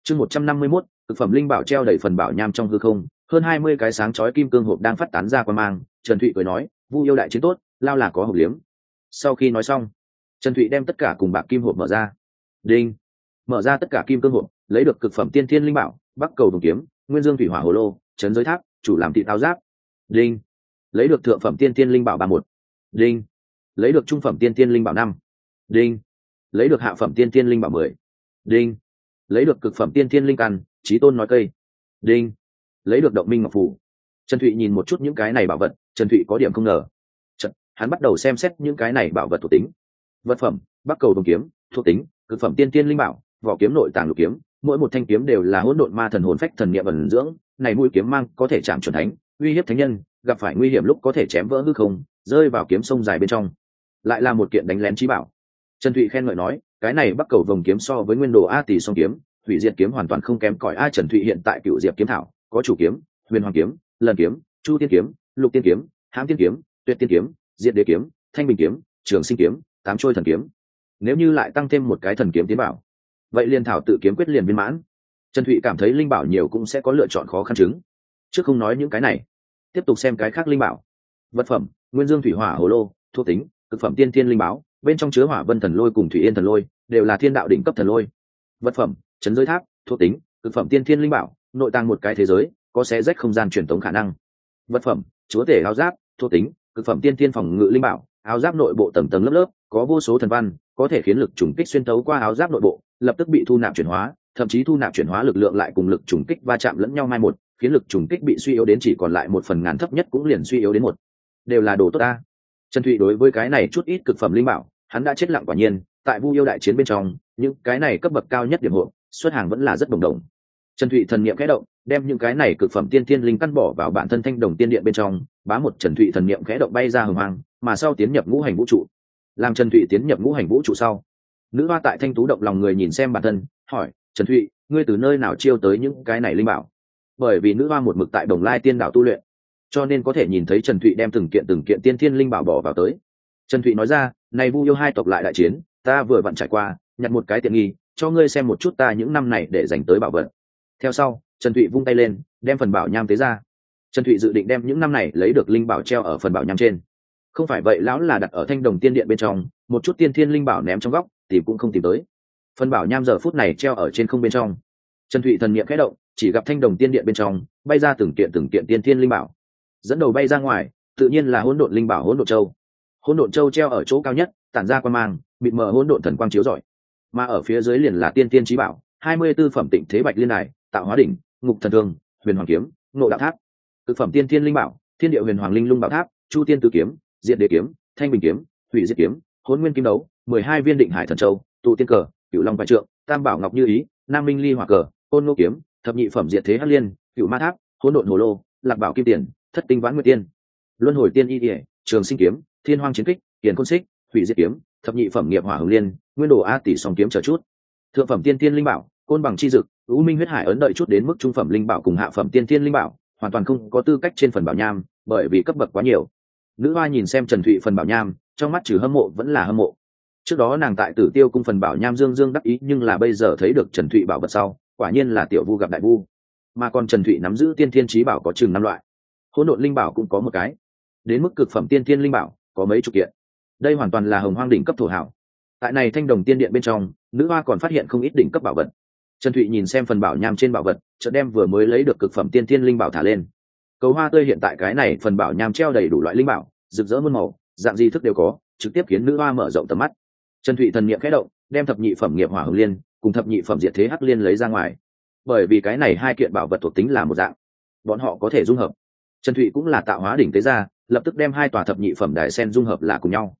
Chương 151, thực phẩm linh bảo treo đầy phần bảo nham trong hư không, hơn 20 cái sáng chói kim cương hộp đang phát tán ra quang mang. Trần Thụy cười nói, Vu yêu đại chiến tốt, lao là có hộp liếm. Sau khi nói xong, Trần Thụy đem tất cả cùng bạc kim hộp mở ra. Đinh, mở ra tất cả kim cương hộp, lấy được cực phẩm tiên thiên linh bảo, Bắc cầu đồng kiếm, Nguyên Dương thủy hỏa hồ lô, Trấn giới tháp, chủ làm thị táo giáp. Đinh, lấy được thượng phẩm tiên thiên linh bảo 31. Đinh, lấy được trung phẩm tiên thiên linh bảo 5. Đinh, lấy được hạ phẩm tiên thiên linh bảo 10. Đinh, lấy được cực phẩm tiên thiên linh căn, Chí tôn nói cây. Đinh, lấy được động minh ngọc phủ. Trần Thụy nhìn một chút những cái này bảo vật, Trần Thụy có điểm không ngờ. Hắn bắt đầu xem xét những cái này bảo vật thuộc tính. Vật phẩm, Bắc cầu đồng kiếm, thuộc tính, cực phẩm tiên thiên linh bảo, vỏ kiếm nội tàng lục kiếm, mỗi một thanh kiếm đều là hỗn độn ma thần hồn phách thần niệm ẩn dưỡng, này mũi kiếm mang có thể chạm chuẩn thánh, uy hiếp thánh nhân, gặp phải nguy hiểm lúc có thể chém vỡ hư không, rơi vào kiếm sông dài bên trong. Lại là một kiện đánh lén chí bảo. Trần Thụy khen ngợi nói, cái này Bắc cầu vồng kiếm so với nguyên đồ A tỷ song kiếm, hủy diệt kiếm hoàn toàn không kém cỏi. A Trần Thụy hiện tại cựu diệp kiếm thảo có chủ kiếm, huyền hoàng kiếm, lần kiếm, chu tiên kiếm, lục tiên kiếm, hãm tiên kiếm, tuyệt tiên kiếm, diệt đế kiếm, thanh bình kiếm, trường sinh kiếm, tám trôi thần kiếm. Nếu như lại tăng thêm một cái thần kiếm tiến bảo, vậy liên thảo tự kiếm quyết liền viên mãn. Trần Thụy cảm thấy linh bảo nhiều cũng sẽ có lựa chọn khó khăn chứng. Trước không nói những cái này, tiếp tục xem cái khác linh bảo. Vật phẩm, Nguyên Dương thủy hỏa hồ lô, thuộc tính, cực phẩm tiên thiên linh bảo, bên trong chứa hỏa vân thần lôi cùng thủy yên thần lôi, đều là thiên đạo đỉnh cấp thần lôi. Vật phẩm, Trấn giới tháp, thuộc tính, cực phẩm tiên thiên linh bảo, nội tàng một cái thế giới, có xé rách không gian truyền tống khả năng. Vật phẩm, chúa tể áo giáp, thuộc tính, cực phẩm tiên thiên phòng ngự linh bảo, áo giáp nội bộ tầng tầng lớp lớp, có vô số thần văn, có thể khiến lực trùng kích xuyên tấu qua áo giáp nội bộ, lập tức bị thu nạp chuyển hóa, thậm chí thu nạp chuyển hóa lực lượng lại cùng lực trùng kích va chạm lẫn nhau mai một, khiến lực trùng kích bị suy yếu đến chỉ còn lại 1/1000 thấp nhất cũng liền suy yếu đến 1. Đều là đồ tốt ta. Trần Thụy đối với cái này chút ít cực phẩm linh bảo, hắn đã chết lặng quả nhiên, tại Vu yêu đại chiến bên trong, những cái này cấp bậc cao nhất điểm hộ, xuất hàng vẫn là rất đồng đồng. Trần Thụy thần niệm khẽ động, đem những cái này cực phẩm tiên thiên linh căn bỏ vào bản thân thanh đồng tiên điện bên trong, bá một Trần Thụy thần niệm khẽ động bay ra hồng hoang, mà sau tiến nhập ngũ hành vũ trụ. Làm Trần Thụy tiến nhập ngũ hành vũ trụ sau, nữ hoa tại thanh tú động lòng người nhìn xem bản thân, hỏi, Trần Thụy, ngươi từ nơi nào chiêu tới những cái này linh bảo? Bởi vì nữ hoa một mực tại Đồng Lai Tiên đảo tu luyện, cho nên có thể nhìn thấy Trần Thụy đem từng kiện tiên thiên linh bảo bỏ vào tới. Trần Thụy nói ra, này Vu yêu hai tộc lại đại chiến, ta vừa vặn trải qua, nhặt một cái tiện nghi, cho ngươi xem một chút ta những năm này để dành tới bảo vật. Theo sau, Trần Thụy vung tay lên, đem phần bảo nham tế ra. Trần Thụy dự định đem những năm này lấy được linh bảo treo ở phần bảo nham trên. Không phải vậy lão là đặt ở thanh đồng tiên điện bên trong, một chút tiên thiên linh bảo ném trong góc, tìm cũng không tìm tới. Phần bảo nham giờ phút này treo ở trên không bên trong. Trần Thụy thần niệm khẽ động, chỉ gặp thanh đồng tiên điện bên trong bay ra từng kiện tiên thiên linh bảo. Dẫn đầu bay ra ngoài, tự nhiên là hỗn độn linh bảo hỗn độn châu. Hỗn độn châu treo ở chỗ cao nhất, tản ra quang mang, mịt mờ hỗn độn thần quang chiếu rọi. Mà ở phía dưới liền là tiên thiên chí bảo, 24 phẩm tịnh thế bạch liên đài, tạo hóa đỉnh, ngục thần thương, huyền hoàng kiếm, ngộ đạo tháp. Cực phẩm tiên thiên linh bảo, thiên địa huyền hoàng linh lung bảo tháp, chu tiên tứ kiếm, diệt đế kiếm, thanh bình kiếm, hủy diệt kiếm, hỗn nguyên kim đấu, 12 viên định hải thần châu, tụ tiên cờ, cửu long vai trượng, tam bảo ngọc như ý, nam minh ly hỏa cờ, côn ngô kiếm, thập nhị phẩm diệt thế hắc liên, cửu ma tháp, hỗn độn hồ lô, lạc bảo kim tiền, thất tinh vãn nguyệt tiên, luân hồi tiên y điệp, trường sinh kiếm, thiên hoang chiến kích, tiền côn xích, hủy diệt kiếm, thập nhị phẩm nghiệp hỏa hồng liên, nguyên đồ a tỷ song kiếm chờ chút. Thượng phẩm tiên thiên linh bảo, côn bằng chi dực, u minh huyết hải ấn đợi chút đến mức trung phẩm linh bảo cùng hạ phẩm tiên thiên linh bảo, hoàn toàn không có tư cách trên phần bảo nham, bởi vì cấp bậc quá nhiều. Nữ hoa nhìn xem Trần Thụy phần bảo nham, trong mắt trừ hâm mộ vẫn là hâm mộ. Trước đó nàng tại Tử Tiêu cung phần bảo nham dương dương đắc ý, nhưng là bây giờ thấy được Trần Thụy bảo vật sau, quả nhiên là tiểu vu gặp đại vu. Mà còn Trần Thụy nắm giữ tiên thiên chí bảo có chừng 5 loại, hỗn độn linh bảo cũng có một cái, đến mức cực phẩm tiên thiên linh bảo có mấy chục kiện. Đây hoàn toàn là hồng hoang đỉnh cấp thổ hảo. Tại này thanh đồng tiên điện bên trong, nữ hoa còn phát hiện không ít đỉnh cấp bảo vật. Trần Thụy nhìn xem phần bảo nham trên bảo vật, chợt đem vừa mới lấy được cực phẩm tiên thiên linh bảo thả lên. Cầu hoa tươi hiện tại cái này phần bảo nham treo đầy đủ loại linh bảo, rực rỡ muôn màu, dạng gì thức đều có, trực tiếp khiến nữ hoa mở rộng tầm mắt. Trần Thụy thần niệm khẽ động, đem thập nhị phẩm nghiệp hỏa hồng liên cùng thập nhị phẩm diệt thế hắc liên lấy ra ngoài. Bởi vì cái này hai kiện bảo vật thuộc tính là một dạng, bọn họ có thể dung hợp. Trần Thụy cũng là tạo hóa đỉnh tế ra, lập tức đem hai tòa thập nhị phẩm đài sen dung hợp là cùng nhau.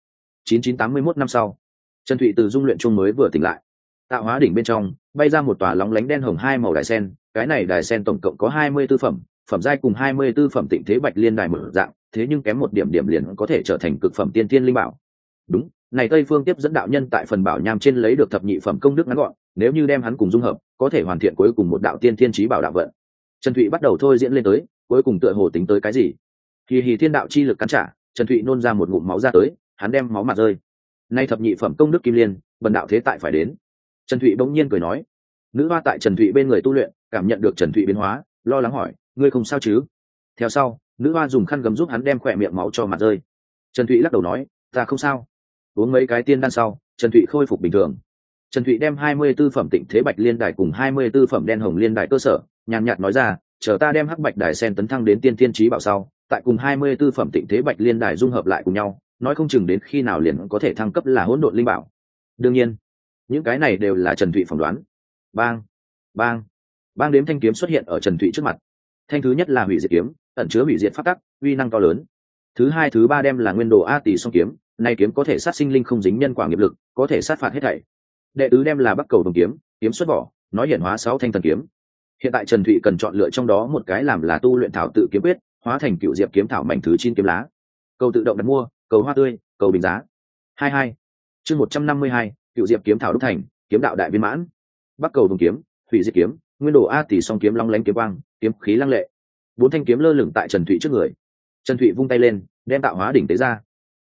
9981 năm sau, Trần Thụy từ dung luyện chung mới vừa tỉnh lại. Tạo hóa đỉnh bên trong bay ra một tòa lóng lánh đen hồng hai màu đài sen, cái này đài sen tổng cộng có 24 phẩm, phẩm giai cùng 24 phẩm tịnh thế bạch liên đài mở dạng, thế nhưng kém một điểm điểm liền có thể trở thành cực phẩm tiên thiên linh bảo. Đúng, này Tây Phương tiếp dẫn đạo nhân tại phần bảo nham trên lấy được thập nhị phẩm công đức ngắn gọn, nếu như đem hắn cùng dung hợp, có thể hoàn thiện cuối cùng một đạo tiên thiên chí bảo đạo vận. Trần Thụy bắt đầu thôi diễn lên tới, cuối cùng tựa hồ tính tới cái gì? Hì thiên đạo chi lực cắn trả, Trần Thụy nôn ra một ngụm máu ra tới, hắn đem máu mặt rơi. Nay thập nhị phẩm công đức kim liên, bần đạo thế tại phải đến. Trần Thụy bỗng nhiên cười nói, Nữ hoa tại Trần Thụy bên người tu luyện, cảm nhận được Trần Thụy biến hóa, lo lắng hỏi, ngươi không sao chứ? Theo sau, nữ hoa dùng khăn gấm giúp hắn đem khỏe miệng máu cho mặt rơi. Trần Thụy lắc đầu nói, ta không sao. Uống mấy cái tiên đan sau, Trần Thụy khôi phục bình thường. Trần Thụy đem 24 phẩm Tịnh Thế Bạch Liên Đài cùng 24 phẩm Đen Hồng Liên Đài cơ sở, nhàn nhạt nói ra, chờ ta đem Hắc Bạch Đài sen tấn thăng đến tiên thiên chí bảo sau, tại cùng 24 phẩm Tịnh Thế Bạch Liên Đài dung hợp lại cùng nhau, nói không chừng đến khi nào liền có thể thăng cấp là Hỗn Độn Linh Bảo. Đương nhiên, những cái này đều là Trần Thụy phỏng đoán. Bang, bang, bang, đếm thanh kiếm xuất hiện ở Trần Thụy trước mặt. Thanh thứ nhất là Hủy Diệt kiếm, ẩn chứa hủy diệt pháp tắc, uy năng to lớn. Thứ hai, thứ ba đem là Nguyên Đồ A Tỷ Song kiếm, này kiếm có thể sát sinh linh không dính nhân quả nghiệp lực, có thể sát phạt hết thảy. Đệ tứ đem là Bắc Cầu Đồng kiếm, kiếm xuất vỏ, nói hiển hóa 6 thanh thần kiếm. Hiện tại Trần Thụy cần chọn lựa trong đó một cái làm là tu luyện thảo tự kiếm quyết, hóa thành Cựu Diệp kiếm thảo mảnh thứ 9 kiếm lá. Cầu tự động đặt mua, cầu hoa tươi, cầu bình giá. 22. Chương 152, Cựu Diệp kiếm thảo đúc thành, kiếm đạo đại viên mãn. Bắc Cầu Đồng kiếm, Hủy Diệt kiếm, Nguyên Đồ A Tỷ Song kiếm long lánh kiếm quang, kiếm khí lăng lệ. 4 thanh kiếm lơ lửng tại Trần Thụy trước người. Trần Thụy vung tay lên, đem tạo hóa đỉnh tế ra.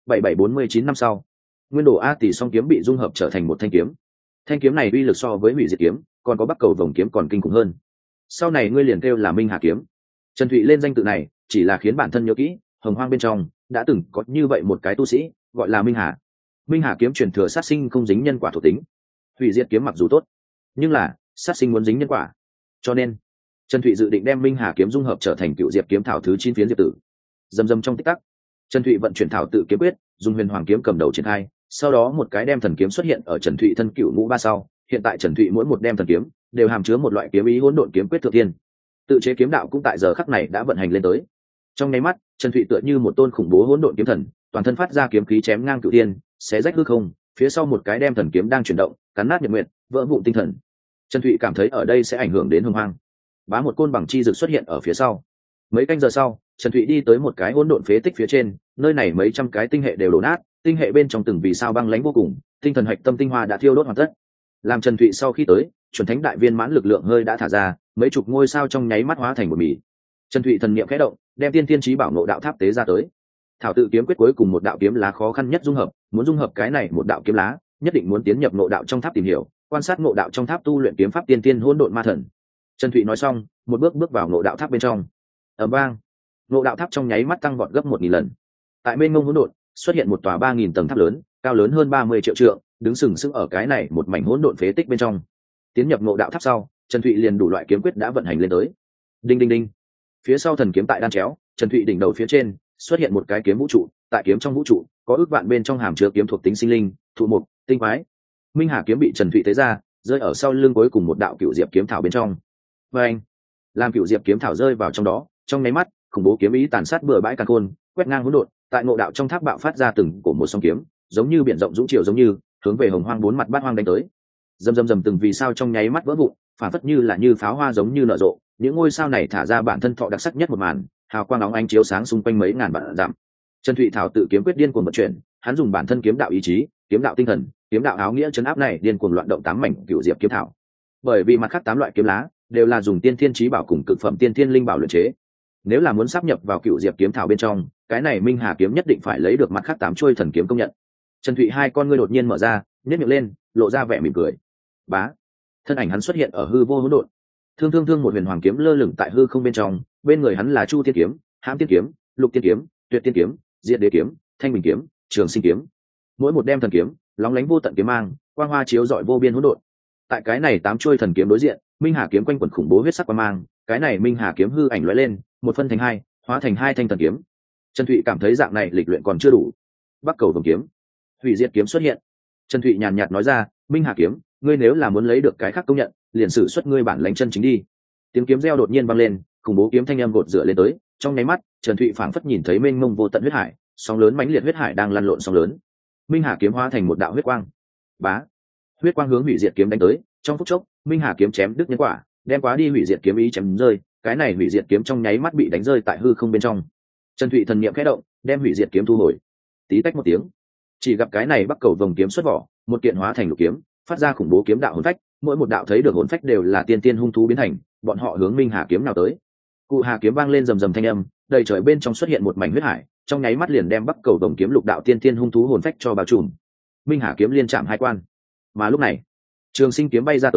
7749 năm sau, Nguyên Đồ A Tỷ Song kiếm bị dung hợp trở thành một thanh kiếm. Thanh kiếm này uy lực so với Hủy Diệt kiếm, còn có Bắc Cầu Vồng kiếm còn kinh khủng hơn. Sau này ngươi liền kêu là Minh Hà kiếm. Trần Thụy lên danh tự này, chỉ là khiến bản thân nhớ kỹ, Hồng Hoang bên trong đã từng có như vậy một cái tu sĩ, gọi là Minh Hà. Minh Hà kiếm truyền thừa sát sinh không dính nhân quả thuộc tính. Hủy Diệt kiếm mặc dù tốt, nhưng là sát sinh muốn dính nhân quả. Cho nên, Trần Thụy dự định đem Minh Hà kiếm dung hợp trở thành Cựu Diệp kiếm thảo thứ 9 phiến diệp tử. Dầm dầm trong tích tắc, Trần Thụy vận chuyển thảo tự kiếm quyết, dùng Huyền Hoàng kiếm cầm đầu triển khai, sau đó một cái đem thần kiếm xuất hiện ở Trần Thụy thân Cựu Ngũ Ba sau, hiện tại Trần Thụy mỗi một đem thần kiếm đều hàm chứa một loại kiếm ý hỗn độn kiếm quyết thượng thiên. Tự chế kiếm đạo cũng tại giờ khắc này đã vận hành lên tới. Trong nháy mắt, Trần Thụy tựa như một tôn khủng bố hỗn độn kiếm thần, toàn thân phát ra kiếm khí chém ngang cửu thiên, xé rách hư không, phía sau một cái đem thần kiếm đang chuyển động, cắn nát nhật nguyệt, vỡ vụn tinh thần. Trần Thụy cảm thấy ở đây sẽ ảnh hưởng đến Hồng Hoang. Bá một côn bằng chi rực xuất hiện ở phía sau. Mấy canh giờ sau, Trần Thụy đi tới một cái hỗn độn phế tích phía trên, nơi này mấy trăm cái tinh hệ đều đổ nát, tinh hệ bên trong từng vì sao băng lãnh vô cùng, tinh thần hạch tâm tinh hoa đã thiêu đốt hoàn tất. Làm Trần Thụy sau khi tới, chuẩn thánh đại viên mãn lực lượng hơi đã thả ra, mấy chục ngôi sao trong nháy mắt hóa thành một mì. Trần Thụy thần niệm khẽ động, đem tiên thiên chí bảo ngộ đạo tháp tế ra tới. Thảo tự kiếm quyết cuối cùng một đạo kiếm lá khó khăn nhất dung hợp, muốn dung hợp cái này một đạo kiếm lá, nhất định muốn tiến nhập ngộ đạo trong tháp tìm hiểu, quan sát ngộ đạo trong tháp tu luyện kiếm pháp tiên tiên hỗn độn ma thần. Trần Thụy nói xong, một bước bước vào ngộ đạo tháp bên trong. Ầm vang, ngộ đạo tháp trong nháy mắt tăng vọt gấp 1000 lần. Tại mênh mông hỗn độn, xuất hiện một tòa 3000 tầng tháp lớn, cao lớn hơn 30 triệu trượng, đứng sừng sững ở cái này một mảnh hỗn độn phế tích bên trong. Tiến nhập ngộ đạo tháp sau, Trần Thụy liền đủ loại kiếm quyết đã vận hành lên tới. Đinh đinh đinh. Phía sau thần kiếm tại đan chéo, Trần Thụy đỉnh đầu phía trên xuất hiện một cái kiếm vũ trụ, tại kiếm trong vũ trụ có ước vạn bên trong hàm chứa kiếm thuộc tính sinh linh, thụ mục, tinh quái. Minh Hà kiếm bị Trần Thụy tế ra, rơi ở sau lưng cuối cùng một đạo Cựu Diệp kiếm thảo bên trong. Và anh, làm Cựu Diệp kiếm thảo rơi vào trong đó, trong nháy mắt, khủng bố kiếm ý tàn sát bừa bãi càn khôn, quét ngang hỗn độn, tại ngộ đạo trong tháp bạo phát ra từng cổ một song kiếm, giống như biển rộng dũng triều giống như hướng về Hồng Hoang bốn mặt bát hoang đánh tới. Rầm rầm rầm, từng vì sao trong nháy mắt vỡ vụn, phản phất như là như pháo hoa giống như nở rộ, những ngôi sao này thả ra bản thân thọ đặc sắc nhất một màn, hào quang óng ánh chiếu sáng xung quanh mấy ngàn vạn dặm. Trần Thụy thảo tự kiếm quyết điên cuồng vận chuyển, hắn dùng bản thân kiếm đạo ý chí, kiếm đạo tinh thần, kiếm đạo áo nghĩa chấn áp này điên cuồng loạn động 8 mảnh Cựu Diệp kiếm thảo. Bởi vì mặt khác 8 loại kiếm lá đều là dùng tiên thiên chí bảo cùng cực phẩm tiên thiên linh bảo luyện chế. Nếu là muốn sáp nhập vào Cựu Diệp kiếm thảo bên trong, cái này Minh Hà kiếm nhất định phải lấy được mặt khác 8 chuôi thần kiếm công nhận. Trần Thụy hai con ngươi đột nhiên mở ra, nhếch miệng lên, lộ ra vẻ mỉm cười. Bá, thân ảnh hắn xuất hiện ở hư vô hỗn độn. Thương thương thương, một huyền hoàng kiếm lơ lửng tại hư không bên trong, bên người hắn là Chu Tiên kiếm, Hãm Tiên kiếm, Lục Tiên kiếm, Tuyệt Tiên kiếm, Diệt Đế kiếm, Thanh Bình kiếm, Trường Sinh kiếm. Mỗi một đem thần kiếm, lóng lánh vô tận kiếm mang, quang hoa chiếu rọi vô biên hỗn độn. Tại cái này 8 chuôi thần kiếm đối diện, Minh Hà kiếm quanh quẩn khủng bố huyết sắc quang mang, cái này Minh Hà kiếm hư ảnh lóe lên, một phân thành hai, hóa thành 2 thanh thần kiếm. Trần Thụy cảm thấy dạng này lịch luyện còn chưa đủ. Bắc Cầu Vồng kiếm, Hủy Diệt kiếm xuất hiện. Trần Thụy nhàn nhạt nói ra, Minh Hà kiếm, ngươi nếu là muốn lấy được cái khác công nhận, liền sử xuất ngươi bản lãnh chân chính đi. Tiếng kiếm reo đột nhiên vang lên, khủng bố kiếm thanh âm gột rửa lên tới, trong nháy mắt, Trần Thụy phảng phất nhìn thấy mênh mông vô tận huyết hải, sóng lớn mãnh liệt huyết hải đang lăn lộn sóng lớn. Minh Hà kiếm hóa thành một đạo huyết quang. Bá, huyết quang hướng Hủy Diệt kiếm đánh tới, trong phút chốc, Minh Hà kiếm chém đứt nhân quả, đem quá đi Hủy Diệt kiếm ý chém rơi, cái này Hủy Diệt kiếm trong nháy mắt bị đánh rơi tại hư không bên trong. Trần Thụy thần niệm khẽ động, đem Hủy Diệt kiếm thu hồi. Tí tách một tiếng, chỉ gặp cái này Bắc Cầu Vồng kiếm xuất vỏ, một kiện hóa thành lục kiếm, phát ra khủng bố kiếm đạo hồn phách, mỗi một đạo thấy được hồn phách đều là tiên tiên hung thú biến thành, bọn họ hướng Minh Hà kiếm nào tới. Cụ Hà kiếm vang lên rầm rầm thanh âm, đầy trời bên trong xuất hiện một mảnh huyết hải, trong nháy mắt liền đem Bắc Cầu Vồng kiếm lục đạo tiên tiên hung thú hồn phách cho bao trùm. Minh Hà kiếm liên chạm hai quan. Mà lúc này, Trường Sinh kiếm bay ra tới,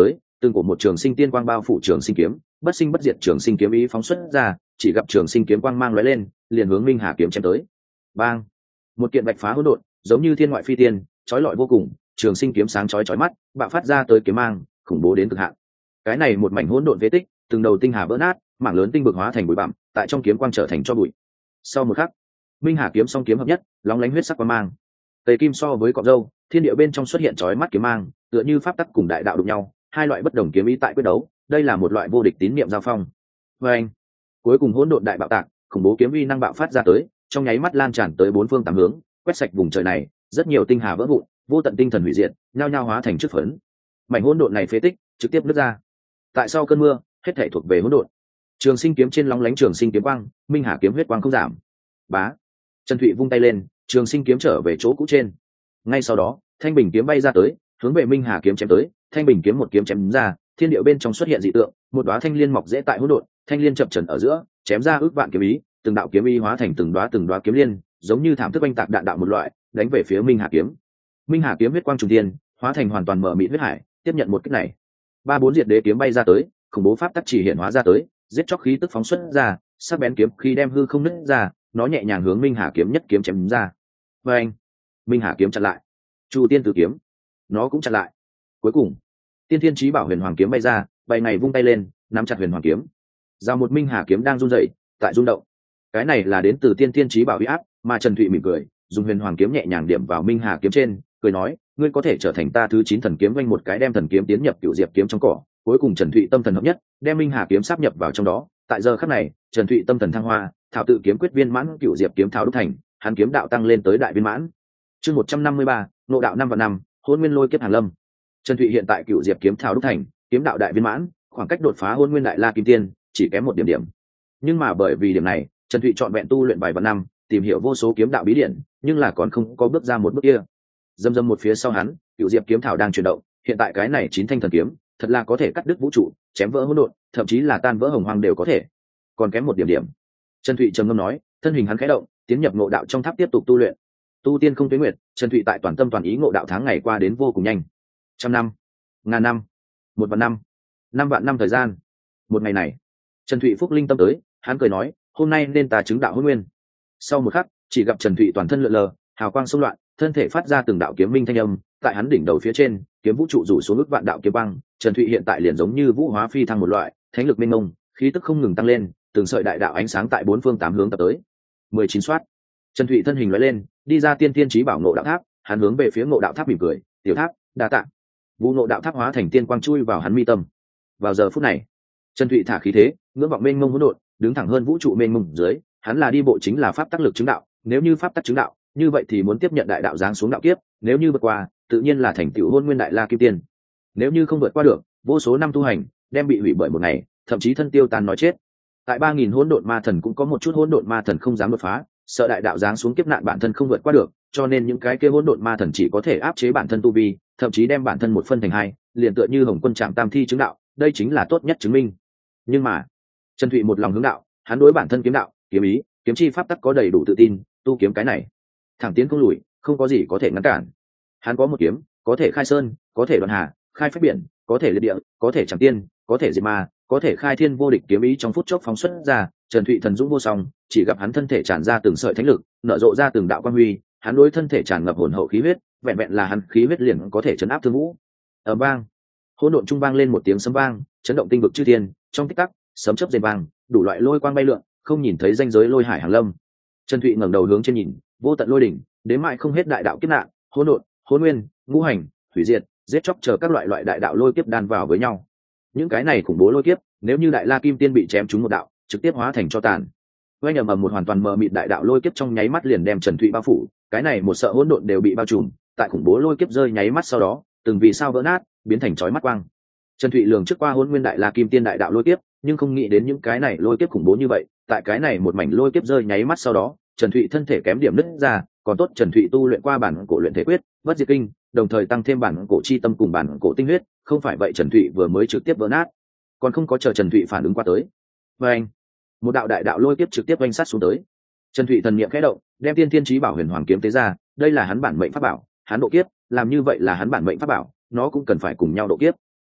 từng cổ một trường sinh tiên quang bao phủ trường sinh kiếm, bất sinh bất diệt trường sinh kiếm ý phóng xuất ra, chỉ gặp trường sinh kiếm quang mang lóe lên, liền hướng Minh Hà kiếm chém tới. Bang! Một kiện bạch phá hỗn độn, giống như thiên ngoại phi tiên, chói lọi vô cùng, trường sinh kiếm sáng chói chói mắt, bạo phát ra tới kiếm mang, khủng bố đến cực hạn. Cái này một mảnh hỗn độn phế tích, từng đầu tinh hà vỡ nát, mảng lớn tinh vực hóa thành bụi bặm, tại trong kiếm quang trở thành cho bụi. Sau một khắc, Minh Hà kiếm song kiếm hợp nhất, lóng lánh huyết sắc quang mang. Tây kim so với cọng râu, thiên địa bên trong xuất hiện chói mắt kiếm mang, tựa như pháp tắc cùng đại đạo đụng nhau, hai loại bất đồng kiếm ý tại quyết đấu, đây là một loại vô địch tín niệm giao phong. Anh, cuối cùng hỗn độn đại bạo tạc, khủng bố kiếm uy năng bạo phát ra tới, trong nháy mắt lan tràn tới bốn phương tám hướng, quét sạch vùng trời này, rất nhiều tinh hà vỡ vụn, vô tận tinh thần hủy diệt, nhao nhao hóa thành chất phấn. Mảnh hỗn độn này phế tích, trực tiếp nứt ra. Tại sau cơn mưa, hết thảy thuộc về hỗn độn. Trường sinh kiếm trên lóng lánh trường sinh kiếm quang, Minh Hà kiếm huyết quang không giảm. Bá, Trần Thụy vung tay lên, trường sinh kiếm trở về chỗ cũ trên. Ngay sau đó, thanh bình kiếm bay ra tới, hướng về Minh Hà kiếm chém tới, thanh bình kiếm một kiếm chém ra, thiên địa bên trong xuất hiện dị tượng, một đóa thanh liên mọc rễ tại hỗn độn, thanh liên chập chờn ở giữa, chém ra ước vạn kiếm ý, từng đạo kiếm ý hóa thành từng đóa kiếm liên, giống như thảm thức oanh tạc đạn đạo một loại, đánh về phía Minh Hà kiếm. Minh Hà kiếm huyết quang trùng thiên, hóa thành hoàn toàn mở mịt huyết hải, tiếp nhận một kích này. Ba bốn diệt đế kiếm bay ra tới, khủng bố pháp tắc chỉ hiện hóa ra tới, giết chóc khí tức phóng xuất ra, sắc bén kiếm khi đem hư không nứt ra, nó nhẹ nhàng hướng Minh Hà kiếm nhất kiếm chém ra. Và anh, Minh Hà kiếm chặn lại. Chu tiên tử kiếm, nó cũng chặn lại. Cuối cùng, tiên thiên chí bảo huyền hoàng kiếm bay ra, bay ngày vung tay lên, nắm chặt huyền hoàng kiếm. Giao một Minh Hà kiếm đang run rẩy, tại rung động. Cái này là đến từ tiên thiên chí bảo uy áp, mà Trần Thụy mỉm cười, dùng huyền hoàng kiếm nhẹ nhàng điểm vào Minh Hà kiếm trên, cười nói, ngươi có thể trở thành ta thứ 9 thần kiếm vanh một cái đem thần kiếm tiến nhập cựu diệp kiếm trong cỏ. Cuối cùng Trần Thụy tâm thần hợp nhất, đem Minh Hà kiếm sáp nhập vào trong đó. Tại giờ khắc này, Trần Thụy tâm thần thăng hoa, thảo tự kiếm quyết viên mãn cựu diệp kiếm thảo đúc thành, hắn kiếm đạo tăng lên tới đại viên mãn. Chương 153, ngộ đạo 5 và 5, hôn nguyên lôi kiếp hàn lâm. Trần Thụy hiện tại cựu diệp kiếm thảo đúc thành, kiếm đạo đại viên mãn, khoảng cách đột phá hôn nguyên đại la kim tiên chỉ kém một điểm điểm. Nhưng mà bởi vì điểm này, Trần Thụy chọn vẹn tu luyện vài vạn năm, tìm hiểu vô số kiếm đạo bí điển, nhưng là còn không có bước ra một bước kia. Dâm dâm một phía sau hắn, cựu diệp kiếm thảo đang chuyển động, hiện tại cái này 9 thanh thần kiếm, thật là có thể cắt đứt vũ trụ, chém vỡ hỗn độn, thậm chí là tan vỡ hồng hoang đều có thể. Còn kém một điểm điểm. Trần Thụy trầm ngâm nói, thân hình hắn khẽ động, tiến nhập ngộ đạo trong tháp tiếp tục tu luyện. Tu tiên không tuế nguyệt, Trần Thụy tại toàn tâm toàn ý ngộ đạo tháng ngày qua đến vô cùng nhanh. 100 năm, ngàn năm, 1 vạn năm, 5 vạn năm thời gian. Một ngày này, Trần Thụy phúc linh tâm tới, hắn cười nói, hôm nay nên ta chứng đạo hôn nguyên. Sau một khắc, chỉ gặp Trần Thụy toàn thân lượn lờ, hào quang xông loạn, thân thể phát ra từng đạo kiếm minh thanh âm, tại hắn đỉnh đầu phía trên, kiếm vũ trụ rủ xuống ức vạn đạo kiếm băng. Trần Thụy hiện tại liền giống như vũ hóa phi thăng một loại, thánh lực mênh mông, khí tức không ngừng tăng lên, từng sợi đại đạo ánh sáng tại bốn phương tám hướng tập tới. 19 soát. Trần Thụy thân hình lóe lên, đi ra tiên thiên chí bảo ngộ đạo tháp, hắn hướng về phía ngộ đạo tháp mỉm cười, "Tiểu tháp, đa tạ." Vũ ngộ đạo tháp hóa thành tiên quang chui vào hắn mi tâm. Vào giờ phút này, Trần Thụy thả khí thế, ngưỡng vọng mênh mông hỗn độn, đứng thẳng hơn vũ trụ mênh mông dưới, hắn là đi bộ chính là pháp tắc lực chứng đạo, nếu như pháp tắc chứng đạo, như vậy thì muốn tiếp nhận đại đạo giáng xuống đạo kiếp, nếu như vượt qua, tự nhiên là thành tựu hôn nguyên đại la kim tiên. Nếu như không vượt qua được, vô số năm tu hành, đem bị hủy bởi một ngày, thậm chí thân tiêu tan nói chết. Tại 3000 hỗn độn ma thần cũng có một chút hỗn độn ma thần không dám đột phá, sợ đại đạo giáng xuống kiếp nạn bản thân không vượt qua được, cho nên những cái kia hỗn độn ma thần chỉ có thể áp chế bản thân tu vi, thậm chí đem bản thân một phân thành hai, liền tựa như Hồng Quân Trạm Tam Thi chứng đạo, đây chính là tốt nhất chứng minh. Nhưng mà, Trần Thụy một lòng hướng đạo, hắn đối bản thân kiếm đạo, kiếm ý, kiếm chi pháp tắc có đầy đủ tự tin, tu kiếm cái này, thẳng tiến không lùi, không có gì có thể ngăn cản. Hắn có một kiếm, có thể khai sơn, có thể đoạn hà, khai phách biển, có thể liệt địa, có thể chẳng tiên, có thể diệt ma, có thể khai thiên vô địch kiếm ý trong phút chốc phóng xuất ra. Trần Thụy thần dũng vô song, chỉ gặp hắn thân thể tràn ra từng sợi thánh lực, nở rộ ra từng đạo quang huy, hắn đối thân thể tràn ngập hồn hậu khí huyết, vẹn vẹn là hắn khí huyết liền có thể chấn áp thương vũ. Ở bang, hỗn độn trung vang lên một tiếng sấm vang, chấn động tinh vực chư thiên, trong tích tắc, sấm chớp rền vang, đủ loại lôi quang bay lượn, không nhìn thấy ranh giới lôi hải hàng lâm. Trần Thụy ngẩng đầu hướng trên nhìn, vô tận lôi đỉnh, đến mãi không hết đại đạo kiếp nạn, hỗn độn, hỗn nguyên, ngũ hành, hủy diệt, giết chóc chờ các loại đại đạo lôi kiếp đan vào với nhau. Những cái này khủng bố lôi kiếp, nếu như đại la kim tiên bị chém trúng một đạo, trực tiếp hóa thành tro tàn. Oanh ầm ầm một hoàn toàn mờ mịt đại đạo lôi kiếp trong nháy mắt liền đem Trần Thụy bao phủ, cái này một sợ hỗn độn đều bị bao trùm, tại khủng bố lôi kiếp rơi nháy mắt sau đó, từng vì sao vỡ nát, biến thành chói mắt quang. Trần Thụy lường trước qua hỗn nguyên đại la kim tiên đại đạo lôi kiếp, nhưng không nghĩ đến những cái này lôi kiếp khủng bố như vậy, tại cái này một mảnh lôi kiếp rơi nháy mắt sau đó, Trần Thụy thân thể kém điểm nứt ra, còn tốt Trần Thụy tu luyện qua bản cổ luyện thể quyết, bất diệt kinh, đồng thời tăng thêm bản cổ chi tâm cùng bản cổ tinh huyết, không phải vậy Trần Thụy vừa mới trực tiếp vỡ nát, còn không có chờ Trần Thụy phản ứng qua tới. Và anh, một đạo đại đạo lôi kiếp trực tiếp oanh sát xuống tới. Trần Thụy thần niệm khẽ động, đem tiên thiên chí bảo huyền hoàng kiếm tế ra, đây là hắn bản mệnh pháp bảo, hắn độ kiếp, làm như vậy là hắn bản mệnh pháp bảo, nó cũng cần phải cùng nhau độ kiếp.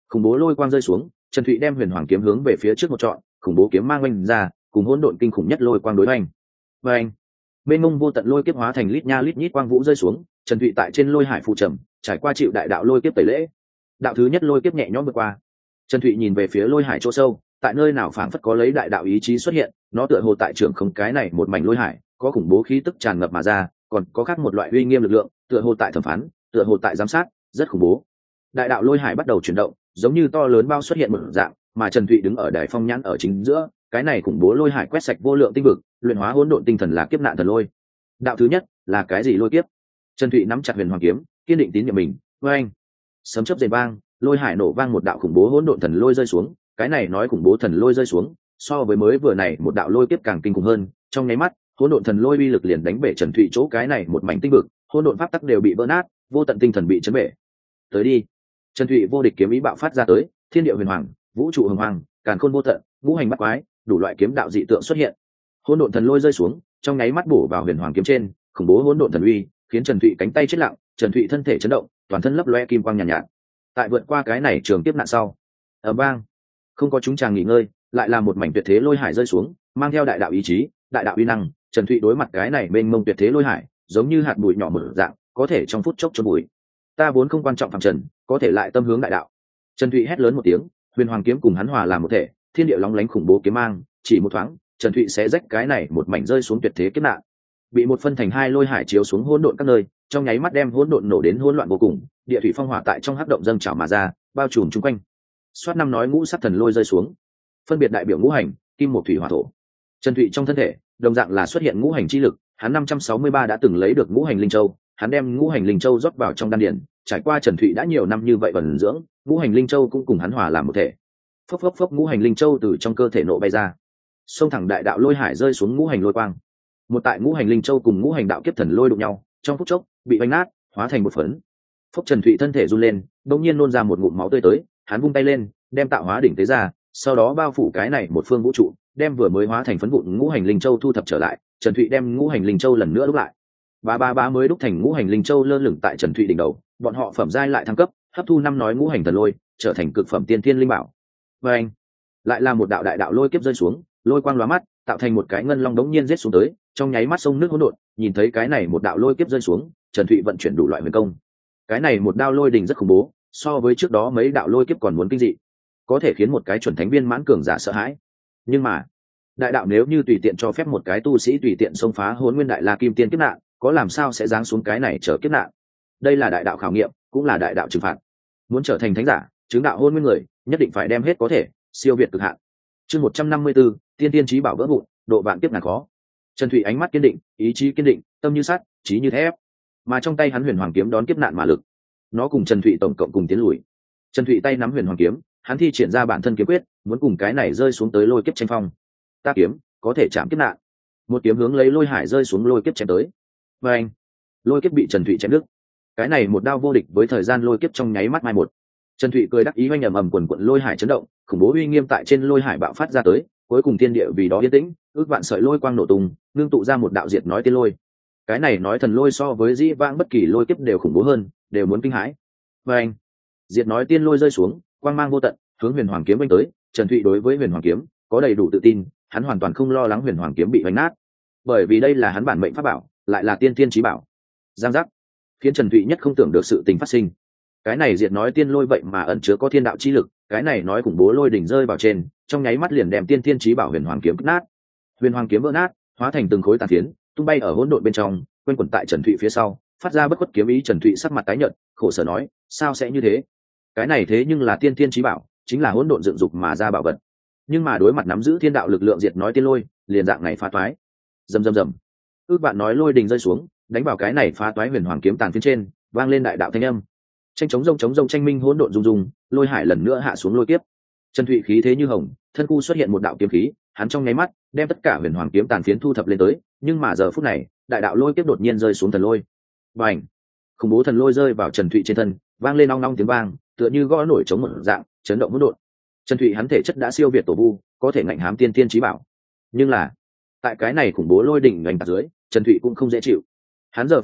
khủng bố lôi quang rơi xuống, Trần Thụy đem huyền hoàng kiếm hướng về phía trước một trọn, khủng bố kiếm mang oanh ra, cùng hỗn độn kinh khủng nhất lôi quang đối oanh. Và anh, bên ngông vô tận lôi kiếp hóa thành lít nha lít nhít quang vũ rơi xuống, Trần Thụy tại trên lôi hải phụ trầm, trải qua chịu đại đạo lôi kiếp tẩy lễ. Đạo thứ nhất lôi kiếp nhẹ nhõm vượt qua. Trần Thụy nhìn về phía lôi hải chỗ sâu, tại nơi nào phảng phất có lấy đại đạo ý chí xuất hiện, nó tựa hồ tại trường không cái này một mảnh lôi hải, có khủng bố khí tức tràn ngập mà ra, còn có khác một loại uy nghiêm lực lượng, tựa hồ tại thẩm phán, tựa hồ tại giám sát, rất khủng bố. Đại đạo lôi hải bắt đầu chuyển động, giống như to lớn bao xuất hiện một dạng, mà Trần Thụy đứng ở đài phong nhãn ở chính giữa, cái này khủng bố lôi hải quét sạch vô lượng tinh vực, luyện hóa hỗn độn tinh thần là kiếp nạn thần lôi. Đạo thứ nhất là cái gì lôi kiếp? Trần Thụy nắm chặt huyền hoàng kiếm, kiên định tín nhiệm mình. Với anh, sấm chớp rền vang, lôi hải nổ vang, một đạo khủng bố hỗn độn thần lôi rơi xuống. Cái này nói khủng bố thần lôi rơi xuống, so với mới vừa này một đạo lôi kiếp càng kinh khủng hơn. Trong nháy mắt, hỗn độn thần lôi uy lực liền đánh bể Trần Thụy chỗ cái này một mảnh tinh vực, hỗn độn pháp tắc đều bị vỡ nát, vô tận tinh thần bị chấn bể. Tới đi. Trần Thụy vô địch kiếm ý bạo phát ra tới, thiên địa huyền hoàng, vũ trụ hồng hoàng, càn khôn vô tận, ngũ hành bắt quái, đủ loại kiếm đạo dị tượng xuất hiện. Hỗn độn thần lôi rơi xuống, trong nháy mắt bổ vào huyền hoàng kiếm trên, khủng bố hỗn độn thần uy, khiến Trần Thụy cánh tay chết lặng, Trần Thụy thân thể chấn động, toàn thân lấp loe kim quang nhàn nhạt. Tại vượt qua cái này trường tiếp nạn sau, ở bang, không có chúng chàng nghỉ ngơi, lại là một mảnh tuyệt thế lôi hải rơi xuống, mang theo đại đạo ý chí, đại đạo uy năng, Trần Thụy đối mặt cái này mênh mông tuyệt thế lôi hải, giống như hạt bụi nhỏ mở dạng, có thể trong phút chốc chôn bụi. Ta vốn không quan trọng phàm trần, có thể lại tâm hướng đại đạo. Trần Thụy hét lớn một tiếng, huyền hoàng kiếm cùng hắn hòa làm một thể, thiên địa lóng lánh khủng bố kiếm mang, chỉ một thoáng, Trần Thụy sẽ rách cái này một mảnh rơi xuống tuyệt thế kiếp nạn. Bị một phân thành hai lôi hải chiếu xuống hỗn độn các nơi, trong nháy mắt đem hỗn độn nổ đến hỗn loạn vô cùng, địa thủy phong hỏa tại trong hắc động dâng trào mà ra, bao trùm chung quanh. Soát năm nói ngũ sắc thần lôi rơi xuống, phân biệt đại biểu ngũ hành, kim một thủy hỏa thổ. Trần Thụy trong thân thể, đồng dạng là xuất hiện ngũ hành chi lực, hắn 563 đã từng lấy được ngũ hành linh châu, hắn đem ngũ hành linh châu rót vào trong đan điển, trải qua Trần Thụy đã nhiều năm như vậy bần dưỡng, ngũ hành linh châu cũng cùng hắn hòa làm một thể. Phốc phốc phốc, ngũ hành linh châu từ trong cơ thể nổ bay ra, xông thẳng đại đạo lôi hải rơi xuống ngũ hành lôi quang. Một tại ngũ hành linh châu cùng ngũ hành đạo kiếp thần lôi đụng nhau, trong phút chốc bị vánh nát, hóa thành một phấn. Phốc, Trần Thụy thân thể run lên, đột nhiên nôn ra một ngụm máu tươi tới, hắn vung tay lên, đem tạo hóa đỉnh tế ra, sau đó bao phủ cái này một phương vũ trụ, đem vừa mới hóa thành phấn vụn ngũ hành linh châu thu thập trở lại. Trần Thụy đem ngũ hành linh châu lần nữa đúc lại, ba mới đúc thành ngũ hành linh châu lơ lửng tại Trần Thụy đỉnh đầu, bọn họ phẩm giai lại thăng cấp, hấp thu năm nói ngũ hành thần lôi, trở thành cực phẩm tiên thiên linh bảo. Và anh, lại là một đạo đại đạo lôi kiếp rơi xuống, lôi quang lóa mắt, tạo thành một cái ngân long đống nhiên giết xuống tới, trong nháy mắt sông nước hỗn độn. Nhìn thấy cái này một đạo lôi kiếp rơi xuống, Trần Thụy vận chuyển đủ loại huyền công. Cái này một đao lôi đình rất khủng bố, so với trước đó mấy đạo lôi kiếp còn muốn kinh dị, có thể khiến một cái chuẩn thánh viên mãn cường giả sợ hãi. Nhưng mà, đại đạo nếu như tùy tiện cho phép một cái tu sĩ tùy tiện xông phá Hỗn Nguyên Đại La Kim Tiên kiếp nạn, có làm sao sẽ giáng xuống cái này trở kiếp nạn. Đây là đại đạo khảo nghiệm, cũng là đại đạo trừng phạt. Muốn trở thành thánh giả, chứng đạo Hỗn Nguyên người, nhất định phải đem hết có thể, siêu việt cực hạn. Chương 154, tiên tiên chí bảo vỡ vụn, độ vạn kiếp ngàn khó. Trần Thụy ánh mắt kiên định, ý chí kiên định, tâm như sắt, chí như thép. Mà trong tay hắn huyền hoàng kiếm đón kiếp nạn mà lực, nó cùng Trần Thụy tổng cộng cùng tiến lùi. Trần Thụy tay nắm huyền hoàng kiếm, hắn thi triển ra bản thân kiếm quyết, muốn cùng cái này rơi xuống tới lôi kiếp tranh phong. Ta kiếm có thể chạm kiếp nạn. Một kiếm hướng lấy lôi hải rơi xuống lôi kiếp chém tới. Và anh, lôi kiếp bị Trần Thụy chém đứt. Cái này một đao vô địch với thời gian lôi kiếp trong nháy mắt mai một. Trần Thụy cười đắc ý, oanh ầm ầm, quần quận lôi hải chấn động, khủng bố uy nghiêm tại trên lôi hải bạo phát ra tới, cuối cùng thiên địa vì đó yên tĩnh, ước vạn sợi lôi quang nổ tung, ngưng tụ ra một đạo diệt nói tiên lôi. Cái này nói thần lôi so với dĩ vãng bất kỳ lôi kiếp đều khủng bố hơn, đều muốn kinh hãi. Và anh, diệt nói tiên lôi rơi xuống, quang mang vô tận, hướng huyền hoàng kiếm vây tới. Trần Thụy đối với huyền hoàng kiếm có đầy đủ tự tin, hắn hoàn toàn không lo lắng huyền hoàng kiếm bị vánh nát, bởi vì đây là hắn bản mệnh pháp bảo, lại là tiên thiên chí bảo. Giang giác, khiến Trần Thụy nhất không tưởng được sự tình phát sinh. Cái này diệt nói tiên lôi vậy mà ẩn chứa có thiên đạo chi lực, cái này nói khủng bố lôi đỉnh rơi vào trên, trong nháy mắt liền đem tiên thiên chí bảo huyền hoàng kiếm cắt nát. Huyền hoàng kiếm vỡ nát, hóa thành từng khối tàn phiến, tung bay ở hỗn độn bên trong, quanh quẩn tại Trần Thụy phía sau, phát ra bất khuất kiếm ý. Trần Thụy sắc mặt tái nhợt, khổ sở nói, sao sẽ như thế? Cái này thế nhưng là tiên thiên chí bảo, chính là hỗn độn dựng dục mà ra bảo vật, nhưng mà đối mặt nắm giữ thiên đạo lực lượng diệt nói tiên lôi, liền dạng này phá toái. Rầm rầm rầm, ước bạn nói lôi đình rơi xuống, đánh vào cái này phá toái huyền hoàng kiếm tàn phiến trên, vang lên đại đạo thanh âm. Tranh chống rông tranh minh hỗn độn rung rung, lôi hải lần nữa hạ xuống lôi kiếp. Trần Thụy khí thế như hồng, thân cu xuất hiện một đạo kiếm khí, hắn trong nháy mắt đem tất cả huyền hoàng kiếm tàn phiến thu thập lên tới. Nhưng mà giờ phút này, đại đạo lôi kiếp đột nhiên rơi xuống thần lôi. Bành! Khủng bố thần lôi rơi vào Trần Thụy trên thân, vang lên ong ong tiếng vang, tựa như gõ nổi trống một dạng, chấn động hỗn độn. Trần Thụy hắn thể chất đã siêu việt tổ vu, có thể ngạnh hám tiên thiên chí bảo. Nhưng là, tại cái này khủng bố lôi đỉnh ngành tạc dưới, Trần Thụy cũng không dễ chịu. Hắn giờ phút này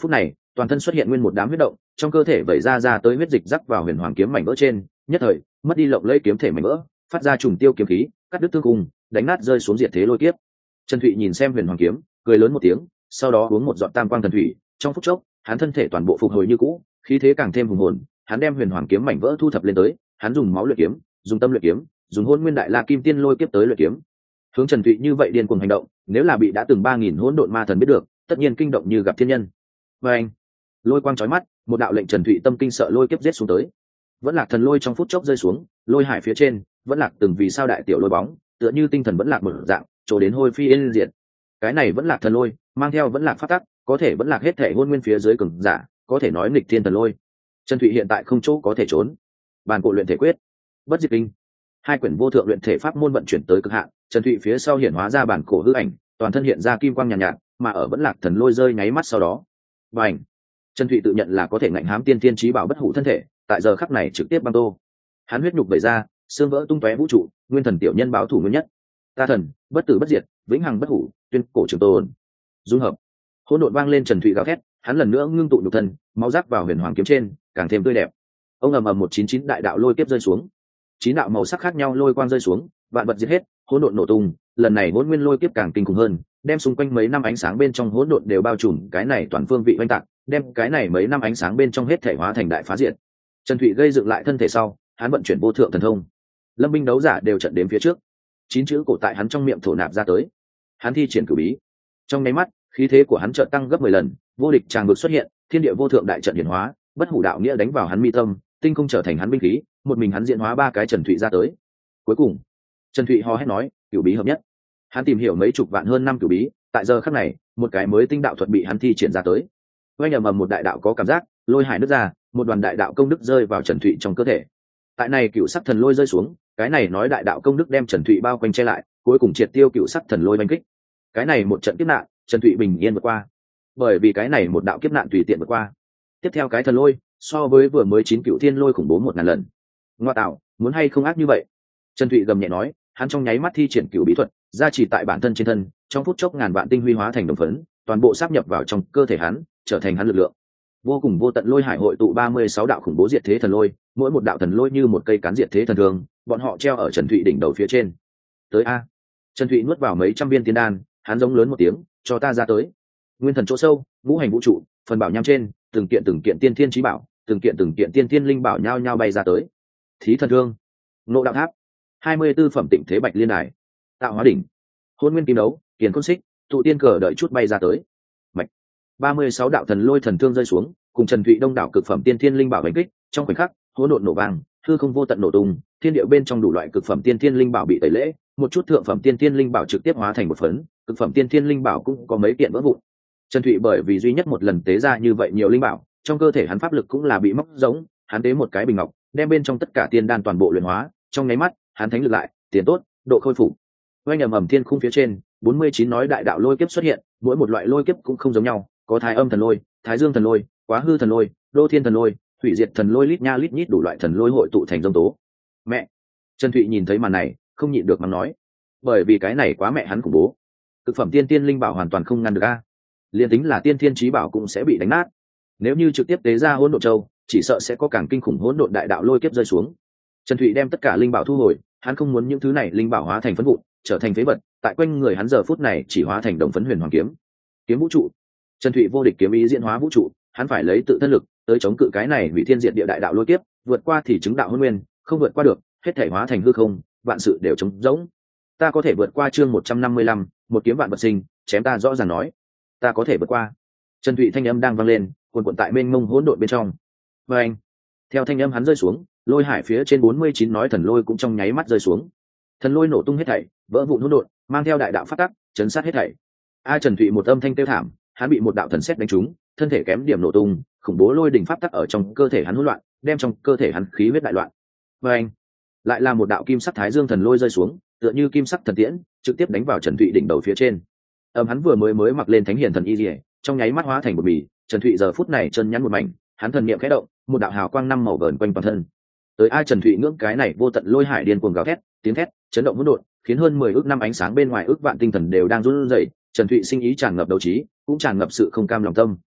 toàn thân xuất hiện nguyên một đám huyết động, trong cơ thể vẩy ra tới huyết dịch rắc vào huyền hoàng kiếm mảnh vỡ trên, nhất thời mất đi lộng lẫy kiếm thể mảnh vỡ, phát ra trùng tiêu kiếm khí, cắt đứt thương cùng, đánh nát rơi xuống diệt thế lôi kiếp. Trần Thụy nhìn xem huyền hoàng kiếm, cười lớn một tiếng, sau đó uống một giọt tam quang thần thủy, trong phút chốc, hắn thân thể toàn bộ phục hồi như cũ, khí thế càng thêm hùng hồn, hắn đem huyền hoàng kiếm mảnh vỡ thu thập lên tới, hắn dùng máu luyện kiếm, dùng tâm luyện kiếm, dùng hôn nguyên đại la kim tiên lôi kiếp tới luyện kiếm. Hướng Trần Thụy như vậy điên cuồng hành động, nếu là bị đã từng 3000 hỗn độn ma thần biết được, tất nhiên kinh động như gặp thiên nhân. Và anh, lôi quang chói mắt, một đạo lệnh Trần Thụy tâm kinh sợ lôi kiếp giết xuống tới. Vẫn Lạc thần lôi trong phút chốc rơi xuống, lôi hải phía trên, Vẫn Lạc từng vì sao đại tiểu lôi bóng, tựa như tinh thần Vẫn Lạc mở dạng, chỗ đến hôi phi yên diệt. Cái này Vẫn Lạc thần lôi, mang theo Vẫn Lạc pháp tắc, có thể Vẫn Lạc hết thể hôn nguyên phía dưới cường giả, có thể nói nghịch thiên thần lôi. Trần Thụy hiện tại không chỗ có thể trốn. Bản cổ luyện thể quyết, bất diệt kinh, hai quyển vô thượng luyện thể pháp môn vận chuyển tới cực hạn. Trần Thụy phía sau hiện hóa ra bản cổ hư ảnh, toàn thân hiện ra kim quang nhàn nhạt, mà ở Vẫn Lạc thần lôi rơi nháy mắt sau đó, bành, Trần Thụy tự nhận là có thể ngạnh hám tiên tiên chí bảo bất hủ thân thể, tại giờ khắc này trực tiếp băng tô. Hắn huyết nhục vẩy ra, xương vỡ tung tóe vũ trụ, nguyên thần tiểu nhân báo thủ nguyên nhất. Ta thần, bất tử bất diệt, vĩnh hằng bất hủ, tuyên cổ trường tồn. Dung hợp, hỗn độn vang lên. Trần Thụy gào thét, hắn lần nữa ngưng tụ nhục thân, máu rắc vào huyền hoàng kiếm trên, càng thêm tươi đẹp. Ông ầm ầm 199 đại đạo lôi kiếp rơi xuống, 9 đạo màu sắc khác nhau lôi quang rơi xuống, vạn vật diệt hết, hỗn độn nổ tung. Lần này hỗn nguyên lôi kiếp càng kinh khủng hơn, đem xung quanh mấy năm ánh sáng bên trong hỗn độn đều bao trùm, cái này toàn phương vị oanh tạc, đem cái này mấy năm ánh sáng bên trong hết thể hóa thành đại phá diệt. Trần Thụy gây dựng lại thân thể sau, hắn vận chuyển vô thượng thần thông, lâm binh đấu giả đều trận đến phía trước, 9 chữ cổ tại hắn trong miệng thổ nạp ra tới. Hắn thi triển cửu bí, trong nháy mắt khí thế của hắn chợt tăng gấp 10 lần, vô địch tràng vực xuất hiện, thiên địa vô thượng đại trận hiển hóa, bất hủ đạo nghĩa đánh vào hắn mi tâm, tinh không trở thành hắn binh khí, một mình hắn diễn hóa 3 cái Trần Thụy ra tới. Cuối cùng, Trần Thụy hò hét nói, cửu bí hợp nhất. Hắn tìm hiểu mấy chục vạn hơn năm cửu bí, tại giờ khắc này, một cái mới tinh đạo thuật bị hắn thi triển ra tới. Oanh ầm ầm một đại đạo có cảm giác, lôi hải nứt ra, một đoàn đại đạo công đức rơi vào Trần Thụy trong cơ thể. Tại này cựu sắc thần lôi rơi xuống, cái này nói đại đạo công đức đem Trần Thụy bao quanh che lại, cuối cùng triệt tiêu cựu sắc thần lôi đánh kích. Cái này một trận kiếp nạn, Trần Thụy bình yên vượt qua. Bởi vì cái này một đạo kiếp nạn tùy tiện vượt qua. Tiếp theo cái thần lôi, so với vừa mới 9 cựu thiên lôi khủng bố 1000 lần. Ngoa tạo, muốn hay không ác như vậy? Trần Thụy gầm nhẹ nói, hắn trong nháy mắt thi triển cựu bí thuật, gia trì tại bản thân trên thân, trong phút chốc ngàn vạn tinh huy hóa thành đồng phấn, toàn bộ sáp nhập vào trong cơ thể hắn, trở thành hắn lực lượng. Vô cùng vô tận lôi hải hội tụ 36 đạo khủng bố diệt thế thần lôi, mỗi một đạo thần lôi như một cây cán diệt thế thần thường, bọn họ treo ở Trần Thụy đỉnh đầu phía trên. Tới a! Trần Thụy nuốt vào mấy trăm viên tiên đan, hắn giống lớn một tiếng, cho ta ra tới. Nguyên thần chỗ sâu, ngũ hành vũ trụ, phần bảo nham trên, từng kiện tiên thiên chí bảo, từng kiện tiên thiên linh bảo nhao nhao bay ra tới. Thí thần thương, Ngộ đạo tháp, 24 phẩm tịnh thế bạch liên đài, tạo hóa đỉnh, hôn nguyên kim đấu, kiền côn xích, tụ tiên cờ đợi chút bay ra tới. 36 đạo thần lôi thần thương rơi xuống, cùng Trần Thụy đông đảo cực phẩm tiên thiên linh bảo đánh kích, trong khoảnh khắc, hỗn độn nổ vang, hư không vô tận nổ tung, thiên địa bên trong đủ loại cực phẩm tiên thiên linh bảo bị tẩy lễ, một chút thượng phẩm tiên thiên linh bảo trực tiếp hóa thành một phấn, cực phẩm tiên thiên linh bảo cũng có mấy kiện vỡ vụn. Trần Thụy bởi vì duy nhất một lần tế ra như vậy nhiều linh bảo, trong cơ thể hắn pháp lực cũng là bị móc giống, hắn tế một cái bình ngọc, đem bên trong tất cả tiên đan toàn bộ luyện hóa, trong nháy mắt, hắn thánh lực lại, tiền tốt, độ khôi phục. Oanh ầm ầm thiên khung phía trên, 49 nói đại đạo lôi kiếp xuất hiện, mỗi một loại lôi kiếp cũng không giống nhau, có thái âm thần lôi, thái dương thần lôi, quá hư thần lôi, đô thiên thần lôi, hủy diệt thần lôi, lít nha lít nhít đủ loại thần lôi hội tụ thành dông tố. Mẹ! Trần Thụy nhìn thấy màn này, không nhịn được mắng nói, bởi vì cái này quá mẹ hắn khủng bố. Cực phẩm tiên tiên linh bảo hoàn toàn không ngăn được a. Liên tính là tiên thiên chí bảo cũng sẽ bị đánh nát. Nếu như trực tiếp tế ra hỗn độn châu, chỉ sợ sẽ có càng kinh khủng hỗn độn đại đạo lôi kiếp rơi xuống. Trần Thụy đem tất cả linh bảo thu hồi, hắn không muốn những thứ này linh bảo hóa thành phấn vụn, trở thành phế vật, tại quanh người hắn giờ phút này chỉ hóa thành đồng phấn huyền hoàng kiếm. Kiếm vũ trụ. Trần Thụy vô địch kiếm ý diễn hóa vũ trụ, hắn phải lấy tự thân lực tới chống cự cái này hủy thiên diệt địa đại đạo lôi kiếp, vượt qua thì chứng đạo hôn nguyên, không vượt qua được, hết thể hóa thành hư không, vạn sự đều trống rỗng. Ta có thể vượt qua chương 155, một kiếm vạn vật sinh, chém ta rõ ràng nói, ta có thể vượt qua. Trần Thụy thanh âm đang vang lên, cuồn cuộn tại mênh mông hỗn độn bên trong. Và anh, theo thanh âm hắn rơi xuống, lôi hải phía trên 49 nói thần lôi cũng trong nháy mắt rơi xuống. Thần lôi nổ tung hết thảy, vỡ vụn hỗn độn, mang theo đại đạo phát tắc, chấn sát hết thảy. Trần Thụy một âm thanh kêu thảm, hắn bị một đạo thần sét đánh trúng, thân thể kém điểm nổ tung, khủng bố lôi đỉnh pháp tắc ở trong cơ thể hắn hỗn loạn, đem trong cơ thể hắn khí huyết đại loạn. Và anh, lại là một đạo kim sắc thái dương thần lôi rơi xuống, tựa như kim sắc thần tiễn, trực tiếp đánh vào Trần Thụy đỉnh đầu phía trên. Hắn vừa mới mặc lên thánh hiền thần y liễu, trong nháy mắt hóa thành một bì. Trần Thụy giờ phút này chân nhắn một mảnh, hắn thần niệm khẽ động, một đạo hào quang năm màu vờn quanh toàn thân. Tới Trần Thụy ngưỡng cái này vô tận lôi hải điên cuồng gào thét, tiếng thét chấn động hỗn độn, khiến hơn 10 ước năm ánh sáng bên ngoài ước vạn tinh thần đều đang run rẩy. Trần Thụy sinh ý tràn ngập đấu trí, cũng tràn ngập sự không cam lòng tâm.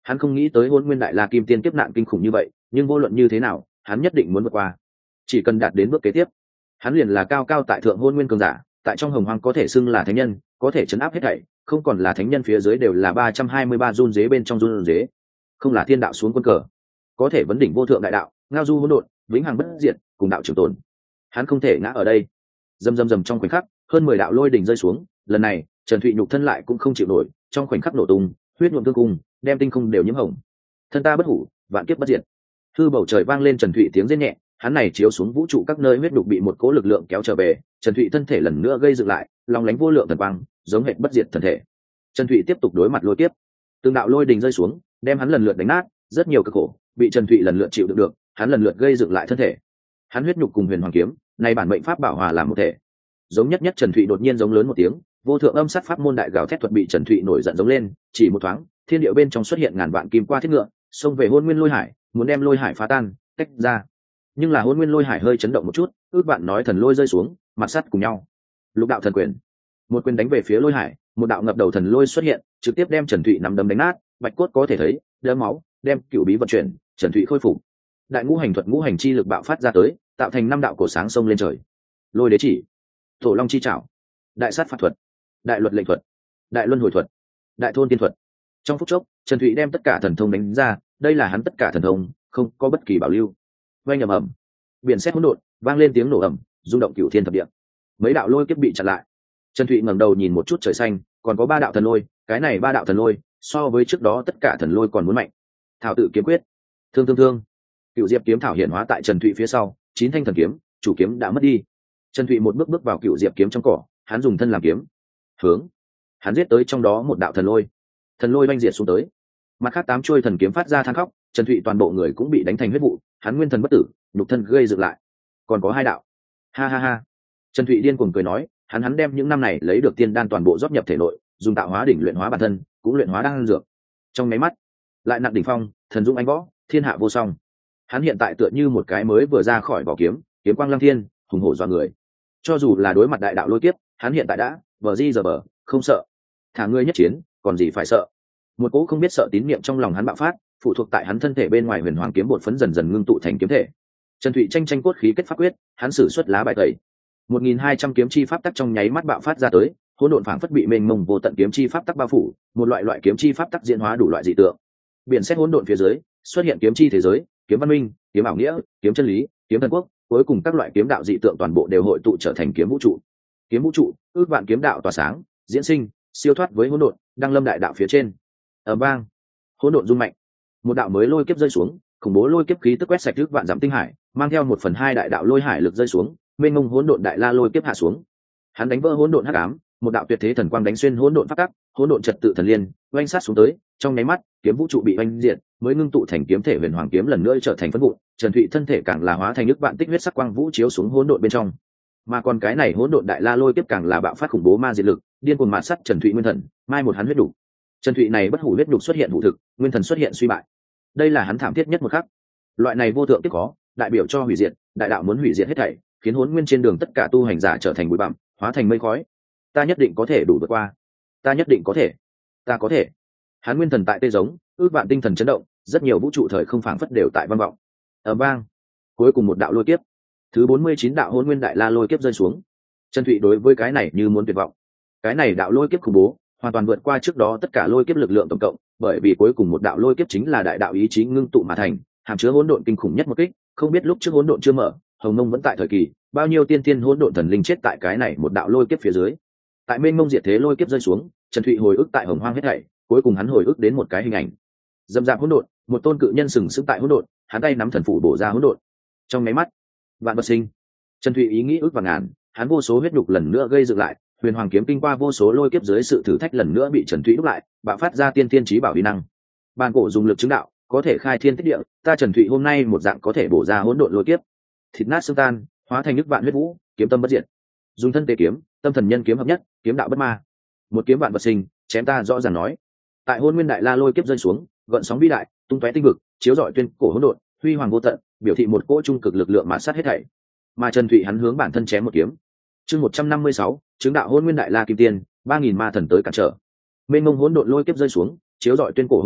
Hắn không nghĩ tới hôn nguyên đại la kim tiên kiếp nạn kinh khủng như vậy, nhưng vô luận như thế nào hắn nhất định muốn vượt qua. Chỉ cần đạt đến bước kế tiếp, hắn liền là cao cao tại thượng hôn nguyên cường giả, tại trong hồng hoang có thể xưng là thánh nhân, có thể chấn áp hết thảy, không còn là thánh nhân phía dưới đều là 323 run dế bên trong run dế, không là thiên đạo xuống quân cờ, có thể vấn đỉnh vô thượng đại đạo, ngao du hỗn độn, vĩnh hằng bất diệt, cùng đạo trường tồn. Hắn không thể ngã ở đây. Rầm rầm rầm, trong khoảnh khắc hơn 10 đạo lôi đỉnh rơi xuống, lần này Trần Thụy nhục thân lại cũng không chịu nổi, trong khoảnh khắc nổ tung, huyết nhuộm thương cung, đem tinh không đều nhiễm hồng. Thân ta bất hủ, vạn kiếp bất diệt. Hư bầu trời vang lên Trần Thụy tiếng rên nhẹ, hắn này chiếu xuống vũ trụ các nơi huyết đục bị một cỗ lực lượng kéo trở về, Trần Thụy thân thể lần nữa gây dựng lại, long lánh vô lượng thần quang, giống hệt bất diệt thần thể. Trần Thụy tiếp tục đối mặt lôi kiếp, từng đạo lôi đình rơi xuống, đem hắn lần lượt đánh nát, rất nhiều cực khổ bị Trần Thụy lần lượt chịu đựng được, hắn lần lượt gây dựng lại thân thể. Hắn huyết nhục cùng huyền hoàng kiếm, này bản mệnh pháp bảo hòa làm một thể. Giống nhất nhất Trần Thụy đột nhiên giống lớn một tiếng, vô thượng âm sát pháp môn đại gào thét thuật bị Trần Thụy nổi giận giống lên, chỉ một thoáng, thiên địa bên trong xuất hiện ngàn vạn kim qua thiết ngựa, xông về hôn nguyên lôi hải, muốn đem lôi hải phá tan, tách ra. Nhưng là hôn nguyên lôi hải hơi chấn động một chút, ước bạn nói thần lôi rơi xuống, mặt sắt cùng nhau. Lục đạo thần quyền, một quyền đánh về phía lôi hải, một đạo ngập đầu thần lôi xuất hiện, trực tiếp đem Trần Thụy nắm đấm đánh nát, bạch cốt có thể thấy, đỡ máu, đem cửu bí vận chuyển, Trần Thụy khôi phục. Đại ngũ hành thuật ngũ hành chi lực bạo phát ra tới, tạo thành năm đạo cổ sáng sông lên trời. Lôi đế chỉ, tổ long chi trảo, đại sát pháp thuật, đại luật lệnh thuật, đại luân hồi thuật, đại thôn tiên thuật. Trong phút chốc Trần Thụy đem tất cả thần thông đánh ra, đây là hắn tất cả thần thông, không có bất kỳ bảo lưu. Vang ầm ầm, biển sét hỗn độn, vang lên tiếng nổ ầm, rung động cửu thiên thập địa. Mấy đạo lôi kiếp bị chặn lại. Trần Thụy ngẩng đầu nhìn một chút trời xanh, còn có 3 đạo thần lôi, cái này 3 đạo thần lôi so với trước đó tất cả thần lôi còn muốn mạnh. Thảo tự kiếm quyết, thương thương thương. Cựu diệp kiếm thảo hiện hóa tại Trần Thụy phía sau, 9 thanh thần kiếm, chủ kiếm đã mất đi. Trần Thụy một bước bước vào cựu diệp kiếm trong cỏ, hắn dùng thân làm kiếm, hướng, hắn giết tới trong đó một đạo thần lôi oanh diệt xuống tới. Mặt khác 8 chuôi thần kiếm phát ra than khóc, Trần Thụy toàn bộ người cũng bị đánh thành huyết vụ, hắn nguyên thần bất tử, nhục thân gây dựng lại. Còn có 2 đạo. Ha ha ha. Trần Thụy điên cuồng cười nói, hắn đem những năm này lấy được tiên đan toàn bộ rót nhập thể nội, dùng tạo hóa đỉnh luyện hóa bản thân, cũng luyện hóa đan dược. Trong mấy mắt, lại nặng đỉnh phong, thần dũng anh võ, thiên hạ vô song. Hắn hiện tại tựa như một cái mới vừa ra khỏi vỏ kiếm, kiếm quang lăng thiên, hùng hổ dọa người. Cho dù là đối mặt đại đạo lôi kiếp, hắn hiện tại đã bờ di giờ bờ, không sợ. Thả ngươi nhất chiến, còn gì phải sợ. Một cỗ không biết sợ tín niệm trong lòng hắn bạo phát, phụ thuộc tại hắn thân thể bên ngoài huyền hoàng kiếm bột phấn dần dần ngưng tụ thành kiếm thể. Trần Thụy tranh cốt khí kết pháp quyết, hắn sử xuất lá bài tẩy. 1200 kiếm chi pháp tắc trong nháy mắt bạo phát ra tới, hỗn độn phảng phất bị mênh mông vô tận kiếm chi pháp tắc bao phủ, một loại kiếm chi pháp tắc diễn hóa đủ loại dị tượng. Biển xét hỗn độn phía dưới, xuất hiện kiếm chi thế giới, kiếm văn minh, kiếm ảo nghĩa, kiếm chân lý, kiếm thần quốc, cuối cùng các loại kiếm đạo dị tượng toàn bộ đều hội tụ trở thành kiếm vũ trụ. Kiếm vũ trụ, ước vạn kiếm đạo tỏa sáng, diễn sinh, siêu thoát với hỗn độn, đăng lâm đại đạo phía trên. Ầm vang, hỗn độn rung mạnh, một đạo mới lôi kiếp rơi xuống, khủng bố lôi kiếp khí tức quét sạch ước vạn dặm tinh hải, mang theo 1/2 đại đạo lôi hải lực rơi xuống, mênh mông hỗn độn đại la lôi kiếp hạ xuống. Hắn đánh vỡ hỗn độn hắc ám, một đạo tuyệt thế thần quang đánh xuyên hỗn độn pháp tắc, hỗn độn trật tự thần liên, oanh sát xuống tới, trong nháy mắt, kiếm vũ trụ bị oanh diệt, mới ngưng tụ thành kiếm thể huyền hoàng kiếm lần nữa trở thành phấn vụn, Trần Thụy thân thể càng là hóa thành nước vạn tích huyết sắc quang vũ chiếu xuống hỗn độn bên trong. Mà còn cái này hỗn độn đại la lôi kiếp càng là bạo phát khủng bố ma diệt lực, điên cuồng mạt sắt Trần Thụy nguyên thần, mai một hắn huyết đủ. Trần Thụy này bất hủ huyết đục xuất hiện hủ thực, nguyên thần xuất hiện suy bại. Đây là hắn thảm thiết nhất một khắc. Loại này vô thượng kiếp có, đại biểu cho hủy diệt, đại đạo muốn hủy diệt hết thảy, khiến hỗn nguyên trên đường tất cả tu hành giả trở thành bụi bặm, hóa thành mây khói. Ta nhất định có thể đủ vượt qua, ta nhất định có thể, ta có thể. Hắn nguyên thần tại tê giống, ước vạn tinh thần chấn động, rất nhiều vũ trụ thời không phảng phất đều tại vang vọng. Ầm vang, cuối cùng một đạo lôi kiếp, thứ 49 đạo hỗn nguyên đại la lôi kiếp rơi xuống. Trần Thụy đối với cái này như muốn tuyệt vọng. Cái này đạo lôi kiếp khủng bố, hoàn toàn vượt qua trước đó tất cả lôi kiếp lực lượng tổng cộng, bởi vì cuối cùng một đạo lôi kiếp chính là đại đạo ý chí ngưng tụ mà thành, hàm chứa hỗn độn kinh khủng nhất một kích, không biết lúc trước hỗn độn chưa mở, hồng mông vẫn tại thời kỳ, bao nhiêu tiên tiên hỗn độn thần linh chết tại cái này một đạo lôi kiếp phía dưới. Tại mênh mông diệt thế lôi kiếp rơi xuống, Trần Thụy hồi ức tại hồng hoang hết thảy, cuối cùng hắn hồi ức đến một cái hình ảnh. Dâm dạp hỗn độn, một tôn cự nhân sừng sững tại hỗn độn, hắn tay nắm thần phủ bổ ra hỗn độn. Trong mấy mắt, vạn vật sinh. Trần Thụy ý nghĩ ước vạn ngàn, hắn vô số huyết nhục lần nữa gây dựng lại, huyền hoàng kiếm kinh qua vô số lôi kiếp dưới sự thử thách lần nữa bị Trần Thụy đúc lại, bạo phát ra tiên tiên chí bảo uy năng. Bàn cổ dùng lực chứng đạo, có thể khai thiên tích địa, ta Trần Thụy hôm nay một dạng có thể bổ ra hỗn độn lôi kiếp, thịt nát xương tan, hóa thành nước vạn huyết vũ, kiếm tâm bất diệt. Dùng thân tế kiếm, tâm thần nhân kiếm hợp nhất, kiếm đạo bất ma. Một kiếm vạn vật sinh, chém ta rõ ràng nói. Tại hôn nguyên đại la lôi kiếp rơi xuống, gợn sóng vĩ đại, tung tóe tinh vực, chiếu rọi tuyên cổ hỗn độn, huy hoàng vô tận, biểu thị một cỗ trung cực lực lượng mạt sát hết thảy. Mà Trần Thụy hắn hướng bản thân chém một kiếm. Chương 156, chứng đạo hôn nguyên đại la kim tiên, 3000 ma thần tới cản trở. Mênh mông hỗn độn lôi kiếp rơi xuống, chiếu rọi tuyên cổ hỗn độn,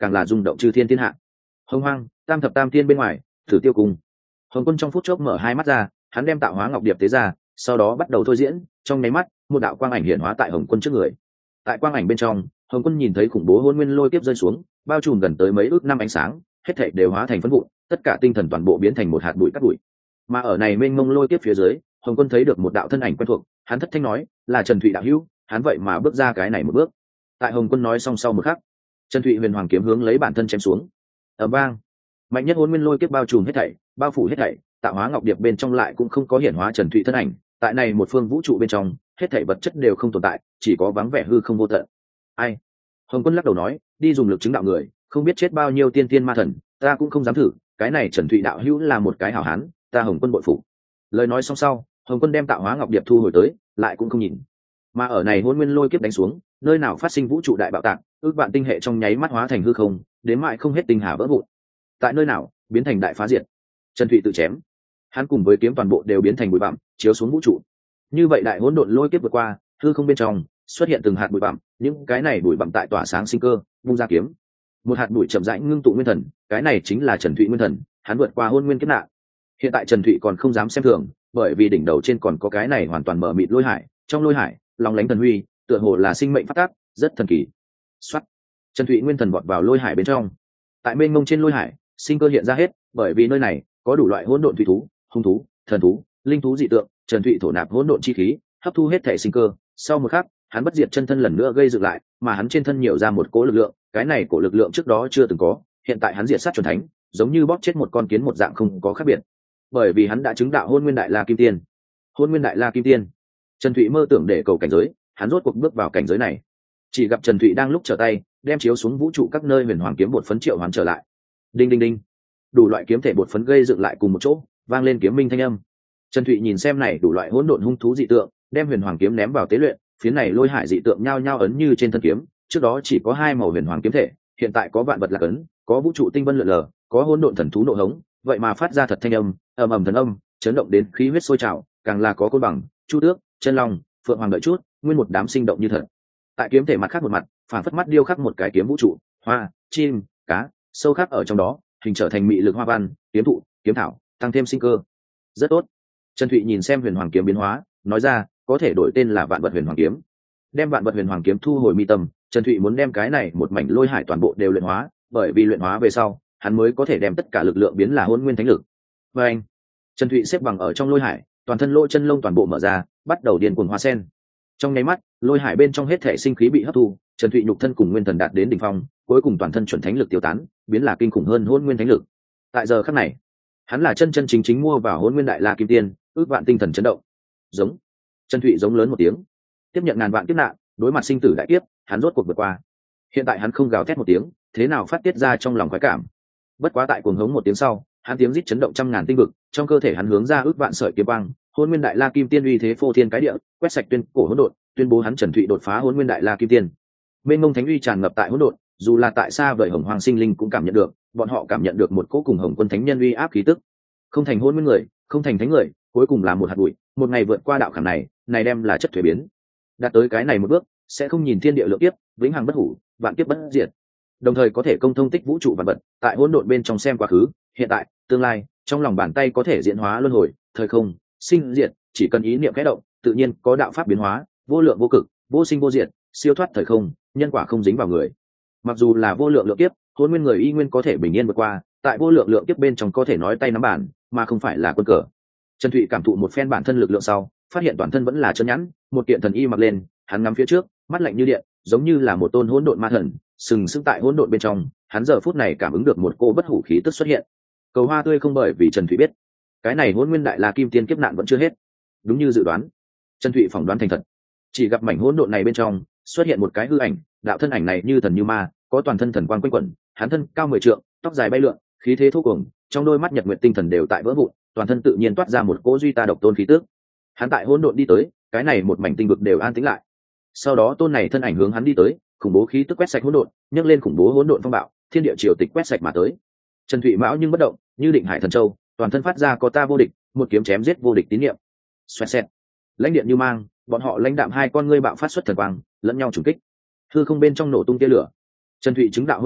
càng là rung động chư thiên thiên hạ. Hồng Hoang, Tam thập tam thiên bên ngoài, Thử Tiêu Cung. Hồng Quân trong phút chốc mở hai mắt ra, hắn đem tạo hóa ngọc điệp tế ra, sau đó bắt đầu thôi diễn, trong nháy mắt, một đạo quang ảnh hiện hóa tại Hồng Quân trước người. Tại quang ảnh bên trong, Hồng Quân nhìn thấy khủng bố hôn nguyên lôi kiếp rơi xuống, bao trùm gần tới mấy ước năm ánh sáng, hết thảy đều hóa thành phấn vụn, tất cả tinh thần toàn bộ biến thành một hạt bụi cát bụi. Mà ở này mênh mông lôi kiếp phía dưới, Hồng Quân thấy được một đạo thân ảnh quen thuộc, hắn thất thanh nói, là Trần Thụy đạo hữu, hắn vậy mà bước ra cái này một bước. Tại Hồng Quân nói xong sau một khắc, Trần Thụy huyền hoàng kiếm hướng lấy bản thân chém xuống. Ầm vang, mạnh nhất hôn nguyên lôi kiếp bao trùm hết thảy, bao phủ hết thảy, tạo hóa ngọc điệp bên trong lại cũng không có hiển hóa Trần Thụy thân ảnh, tại này một phương vũ trụ bên trong, hết thảy vật chất đều không tồn tại, chỉ có vắng vẻ hư không vô tận. Ai? Hồng Quân lắc đầu nói, đi dùng lực chứng đạo người, không biết chết bao nhiêu tiên tiên ma thần, ta cũng không dám thử, cái này Trần Thụy đạo hữu là một cái hảo hán, ta Hồng Quân bội phục. Lời nói xong sau, Hồng Quân đem tạo hóa ngọc điệp thu hồi tới, lại cũng không nhìn. Mà ở này hôn nguyên lôi kiếp đánh xuống, nơi nào phát sinh vũ trụ đại bạo tạc, ước vạn tinh hệ trong nháy mắt hóa thành hư không, đến mãi không hết tinh hà vỡ vụn. Tại nơi nào, biến thành đại phá diệt. Trần Thụy tự chém, hắn cùng với kiếm toàn bộ đều biến thành bụi bặm, chiếu xuống vũ trụ. Như vậy đại hỗn độn lôi kiếp vượt qua, hư không bên trong xuất hiện từng hạt bụi bặm, những cái này bụi bặm tại tỏa sáng sinh cơ, vung ra kiếm. Một hạt bụi chậm rãi ngưng tụ nguyên thần, cái này chính là Trần Thụy nguyên thần, hắn vượt qua hôn nguyên kiếp nạn. Hiện tại Trần Thụy còn không dám xem thường, bởi vì đỉnh đầu trên còn có cái này hoàn toàn mở mịt lôi hải, trong lôi hải, long lánh thần huy, tựa hồ là sinh mệnh phát tác, rất thần kỳ. Soát, Trần Thụy nguyên thần vọt vào lôi hải bên trong. Tại mênh mông trên lôi hải, sinh cơ hiện ra hết, bởi vì nơi này có đủ loại hỗn độn thủy thú, hung thú, thần thú, linh thú dị tượng. Trần Thụy thổ nạp hỗn độn chi khí, hấp thu hết thể sinh cơ. Sau một khắc, hắn bất diệt chân thân lần nữa gây dựng lại, mà hắn trên thân nhiều ra một cỗ lực lượng, cái này cỗ lực lượng trước đó chưa từng có, hiện tại hắn diệt sát chuẩn thánh, giống như bóp chết một con kiến một dạng không có khác biệt. Bởi vì hắn đã chứng đạo hôn nguyên đại la kim tiên. Hôn nguyên đại la kim tiên, Trần Thụy mơ tưởng để cầu cảnh giới, hắn rốt cuộc bước vào cảnh giới này. Chỉ gặp Trần Thụy đang lúc trở tay, đem chiếu xuống vũ trụ các nơi huyền hoàng kiếm bột phấn triệu hoán trở lại. Đinh đinh đinh, đủ loại kiếm thể bột phấn gây dựng lại cùng một chỗ, vang lên kiếm minh thanh âm. Trần Thụy nhìn xem này đủ loại hỗn độn hung thú dị tượng, đem huyền hoàng kiếm ném vào tế luyện, phía này lôi hải dị tượng nhao nhao ấn như trên thân kiếm, trước đó chỉ có hai màu huyền hoàng kiếm thể, hiện tại có vạn vật lạc ấn, có vũ trụ tinh vân lượn lờ, có hỗn độn thần thú nộ hống, vậy mà phát ra thật thanh âm, ầm ầm thần âm, chấn động đến khí huyết sôi trào, càng là có côn bằng, chu tước, chân long, phượng hoàng đợi chút, nguyên một đám sinh động như thật. Tại kiếm thể mặt khác một mặt, phản phất mắt điêu khắc một cái kiếm vũ trụ, hoa, chim, cá, sâu khắc ở trong đó, hình trở thành mị lực hoa văn, kiếm thụ, kiếm thảo, tăng thêm sinh cơ. Rất tốt. Trần Thụy nhìn xem huyền hoàng kiếm biến hóa, nói ra, có thể đổi tên là vạn vật huyền hoàng kiếm. Đem vạn vật huyền hoàng kiếm thu hồi mi tâm, Trần Thụy muốn đem cái này một mảnh lôi hải toàn bộ đều luyện hóa, bởi vì luyện hóa về sau, hắn mới có thể đem tất cả lực lượng biến là hôn nguyên thánh lực. Và anh, Trần Thụy xếp bằng ở trong lôi hải, toàn thân lỗ chân lông toàn bộ mở ra, bắt đầu điên cuồng hoa sen. Trong nháy mắt, lôi hải bên trong hết thể sinh khí bị hấp thu, Trần Thụy nhục thân cùng nguyên thần đạt đến đỉnh phong, cuối cùng toàn thân chuẩn thánh lực tiêu tán, biến là kinh khủng hơn hôn nguyên thánh lực. Tại giờ khắc này, hắn là chân chân chính chính mua vào hôn nguyên đại la kim tiên, ước vạn tinh thần chấn động. Giống, Trần Thụy giống lớn một tiếng, tiếp nhận ngàn vạn kiếp nạn, đối mặt sinh tử đại kiếp, hắn rốt cuộc vượt qua. Hiện tại hắn không gào thét một tiếng, thế nào phát tiết ra trong lòng khoái cảm. Bất quá tại cuồng hống một tiếng sau, hắn tiếng rít chấn động trăm ngàn tinh vực, trong cơ thể hắn hướng ra ước vạn sợi kiếm băng, hôn nguyên đại la kim tiên uy thế phô thiên cái địa, quét sạch tuyên cổ hỗn độn, tuyên bố hắn Trần Thụy đột phá hôn nguyên đại la kim tiên. Mênh mông thánh uy tràn ngập tại hỗn độn, dù là tại xa vời hồng hoàng sinh linh cũng cảm nhận được, bọn họ cảm nhận được một cỗ cùng hồng quân thánh nhân uy áp khí tức. Không thành hôn nguyên người, không thành thánh người, cuối cùng là một hạt bụi, một ngày vượt qua đạo khảm này, này đem là chất thuế biến. Đạt tới cái này một bước, sẽ không nhìn thiên địa lượng kiếp, vĩnh hằng bất hủ, vạn kiếp bất diệt. Đồng thời có thể công thông tích vũ trụ vạn vật, tại hỗn độn bên trong xem quá khứ, hiện tại, tương lai, trong lòng bàn tay có thể diễn hóa luân hồi, thời không, sinh diệt, chỉ cần ý niệm khẽ động, tự nhiên có đạo pháp biến hóa, vô lượng vô cực, vô sinh vô diệt, siêu thoát thời không, nhân quả không dính vào người. Mặc dù là vô lượng lượng kiếp, hôn nguyên người y nguyên có thể bình yên vượt qua, tại vô lượng lượng kiếp bên trong có thể nói tay nắm bàn, mà không phải là quân cờ. Trần Thụy cảm thụ một phen bản thân lực lượng sau, phát hiện toàn thân vẫn là chân nhẵn, một kiện thần y mặc lên, hắn ngắm phía trước, mắt lạnh như điện, giống như là một tôn hỗn độn ma thần, sừng sững tại hỗn độn bên trong, hắn giờ phút này cảm ứng được một cô bất hủ khí tức xuất hiện. Cầu hoa tươi không, bởi vì Trần Thụy biết, cái này hỗn nguyên đại la kim tiên kiếp nạn vẫn chưa hết. Đúng như dự đoán, Trần Thụy phỏng đoán thành thật. Chỉ gặp mảnh hỗn độn này bên trong xuất hiện một cái hư ảnh, đạo thân ảnh này như thần như ma, có toàn thân thần quang quanh quẩn, hắn thân cao 10 trượng, tóc dài bay lượn, khí thế thô cuồng, trong đôi mắt nhật nguyệt tinh thần đều tại vỡ vụn, toàn thân tự nhiên toát ra một cỗ duy ta độc tôn khí tức. Hắn tại hỗn độn đi tới, cái này một mảnh tinh vực đều an tĩnh lại. Sau đó tôn này thân ảnh hướng hắn đi tới, khủng bố khí tức quét sạch hỗn độn, nhấc lên khủng bố hỗn độn phong bạo, thiên địa triều tịch quét sạch mà tới. Trần Thụy mão nhưng bất động, như định hải thần châu, toàn thân phát ra có ta vô địch, một kiếm chém giết vô địch tín niệm. Xoẹt xẹt, lãnh điện như mang, bọn họ lãnh đạm hai con ngươi bạo phát xuất thần quang, lẫn nhau trùng kích. Hư không bên trong nổ tung tia lửa. Trần Thụy chứng đạo hôn nguyên,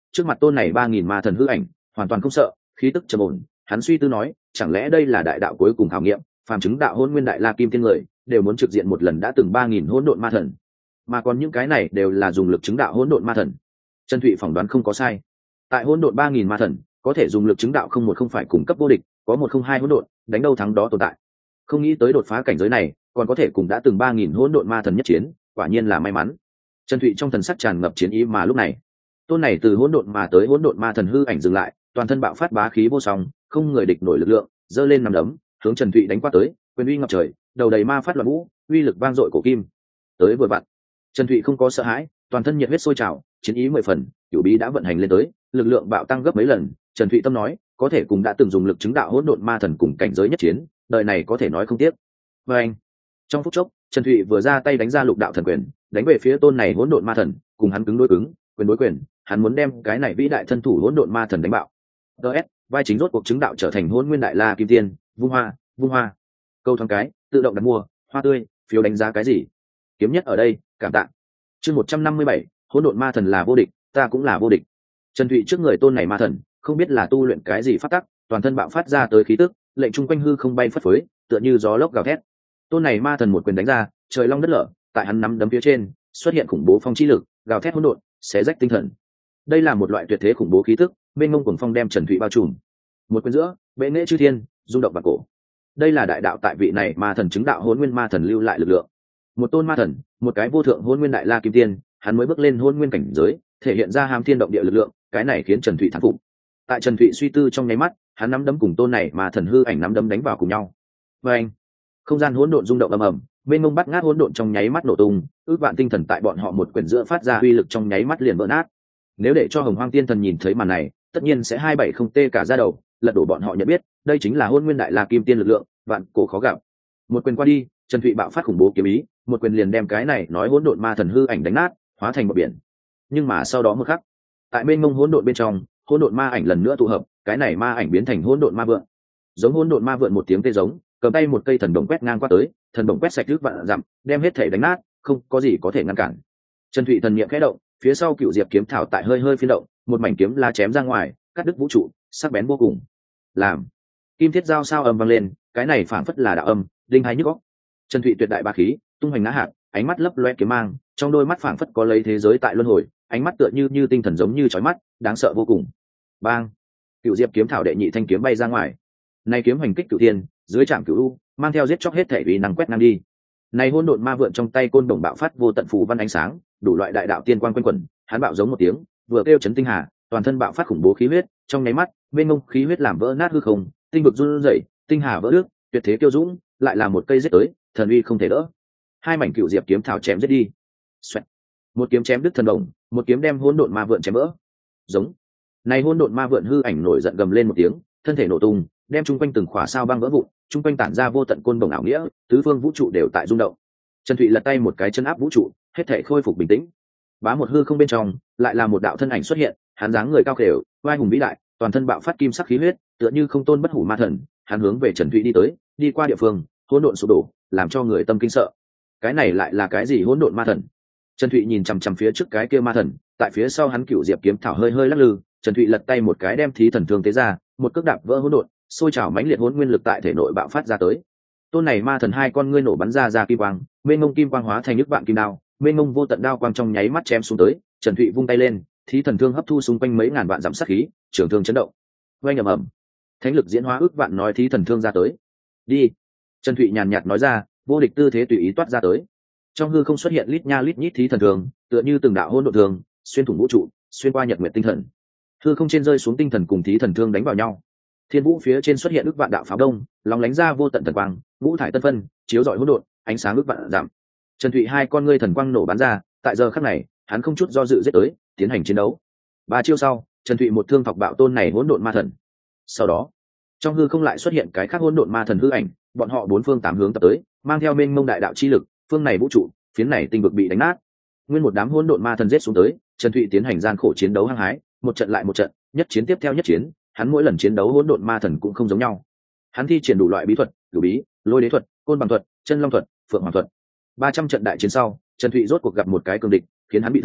trước mặt tôn này 3.000 ma thần hư ảnh hoàn toàn không sợ, khí tức trầm ổn. Hắn suy tư nói, chẳng lẽ đây là đại đạo cuối cùng khảo nghiệm, phàm chứng đạo hôn nguyên đại la kim tiên người đều muốn trực diện một lần đã từng 3.000 hỗn độn ma thần, mà còn những cái này đều là dùng lực chứng đạo hỗn độn ma thần. Trần Thụy phỏng đoán không có sai, tại hỗn độn 3.000 ma thần có thể dùng lực chứng đạo không phải cung cấp vô địch, có 102 hỗn độn, đánh đâu thắng đó tồn tại. Không nghĩ tới đột phá cảnh giới này còn có thể cùng đã từng 3.000 hỗn độn ma thần nhất chiến, quả nhiên là may mắn. Trần Thụy trong thần sắc tràn ngập chiến ý, mà lúc này tôn này từ hỗn độn mà tới hỗn độn ma thần hư ảnh dừng lại, toàn thân bạo phát bá khí vô song, không người địch nổi lực lượng, giơ lên nằm đấm hướng Trần Thụy đánh qua tới, quyền uy ngập trời, đầu đầy ma phát loạn vũ, uy lực vang dội cổ kim. Tới vừa vặn, Trần Thụy không có sợ hãi, toàn thân nhiệt huyết sôi trào, chiến ý 10 phần, cửu bí đã vận hành lên tới, lực lượng bạo tăng gấp mấy lần. Trần Thụy tâm nói, có thể cùng đã từng dùng lực chứng đạo hỗn độn ma thần cùng cảnh giới nhất chiến, đời này có thể nói không tiếc. Và anh, trong phút chốc, Trần Thụy vừa ra tay đánh ra lục đạo thần quyền, đánh về phía tôn này hỗn độn ma thần, cùng hắn cứng đối cứng, quyền đối quyền, hắn muốn đem cái này vĩ đại thân thủ hỗn độn ma thần đánh bạo. DS, vai chính rốt cuộc chứng đạo trở thành hỗn nguyên đại la kim tiên, vung hoa. Câu thoáng cái, tự động đặt mua, hoa tươi, phiếu đánh giá cái gì? Kiếm nhất ở đây, cảm tạ. Chương 157, hỗn độn ma thần là vô địch, ta cũng là vô địch. Trần Thụy trước người tôn này ma thần, không biết là tu luyện cái gì pháp tắc, toàn thân bạo phát ra tới khí tức, lệnh trung quanh hư không bay phất phới, tựa như gió lốc gào thét. Tôn này ma thần một quyền đánh ra, trời long đất lở, tại hắn nắm đấm phía trên xuất hiện khủng bố phong chi lực, gào thét hỗn độn, xé rách tinh thần. Đây là một loại tuyệt thế khủng bố khí tức, mênh mông cuồng phong đem Trần Thụy bao trùm. Một quyền giữa, bệ nghệ chư thiên, rung động vạn cổ. Đây là đại đạo tại vị này ma thần chứng đạo hỗn nguyên ma thần lưu lại lực lượng. Một tôn ma thần, một cái vô thượng hỗn nguyên đại la kim tiên, hắn mới bước lên hỗn nguyên cảnh giới, thể hiện ra hàm thiên động địa lực lượng, cái này khiến Trần Thụy thán phục. Tại Trần Thụy suy tư trong nháy mắt, hắn nắm đấm cùng tôn này ma thần hư ảnh nắm đấm đánh vào cùng nhau. Và anh, không gian hỗn độn rung động ầm ầm, mênh mông bắt ngát hỗn độn trong nháy mắt nổ tung, ước vạn tinh thần tại bọn họ một quyền giữa phát ra uy lực trong nháy mắt liền vỡ nát. Nếu để cho Hồng Hoang Tiên Thần nhìn thấy màn này, tất nhiên sẽ 270 tê cả da đầu, lật đổ bọn họ nhận biết, đây chính là hỗn nguyên đại la kim tiên lực lượng, vạn cổ khó gặp. Một quyền qua đi, Trần Thụy bạo phát khủng bố kiếm ý, một quyền liền đem cái này nói hỗn độn ma thần hư ảnh đánh nát, hóa thành một biển. Nhưng mà sau đó một khắc, tại mênh mông hỗn độn bên trong, hỗn độn ma ảnh lần nữa tụ hợp, cái này ma ảnh biến thành hỗn độn ma vượn. Giống hỗn độn ma vượn một tiếng tê giống, cầm tay một cây thần đồng quét ngang qua tới, thần đồng quét sạch trước vạn dặm, đem hết thể đánh nát, không có gì có thể ngăn cản. Trần Thụy thần niệm khẽ động, phía sau cựu diệp kiếm thảo tại hơi phiên động, một mảnh kiếm lá chém ra ngoài, cắt đứt vũ trụ, sắc bén vô cùng. Làm kim thiết giao sao âm vang lên, cái này phảng phất là đạo âm, đinh hai nhức óc. Trần Thụy tuyệt đại ba khí, tung hoành ngã hạt, ánh mắt lấp loe kiếm mang, trong đôi mắt phảng phất có lấy thế giới tại luân hồi, ánh mắt tựa như tinh thần giống như chói mắt, đáng sợ vô cùng. Bang! Cựu diệp kiếm thảo đệ nhị thanh kiếm bay ra ngoài. Này kiếm hành kích cửu thiên, dưới trạm cửu u, mang theo giết chóc hết thể uy năng quét ngang đi. Này hỗn độn ma vượn trong tay côn đồng bạo phát vô tận phù văn ánh sáng, đủ loại đại đạo tiên quang quanh quẩn, hắn bạo giống một tiếng, vừa kêu chấn tinh hà, toàn thân bạo phát khủng bố khí huyết, trong nháy mắt, mênh mông khí huyết làm vỡ nát hư không, tinh vực run rẩy, tinh hà vỡ nước, tuyệt thế kiêu dũng, lại là một cây giết tới, thần uy không thể đỡ. Hai mảnh cựu diệp kiếm thảo chém giết đi. Xoẹt. Một kiếm chém đứt thần đồng, một kiếm đem hỗn độn ma vượn chém vỡ. Giống. Này hỗn độn ma vượn hư ảnh nổi giận gầm lên một tiếng, thân thể nổ tung, đem chung quanh từng khỏa sao băng vỡ vụn, chung quanh tản ra vô tận côn đồng ảo nghĩa, tứ phương vũ trụ đều tại rung động. Trần Thụy lật tay một cái chân áp vũ trụ, hết thể khôi phục bình tĩnh. Bá một hư không bên trong, lại là một đạo thân ảnh xuất hiện, hắn dáng người cao khều, vai hùng vĩ đại, toàn thân bạo phát kim sắc khí huyết, tựa như không tôn bất hủ ma thần, hắn hướng về Trần Thụy đi tới, đi qua địa phương, hỗn độn sụp đổ, làm cho người tâm kinh sợ. Cái này lại là cái gì hỗn độn ma thần? Trần Thụy nhìn chằm chằm phía trước cái kia ma thần, tại phía sau hắn cựu diệp kiếm thảo hơi lắc lư, Trần Thụy lật tay một cái đem thí thần thương tế ra, một cước đạp vỡ hỗn độn, sôi trào mãnh liệt hỗn nguyên lực tại thể nội bạo phát ra tới. Tôn này ma thần hai con ngươi nổ bắn ra kim quang, mênh mông kim quang hóa thành nước vạn kim đao, mênh mông vô tận đao quang trong nháy mắt chém xuống tới. Trần Thụy vung tay lên, thí thần thương hấp thu xung quanh mấy ngàn vạn dặm sát khí, trường thương chấn động. Oanh ầm ầm, thánh lực diễn hóa ước vạn nói thí thần thương ra tới. Đi. Trần Thụy nhàn nhạt nói ra, vô địch tư thế tùy ý toát ra tới. Trong hư không xuất hiện lít nha lít nhít thí thần thương, tựa như từng đạo hỗn độn thương, xuyên thủng vũ trụ, xuyên qua nhật nguyệt tinh thần. Hư không trên rơi xuống tinh thần cùng thí thần thương đánh vào nhau. Thiên vũ phía trên xuất hiện ước vạn đạo pháo đông, lóng lánh ra vô tận thần quang, ngũ thải tân phân, chiếu rọi hỗn độn, ánh sáng ước vạn giảm. Trần Thụy hai con ngươi thần quang nổ bắn ra, tại giờ khắc này, hắn không chút do dự giết tới, tiến hành chiến đấu. 3 chiêu sau, Trần Thụy một thương thọc bạo tôn này hỗn độn ma thần. Sau đó, trong hư không lại xuất hiện cái khác hỗn độn ma thần hư ảnh, bọn họ bốn phương tám hướng tập tới, mang theo mênh mông đại đạo chi lực, phương này vũ trụ, phiến này tinh vực bị đánh nát. Nguyên một đám hỗn độn ma thần giết xuống tới, Trần Thụy tiến hành gian khổ chiến đấu hăng hái, một trận lại một trận, nhất chiến tiếp theo nhất chiến, hắn mỗi lần chiến đấu hỗn độn ma thần cũng không giống nhau. Hắn thi triển đủ loại bí thuật, cửu bí, lôi đế thuật, côn bằng thuật, chân long thuật, phượng hoàng thuật. 300 trận đại chiến sau, Trần Thụy rốt cuộc gặp một cái cường địch, khiến hắn bị thương,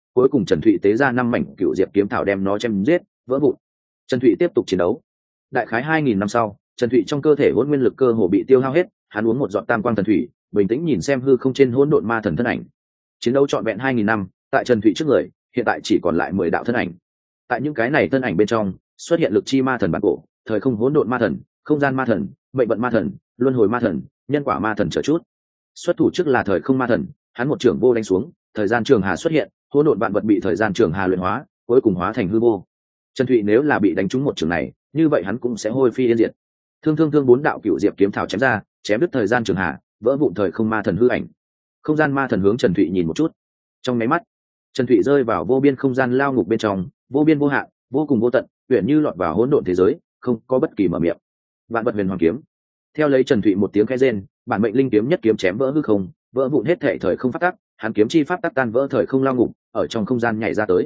cuối cùng Trần Thụy tế ra 5 mảnh cựu diệp kiếm thảo đem nó chém giết vỡ vụn. Trần Thụy tiếp tục chiến đấu. Đại khái 2000 năm sau, Trần Thụy trong cơ thể hỗn nguyên lực cơ hồ bị tiêu hao hết, hắn uống một giọt tam quang thần thủy, bình tĩnh nhìn xem hư không trên hỗn độn ma thần thân ảnh. Chiến đấu trọn vẹn 2000 năm, tại Trần Thụy trước người, hiện tại chỉ còn lại 10 đạo thân ảnh. Tại những cái này thân ảnh bên trong, xuất hiện lực chi ma thần bản cổ, thời không hỗn độn ma thần, không gian ma thần, mệnh vận ma thần, luân hồi ma thần, nhân quả ma thần chờ chút. Xuất thủ trước là thời không ma thần, hắn một trưởng vô đánh xuống, thời gian trường hà xuất hiện, hỗn độn vạn vật bị thời gian trường hà luyện hóa, cuối cùng hóa thành hư vô. Trần Thụy nếu là bị đánh trúng một trường này, như vậy hắn cũng sẽ hôi phi yên diệt. Thương 4 đạo cựu diệp kiếm thảo chém ra, chém đứt thời gian trường hà, vỡ vụn thời không ma thần hư ảnh. Không gian ma thần hướng Trần Thụy nhìn một chút, trong máy mắt, Trần Thụy rơi vào vô biên không gian lao ngục bên trong, vô biên vô hạn, vô cùng vô tận, huyền như lọt vào hỗn độn thế giới, không có bất kỳ mở miệng. Vạn vật huyền hoàng kiếm. Theo lấy Trần Thụy một tiếng khẽ rên, bản mệnh linh kiếm nhất kiếm chém vỡ hư không, vỡ vụn hết thảy thời không pháp tắc, hắn kiếm chi pháp tắc tan vỡ thời không lao ngục, ở trong không gian nhảy ra tới.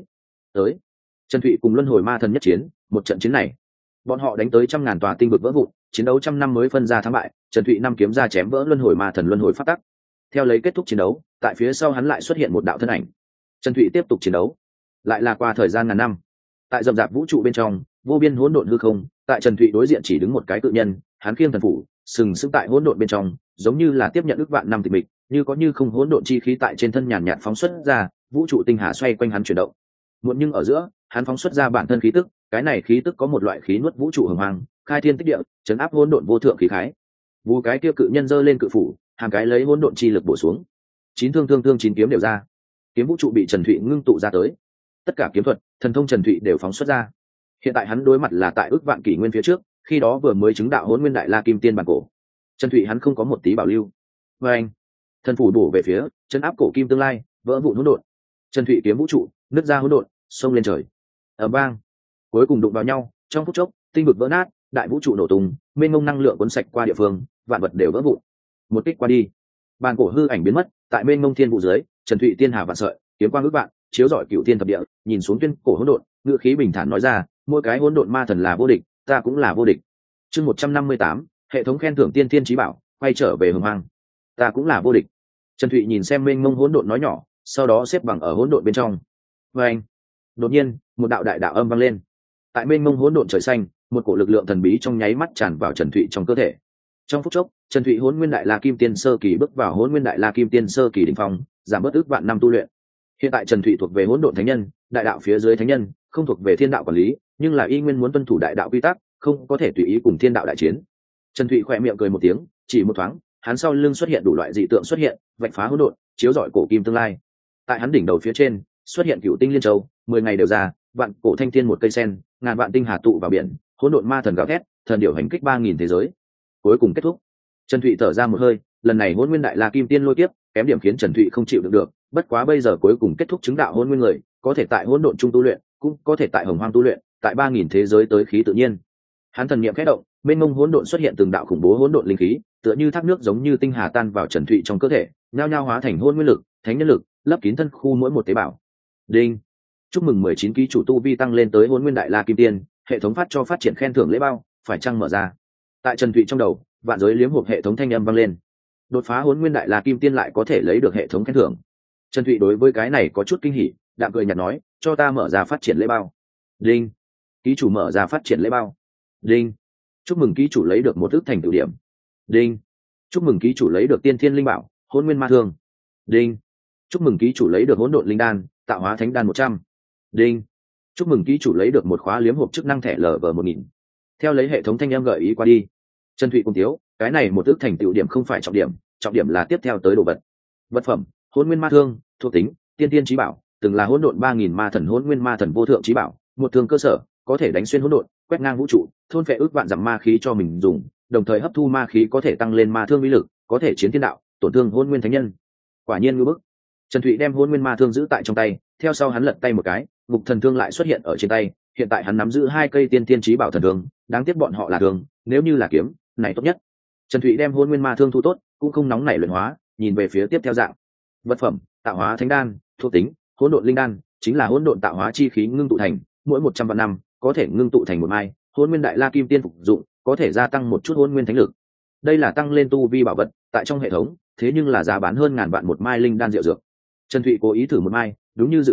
Trần Thụy cùng luân hồi ma thần nhất chiến, một trận chiến này, bọn họ đánh tới 100.000 tòa tinh vực vỡ vụn, chiến đấu 100 năm mới phân ra thắng bại. Trần Thụy 5 kiếm ra chém vỡ luân hồi ma thần luân hồi pháp tắc. Theo lấy kết thúc chiến đấu, tại phía sau hắn lại xuất hiện một đạo thân ảnh. Trần Thụy tiếp tục chiến đấu, lại là qua thời gian ngàn năm. Tại rậm rạp vũ trụ bên trong, vô biên hỗn độn hư không, tại Trần Thụy đối diện chỉ đứng một cái cự nhân, hắn khiêng thần phủ, sừng sững tại hỗn độn bên trong, giống như là tiếp nhận ức vạn năm tịch mịch, như có như không hỗn độn chi khí tại trên thân nhàn nhạt phóng xuất ra, vũ trụ tinh hà xoay quanh hắn chuyển động. Muộn nhưng ở giữa, hắn phóng xuất ra bản thân khí tức, cái này khí tức có một loại khí nuốt vũ trụ hồng hoang, khai thiên tích địa, chấn áp hỗn độn vô thượng khí khái. Vu cái kia cự nhân giơ lên cự phủ, hàng cái lấy hỗn độn chi lực bổ xuống. 9 thương 9 kiếm đều ra. Kiếm vũ trụ bị Trần Thụy ngưng tụ ra tới. Tất cả kiếm thuật, thần thông Trần Thụy đều phóng xuất ra. Hiện tại hắn đối mặt là tại ước vạn kỷ nguyên phía trước, khi đó vừa mới chứng đạo hỗn nguyên đại la kim tiên bản cổ. Trần Thụy hắn không có một tí bảo lưu. Và anh, thần phủ bổ về phía, chấn áp cổ kim tương lai, vỡ vụn hỗn độn. Trần Thụy kiếm vũ trụ, nứt ra hỗn độn, xông lên trời. Ầm vang, cuối cùng đụng vào nhau, trong phút chốc, tinh vực vỡ nát, đại vũ trụ nổ tung, mênh mông năng lượng cuốn sạch qua địa phương, vạn vật đều vỡ vụn. Một kích qua đi, bàn cổ hư ảnh biến mất, tại mênh mông thiên vũ dưới, Trần Thụy tiên hà vạn sợi, kiếm quang ước vạn, chiếu rọi cửu thiên thập địa, nhìn xuống tuyên cổ hỗn độn, ngữ khí bình thản nói ra, mỗi cái hỗn độn ma thần là vô địch, ta cũng là vô địch. Chương 158, hệ thống khen thưởng tiên thiên chí bảo, quay trở về hồng hoang. Ta cũng là vô địch. Trần Thụy nhìn xem mênh mông hỗn độn nói nhỏ, sau đó xếp bằng ở hỗn độn bên trong. Và anh, đột nhiên, một đạo đại đạo âm vang lên. Tại mênh mông hỗn độn trời xanh, một cổ lực lượng thần bí trong nháy mắt tràn vào Trần Thụy trong cơ thể. Trong phút chốc, Trần Thụy hỗn nguyên đại la kim tiên sơ kỳ bước vào hỗn nguyên đại la kim tiên sơ kỳ đỉnh phong, giảm bớt ước vạn năm tu luyện. Hiện tại Trần Thụy thuộc về hỗn độn thánh nhân, đại đạo phía dưới thánh nhân, không thuộc về thiên đạo quản lý, nhưng là y nguyên muốn tuân thủ đại đạo quy tắc, không có thể tùy ý cùng thiên đạo đại chiến. Trần Thụy khẽ miệng cười một tiếng, chỉ một thoáng, hắn sau lưng xuất hiện đủ loại dị tượng xuất hiện, vạch phá hỗn độn, chiếu rọi cổ kim tương lai. Tại hắn đỉnh đầu phía trên, xuất hiện cựu tinh liên châu, 10 ngày đều ra, vạn cổ thanh thiên một cây sen, ngàn vạn tinh hà tụ vào biển, hỗn độn ma thần gào thét, thần điểu hành kích 3000 thế giới. Cuối cùng kết thúc. Trần Thụy thở ra một hơi, lần này hỗn nguyên đại la kim tiên lôi kiếp, kém điểm khiến Trần Thụy không chịu đựng được, bất quá bây giờ cuối cùng kết thúc chứng đạo hỗn nguyên người, có thể tại hỗn độn trung tu luyện, cũng có thể tại hồng hoang tu luyện, tại 3000 thế giới tới khí tự nhiên. Hắn thần niệm khẽ động, mênh mông hỗn độn xuất hiện từng đạo khủng bố hỗn độn linh khí, tựa như thác nước giống như tinh hà tan vào Trần Thụy trong cơ thể, nhao nhao hóa thành hỗn nguyên lực, thánh nhân lực, lấp kín thân khu mỗi một tế bào. Đinh. Chúc mừng 19 ký chủ tu vi tăng lên tới hỗn nguyên đại la kim tiên, hệ thống phát cho phát triển khen thưởng lễ bao, phải chăng mở ra. Tại Trần Thụy trong đầu, vạn giới liếm hộp hệ thống thanh âm vang lên. Đột phá hỗn nguyên đại la kim tiên lại có thể lấy được hệ thống khen thưởng. Trần Thụy đối với cái này có chút kinh hỉ, đạm cười nhạt nói, cho ta mở ra phát triển lễ bao. Đinh. Ký chủ mở ra phát triển lễ bao. Đinh. Chúc mừng ký chủ lấy được một ước thành tựu điểm. Đinh. Chúc mừng ký chủ lấy được tiên thiên linh bảo, hỗn nguyên ma thương. Đinh. Chúc mừng ký chủ lấy được hỗn độn linh đan, tạo hóa thánh đan 100. Đinh. Chúc mừng ký chủ lấy được một khóa liếm hộp chức năng thẻ LV1000. Theo lấy hệ thống thanh âm gợi ý qua đi, Trần Thụy cùng thiếu, cái này một ước thành tựu điểm không phải trọng điểm là tiếp theo tới đồ vật. Vật phẩm, hỗn nguyên ma thương, thuộc tính, tiên tiên chí bảo, từng là hỗn độn 3000 ma thần hỗn nguyên ma thần vô thượng chí bảo, một thương cơ sở, có thể đánh xuyên hỗn độn, quét ngang vũ trụ, thôn phệ ước vạn dặm ma khí cho mình dùng, đồng thời hấp thu ma khí có thể tăng lên ma thương uy lực, có thể chiến thiên đạo, tổn thương hỗn nguyên thánh nhân. Quả nhiên ngư bức. Trần Thụy đem hỗn nguyên ma thương giữ tại trong tay, theo sau hắn lật tay một cái, ngục thần thương lại xuất hiện ở trên tay, hiện tại hắn nắm giữ 2 cây tiên tiên chí bảo thần thương, đáng tiếc bọn họ là thương, nếu như là kiếm, này tốt nhất. Trần Thụy đem hỗn nguyên ma thương thu tốt, cũng không nóng nảy luyện hóa, nhìn về phía tiếp theo dạng. Vật phẩm, tạo hóa thánh đan, thuộc tính, hỗn độn linh đan, chính là hỗn độn tạo hóa chi khí ngưng tụ thành, mỗi 100 vạn năm có thể ngưng tụ thành một mai, hỗn nguyên đại la kim tiên phục dụng, có thể gia tăng một chút hỗn nguyên thánh lực. Đây là tăng lên tu vi bảo vật, tại trong hệ thống, thế nhưng là giá bán hơn ngàn vạn một mai linh đan diệu dược. Trần Thụy cố ý thử một mai, đúng như dự đoán,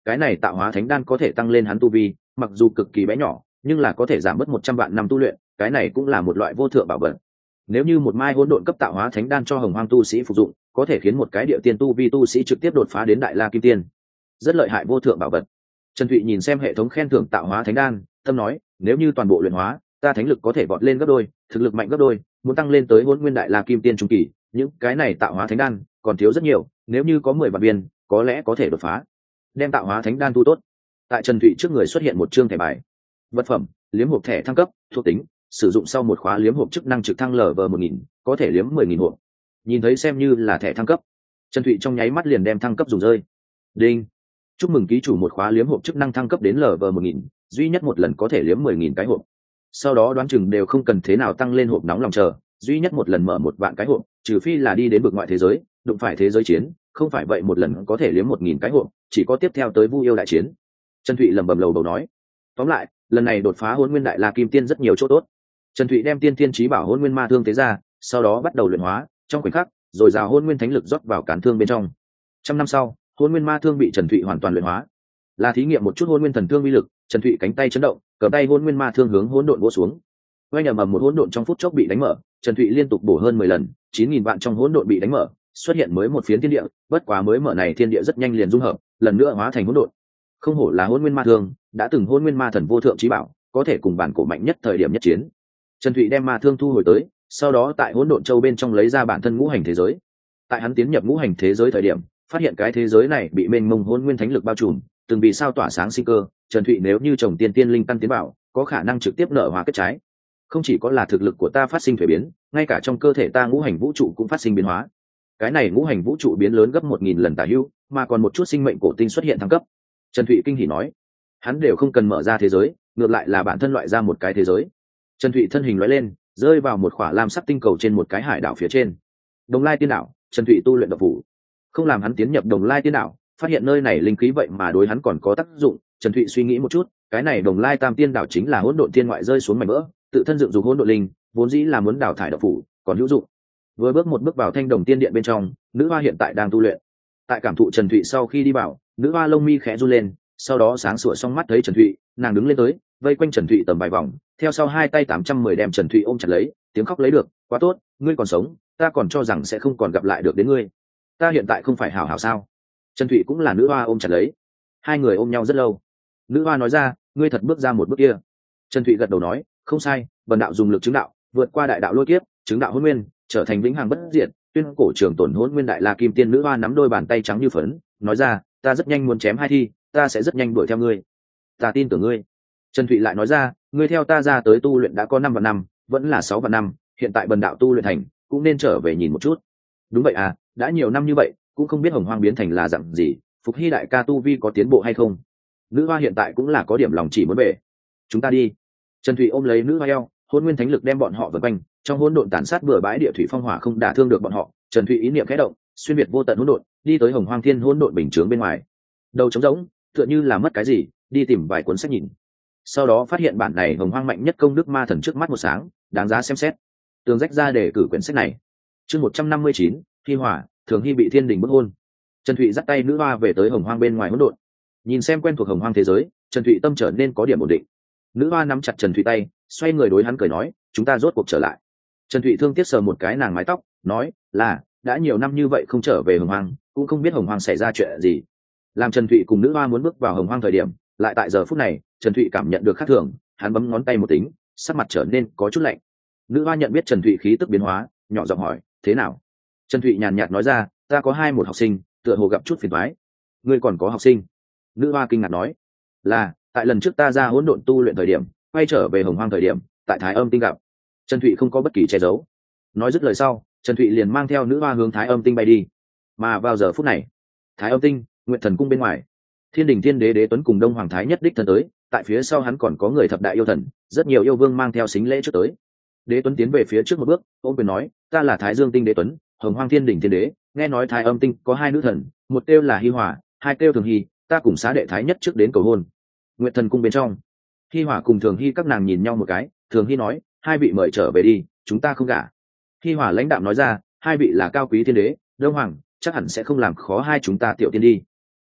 cái này tạo hóa thánh đan có thể tăng lên hắn tu vi, mặc dù cực kỳ bé nhỏ nhưng là có thể giảm bớt 100 vạn năm tu luyện, cái này cũng là một loại vô thượng bảo vật. Nếu như một mai hỗn độn cấp tạo hóa thánh đan cho hồng hoang tu sĩ phục dụng, có thể khiến một cái địa tiên tu vi tu sĩ trực tiếp đột phá đến đại la kim tiên, rất lợi hại vô thượng bảo vật. Trần Thụy nhìn xem hệ thống khen thưởng tạo hóa thánh đan, tâm nói, nếu như toàn bộ luyện hóa, ta thánh lực có thể vọt lên gấp đôi, thực lực mạnh gấp đôi, muốn tăng lên tới hỗn nguyên đại la kim tiên trung kỳ, những cái này tạo hóa thánh đan còn thiếu rất nhiều, nếu như có 10 vạn viên, có lẽ có thể đột phá. Đem tạo hóa thánh đan tu tốt. Tại Trần Thụy trước người xuất hiện một chương thẻ bài. Vật phẩm: liếm hộp thẻ thăng cấp, thuộc tính: sử dụng sau một khóa liếm hộp chức năng trực thăng LV1000, có thể liếm 10.000 hộp. Nhìn thấy xem như là thẻ thăng cấp, Trần Thụy trong nháy mắt liền đem thăng cấp dùng rơi. Đinh. Chúc mừng ký chủ một khóa liếm hộp chức năng thăng cấp đến LV1000, duy nhất một lần có thể liếm 10.000 cái hộp. Sau đó đoán chừng đều không cần thế nào tăng lên hộp nóng lòng chờ, duy nhất một lần mở 1 vạn cái hộp, trừ phi là đi đến vực ngoại thế giới, đụng phải thế giới chiến, không phải vậy một lần có thể liếm 1.000 cái hộp, chỉ có tiếp theo tới Vu yêu đại chiến. Trần Thụy lẩm bẩm lầu bầu nói. Tóm lại, lần này đột phá hỗn nguyên đại la kim tiên rất nhiều chỗ tốt. Trần Thụy đem tiên tiên chí bảo hỗn nguyên ma thương tế ra, sau đó bắt đầu luyện hóa, trong khoảnh khắc, rồi rào hỗn nguyên thánh lực rót vào cán thương bên trong. Trăm năm sau, hỗn nguyên ma thương bị Trần Thụy hoàn toàn luyện hóa. Là thí nghiệm một chút hỗn nguyên thần thương uy lực, Trần Thụy cánh tay chấn động, cầm tay hỗn nguyên ma thương hướng hỗn độn vỗ xuống. Oanh ầm một hỗn độn trong phút chốc bị đánh mở, Trần Thụy liên tục bổ hơn 10 lần, 9.000 vạn trong hỗn độn bị đánh mở, xuất hiện mới một phiến thiên địa, bất quá mới mở này thiên địa rất nhanh liền dung hợp, lần nữa hóa thành hỗn độn. Không hổ là hỗn nguyên ma thương, đã từng hỗn nguyên ma thần vô thượng chí bảo, có thể cùng bản cổ mạnh nhất thời điểm nhất chiến. Trần Thụy đem ma thương thu hồi tới, sau đó tại hỗn độn châu bên trong lấy ra bản thân ngũ hành thế giới. Tại hắn tiến nhập ngũ hành thế giới thời điểm, phát hiện cái thế giới này bị mênh mông hỗn nguyên thánh lực bao trùm, từng vì sao tỏa sáng sinh cơ. Trần Thụy nếu như trồng tiên tiên linh căn tiến bảo, có khả năng trực tiếp nở hóa kết trái. Không chỉ có là thực lực của ta phát sinh thay biến, ngay cả trong cơ thể ta ngũ hành vũ trụ cũng phát sinh biến hóa. Cái này ngũ hành vũ trụ biến lớn gấp 1.000 lần tả hữu, mà còn một chút sinh mệnh cổ tinh xuất hiện thăng cấp. Trần Thụy kinh hỉ nói, hắn đều không cần mở ra thế giới, ngược lại là bản thân loại ra một cái thế giới. Trần Thụy thân hình lóe lên, rơi vào một khỏa lam sắc tinh cầu trên một cái hải đảo phía trên. Đồng Lai Tiên Đảo, Trần Thụy tu luyện độc phủ. Không làm hắn tiến nhập Đồng Lai Tiên Đảo, phát hiện nơi này linh khí vậy mà đối hắn còn có tác dụng. Trần Thụy suy nghĩ một chút, cái này Đồng Lai Tam Tiên Đảo chính là hỗn độn tiên ngoại rơi xuống mảnh vỡ, tự thân dựng dục hỗn độn linh, vốn dĩ là muốn đào thải độc phủ, còn hữu dụng. Vừa bước một bước vào Thanh Đồng Tiên Điện bên trong, nữ hoa hiện tại đang tu luyện. Tại cảm thụ Trần Thụy sau khi đi vào, nữ hoa lông mi khẽ run lên, sau đó sáng sủa xong mắt thấy Trần Thụy, nàng đứng lên tới, vây quanh Trần Thụy tầm vài vòng, theo sau hai tay 810 đem Trần Thụy ôm chặt lấy, tiếng khóc lấy được, quá tốt, ngươi còn sống, ta còn cho rằng sẽ không còn gặp lại được đến ngươi. Ta hiện tại không phải hảo hảo sao? Trần Thụy cũng là nữ hoa ôm chặt lấy, hai người ôm nhau rất lâu. Nữ hoa nói ra, ngươi thật bước ra một bước kia. Trần Thụy gật đầu nói, không sai, bần đạo dùng lực chứng đạo, vượt qua đại đạo lôi kiếp, chứng đạo hôn nguyên, trở thành vĩnh hằng bất diệt, tuyên cổ trường tồn hôn nguyên đại la kim tiên. Nữ hoa nắm đôi bàn tay trắng như phấn, nói ra, ta rất nhanh muốn chém hai thi, ta sẽ rất nhanh đuổi theo ngươi. Ta tin tưởng ngươi. Trần Thụy lại nói ra, ngươi theo ta ra tới tu luyện đã có 5 vạn năm, vẫn là 6 vạn năm, hiện tại bần đạo tu luyện thành, cũng nên trở về nhìn một chút. Đúng vậy à, đã nhiều năm như vậy, cũng không biết hồng hoang biến thành là dạng gì, Phục Hy đại ca tu vi có tiến bộ hay không. Nữ hoa hiện tại cũng là có điểm lòng chỉ muốn về. Chúng ta đi. Trần Thụy ôm lấy nữ hoa eo, hôn nguyên thánh lực đem bọn họ vần quanh, trong hỗn độn tàn sát bừa bãi địa thủy phong hỏa không đả thương được bọn họ. Trần Thụy ý niệm khẽ động, xuyên việt vô tận hỗn độn, đi tới hồng hoang thiên hỗn độn bình chướng bên ngoài. Đầu trống rỗng, tựa như là mất cái gì, đi tìm vài cuốn sách nhìn. Sau đó phát hiện bản này hồng hoang mạnh nhất công đức ma thần trước mắt một sáng, đáng giá xem xét. Tường rách ra để cử quyển sách này. Chương 159, Hy Hỏa, Thường Hy bị thiên đình bức hôn. Trần Thụy dắt tay nữ hoa về tới hồng hoang bên ngoài hỗn độn. Nhìn xem quen thuộc hồng hoang thế giới, Trần Thụy tâm trở nên có điểm ổn định. Nữ hoa nắm chặt Trần Thụy tay, xoay người đối hắn cười nói, chúng ta rốt cuộc trở lại. Trần Thụy thương tiếc sờ một cái nàng mái tóc, nói là đã nhiều năm như vậy không trở về hồng hoang, cũng không biết hồng hoang xảy ra chuyện gì. Làm Trần Thụy cùng nữ hoa muốn bước vào hồng hoang thời điểm, lại tại giờ phút này, Trần Thụy cảm nhận được khác thường, hắn bấm ngón tay một tính, sắc mặt trở nên có chút lạnh. Nữ hoa nhận biết Trần Thụy khí tức biến hóa, nhỏ giọng hỏi, thế nào? Trần Thụy nhàn nhạt nói ra, ta có một học sinh, tựa hồ gặp chút phiền toái. Ngươi còn có học sinh? Nữ hoa kinh ngạc nói, là tại lần trước ta ra hỗn độn tu luyện thời điểm, quay trở về hồng hoang thời điểm, tại Thái Âm tinh gặp. Trần Thụy không có bất kỳ che giấu. Nói dứt lời sau, Trần Thụy liền mang theo nữ hoa hướng Thái Âm tinh bay đi. Mà vào giờ phút này, Thái Âm tinh, Nguyệt Thần cung bên ngoài, Thiên Đình Thiên Đế Đế Tuấn cùng Đông Hoàng Thái nhất đích thân tới, tại phía sau hắn còn có người thập đại yêu thần, rất nhiều yêu vương mang theo sính lễ trước tới. Đế Tuấn tiến về phía trước một bước, ôm quyền nói, ta là Thái Dương tinh Đế Tuấn, Hồng Hoang Thiên Đình Thiên Đế, nghe nói Thái Âm tinh có 2 nữ thần, một kêu là Hy Hỏa, 2 kêu Thường Hy, ta cùng xá đệ Thái nhất trước đến cầu hôn. Nguyệt Thần cung bên trong, Hy Hỏa cùng Thường Hy các nàng nhìn nhau một cái, Thường Hy nói, 2 vị mời trở về đi, chúng ta không gả. Hy Hỏa lãnh đạm nói ra, 2 vị là cao quý thiên đế, Đông Hoàng, chắc hẳn sẽ không làm khó hai chúng ta tiểu tiên đi.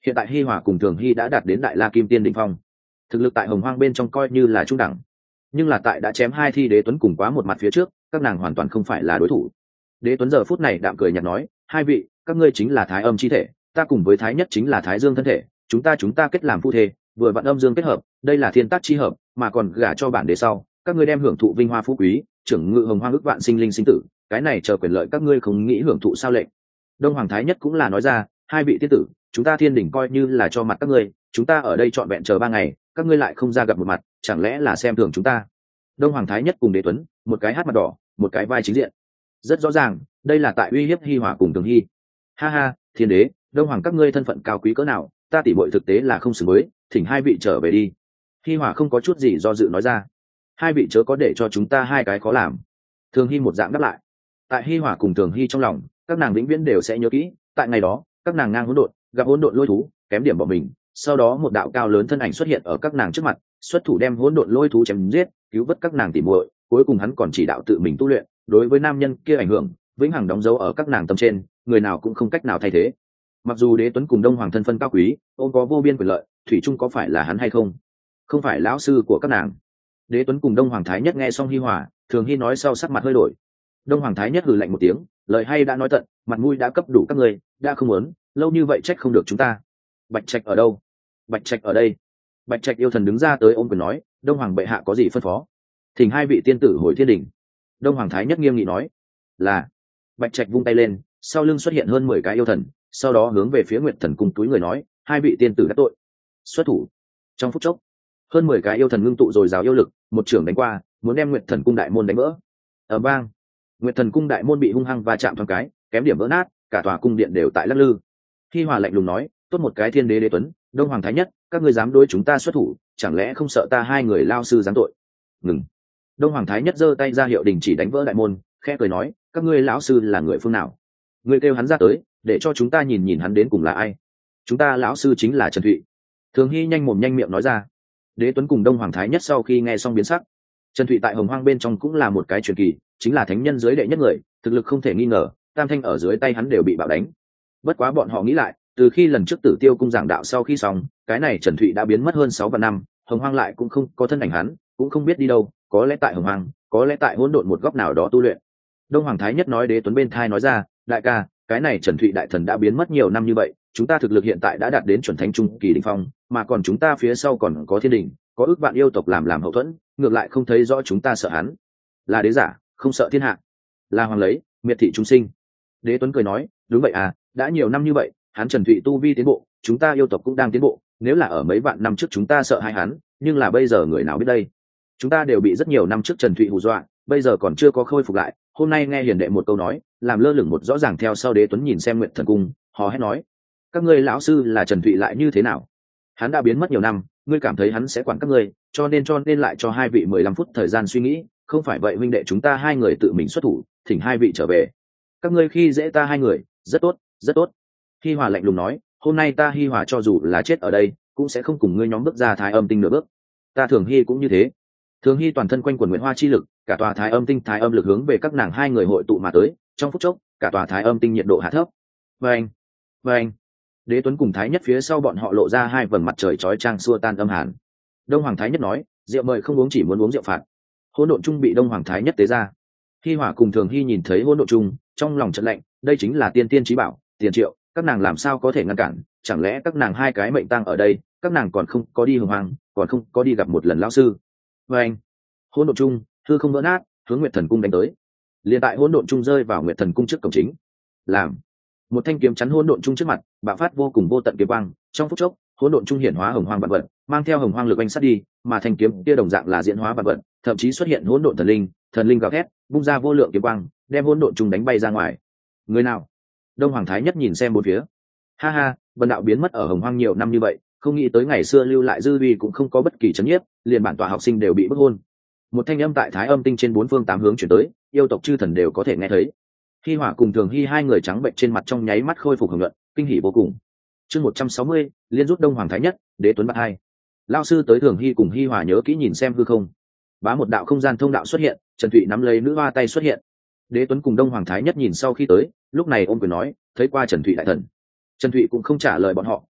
Hiện tại Hi Hòa cùng Thường Hy đã đạt đến đại la kim tiên đỉnh phong, thực lực tại Hồng Hoang bên trong coi như là trung đẳng, nhưng là tại đã chém hai thi đế tuấn cùng quá một mặt phía trước, các nàng hoàn toàn không phải là đối thủ. Đế tuấn giờ phút này đạm cười nhạt nói, hai vị, các ngươi chính là thái âm chi thể, ta cùng với thái nhất chính là thái dương thân thể, chúng ta kết làm phu thê, vừa vặn âm dương kết hợp, đây là thiên tác chi hợp, mà còn gả cho bản đế sau, các ngươi đem hưởng thụ vinh hoa phú quý, trưởng ngự Hồng Hoang ức vạn sinh linh sinh tử, cái này chờ quyền lợi các ngươi không nghĩ hưởng thụ sao lệnh. Đông Hoàng thái nhất cũng là nói ra, hai vị tiên tử, chúng ta thiên đỉnh coi như là cho mặt các ngươi, chúng ta ở đây trọn vẹn chờ 3 ngày, các ngươi lại không ra gặp một mặt, chẳng lẽ là xem thường chúng ta? Đông Hoàng thái nhất cùng Đế Tuấn, một cái hát mặt đỏ, một cái vai chính diện, rất rõ ràng, đây là tại uy hiếp Hi Hòa cùng Tường Hy. Ha ha, thiên đế, Đông Hoàng các ngươi thân phận cao quý cỡ nào, ta tỉ muội thực tế là không xứng với, thỉnh hai vị trở về đi. Hi Hòa không có chút gì do dự nói ra, hai vị chớ có để cho chúng ta hai cái khó làm. Thường Hy một dạng đáp lại. Tại Hi Hòa cùng Tường Hy trong lòng, các nàng vĩnh viễn đều sẽ nhớ kỹ, tại ngày đó, các nàng ngang hỗn độn, gặp hỗn độn lôi thú, kém điểm bỏ mình, sau đó một đạo cao lớn thân ảnh xuất hiện ở các nàng trước mặt, xuất thủ đem hỗn độn lôi thú chém giết, cứu vớt các nàng tỉ muội, cuối cùng hắn còn chỉ đạo tự mình tu luyện, đối với nam nhân kia ảnh hưởng vĩnh hằng đóng dấu ở các nàng tâm trên, người nào cũng không cách nào thay thế. Mặc dù Đế Tuấn cùng Đông Hoàng thân phân cao quý, ôm có vô biên quyền lợi, thủy chung có phải là hắn hay không? Không phải lão sư của các nàng. Đế Tuấn cùng Đông Hoàng thái nhất nghe xong Hi Hòa, Thường Hy nói sau sắc mặt hơi đổi. Đông Hoàng thái nhất hừ lạnh một tiếng, lời hay đã nói tận, mặt mũi đã cấp đủ các người, đã không muốn, lâu như vậy trách không được chúng ta. Bạch Trạch ở đâu? Bạch Trạch ở đây. Bạch Trạch yêu thần đứng ra tới ôm quyền nói, Đông Hoàng bệ hạ có gì phân phó? Thỉnh hai vị tiên tử hồi thiên đình. Đông Hoàng thái nhất nghiêm nghị nói, là. Bạch Trạch vung tay lên, sau lưng xuất hiện hơn 10 cái yêu thần, sau đó hướng về phía Nguyệt Thần cung túi người nói, hai vị tiên tử đã tội, xuất thủ. Trong phút chốc, hơn 10 cái yêu thần ngưng tụ rồi rào yêu lực, một trưởng đánh qua, muốn đem Nguyệt Thần cung đại môn đánh vỡ. Ở bang, Nguyệt Thần cung đại môn bị hung hăng va chạm thoáng cái, kém điểm vỡ nát, cả tòa cung điện đều tại lắc lư. Hi Hòa lạnh lùng nói, tốt một cái thiên đế Đế Tuấn, Đông Hoàng thái nhất, các ngươi dám đối chúng ta xuất thủ, chẳng lẽ không sợ ta hai người lao sư giáng tội? Ngừng. Đông Hoàng thái nhất giơ tay ra hiệu đình chỉ đánh vỡ đại môn, khẽ cười nói, các ngươi lão sư là người phương nào? Ngươi kêu hắn ra tới, để cho chúng ta nhìn nhìn hắn đến cùng là ai. Chúng ta lão sư chính là Trần Thụy. Thường Hy nhanh mồm nhanh miệng nói ra. Đế Tuấn cùng Đông Hoàng thái nhất sau khi nghe xong biến sắc. Trần Thụy tại Hồng Hoang bên trong cũng là một cái truyền kỳ, chính là thánh nhân dưới đệ nhất người, thực lực không thể nghi ngờ, tam thanh ở dưới tay hắn đều bị bạo đánh. Bất quá bọn họ nghĩ lại, từ khi lần trước Tử Tiêu cung giảng đạo sau khi xong, cái này Trần Thụy đã biến mất hơn 6 vạn năm, Hồng Hoang lại cũng không có thân ảnh hắn, cũng không biết đi đâu, có lẽ tại Hồng Hoang, có lẽ tại hỗn độn một góc nào đó tu luyện. Đông Hoàng thái nhất nói Đế Tuấn bên thai nói ra, đại ca, cái này Trần Thụy đại thần đã biến mất nhiều năm như vậy, chúng ta thực lực hiện tại đã đạt đến chuẩn thánh trung kỳ đỉnh phong, mà còn chúng ta phía sau còn có thiên đình, có ước vạn yêu tộc làm hậu thuẫn, ngược lại không thấy rõ chúng ta sợ hắn. Là đế giả, không sợ thiên hạ. Là hoàng lấy, miệt thị chúng sinh. Đế Tuấn cười nói, đúng vậy à, đã nhiều năm như vậy, hắn Trần Thụy tu vi tiến bộ, chúng ta yêu tộc cũng đang tiến bộ, nếu là ở mấy vạn năm trước chúng ta sợ hai hắn, nhưng là bây giờ người nào biết đây. Chúng ta đều bị rất nhiều năm trước Trần Thụy hù dọa, bây giờ còn chưa có khôi phục lại, hôm nay nghe hiền đệ một câu nói, làm lơ lửng một rõ ràng theo sau. Đế Tuấn nhìn xem Nguyệt Thần cung, hò hét nói, các ngươi lão sư là Trần Thụy lại như thế nào? Hắn đã biến mất nhiều năm, ngươi cảm thấy hắn sẽ quản các ngươi, cho nên lại cho hai vị 15 phút thời gian suy nghĩ, không phải vậy huynh đệ chúng ta hai người tự mình xuất thủ, thỉnh hai vị trở về. Các ngươi khi dễ ta hai người, rất tốt, rất tốt. Hi Hòa lạnh lùng nói, hôm nay ta Hi Hòa cho dù là chết ở đây, cũng sẽ không cùng ngươi nhóm bước ra Thái Âm tinh nửa bước. Ta Thường Hy cũng như thế. Thường Hy toàn thân quanh quần nguyện hoa chi lực, cả tòa Thái Âm tinh Thái Âm lực hướng về các nàng hai người hội tụ mà tới, trong phút chốc, cả tòa Thái Âm tinh nhiệt độ hạ thấp. Vâng. Đế Tuấn cùng Thái Nhất phía sau bọn họ lộ ra hai vầng mặt trời chói chang xua tan âm hàn. Đông Hoàng Thái Nhất nói, rượu mời không uống, chỉ muốn uống rượu phạt. Hỗn độn chung bị Đông Hoàng Thái Nhất tế ra. Hi Hòa cùng Thường Hy nhìn thấy hỗn độn chung, trong lòng chợt lạnh, đây chính là tiên tiên chí bảo, tiền triệu, các nàng làm sao có thể ngăn cản? Chẳng lẽ các nàng hai cái mệnh tang ở đây, các nàng còn không có đi Hồng Hoang, còn không có đi gặp một lần lão sư. Vâng. Hỗn độn chung, hư không vỡ nát, hướng Nguyệt Thần cung đánh tới. Liên tại hỗn độn chung rơi vào Nguyệt Thần cung trước cổng chính. Làm một thanh kiếm chắn hỗn độn chung trước mặt, bạo phát vô cùng vô tận kiếm quang, trong phút chốc, hỗn độn chung hiển hóa hồng hoang vạn vật, mang theo hồng hoang lực oanh sát đi, mà thanh kiếm kia đồng dạng là diễn hóa vạn vật, thậm chí xuất hiện hỗn độn thần linh gào thét, bung ra vô lượng kiếm quang, đem hỗn độn chung đánh bay ra ngoài. Người nào? Đông Hoàng Thái Nhất nhìn xem bốn phía. Ha ha, vân đạo biến mất ở hồng hoang nhiều năm như vậy, không nghĩ tới ngày xưa lưu lại dư uy cũng không có bất kỳ chấn nhiếp, liền bản tọa học sinh đều bị bức hôn. Một thanh âm tại Thái Âm tinh trên bốn phương tám hướng chuyển tới, yêu tộc chư thần đều có thể nghe thấy. Hi Hòa cùng Thường Hy hai người trắng bệnh trên mặt trong nháy mắt khôi phục hồng nhuận, kinh hỉ vô cùng. Chương 160, liên rút Đông Hoàng Thái Nhất, Đế Tuấn bạc hai. Lão sư tới Thường Hy cùng Hi Hòa nhớ kỹ nhìn xem hư không. Bá một đạo không gian thông đạo xuất hiện, Trần Thụy nắm lấy nữ hoa tay xuất hiện. Đế Tuấn cùng Đông Hoàng Thái Nhất nhìn sau khi tới, lúc này ôm quyền nói, thấy qua Trần Thụy đại thần. Trần Thụy cũng không trả lời bọn họ,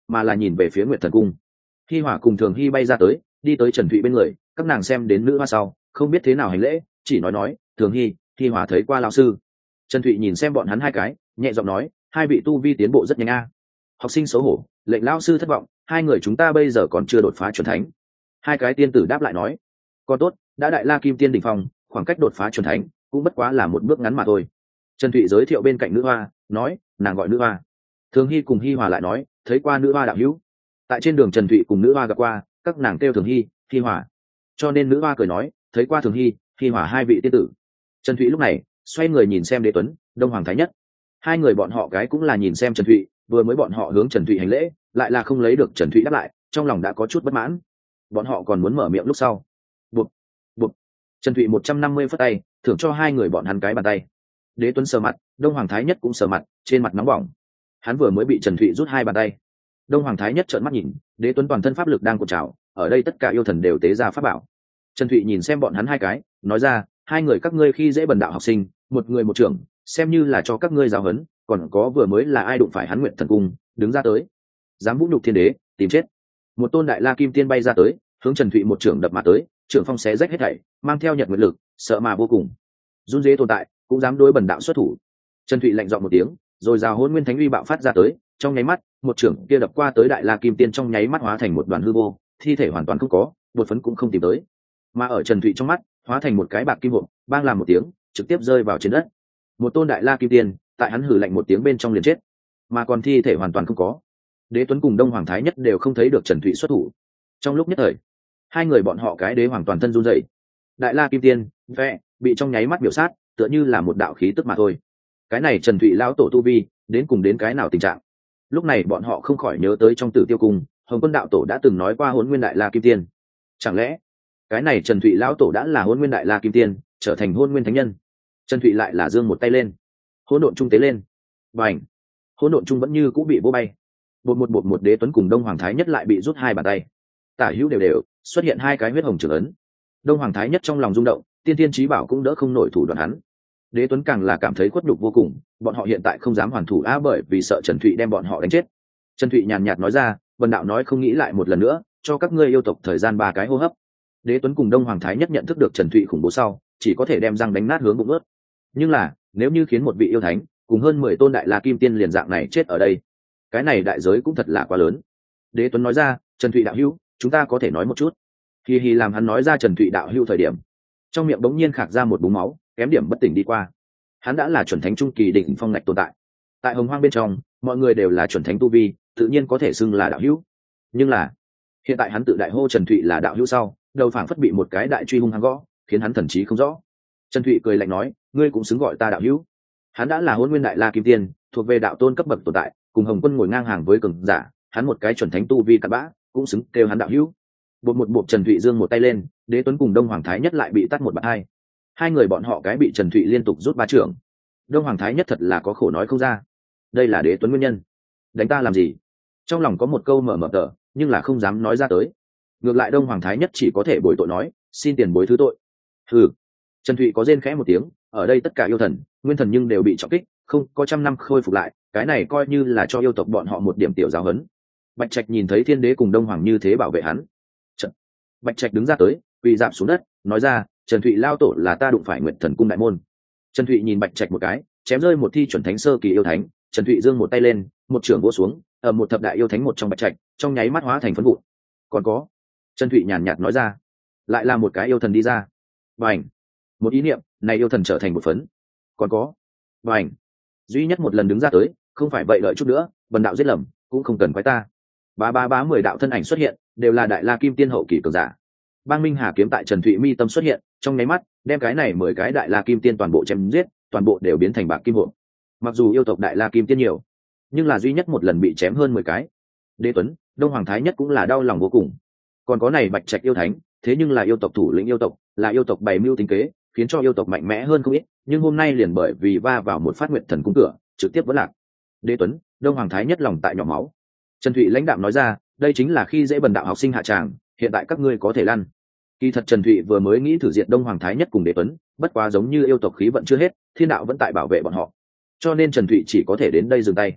mà là nhìn về phía Nguyệt Thần cung. Hi Hỏa cùng Thường Hy bay ra tới, đi tới Trần Thụy bên người, các nàng xem đến nữ hoa sau không biết thế nào hành lễ, chỉ nói Thường Hy, Hi Hỏa thấy qua lão sư. Trần Thụy nhìn xem bọn hắn hai cái, nhẹ giọng nói, hai vị tu vi tiến bộ rất nhanh a. Học sinh xấu hổ, lệnh lão sư thất vọng, hai người chúng ta bây giờ còn chưa đột phá chuẩn thánh. Hai cái tiên tử đáp lại nói, còn tốt, đã đại la kim tiên đỉnh phong, khoảng cách đột phá chuẩn thánh cũng bất quá là một bước ngắn mà thôi. Trần Thụy giới thiệu bên cạnh nữ hoa, nói, nàng gọi nữ hoa. Thường Hy cùng Hi Hòa lại nói, thấy qua nữ hoa đạo hữu. Tại trên đường Trần Thụy cùng nữ hoa gặp qua, các nàng kêu Thường Hy, Hi Hòa, cho nên nữ hoa cười nói, thấy qua Thường Hy, Hi Hòa hai vị tiên tử. Trần Thụy lúc này xoay người nhìn xem Đế Tuấn, Đông Hoàng Thái Nhất. Hai người bọn họ cái cũng là nhìn xem Trần Thụy, vừa mới bọn họ hướng Trần Thụy hành lễ, lại là không lấy được Trần Thụy đáp lại, trong lòng đã có chút bất mãn. Bọn họ còn muốn mở miệng lúc sau. Bụp, bụp. Trần Thụy 150 phất tay, thưởng cho hai người bọn hắn cái bàn tay. Đế Tuấn sờ mặt, Đông Hoàng Thái Nhất cũng sờ mặt, trên mặt nóng bỏng. Hắn vừa mới bị Trần Thụy rút hai bàn tay. Đông Hoàng Thái Nhất trợn mắt nhìn, Đế Tuấn toàn thân pháp lực đang cuộn trào, ở đây tất cả yêu thần đều tế ra pháp bảo. Trần Thụy nhìn xem bọn hắn hai cái, nói ra, hai người các ngươi khi dễ bần đạo học sinh, một người một trưởng, xem như là cho các ngươi giáo huấn, còn có vừa mới là ai đụng phải hắn Nguyệt Thần cung, đứng ra tới, dám vũ nhục thiên đế, tìm chết. Một tôn đại la kim tiên bay ra tới, hướng Trần Thụy một trưởng đập mà tới, trưởng phong xé rách hết thảy, mang theo nhật nguyệt lực, sợ mà vô cùng. Run rế tồn tại, cũng dám đối bần đạo xuất thủ. Trần Thụy lạnh giọng một tiếng, rồi rào hôn nguyên thánh uy bạo phát ra tới, trong nháy mắt, một trưởng kia đập qua tới đại la kim tiên trong nháy mắt hóa thành một đoàn hư vô, thi thể hoàn toàn không có, một phấn cũng không tìm tới. Mà ở Trần Thụy trong mắt, hóa thành một cái bạc kim hộp, bang làm một tiếng, trực tiếp rơi vào trên đất. Một tôn đại la kim tiên, tại hắn hử lạnh một tiếng bên trong liền chết, mà còn thi thể hoàn toàn không có. Đế Tuấn cùng Đông Hoàng Thái Nhất đều không thấy được Trần Thụy xuất thủ. Trong lúc nhất thời, hai người bọn họ cái đế hoàng toàn thân run rẩy. Đại la kim tiên, vẽ, bị trong nháy mắt biểu sát, tựa như là một đạo khí tức mà thôi. Cái này Trần Thụy lão tổ tu vi, đến cùng đến cái nào tình trạng? Lúc này bọn họ không khỏi nhớ tới trong Tử Tiêu Cung, Hồng Quân đạo tổ đã từng nói qua Hỗn Nguyên Đại La Kim Tiên. Chẳng lẽ cái này Trần Thụy lão tổ đã là Hỗn Nguyên Đại La Kim Tiên, trở thành Hỗn Nguyên Thánh Nhân? Trần Thụy lại là giương một tay lên, hỗn độn trung tế lên, bành, hỗn độn trung vẫn như cũng bị vô bay. Một Đế Tuấn cùng Đông Hoàng Thái Nhất lại bị rút hai bàn tay, tả hữu đều xuất hiện hai cái huyết hồng trưởng ấn. Đông Hoàng Thái Nhất trong lòng rung động, tiên tiên chí bảo cũng đỡ không nổi thủ đoạn hắn. Đế Tuấn càng là cảm thấy khuất nhục vô cùng, bọn họ hiện tại không dám hoàn thủ bởi vì sợ Trần Thụy đem bọn họ đánh chết. Trần Thụy nhàn nhạt nói ra, vần đạo nói không nghĩ lại một lần nữa, cho các ngươi yêu tộc thời gian 3 cái hô hấp. Đế Tuấn cùng Đông Hoàng Thái Nhất nhận thức được Trần Thụy khủng bố sau, chỉ có thể đem răng đánh nát hướng bụng ướt. Nhưng là, nếu như khiến một vị yêu thánh cùng hơn 10 tôn đại la kim tiên liền dạng này chết ở đây, cái này đại giới cũng thật là quá lớn. Đế Tuấn nói ra, Trần Thụy đạo hữu, chúng ta có thể nói một chút. Hi làm hắn nói ra Trần Thụy đạo hữu thời điểm, trong miệng bỗng nhiên khạc ra một búng máu, kém điểm bất tỉnh đi qua. Hắn đã là chuẩn thánh trung kỳ đỉnh phong ngạch tồn tại. Tại Hồng Hoang bên trong, mọi người đều là chuẩn thánh tu vi, tự nhiên có thể xưng là đạo hữu. Nhưng là, hiện tại hắn tự đại hô Trần Thụy là đạo hữu sau, đầu phảng phất bị một cái đại truy hung hăng gõ, khiến hắn thần trí không rõ. Trần Thụy cười lạnh nói, ngươi cũng xứng gọi ta đạo hữu. Hắn đã là Hỗn Nguyên Đại La Kim Tiên, thuộc về đạo tôn cấp bậc tồn tại, cùng Hồng Quân ngồi ngang hàng với cường giả, hắn một cái chuẩn thánh tu vi cặn bã, cũng xứng kêu hắn đạo hữu. Một Trần Thụy giương một tay lên, Đế Tuấn cùng Đông Hoàng Thái Nhất lại bị tát một bạt hai. Hai người bọn họ cái bị Trần Thụy liên tục rút 3 trưởng. Đông Hoàng Thái Nhất thật là có khổ nói không ra. Đây là Đế Tuấn nguyên nhân. Đánh ta làm gì? Trong lòng có một câu mở tờ, nhưng là không dám nói ra tới. Ngược lại Đông Hoàng Thái Nhất chỉ có thể bồi tội nói, xin tiền bối thứ tội. Hừ. Trần Thụy có rên khẽ một tiếng, ở đây tất cả yêu thần, nguyên thần nhưng đều bị trọng kích, không có trăm năm khôi phục lại, cái này coi như là cho yêu tộc bọn họ một điểm tiểu giáo huấn. Bạch Trạch nhìn thấy Thiên Đế cùng Đông Hoàng như thế bảo vệ hắn. Bạch Trạch đứng ra tới, quỳ rạp xuống đất, nói ra, Trần Thụy lao tổ là ta đụng phải Nguyệt Thần cung đại môn. Trần Thụy nhìn Bạch Trạch một cái, chém rơi một thi chuẩn thánh sơ kỳ yêu thánh. Trần Thụy giương một tay lên, một trưởng vỗ xuống, ở một thập đại yêu thánh một trong Bạch Trạch, trong nháy mắt hóa thành phấn vụn. Còn có, Trần Thụy nhàn nhạt nói ra, lại là một cái yêu thần đi ra. Bành, một ý niệm, này yêu thần trở thành một phấn. Còn có, bành, duy nhất một lần đứng ra tới, không phải vậy đợi chút nữa, bần đạo giết lầm, cũng không cần quái ta. Ba 10 đạo thân ảnh xuất hiện, đều là đại la kim tiên hậu kỳ cường giả. Bang Minh Hà kiếm tại Trần Thụy mi tâm xuất hiện, trong nháy mắt, đem cái này 10 cái đại la kim tiên toàn bộ chém giết, toàn bộ đều biến thành bạc kim hộp. Mặc dù yêu tộc đại la kim tiên nhiều, nhưng là duy nhất một lần bị chém hơn 10 cái. Đế Tuấn, Đông Hoàng Thái Nhất cũng là đau lòng vô cùng. Còn có này Bạch Trạch yêu thánh, thế nhưng là yêu tộc thủ lĩnh yêu tộc, là yêu tộc bày mưu tính kế, khiến cho yêu tộc mạnh mẽ hơn không ít, nhưng hôm nay liền bởi vì va vào một phát Nguyệt Thần cung cửa, trực tiếp vỡ lạc. Đế Tuấn, Đông Hoàng Thái Nhất lòng tại nhỏ máu. Trần Thụy lãnh đạm nói ra, đây chính là khi dễ bần đạo học sinh hạ tràng, hiện tại các ngươi có thể lăn. Kỳ thật Trần Thụy vừa mới nghĩ thử diệt Đông Hoàng Thái Nhất cùng Đế Tuấn, bất quá giống như yêu tộc khí vận chưa hết, thiên đạo vẫn tại bảo vệ bọn họ, cho nên Trần Thụy chỉ có thể đến đây dừng tay.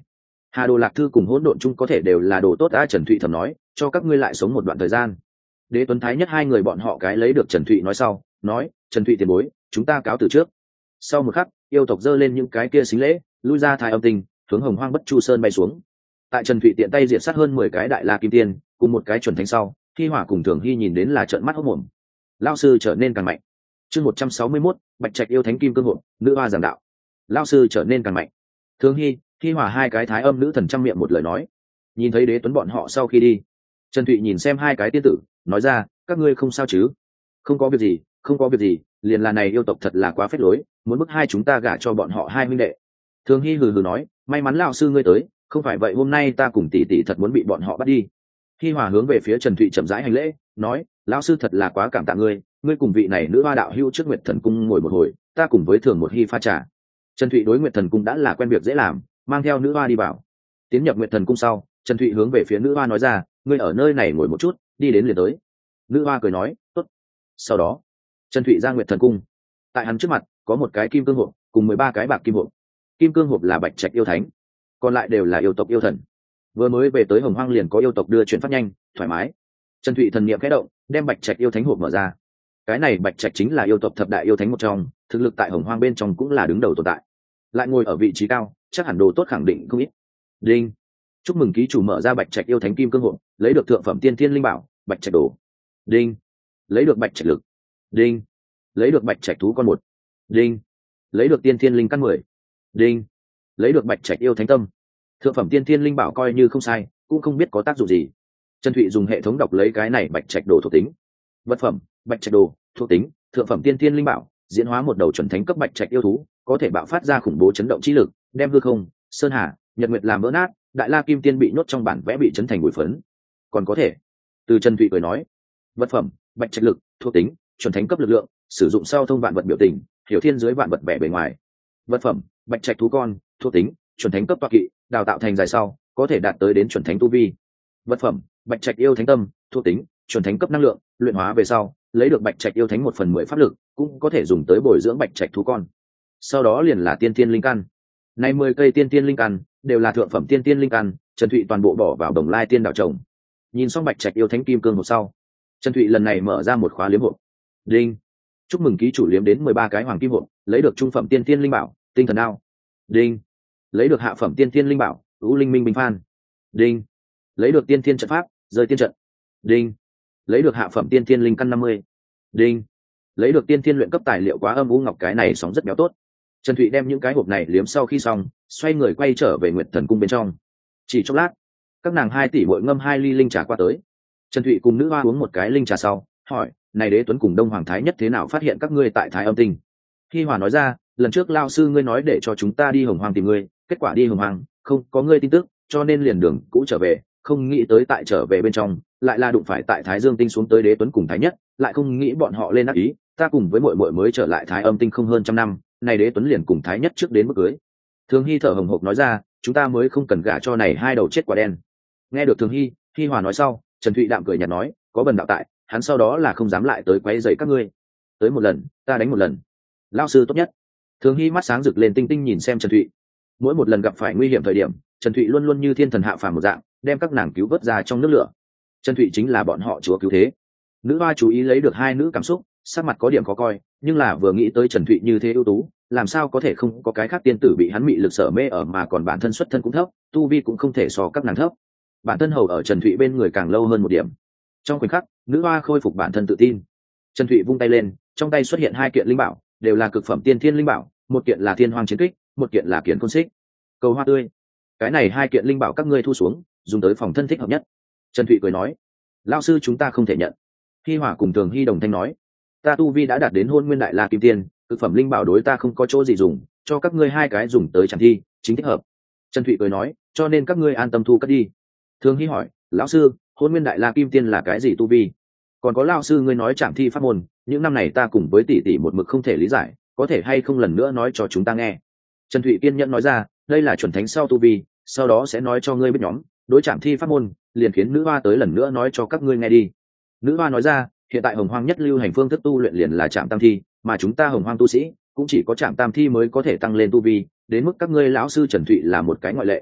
Hà Đồ Lạc Thư cùng Hỗn Độn Chung có thể đều là đồ tốt. Trần Thụy thầm nói, cho các ngươi lại sống một đoạn thời gian. Đế Tuấn Thái Nhất hai người bọn họ cái lấy được Trần Thụy nói sau, nói, Trần Thụy tiền bối, chúng ta cáo từ trước. Sau một khắc, yêu tộc giơ lên những cái kia xính lễ, lui ra Thái Âm Tinh, hướng Hồng Hoang Bất Chu Sơn bay xuống. Tại Trần Thụy tiện tay diệt sát hơn 10 cái đại la kim tiên, cùng một cái chuẩn thánh sau, Hi Hỏa cùng Thường Hy nhìn đến là trợn mắt hốt mồm. Lão sư trở nên càng mạnh. Chương 161, Bạch Trạch yêu thánh kim cương hộ, nữ hoa giảng đạo. Lão sư trở nên càng mạnh. Thường Hy, Hi Hỏa hai cái Thái Âm nữ thần trăm miệng một lời nói. Nhìn thấy Đế Tuấn bọn họ sau khi đi, Trần Thụy nhìn xem hai cái tiên tử, nói ra, các ngươi không sao chứ? Không có việc gì, không có việc gì, liền là này yêu tộc thật là quá phết lối, muốn bức hai chúng ta gả cho bọn họ hai huynh đệ. Thường Hy hừ hừ nói, may mắn lão sư ngươi tới, không phải vậy hôm nay ta cùng tỷ tỷ thật muốn bị bọn họ bắt đi. Hi Hòa hướng về phía Trần Thụy chậm rãi hành lễ, nói, lão sư thật là quá cảm tạ ngươi, ngươi cùng vị này nữ hoa đạo hữu trước Nguyệt Thần cung ngồi một hồi, ta cùng với Thường một hy pha trà. Trần Thụy đối Nguyệt Thần cung đã là quen việc dễ làm, mang theo nữ hoa đi vào. Tiến nhập Nguyệt Thần cung sau, Trần Thụy hướng về phía nữ hoa nói ra, ngươi ở nơi này ngồi một chút, đi đến liền tới. Nữ hoa cười nói, tốt. Sau đó, Trần Thụy ra Nguyệt Thần cung. Tại hắn trước mặt có một cái kim cương hộp cùng 13 cái bạc kim hộp. Kim cương hộp là Bạch Trạch yêu thánh, còn lại đều là yêu tộc yêu thần. Vừa mới về tới Hồng Hoang liền có yêu tộc đưa chuyển phát nhanh, thoải mái. Trần Thụy thần niệm khẽ động, đem Bạch Trạch yêu thánh hộp mở ra. Cái này Bạch Trạch chính là yêu tộc thập đại yêu thánh một trong, thực lực tại Hồng Hoang bên trong cũng là đứng đầu tồn tại. Lại ngồi ở vị trí cao, chắc hẳn đồ tốt khẳng định không ít. Đinh. Chúc mừng ký chủ mở ra Bạch Trạch yêu thánh kim cương hộp, lấy được thượng phẩm tiên thiên linh bảo, Bạch Trạch đồ. Đinh. Lấy được Bạch Trạch lực. Đinh. Lấy được Bạch Trạch thú con 1. Đinh. Lấy được tiên thiên linh căn 10. Đinh. Lấy được Bạch Trạch yêu thánh tâm. Thượng phẩm tiên thiên linh bảo coi như không sai, cũng không biết có tác dụng gì. Trần Thụy dùng hệ thống đọc lấy cái này Bạch Trạch đồ thuộc tính. Vật phẩm, Bạch Trạch đồ, thuộc tính, thượng phẩm tiên thiên linh bảo, diễn hóa một đầu chuẩn thánh cấp Bạch Trạch yêu thú, có thể bạo phát ra khủng bố chấn động trí lực, đem hư không, sơn hà, nhật nguyệt làm vỡ nát, đại la kim tiên bị nhốt trong bản vẽ bị chấn thành bụi phấn. Còn có thể, từ Trần Thụy cười nói, vật phẩm, Bạch Trạch lực, thuộc tính, chuẩn thánh cấp lực lượng, sử dụng sau thông vạn vật biểu tình, hiểu thiên dưới vạn vật vẻ bề ngoài. Vật phẩm, Bạch Trạch thú con, thuộc tính, chuẩn thánh cấp toa kỵ, đào tạo thành dài sau có thể đạt tới đến chuẩn thánh tu vi. Vật phẩm, Bạch Trạch yêu thánh tâm, thuộc tính, chuẩn thánh cấp năng lượng, luyện hóa về sau lấy được Bạch Trạch yêu thánh 1/10 pháp lực, cũng có thể dùng tới bồi dưỡng Bạch Trạch thú con. Sau đó liền là tiên tiên linh căn. Này 10 cây tiên tiên linh căn đều là thượng phẩm tiên tiên linh căn, Trần Thụy toàn bộ bỏ vào Đồng Lai tiên đạo trồng. Nhìn xong Bạch Trạch yêu thánh kim cương hộp sau, Trần Thụy lần này mở ra một khóa liếm hộp. Đinh. Chúc mừng ký chủ liếm đến 13 cái hoàng kim hộp, lấy được trung phẩm tiên tiên linh bảo, tinh thần đao. Đinh. Lấy được hạ phẩm tiên tiên linh bảo, U Linh Minh Bình Phan. Đinh. Lấy được tiên tiên trận pháp, rơi tiên trận. Đinh. Lấy được hạ phẩm tiên tiên linh căn 50. Đinh. Lấy được tiên tiên luyện cấp tài liệu quá âm u ngọc, cái này sóng rất béo tốt. Trần Thụy đem những cái hộp này liếm sau khi xong, xoay người quay trở về Nguyệt Thần cung bên trong. Chỉ chốc lát, các nàng 2 tỷ muội ngâm 2 ly linh trà qua tới. Trần Thụy cùng nữ hoa uống một cái linh trà sau, hỏi, này Đế Tuấn cùng Đông Hoàng Thái Nhất thế nào phát hiện các ngươi tại Thái Âm Tinh? Hi Hòa nói ra, lần trước lao sư ngươi nói để cho chúng ta đi Hồng Hoang tìm ngươi, kết quả đi Hồng Hoang không có ngươi tin tức, cho nên liền đường cũ trở về, không nghĩ tới tại trở về bên trong lại là đụng phải tại Thái Dương Tinh xuống tới Đế Tuấn cùng Thái Nhất, lại không nghĩ bọn họ lên ác ý, ta cùng với muội muội mới trở lại Thái Âm Tinh không hơn 100 năm, này Đế Tuấn liền cùng Thái Nhất trước đến bước cưới. Thường Hy thở hồng hộc nói ra, chúng ta mới không cần gả cho này hai đầu chết quả đen. Nghe được Thường Hy, Hi Hòa nói sau, Trần Thụy đạm cười nhạt nói, có bần đạo tại, hắn sau đó là không dám lại tới quấy rầy các ngươi. Tới một lần, ta đánh một lần. Lão sư tốt nhất. Thường Hy mắt sáng rực lên, tinh tinh nhìn xem Trần Thụy. Mỗi một lần gặp phải nguy hiểm thời điểm, Trần Thụy luôn luôn như thiên thần hạ phàm một dạng, đem các nàng cứu vớt ra trong nước lửa. Trần Thụy chính là bọn họ chúa cứu thế. Nữ hoa chú ý lấy được hai nữ cảm xúc, sắc mặt có điểm khó coi, nhưng là vừa nghĩ tới Trần Thụy như thế ưu tú, làm sao có thể không có cái khác tiên tử bị hắn mị lực sở mê ở, mà còn bản thân xuất thân cũng thấp, tu vi cũng không thể so các nàng thấp. Bản thân hầu ở Trần Thụy bên người càng lâu hơn một điểm. Trong khoảnh khắc, nữ hoa khôi phục bản thân tự tin. Trần Thụy vung tay lên, trong tay xuất hiện 2 kiện linh bảo, đều là cực phẩm tiên thiên linh bảo, một kiện là Thiên Hoang Chiến Kích, một kiện là Kiền Côn Xích. Cầu hoa tươi. Cái này 2 kiện linh bảo các ngươi thu xuống, dùng tới phòng thân thích hợp nhất. Trần Thụy cười nói, lão sư chúng ta không thể nhận. Hi Hỏa cùng Thường Hy đồng thanh nói, ta tu vi đã đạt đến Hôn Nguyên Đại La Kim Tiên, cực phẩm linh bảo đối ta không có chỗ gì dùng, cho các ngươi 2 cái dùng tới chẳng thi, chính thích hợp. Trần Thụy cười nói, cho nên các ngươi an tâm thu cất đi. Thường Hy hỏi, lão sư, Hôn Nguyên Đại La Kim Tiên là cái gì tu vi? Còn có lão sư ngươi nói trảm thi pháp môn, những năm này ta cùng với tỷ tỷ một mực không thể lý giải, có thể hay không lần nữa nói cho chúng ta nghe? Trần Thụy kiên nhẫn nói ra, đây là chuẩn thánh sau tu vi, sau đó sẽ nói cho ngươi biết nhóm, đối trảm thi pháp môn, liền khiến nữ hoa tới lần nữa nói cho các ngươi nghe đi. Nữ hoa nói ra, hiện tại Hồng Hoang nhất lưu hành phương thức tu luyện liền là trảm tam thi, mà chúng ta Hồng Hoang tu sĩ cũng chỉ có trảm tam thi mới có thể tăng lên tu vi, đến mức các ngươi lão sư Trần Thụy là một cái ngoại lệ.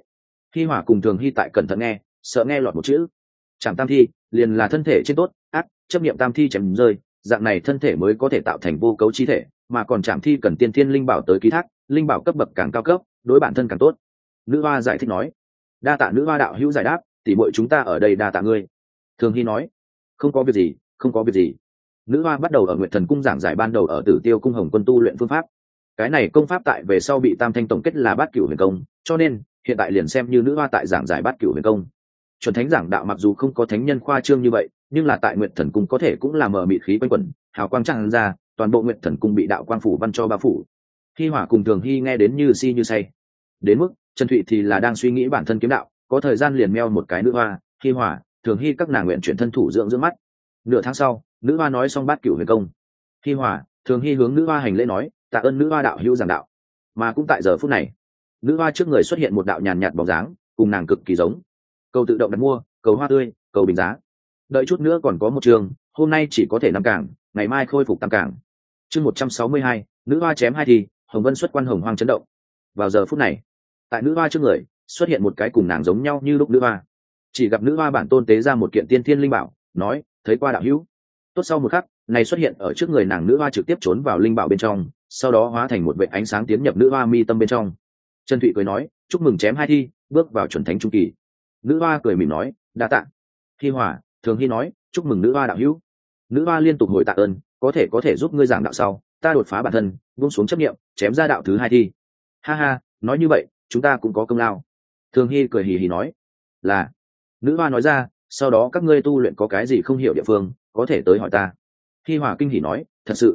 Hi Hỏa cùng Thường Hy tại cẩn thận nghe, sợ nghe lọt một chữ. Chạm tam thi liền là thân thể trên tốt ác, chấp niệm tam thi chém rơi, dạng này thân thể mới có thể tạo thành vô cấu chi thể, mà còn chạm thi cần tiên thiên linh bảo tới ký thác, linh bảo cấp bậc càng cao cấp, đối bản thân càng tốt. Nữ hoa giải thích nói. Đa tạ nữ hoa đạo hữu giải đáp, tỷ muội chúng ta ở đây đa tạ ngươi. Thường Hy nói. Không có việc gì, không có việc gì. Nữ hoa bắt đầu ở Nguyệt Thần cung giảng giải ban đầu ở Tử Tiêu cung Hồng Quân tu luyện phương pháp. Cái này công pháp tại về sau bị Tam Thanh tổng kết là Bát Cửu Huyền Công, cho nên hiện tại liền xem như nữ hoa tại giảng giải Bát Cửu Huyền Công. Chuẩn thánh giảng đạo mặc dù không có thánh nhân khoa trương như vậy, nhưng là tại Nguyệt Thần cung có thể cũng là mờ mịt khí quanh quẩn, hào quang tràn ra, toàn bộ Nguyệt Thần cung bị đạo quang phủ văn cho bao phủ. Hi Hỏa cùng Thường Hy nghe đến như si như say. Đến mức Trần Thụy thì là đang suy nghĩ bản thân kiếm đạo, có thời gian liền meo một cái nữ hoa, Hi Hỏa, Thường Hy các nàng nguyện chuyển thân thủ dưỡng mắt. Nửa tháng sau, nữ hoa nói xong Bát Cửu Huyền Công. Hi Hỏa, Thường Hy hướng nữ hoa hành lễ nói, tạ ơn nữ hoa đạo hữu giảng đạo. Mà cũng tại giờ phút này, nữ hoa trước người xuất hiện một đạo nhàn nhạt bóng dáng, cùng nàng cực kỳ giống. Cầu tự động đặt mua, cầu hoa tươi, cầu bình giá. Đợi chút nữa còn có một trường, hôm nay chỉ có thể 5 cảng, ngày mai khôi phục 8 cảng. Chương 162, nữ hoa chém hai thì, Hồng Vân xuất quan hồng hoang chấn động. Vào giờ phút này, tại nữ hoa trước người xuất hiện một cái cùng nàng giống nhau như lúc nữ hoa. Chỉ gặp nữ hoa bản tôn tế ra một kiện tiên thiên linh bảo, nói, thấy qua đạo hữu. Tốt sau một khắc, này xuất hiện ở trước người nàng nữ hoa trực tiếp trốn vào linh bảo bên trong, sau đó hóa thành một vệt ánh sáng tiến nhập nữ hoa mi tâm bên trong. Trần Thụy cười nói, chúc mừng chém hai thi, bước vào chuẩn thánh trung kỳ. Nữ hoa cười mỉm nói, đa tạ. Hi Hỏa, Thường Hy nói, chúc mừng nữ hoa đạo hữu. Nữ hoa liên tục hồi tạ ơn, có thể giúp ngươi giảng đạo sau, ta đột phá bản thân, buông xuống chấp niệm, chém ra đạo thứ hai thi. Ha ha, nói như vậy, chúng ta cũng có công lao. Thường Hy cười hì hì nói, là. Nữ hoa nói ra, sau đó các ngươi tu luyện có cái gì không hiểu địa phương, có thể tới hỏi ta. Hi Hỏa kinh hỉ nói, thật sự.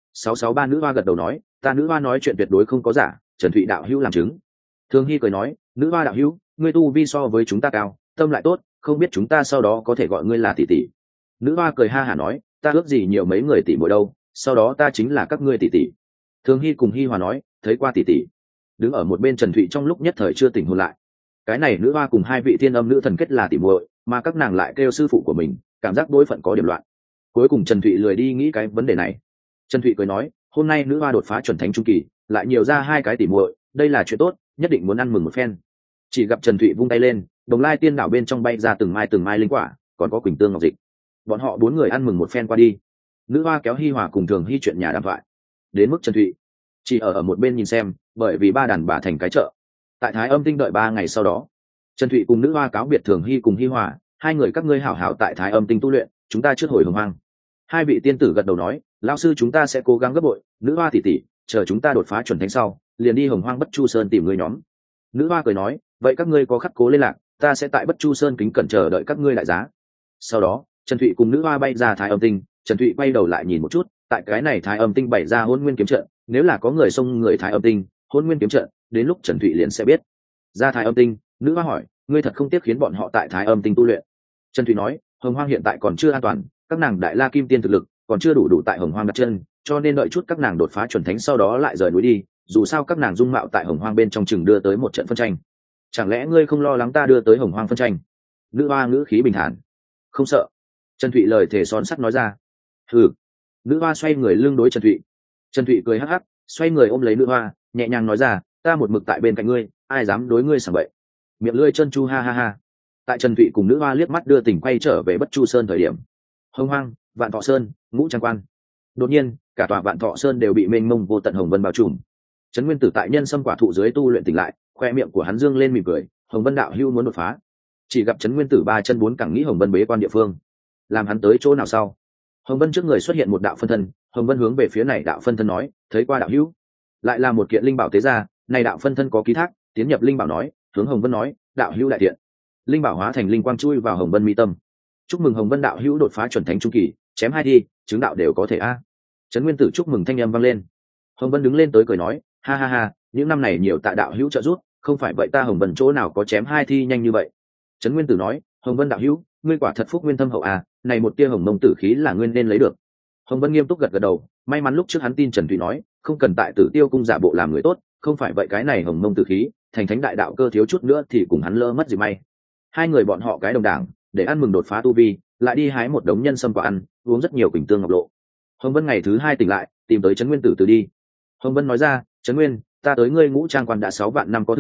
663 nữ hoa gật đầu nói, ta nữ hoa nói chuyện tuyệt đối không có giả, Trần Thụy đạo hữu làm chứng. Thường Hy cười nói, nữ hoa đạo hữu, ngươi tu vi so với chúng ta cao, tâm lại tốt, không biết chúng ta sau đó có thể gọi ngươi là tỷ tỷ. Nữ hoa cười ha hả nói, ta ước gì nhiều mấy người tỷ muội đâu, sau đó ta chính là các ngươi tỷ tỷ. Thường Hy cùng Hi Hòa nói, thấy qua tỷ tỷ. Đứng ở một bên Trần Thụy trong lúc nhất thời chưa tỉnh hồn lại. Cái này nữ hoa cùng hai vị thiên âm nữ thần kết là tỷ muội, mà các nàng lại kêu sư phụ của mình, cảm giác đối phận có điểm loạn. Cuối cùng Trần Thụy lười đi nghĩ cái vấn đề này. Trần Thụy cười nói, hôm nay nữ hoa đột phá chuẩn thánh trung kỳ, lại nhiều ra hai cái tỷ muội, đây là chuyện tốt, nhất định muốn ăn mừng một phen. Chỉ gặp Trần Thụy vung tay lên, Đồng Lai Tiên đảo bên trong bay ra từng mai linh quả, còn có Quỳnh Tương Ngọc Dịch. Bọn họ 4 người ăn mừng một phen qua đi. Nữ hoa kéo Hi Hòa cùng Thường Hy chuyện nhà đàm thoại. Đến mức Trần Thụy chỉ ở một bên nhìn xem, bởi vì ba đàn bà thành cái chợ. Tại Thái Âm Tinh đợi 3 ngày sau đó, Trần Thụy cùng nữ hoa cáo biệt Thường Hy cùng Hi Hòa, hai người các ngươi hảo hảo tại Thái Âm Tinh tu luyện, chúng ta trước hồi hồng hoang. Hai vị tiên tử gật đầu nói, lão sư chúng ta sẽ cố gắng gấp bội, nữ hoa tỷ tỷ, chờ chúng ta đột phá chuẩn thánh sau, liền đi hồng hoang Bất Chu Sơn tìm người nhóm. Nữ hoa cười nói, vậy các ngươi có khắc cố liên lạc, ta sẽ tại Bất Chu Sơn kính cẩn chờ đợi các ngươi đại giá. Sau đó Trần Thụy cùng nữ hoa bay ra Thái Âm Tinh. Trần Thụy quay đầu lại nhìn một chút, tại cái này Thái Âm Tinh bày ra Hỗn Nguyên kiếm trận, nếu là có người xông người Thái Âm Tinh, Hỗn Nguyên kiếm trận, đến lúc Trần Thụy liền sẽ biết. Ra Thái Âm Tinh, nữ hoa hỏi, ngươi thật không tiếc khiến bọn họ tại Thái Âm Tinh tu luyện? Trần Thụy nói, hồng hoang hiện tại còn chưa an toàn, các nàng đại la kim tiên thực lực còn chưa đủ tại hồng hoang đặt chân, cho nên đợi chút các nàng đột phá chuẩn thánh sau đó lại rời núi đi, dù sao các nàng dung mạo tại hồng hoang bên trong chừng đưa tới một trận phân tranh. Chẳng lẽ ngươi không lo lắng ta đưa tới hồng hoang phân tranh? Nữ hoa ngữ khí bình thản, không sợ. Trần Thụy lời thề son sắt nói ra. Ừ. Nữ hoa xoay người lưng đối Trần Thụy. Trần Thụy cười hắc hắc, xoay người ôm lấy nữ hoa, nhẹ nhàng nói ra, ta một mực tại bên cạnh ngươi, ai dám đối ngươi sảng bậy. Miệng lưỡi chân chu ha ha ha. Tại Trần Thụy cùng nữ hoa liếc mắt đưa tình quay trở về Bất Chu Sơn thời điểm, hồng hoang, Vạn Thọ Sơn, Ngũ Trang Quan, đột nhiên cả tòa Vạn Thọ Sơn đều bị mênh mông vô tận hồng vân bao trùm. Trấn Nguyên Tử tại nhân sâm quả thụ dưới tu luyện tỉnh lại, khoe miệng của hắn dương lên mỉm cười, hồng vân đạo hưu muốn đột phá. Chỉ gặp Trấn Nguyên Tử 3 chân 4 cẳng nghĩ hồng vân bế quan địa phương, làm hắn tới chỗ nào sau, hồng vân trước người xuất hiện một đạo phân thân, hồng vân hướng về phía này đạo phân thân nói, thấy qua đạo hữu. Lại là một kiện linh bảo tế ra, này đạo phân thân có ký thác, tiến nhập linh bảo nói, hướng hồng vân nói, đạo hữu đại thiện. Linh bảo hóa thành linh quang chui vào hồng vân mi tâm. Chúc mừng hồng vân đạo hữu đột phá chuẩn thánh trung kỳ, chém hai thi, chứng đạo đều có thể a. Trấn Nguyên Tử chúc mừng thanh âm vang lên. Hồng vân đứng lên tới cười nói, ha ha ha, những năm này nhiều tạ đạo hữu trợ giúp, không phải vậy ta hồng vân chỗ nào có chém hai thi nhanh như vậy. Trấn Nguyên Tử nói, hồng vân đạo hữu, ngươi quả thật phúc nguyên thâm hậu à, này một tia hồng mông tử khí là nguyên nên lấy được. Hồng vân nghiêm túc gật gật đầu, may mắn lúc trước hắn tin Trần Thụy nói, không cần tại Tử Tiêu cung giả bộ làm người tốt, không phải vậy cái này hồng mông tử khí, thành thánh đại đạo cơ thiếu chút nữa thì cùng hắn lỡ mất gì may. Hai người bọn họ cái đồng đảng, để ăn mừng đột phá tu vi, lại đi hái một đống nhân sâm quả ăn, uống rất nhiều quỳnh tương ngọc lộ. Hồng vân ngày thứ 2 tỉnh lại, tìm tới Trấn Nguyên Tử từ đi. Hồng vân nói ra, Trấn Nguyên, ta tới ngươi Ngũ Trang Quan đã 6 vạn năm có thừa,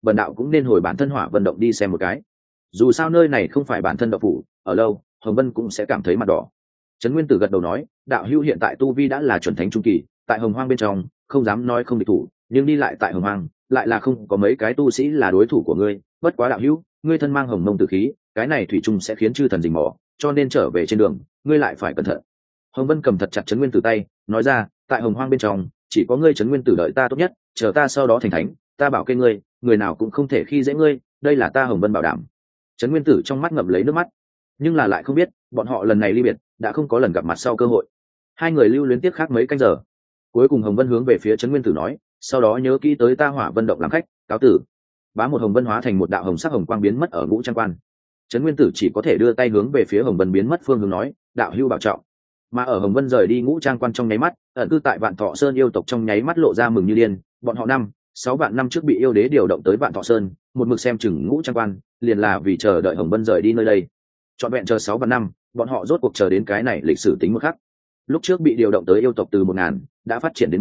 bần đạo cũng nên hồi bản thân hỏa vận động đi xem một cái. Dù sao nơi này không phải bản thân đạo phủ, ở lâu hồng vân cũng sẽ cảm thấy mặt đỏ. Trấn Nguyên Tử gật đầu nói, đạo hữu hiện tại tu vi đã là chuẩn thánh trung kỳ, tại hồng hoang bên trong không dám nói không địch thủ, nhưng đi lại tại hồng hoang lại là không có mấy cái tu sĩ là đối thủ của ngươi. Bất quá đạo hữu, ngươi thân mang hồng mông tử khí, cái này thủy chung sẽ khiến chư thần rình mò, cho nên trở về trên đường ngươi lại phải cẩn thận. Hồng Vân cầm thật chặt Trấn Nguyên Tử tay, nói ra, tại hồng hoang bên trong chỉ có ngươi Trấn Nguyên Tử đợi ta tốt nhất, chờ ta sau đó thành thánh, ta bảo kê ngươi, người nào cũng không thể khi dễ ngươi, đây là ta Hồng Vân bảo đảm. Trấn Nguyên Tử trong mắt ngậm lấy nước mắt, nhưng là lại không biết bọn họ lần này ly biệt đã không có lần gặp mặt sau cơ hội. Hai người lưu luyến tiếc khác mấy canh giờ, cuối cùng Hồng Vân hướng về phía Trấn Nguyên Tử nói, sau đó nhớ kỹ tới ta Hỏa Vân động làm khách, cáo tử. Bá một Hồng Vân hóa thành một đạo hồng sắc hồng quang biến mất ở Ngũ Trang Quan. Trấn Nguyên Tử chỉ có thể đưa tay hướng về phía Hồng Vân biến mất phương hướng nói, đạo hữu bảo trọng. Mà ở Hồng Vân rời đi Ngũ Trang Quan trong nháy mắt, ẩn cư tại Vạn Thọ Sơn yêu tộc trong nháy mắt lộ ra mừng như điên. Bọn họ 5-6 vạn năm trước bị yêu đế điều động tới Vạn Thọ Sơn, một mực xem chừng Ngũ Trang Quan, liền là vì chờ đợi Hồng Vân rời đi nơi đây. Trọn vẹn chờ 6 vạn năm, bọn họ rốt cuộc chờ đến cái này lịch sử tính một khắc. Lúc trước bị điều động tới yêu tộc từ 1000, đã phát triển đến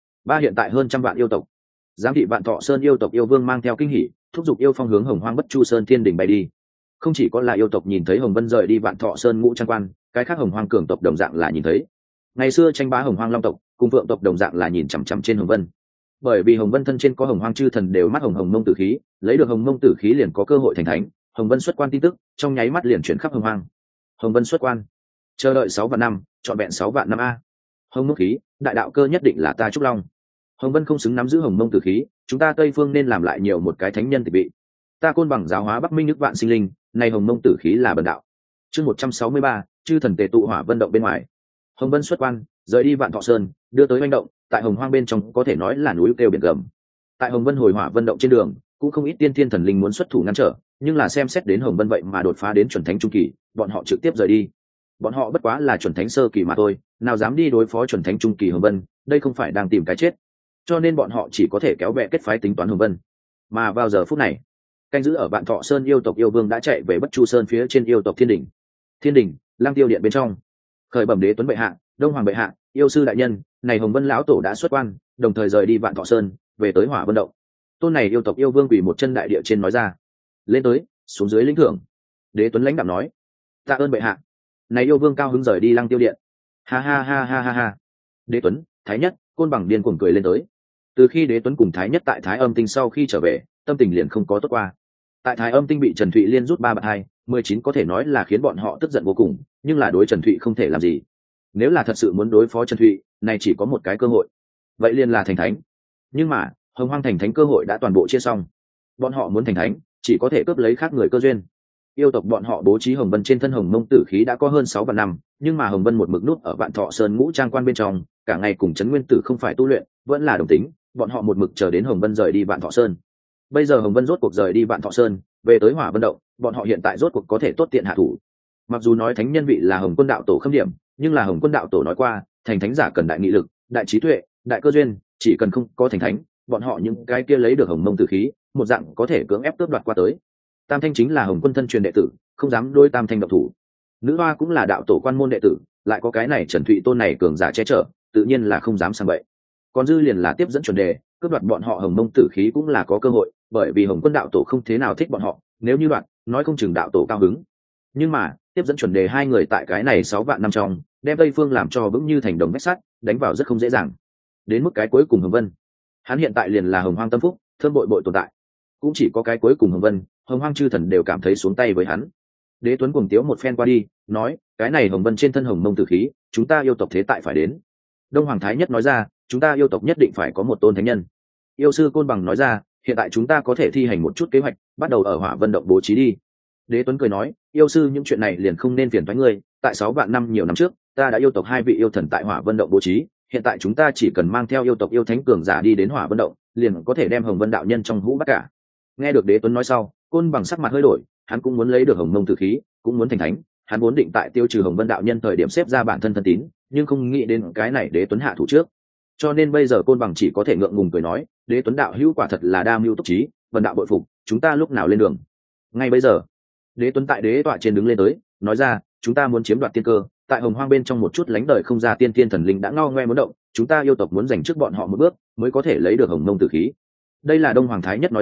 3 hiện tại hơn trăm vạn yêu tộc. Giám thị Vạn Thọ Sơn yêu tộc yêu vương mang theo kinh hỉ, thúc giục yêu phong hướng Hồng Hoang Bất Chu Sơn Thiên Đỉnh bay đi. Không chỉ có là yêu tộc nhìn thấy Hồng Vân rời đi Vạn Thọ Sơn Ngũ Trang Quan, cái khác Hồng Hoang cường tộc đồng dạng là nhìn thấy. Ngày xưa tranh bá Hồng Hoang Long tộc cùng Phượng tộc đồng dạng là nhìn chằm chằm trên Hồng Vân, bởi vì Hồng Vân thân trên có Hồng Hoang chư thần đều mắt hồng mông tử khí, lấy được hồng mông tử khí liền có cơ hội thành thánh. Hồng Vân xuất quan tin tức trong nháy mắt liền chuyển khắp Hồng Hoang. Hồng Vân xuất quan, chờ đợi 6 vạn năm, trọn vẹn 6 vạn năm a. Hồng mông khí, đại đạo cơ nhất định là ta Trúc Long. Hồng Vân không xứng nắm giữ hồng mông tử khí, chúng ta Tây Phương nên làm lại nhiều một cái thánh nhân tịch vị. Ta Côn Bằng giáo hóa Bắc Minh nước vạn sinh linh, này hồng mông tử khí là bần đạo. Chương 163, chư thần tề tụ Hỏa Vân động bên ngoài. Hồng Vân xuất quan, rời đi Vạn Thọ Sơn, đưa tới Hoành động, tại Hồng Hoang bên trong có thể nói là núi kêu biển gầm. Tại Hồng Vân hồi Hỏa Vân động trên đường, cũng không ít tiên thiên thần linh muốn xuất thủ ngăn trở, nhưng là xem xét đến Hồng Vân vậy mà đột phá đến chuẩn thánh trung kỳ, bọn họ trực tiếp rời đi. Bọn họ bất quá là chuẩn thánh sơ kỳ mà thôi, nào dám đi đối phó chuẩn thánh trung kỳ Hồng Vân, đây không phải đang tìm cái chết. Cho nên bọn họ chỉ có thể kéo bè kết phái tính toán Hồng Vân. Mà vào giờ phút này, canh giữ ở Vạn Thọ Sơn yêu tộc yêu vương đã chạy về Bất Chu Sơn phía trên yêu tộc Thiên Đỉnh. Thiên Đỉnh, Lăng Tiêu điện bên trong, khởi bẩm đế tuấn bệ hạ, Đông Hoàng bệ hạ, yêu sư đại nhân, này Hồng Vân lão tổ đã xuất quan, đồng thời rời đi Vạn Thọ Sơn, về tới Hỏa Vân động. Tôn này yêu tộc yêu vương quỳ một chân đại địa trên nói ra, lên tới, xuống dưới lĩnh thưởng. Đế tuấn lãnh đạm nói, tạ ơn bệ hạ. Này yêu vương cao hứng rời đi Lăng Tiêu điện. Ha ha ha ha ha ha. Đế tuấn, Thái Nhất, Côn Bằng điên cuồng cười lên tới. Từ khi Đế tuấn cùng Thái Nhất tại Thái Âm Tinh sau khi trở về, tâm tình liền không có tốt qua. Tại Thái Âm Tinh bị Trần Thụy liên rút 3 bạt 2, 19 có thể nói là khiến bọn họ tức giận vô cùng, nhưng là đối Trần Thụy không thể làm gì. Nếu là thật sự muốn đối phó Trần Thụy, này chỉ có một cái cơ hội, vậy liền là thành thánh. Nhưng mà Hồng Hoang thành thánh cơ hội đã toàn bộ chia xong, bọn họ muốn thành thánh chỉ có thể cướp lấy khác người cơ duyên. Yêu tộc bọn họ bố trí Hồng Vân trên thân hồng mông tử khí đã có hơn 6 vạn năm, nhưng mà Hồng Vân một mực nút ở Vạn Thọ Sơn Ngũ Trang Quan bên trong, cả ngày cùng Trấn Nguyên Tử không phải tu luyện, vẫn là đồng tính, bọn họ một mực chờ đến Hồng Vân rời đi Vạn Thọ Sơn. Bây giờ Hồng Vân rốt cuộc rời đi Vạn Thọ Sơn, về tới Hỏa Vân động, bọn họ hiện tại rốt cuộc có thể tốt tiện hạ thủ. Mặc dù nói thánh nhân vị là Hồng Quân đạo tổ khâm điểm, nhưng là Hồng Quân đạo tổ nói qua, thành thánh giả cần đại nghị lực, đại trí tuệ, đại cơ duyên, chỉ cần không có thành thánh, bọn họ những cái kia lấy được hồng mông tử khí, một dạng có thể cưỡng ép cướp đoạt qua tới. Tam Thanh chính là Hồng Quân thân truyền đệ tử, không dám đôi Tam Thanh độc thủ. Nữ Hoa cũng là đạo tổ quan môn đệ tử, lại có cái này Trần Thụy tôn này cường giả che chở, tự nhiên là không dám sang bậy. Còn dư liền là tiếp dẫn chuẩn đề, cướp đoạt bọn họ hồng mông tử khí cũng là có cơ hội, bởi vì Hồng Quân đạo tổ không thế nào thích bọn họ, nếu như đoạn, nói không chừng đạo tổ cao hứng. Nhưng mà tiếp dẫn chuẩn đề hai người tại cái này 6 vạn năm trong, đem Tây Phương làm cho vững như thành đồng vách sắt, đánh vào rất không dễ dàng. Đến mức cái cuối cùng Hồng Vân, hắn hiện tại liền là Hồng Hoang tâm phúc, thơm bội bội tồn tại. Cũng chỉ có cái cuối cùng Hồng Vân, Hồng Hoang chư thần đều cảm thấy xuống tay với hắn. Đế Tuấn cuồng tiếu một phen qua đi, nói, cái này Hồng Vân trên thân hồng mông tử khí, chúng ta yêu tộc thế tại phải đến. Đông Hoàng Thái Nhất nói ra, chúng ta yêu tộc nhất định phải có một tôn thánh nhân. Yêu sư Côn Bằng nói ra, hiện tại chúng ta có thể thi hành một chút kế hoạch, bắt đầu ở Hỏa Vân động bố trí đi. Đế Tuấn cười nói, yêu sư những chuyện này liền không nên phiền toái ngươi, tại 6 vạn năm nhiều năm trước, ta đã yêu tộc 2 vị yêu thần tại Hỏa Vân động bố trí, hiện tại chúng ta chỉ cần mang theo yêu tộc yêu thánh cường giả đi đến Hỏa Vân động, liền có thể đem Hồng Vân đạo nhân trong hũ bắt cả. Nghe được Đế Tuấn nói sau, Côn Bằng sắc mặt hơi đổi, hắn cũng muốn lấy được hồng mông tử khí, cũng muốn thành thánh, hắn vốn định tại tiêu trừ Hồng Vân đạo nhân thời điểm xếp ra bản thân thân tín, nhưng không nghĩ đến cái này Đế Tuấn hạ thủ trước. Cho nên bây giờ Côn Bằng chỉ có thể ngượng ngùng cười nói, Đế Tuấn đạo hữu quả thật là đa mưu túc trí, vân đạo bội phục, chúng ta lúc nào lên đường? Ngay bây giờ. Đế Tuấn tại đế tọa trên đứng lên tới, nói ra, chúng ta muốn chiếm đoạt tiên cơ, tại Hồng Hoang bên trong một chút lánh đời không ra tiên tiên thần linh đã ngao ngoe muốn động, chúng ta yêu tộc muốn giành trước bọn họ một bước, mới có thể lấy được hồng mông tử khí. Đây là Đông Hoàng Thái Nhất nói ra,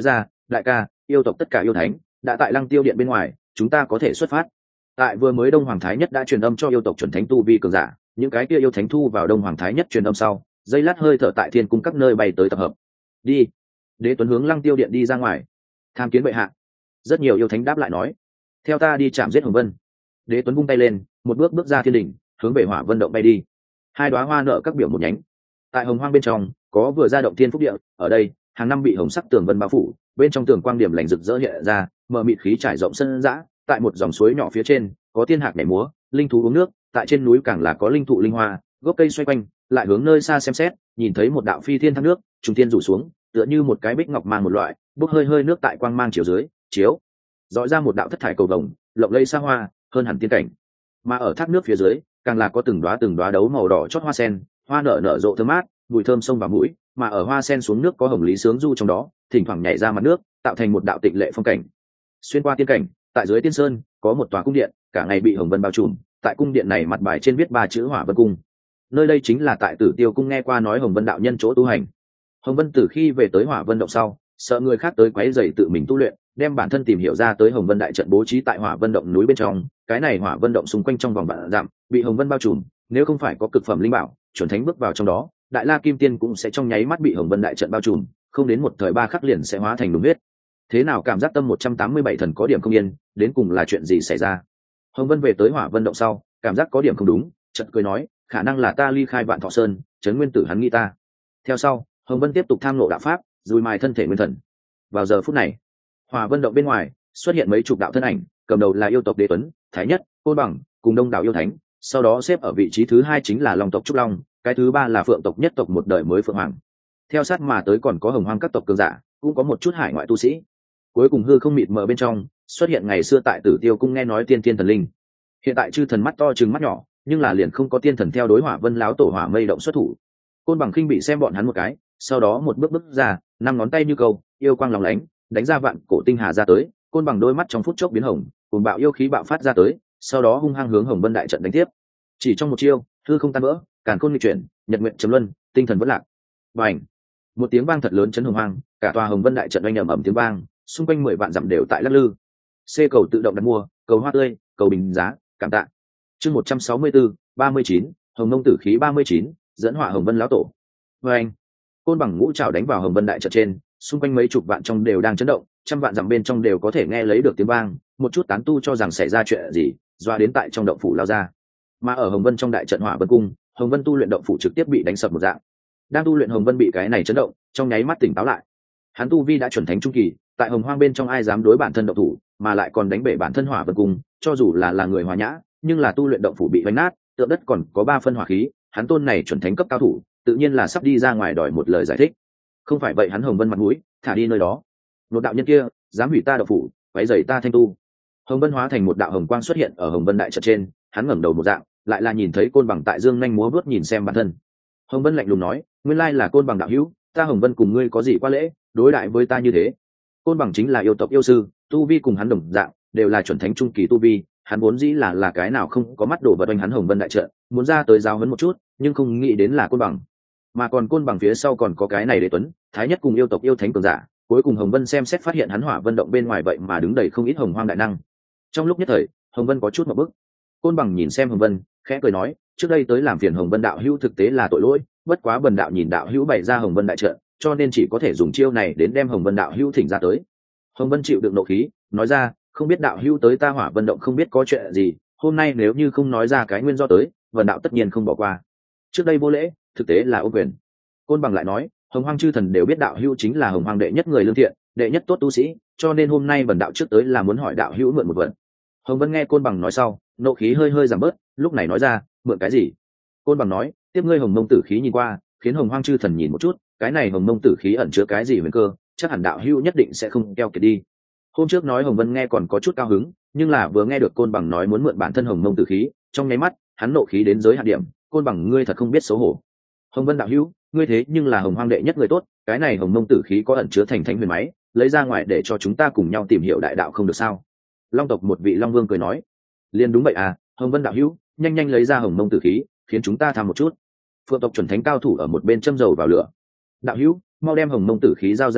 đại ca, yêu tộc tất cả yêu thánh đã tại Lăng Tiêu Điện bên ngoài, chúng ta có thể xuất phát. Tại vừa mới Đông Hoàng Thái Nhất đã truyền âm cho yêu tộc chuẩn thánh tu vi cường giả, những cái kia yêu thánh thu vào Đông Hoàng Thái Nhất truyền âm sau, dây lát hơi thở tại thiên cung các nơi bay tới tập hợp. Đi. Đế Tuấn hướng Lăng Tiêu Điện đi ra ngoài. Tham kiến bệ hạ. Rất nhiều yêu thánh đáp lại nói, theo ta đi chạm giết Hồng Vân. Đế Tuấn vung tay lên, một bước bước ra thiên đỉnh, hướng về Hỏa Vân động bay đi. Hai đóa hoa nở các biểu một nhánh. Tại Hồng Hoang bên trong, có vừa ra động thiên phúc địa, ở đây, hàng năm bị hồng sắc tường vân bao phủ, bên trong tường quang điểm lành rực rỡ hiện ra, mờ mịt khí trải rộng sân dã, tại một dòng suối nhỏ phía trên, có tiên hạc nhảy múa, linh thú uống nước, tại trên núi càng là có linh thụ linh hoa, gốc cây xoay quanh, lại hướng nơi xa xem xét, nhìn thấy một đạo phi thiên thác nước, trùng thiên rủ xuống, tựa như một cái bích ngọc mang một loại, bốc hơi hơi nước tại quang mang chiếu dưới, chiếu dọi ra một đạo thất thải cầu vồng, lộng lẫy xa hoa, hơn hẳn tiên cảnh. Mà ở thác nước phía dưới, càng là có từng đóa đấu màu đỏ chót hoa sen, hoa nở rộ thơm mát, mùi thơm xông vào mũi, mà ở hoa sen xuống nước có hồng lý sướng du trong đó, thỉnh thoảng nhảy ra mặt nước, tạo thành một đạo tịnh lệ phong cảnh. Xuyên qua tiên cảnh, tại dưới tiên sơn có một tòa cung điện, cả ngày bị hồng vân bao trùm, tại cung điện này mặt bài trên viết 3 chữ Hỏa Vân Cung. Nơi đây chính là tại Tử Tiêu cung nghe qua nói Hồng Vân đạo nhân chỗ tu hành. Hồng Vân từ khi về tới Hỏa Vân động sau, sợ người khác tới quấy rầy tự mình tu luyện, đem bản thân tìm hiểu ra tới Hồng Vân đại trận bố trí tại Hỏa Vân động núi bên trong, cái này Hỏa Vân động xung quanh trong vòng vạn dặm, bị Hồng Vân bao trùm, nếu không phải có cực phẩm linh bảo, chuẩn thánh bước vào trong đó, Đại La Kim Tiên cũng sẽ trong nháy mắt bị Hồng Vân đại trận bao trùm, không đến một thời ba khắc liền sẽ hóa thành đúng huyết. Thế nào cảm giác tâm 187 thần có điểm không yên, đến cùng là chuyện gì xảy ra? Hồng Vân về tới Hỏa Vân động sau, cảm giác có điểm không đúng, chợt cười nói, khả năng là ta ly khai Vạn Thọ Sơn, trấn nguyên tử hắn nghĩ ta. Theo sau, Hồng Vân tiếp tục tham ngộ đạo pháp, dùi mài thân thể nguyên thần. Vào giờ phút này, Hỏa Vân động bên ngoài xuất hiện mấy chục đạo thân ảnh, cầm đầu là yêu tộc Đế Tuấn, Thái Nhất, Côn Bằng, cùng đông đảo yêu thánh, sau đó xếp ở vị trí thứ 2 chính là Long tộc Trúc Long, cái thứ 3 là Phượng tộc Nhất tộc một đời mới Phượng Hoàng. Theo sát mà tới còn có Hồng Hoang các tộc cường giả, cũng có một chút hải ngoại tu sĩ. Cuối cùng hư không mịt mờ bên trong, xuất hiện ngày xưa tại Tử Tiêu cung nghe nói tiên thiên thần linh. Hiện tại chư thần mắt to trừng mắt nhỏ, nhưng là liền không có tiên thần theo đối Hỏa Vân láo tổ Hỏa Mây động xuất thủ. Côn Bằng khinh bị xem bọn hắn một cái, sau đó một bước bước ra, 5 ngón tay như câu, yêu quang lóng lánh, đánh ra vạn cổ tinh hà ra tới. Côn Bằng đôi mắt trong phút chốc biến hồng, cùng bạo yêu khí bạo phát ra tới, sau đó hung hăng hướng Hồng Vân đại trận đánh tiếp. Chỉ trong một chiêu, hư không tan vỡ, càn khôn nghịch chuyển, nhật nguyện chấm luân, tinh thần vẫn lạc. Bành! Một tiếng vang thật lớn chấn hồng hoang, cả tòa Hồng Vân đại trận oanh ầm ầm tiếng vang, xung quanh 10 vạn dặm đều tại lắc lư. C cầu tự động đặt mua, cầu hoa tươi, cầu bình giá, cảm tạ. Chương 164, 39, Hồng Nông tử khí 39, dẫn hỏa Hồng Vân lão tổ. Bành! Côn Bằng ngũ trảo đánh vào Hồng Vân đại trận trên, xung quanh mấy chục vạn trong đều đang chấn động, trăm vạn dặm bên trong đều có thể nghe lấy được tiếng vang, một chút tán tu cho rằng xảy ra chuyện gì, doa đến tại trong động phủ lao ra. Mà ở Hồng Vân trong đại trận Hỏa Vân cung, Hồng Vân tu luyện động phủ trực tiếp bị đánh sập một dạng. Đang tu luyện Hồng Vân bị cái này chấn động, trong nháy mắt tỉnh táo lại. Hắn tu vi đã chuẩn thánh trung kỳ, tại Hồng Hoang bên trong ai dám đối bản thân động thủ, mà lại còn đánh bể bản thân Hỏa Vân cung, cho dù là người hòa nhã, nhưng là tu luyện động phủ bị vánh nát, tượng đất còn có 3 phân hỏa khí, hắn tôn này chuẩn thánh cấp cao thủ, tự nhiên là sắp đi ra ngoài đòi một lời giải thích. Không phải vậy hắn Hồng Vân mặt mũi, thả đi nơi đó. Một đạo nhân kia, dám hủy ta động phủ, váy giày ta thanh tu. Hồng Vân hóa thành một đạo hồng quang xuất hiện ở Hồng Vân đại trận trên, hắn ngẩng đầu một dạng, lại là nhìn thấy Côn Bằng tại dương nhanh múa vuốt nhìn xem bản thân. Hồng Vân lạnh lùng nói, nguyên lai là Côn Bằng đạo hữu, ta Hồng Vân cùng ngươi có gì qua lễ, đối đại với ta như thế. Côn Bằng chính là yêu tộc yêu sư, tu vi cùng hắn đồng dạng, đều là chuẩn thánh trung kỳ tu vi, hắn vốn dĩ là cái nào không có mắt đổ vật oanh hắn Hồng Vân đại trận, muốn ra tới giáo huấn một chút, nhưng không nghĩ đến là Côn Bằng. Mà còn Côn Bằng phía sau còn có cái này Đế Tuấn, Thái Nhất cùng yêu tộc yêu thánh cường giả, cuối cùng Hồng Vân xem xét phát hiện hắn Hỏa Vân động bên ngoài vậy mà đứng đầy không ít hồng hoang đại năng. Trong lúc nhất thời, Hồng Vân có chút một bức. Côn Bằng nhìn xem Hồng Vân, khẽ cười nói, trước đây tới làm phiền Hồng Vân đạo hữu thực tế là tội lỗi, bất quá bần đạo nhìn đạo hữu bày ra Hồng Vân đại trận, cho nên chỉ có thể dùng chiêu này đến đem Hồng Vân đạo hữu thỉnh ra tới. Hồng Vân chịu đựng nộ khí, nói ra, không biết đạo hữu tới ta Hỏa Vân động không biết có chuyện gì, hôm nay nếu như không nói ra cái nguyên do tới, bần đạo tất nhiên không bỏ qua. Trước đây vô lễ, thực tế là ô quyền. Côn Bằng lại nói, Hồng Hoang chư thần đều biết đạo hữu chính là Hồng Hoang đệ nhất người lương thiện, đệ nhất tốt tu sĩ, cho nên hôm nay bần đạo trước tới là muốn hỏi đạo hữu mượn một vật. Hồng Vân nghe Côn Bằng nói sau, nộ khí hơi hơi giảm bớt, lúc này nói ra, mượn cái gì? Côn Bằng nói, tiếp ngươi Hồng Mông tử khí nhìn qua, khiến Hồng Hoang chư thần nhìn một chút, cái này Hồng Mông tử khí ẩn chứa cái gì huyền cơ, chắc hẳn đạo hữu nhất định sẽ không keo kiệt đi. Hôm trước nói Hồng Vân nghe còn có chút cao hứng, nhưng là vừa nghe được Côn Bằng nói muốn mượn bản thân Hồng Mông tử khí, trong nháy mắt, hắn nộ khí đến giới hạn điểm, Côn Bằng ngươi thật không biết xấu hổ. Hồng Vân đạo hữu, ngươi thế nhưng là Hồng Hoang đệ nhất người tốt, cái này Hồng Mông tử khí có ẩn chứa thành thánh huyền máy, lấy ra ngoài để cho chúng ta cùng nhau tìm hiểu đại đạo không được sao? Long tộc một vị Long Vương cười nói, liền đúng vậy à, Hồng Vân đạo hữu, nhanh nhanh lấy ra Hồng Mông tử khí, khiến chúng ta tham một chút. Phượng tộc chuẩn thánh cao thủ ở một bên châm dầu vào lửa. Đạo hữu, mau đem Hồng Mông tử khí giao ra tới,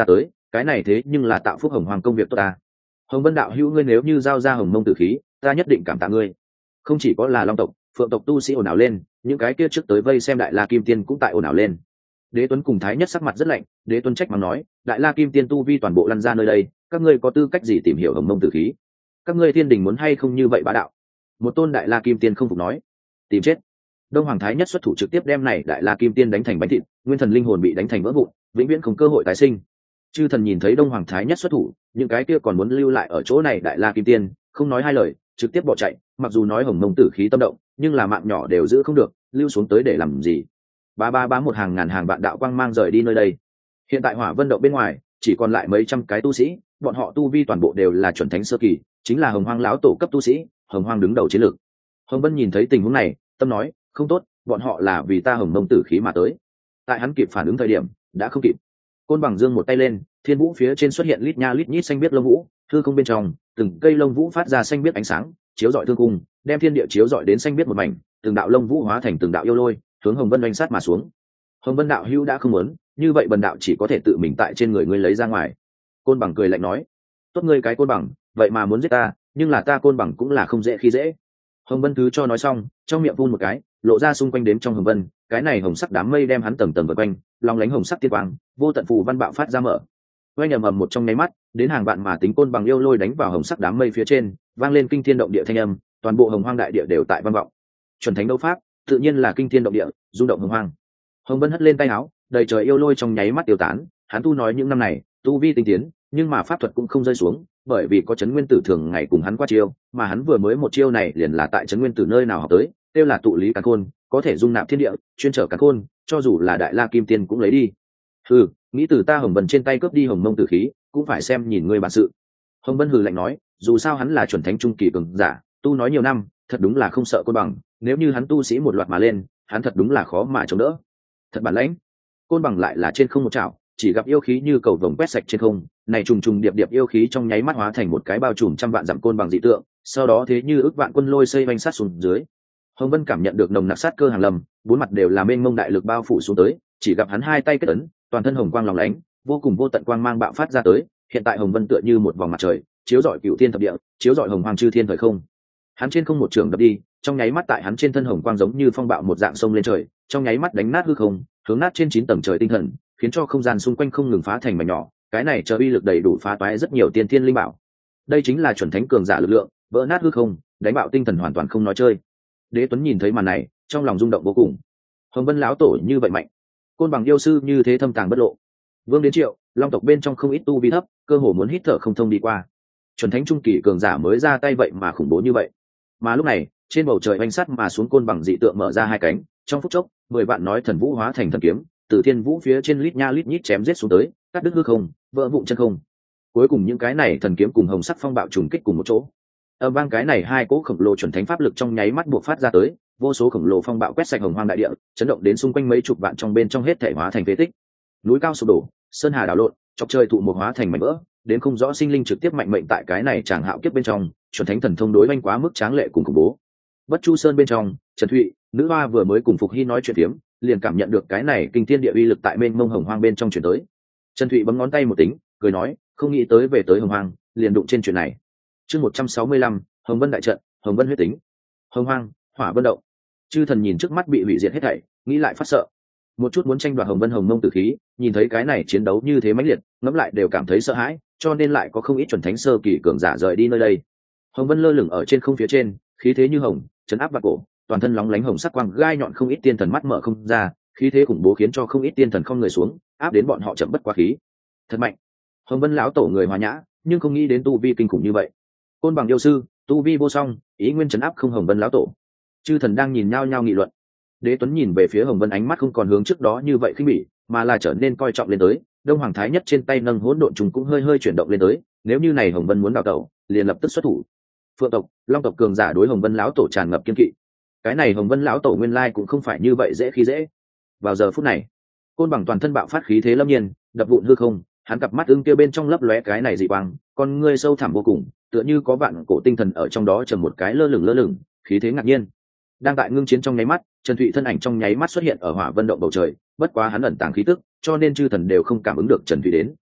cái này thế nhưng là tạo phúc hồng hoàng công việc tốt ta. Hồng Vân đạo hữu, ngươi nếu như giao ra hồng mông tử khí, ta nhất định cảm tạ ngươi. Không chỉ có là long tộc, phượng tộc tu sĩ ồn ào lên, những cái kia trước tới vây xem đại la kim tiên cũng tại ồn ào lên. Đế Tuấn cùng Thái Nhất sắc mặt rất lạnh, Đế Tuấn trách mắng nói, đại la kim tiên tu vi toàn bộ lăn ra nơi đây, các ngươi có tư cách gì tìm hiểu hồng mông tử khí? Các ngươi thiên đình muốn hay không như vậy bá đạo? Một tôn đại la kim tiên không phục nói, tìm chết. Đông Hoàng Thái Nhất xuất thủ trực tiếp đem này đại la kim tiên đánh thành bánh thịt, nguyên thần linh hồn bị đánh thành vỡ vụn, vĩnh viễn không cơ hội tái sinh. Chư thần nhìn thấy Đông Hoàng Thái Nhất xuất thủ, những cái kia còn muốn lưu lại ở chỗ này đại la kim tiên không nói hai lời, trực tiếp bỏ chạy. Mặc dù nói hồng mông tử khí tâm động, nhưng là mạng nhỏ đều giữ không được, lưu xuống tới để làm gì? Ba ba bá một hàng ngàn hàng vạn đạo quang mang rời đi nơi đây. Hiện tại Hỏa Vân động bên ngoài chỉ còn lại mấy trăm cái tu sĩ, bọn họ tu vi toàn bộ đều là chuẩn thánh sơ kỳ, chính là Hồng Hoang lão tổ cấp tu sĩ, Hồng Hoang đứng đầu chiến lược. Hồng Vân nhìn thấy tình huống này, tâm nói, không tốt, bọn họ là vì ta hồng mông tử khí mà tới. Tại hắn kịp phản ứng thời điểm, đã không kịp. Côn Bằng giương một tay lên, thiên vũ phía trên xuất hiện lít nha lít nhít xanh biếc lông vũ, hư không bên trong, từng cây lông vũ phát ra xanh biếc ánh sáng, chiếu rọi thương cung, đem thiên địa chiếu rọi đến xanh biếc một mảnh, từng đạo lông vũ hóa thành từng đạo yêu lôi, hướng Hồng Vân oanh sát mà xuống. Hồng Vân đạo hữu đã không muốn, như vậy bần đạo chỉ có thể tự mình tại trên người ngươi lấy ra ngoài. Côn Bằng cười lạnh nói, tốt ngươi cái Côn Bằng, vậy mà muốn giết ta, nhưng là ta Côn Bằng cũng là không dễ khi dễ. Hồng Vân thứ cho nói xong, trong miệng phun một cái, lộ ra xung quanh đến trong Hồng Vân, cái này hồng sắc đám mây đem hắn tầng tầng vây quanh, long lánh hồng sắc tiên quang, vô tận phù văn bạo phát ra mở. Oanh ầm ầm một trong nháy mắt, đến hàng vạn mà tính Côn Bằng yêu lôi đánh vào hồng sắc đám mây phía trên, vang lên kinh thiên động địa thanh âm, toàn bộ Hồng Hoang đại địa đều tại vang vọng. Chuẩn thánh đấu pháp, tự nhiên là kinh thiên động địa, rung động Hồng Hoang. Hồng Vân hất lên tay áo, đầy trời yêu lôi trong nháy mắt tiêu tán. Hắn tu nói những năm này, tu vi tinh tiến, nhưng mà pháp thuật cũng không rơi xuống, bởi vì có Chấn Nguyên Tử thường ngày cùng hắn qua chiêu, mà hắn vừa mới một chiêu này liền là tại Chấn Nguyên Tử nơi nào học tới, tiêu là tụ lý càn khôn, có thể dung nạp thiên địa, chuyên trở càn khôn, cho dù là đại la kim tiên cũng lấy đi. Nghĩ từ ta Hồng Vân trên tay cướp đi hồng mông tử khí, cũng phải xem nhìn ngươi bản sự. Hồng Vân hừ lạnh nói, dù sao hắn là chuẩn thánh trung kỳ cường giả, tu nói nhiều năm, thật đúng là không sợ Côn Bằng, nếu như hắn tu sĩ một loạt mà lên, hắn thật đúng là khó mà chống đỡ. Thật bản lãnh. Côn Bằng lại là trên không một chảo, chỉ gặp yêu khí như cầu vồng quét sạch trên không, này trùng trùng điệp điệp yêu khí trong nháy mắt hóa thành một cái bao trùm trăm vạn dặm Côn Bằng dị tượng, sau đó thế như ức vạn quân lôi xây vành sát xuống dưới. Hồng Vân cảm nhận được nồng nặc sát cơ hàng lâm, bốn mặt đều là mênh mông đại lực bao phủ xuống tới, chỉ gặp hắn hai tay kết ấn, toàn thân hồng quang lóng lánh, vô cùng vô tận quang mang bạo phát ra tới. Hiện tại Hồng Vân tựa như một vòng mặt trời, chiếu rọi cửu thiên thập địa, chiếu rọi hồng hoàng chư thiên thời không. Hắn trên không một trường đập đi, trong nháy mắt tại hắn trên thân hồng quang giống như phong bạo một dạng sông lên trời, trong nháy mắt đánh nát hư không, hướng nát trên 9 tầng trời tinh thần, khiến cho không gian xung quanh không ngừng phá thành mảnh nhỏ. Cái này chờ uy lực đầy đủ phá toái rất nhiều tiên thiên linh bảo. Đây chính là chuẩn thánh cường giả lực lượng, vỡ nát hư không, đánh bạo tinh thần hoàn toàn không nói chơi. Đế Tuấn nhìn thấy màn này, trong lòng rung động vô cùng. Hồng Vân lão tổ như vậy mạnh, Côn Bằng yêu sư như thế thâm tàng bất lộ. Vương đến Triệu, Long tộc bên trong không ít tu vi thấp, cơ hồ muốn hít thở không thông đi qua. Chuẩn thánh trung kỳ cường giả mới ra tay vậy mà khủng bố như vậy. Mà lúc này, trên bầu trời oanh sắt mà xuống Côn Bằng dị tượng mở ra hai cánh, trong phút chốc, 10 vạn nói thần vũ hóa thành thần kiếm, từ thiên vũ phía trên lít nha lít nhít chém giết xuống tới, cắt đứt hư không, vỡ vụn chân không. Cuối cùng những cái này thần kiếm cùng hồng sắc phong bạo trùng kích cùng một chỗ. Âm vang cái này hai cỗ khổng lồ chuẩn thánh pháp lực trong nháy mắt buộc phát ra tới, vô số khổng lồ phong bạo quét sạch hồng hoang đại địa, chấn động đến xung quanh mấy chục vạn trong bên trong hết thể hóa thành phế tích. Núi cao sụp đổ, sơn hà đảo lộn, chọc trời thụ một hóa thành mảnh vỡ, đến không rõ sinh linh trực tiếp mạnh mệnh tại cái này chẳng hạo kiếp bên trong, chuẩn thánh thần thông đối oanh quá mức tráng lệ cùng khủng bố. Bất Chu Sơn bên trong, Trần Thụy, nữ hoa vừa mới cùng Phục Hy nói chuyện tiếm, liền cảm nhận được cái này kinh thiên địa uy lực tại mênh mông hồng hoang bên trong chuyển tới. Trần Thụy bấm ngón tay một tính, cười nói, không nghĩ tới về tới hồng hoang, liền đụng trên chuyện này. Chương 165, Hồng Vân đại trận, Hồng Vân huyết tính. Hồng hoang, Hỏa Vân động. Chư thần nhìn trước mắt bị hủy diệt hết thảy, nghĩ lại phát sợ. Một chút muốn tranh đoạt Hồng Vân hồng mông tử khí, nhìn thấy cái này chiến đấu như thế mãnh liệt, ngẫm lại đều cảm thấy sợ hãi, cho nên lại có không ít chuẩn thánh sơ kỳ cường giả rời đi nơi đây. Hồng Vân lơ lửng ở trên không phía trên, khí thế như hồng, chấn áp vạn cổ, toàn thân lóng lánh hồng sắc quang gai nhọn, không ít tiên thần mắt mở không ra, khí thế khủng bố khiến cho không ít tiên thần không người xuống, áp đến bọn họ chậm bất quá khí. Thật mạnh. Hồng Vân lão tổ người hòa nhã, nhưng không nghĩ đến tu vi kinh khủng như vậy. Côn Bằng yêu sư, tu vi vô song, ý nguyên chấn áp không Hồng Vân lão tổ. Chư thần đang nhìn nhau nhau nghị luận. Đế Tuấn nhìn về phía Hồng Vân, ánh mắt không còn hướng trước đó như vậy khinh bỉ, mà là trở nên coi trọng lên tới. Đông Hoàng Thái Nhất trên tay nâng hỗn độn trùng cũng hơi hơi chuyển động lên tới, nếu như này Hồng Vân muốn đào tẩu, liền lập tức xuất thủ. Phượng tộc, Long tộc cường giả đối Hồng Vân lão tổ tràn ngập kiên kỵ. Cái này Hồng Vân lão tổ nguyên lai cũng không phải như vậy dễ khi dễ. Vào giờ phút này, Côn Bằng toàn thân bạo phát khí thế lâm nhiên, đập vụn hư không, hắn cặp mắt ưng kia bên trong lấp lóe cái này dị quang, con ngươi sâu thẳm vô cùng, tựa như có vạn cổ tinh thần ở trong đó trầm một cái lơ lửng, khí thế ngạc nhiên. Đang tại ngưng chiến trong nháy mắt, Trần Thụy thân ảnh trong nháy mắt xuất hiện ở Hỏa Vân động bầu trời, bất quá hắn ẩn tàng khí tức, cho nên chư thần đều không cảm ứng được Trần Thụy đến.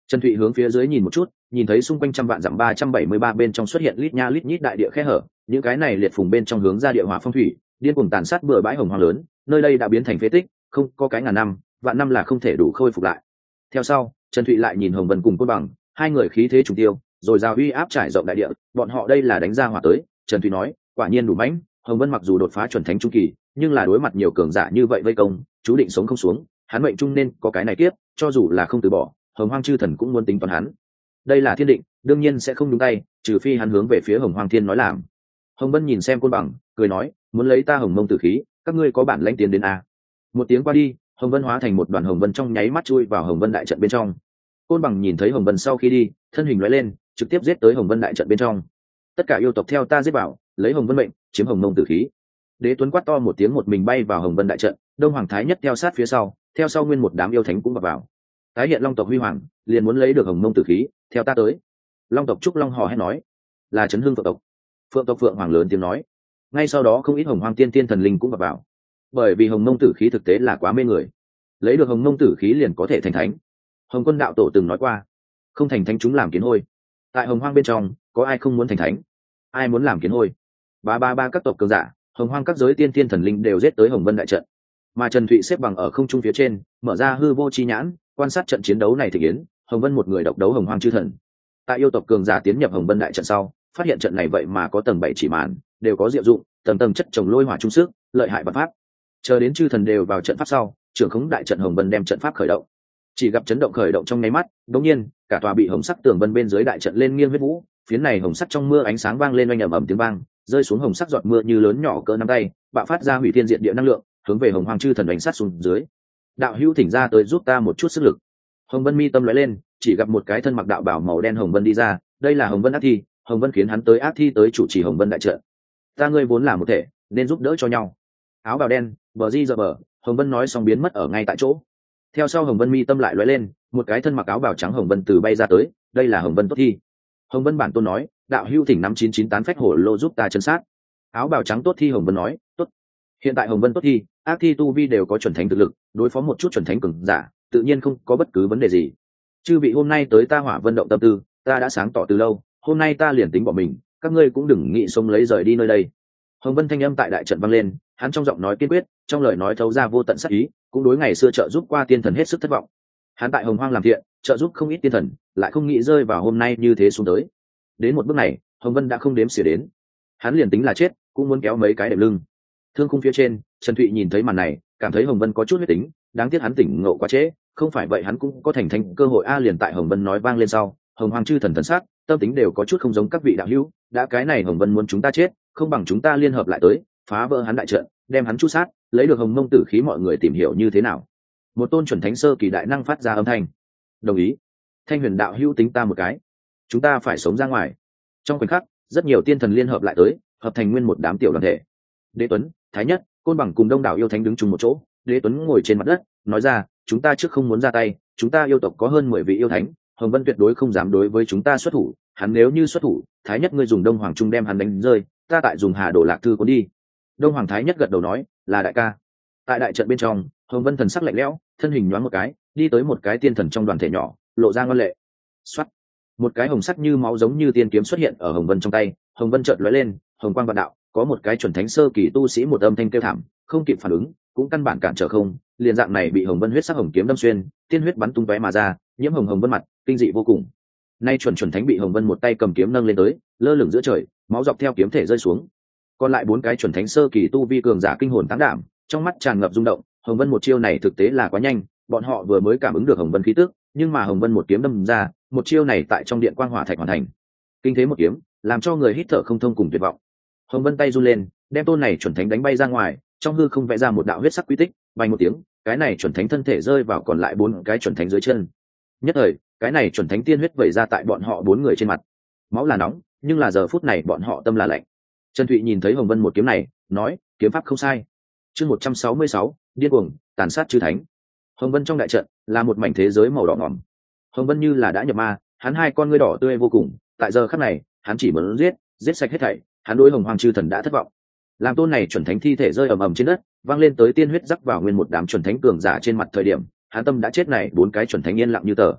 Trần Thụy hướng phía dưới nhìn một chút, nhìn thấy xung quanh trăm vạn dặm 373 bên trong xuất hiện lít nha lít nhít đại địa khe hở, những cái này liệt phùng bên trong hướng ra địa hỏa phong thủy, điên cuồng tàn sát bừa bãi hồng hoang lớn, nơi đây đã biến thành phế tích, không có cái ngàn năm, vạn năm là không thể đủ khôi phục lại. Theo sau, Trần Thụy lại nhìn Hồng Vân cùng Côn Bằng, hai người khí thế trùng tiêu, rồi giao uy áp trải rộng đại địa, bọn họ đây là đánh ra hỏa tới. Trần Thụy nói, quả nhiên đủ mãnh, Hồng Vân mặc dù đột phá chuẩn thánh trung kỳ, nhưng là đối mặt nhiều cường giả như vậy vây công, chú định sống không xuống, hắn mệnh trung nên có cái này kiếp, cho dù là không từ bỏ, Hồng Hoang chư thần cũng muốn tính toán hắn. Đây là thiên định, đương nhiên sẽ không nhúng tay, trừ phi hắn hướng về phía Hồng Hoang Thiên nói làm. Hồng Vân nhìn xem Côn Bằng, cười nói, muốn lấy ta Hồng Mông tử khí, các ngươi có bản lãnh tiến đến a. Một tiếng qua đi, Hồng Vân hóa thành một đoàn Hồng Vân trong nháy mắt chui vào Hồng Vân đại trận bên trong. Côn Bằng nhìn thấy Hồng Vân sau khi đi, thân hình lóe lên, trực tiếp giết tới Hồng Vân đại trận bên trong. Tất cả yêu tộc theo ta giết vào, lấy Hồng Vân mệnh, chiếm Hồng Mông tử khí. Đế Tuấn quát to một tiếng, một mình bay vào Hồng Vân đại trận, Đông Hoàng Thái Nhất theo sát phía sau, theo sau nguyên một đám yêu thánh cũng vào. Tái hiện Long tộc huy hoàng, liền muốn lấy được Hồng Mông tử khí, theo ta tới. Long tộc Trúc Long hò hét nói, là Chấn Hưng Phượng tộc. Phượng tộc Phượng Hoàng lớn tiếng nói. Ngay sau đó không ít Hồng Hoang tiên tiên thần linh cũng vào. Bởi vì Hồng Mông tử khí thực tế là quá mê người, lấy được Hồng Mông tử khí liền có thể thành thánh. Hồng Quân đạo tổ từng nói qua, không thành thánh chúng làm kiến hôi. Tại Hồng Hoang bên trong, có ai không muốn thành thánh? Ai muốn làm kiến hôi? Ba các tộc cường giả, Hồng Hoang các giới tiên tiên thần linh đều giết tới Hồng Vân đại trận. Mà Trần Thụy xếp bằng ở không trung phía trên, mở ra hư vô chi nhãn, quan sát trận chiến đấu này thực yến. Hồng Vân một người độc đấu Hồng Hoang chư thần. Tại yêu tộc cường giả tiến nhập Hồng Vân đại trận sau, phát hiện trận này vậy mà có tầng 7 chỉ màn, đều có diệu dụng, tầng tầng chất chồng lôi hỏa trung sức, lợi hại bất pháp. Chờ đến chư thần đều vào trận pháp sau, trưởng khống đại trận Hồng Vân đem trận pháp khởi động. Chỉ gặp chấn động khởi động trong nháy mắt, đột nhiên, cả tòa bị hồng sắc tường vân bên dưới đại trận lên nghiêng huyết vũ, phiến này hồng sắc trong mưa ánh sáng vang lên oanh ầm ầm tiếng vang, rơi xuống hồng sắc giọt mưa như lớn nhỏ cỡ nắm tay, bạo phát ra hủy thiên diệt địa năng lượng, hướng về Hồng Hoang chư thần đánh sát xuống dưới. Đạo hữu thỉnh ra tới giúp ta một chút sức lực. Hồng Vân mi tâm lóe lên, chỉ gặp một cái thân mặc đạo bào màu đen Hồng Vân đi ra, đây là Hồng Vân Ác Thi, Hồng Vân khiến hắn tới Ác Thi tới chủ trì Hồng Vân đại trận. Ta ngươi vốn là một thể, nên giúp đỡ cho nhau. Áo bào đen, bờ di giờ bờ, Hồng Vân nói xong biến mất ở ngay tại chỗ. Theo sau Hồng Vân mi tâm lại lóe lên, một cái thân mặc áo bào trắng Hồng Vân từ bay ra tới, đây là Hồng Vân Tốt Thi. Hồng Vân bản tôn nói, đạo hữu thỉnh 599 tán phách hổ lô giúp ta chân sát. Áo bào trắng Tốt Thi Hồng Vân nói, tốt. Hiện tại Hồng Vân Tốt Thi, Ác Thi tu vi đều có chuẩn thánh thực lực, đối phó một chút chuẩn thánh cường giả, tự nhiên không có bất cứ vấn đề gì. Chư vị hôm nay tới ta Hỏa Vân động tâm tư, ta đã sáng tỏ từ lâu, hôm nay ta liền tính bỏ mình, các ngươi cũng đừng nghĩ sống lấy rời đi nơi đây. Hồng Vân thanh âm tại đại trận vang lên, hắn trong giọng nói kiên quyết, trong lời nói thấu ra vô tận sát ý, cũng đối ngày xưa trợ giúp qua tiên thần hết sức thất vọng. Hắn tại Hồng Hoang làm thiện, trợ giúp không ít tiên thần, lại không nghĩ rơi vào hôm nay như thế xuống tới. Đến một bước này, Hồng Vân đã không đếm xỉa đến. Hắn liền tính là chết, cũng muốn kéo mấy cái đệm lưng. Thương khung phía trên, Trần Thụy nhìn thấy màn này, cảm thấy Hồng Vân có chút huyết tính, đáng tiếc hắn tỉnh ngộ quá trễ, không phải vậy hắn cũng có thành thánh cơ hội a. Liền tại Hồng Vân nói vang lên sau, Hồng Hoang chư thần thần sắc, tâm tính đều có chút không giống các vị đạo hữu, đã cái này Hồng Vân muốn chúng ta chết, không bằng chúng ta liên hợp lại tới, phá vỡ hắn đại trận, đem hắn chu sát, lấy được Hồng Mông tử khí. Mọi người tìm hiểu như thế nào? Một tôn chuẩn thánh sơ kỳ đại năng phát ra âm thanh. Đồng ý. Thanh Huyền đạo hữu tính ta một cái, chúng ta phải sống ra ngoài. Trong khoảnh khắc, rất nhiều tiên thần liên hợp lại tới, hợp thành nguyên một đám tiểu đoàn thể. Đế Tuấn, Thái Nhất, Côn Bằng cùng đông đảo yêu thánh đứng chung một chỗ. Đế Tuấn ngồi trên mặt đất, nói ra, chúng ta trước không muốn ra tay, chúng ta yêu tộc có hơn 10 vị yêu thánh, Hồng Vân tuyệt đối không dám đối với chúng ta xuất thủ, hắn nếu như xuất thủ, Thái Nhất ngươi dùng Đông Hoàng Trung đem hắn đánh rơi, ta tại dùng Hà Đồ Lạc Thư cuốn đi. Đông Hoàng Thái Nhất gật đầu nói, là đại ca. Tại đại trận bên trong, Hồng Vân thần sắc lạnh lẽo, thân hình nhoáng một cái, đi tới một cái tiên thần trong đoàn thể nhỏ, lộ ra ngoan lệ. Soát, một cái hồng sắc như máu giống như tiên kiếm xuất hiện ở Hồng Vân trong tay. Hồng Vân chợt lóe lên, hồng quang vạn đạo, có một cái chuẩn thánh sơ kỳ tu sĩ một âm thanh kêu thảm, không kịp phản ứng, cũng căn bản cản trở không, liền dạng này bị Hồng Vân huyết sắc hồng kiếm đâm xuyên, tiên huyết bắn tung tóe mà ra, nhiễm Hồng Vân mặt, kinh dị vô cùng. Nay chuẩn thánh bị Hồng Vân một tay cầm kiếm nâng lên tới, lơ lửng giữa trời, máu dọc theo kiếm thể rơi xuống. Còn lại 4 cái chuẩn thánh sơ kỳ tu vi cường giả kinh hồn táng đảm, trong mắt tràn ngập rung động. Hồng Vân một chiêu này thực tế là quá nhanh, bọn họ vừa mới cảm ứng được Hồng Vân khí tức, nhưng mà Hồng Vân một kiếm đâm ra, một chiêu này tại trong điện quang hỏa thạch hoàn thành. Kinh thế một kiếm, làm cho người hít thở không thông cùng tuyệt vọng. Hồng Vân tay run lên, đem tôn này chuẩn thánh đánh bay ra ngoài, trong hư không vẽ ra một đạo huyết sắc quy tích, vang một tiếng, cái này chuẩn thánh thân thể rơi vào còn lại 4 cái chuẩn thánh dưới chân. Nhất thời, cái này chuẩn thánh tiên huyết vẩy ra tại bọn họ 4 người trên mặt. Máu là nóng, nhưng là giờ phút này bọn họ tâm là lạnh. Trần Thụy nhìn thấy Hồng Vân một kiếm này, nói, kiếm pháp không sai. Chương 166, điên cuồng, tàn sát chư thánh. Hồng Vân trong đại trận là một mảnh thế giới màu đỏ ngòm. Hồng Vân như là đã nhập ma, hắn hai con ngươi đỏ tươi vô cùng, tại giờ khắc này, hắn chỉ muốn giết sạch hết thảy, hắn đối Hồng Hoàng chư thần đã thất vọng. Làm tôn này chuẩn thánh thi thể rơi ầm ầm trên đất, vang lên tới tiên huyết rắc vào nguyên một đám chuẩn thánh cường giả trên mặt thời điểm, hắn tâm đã chết này 4 cái chuẩn thánh yên lặng như tờ.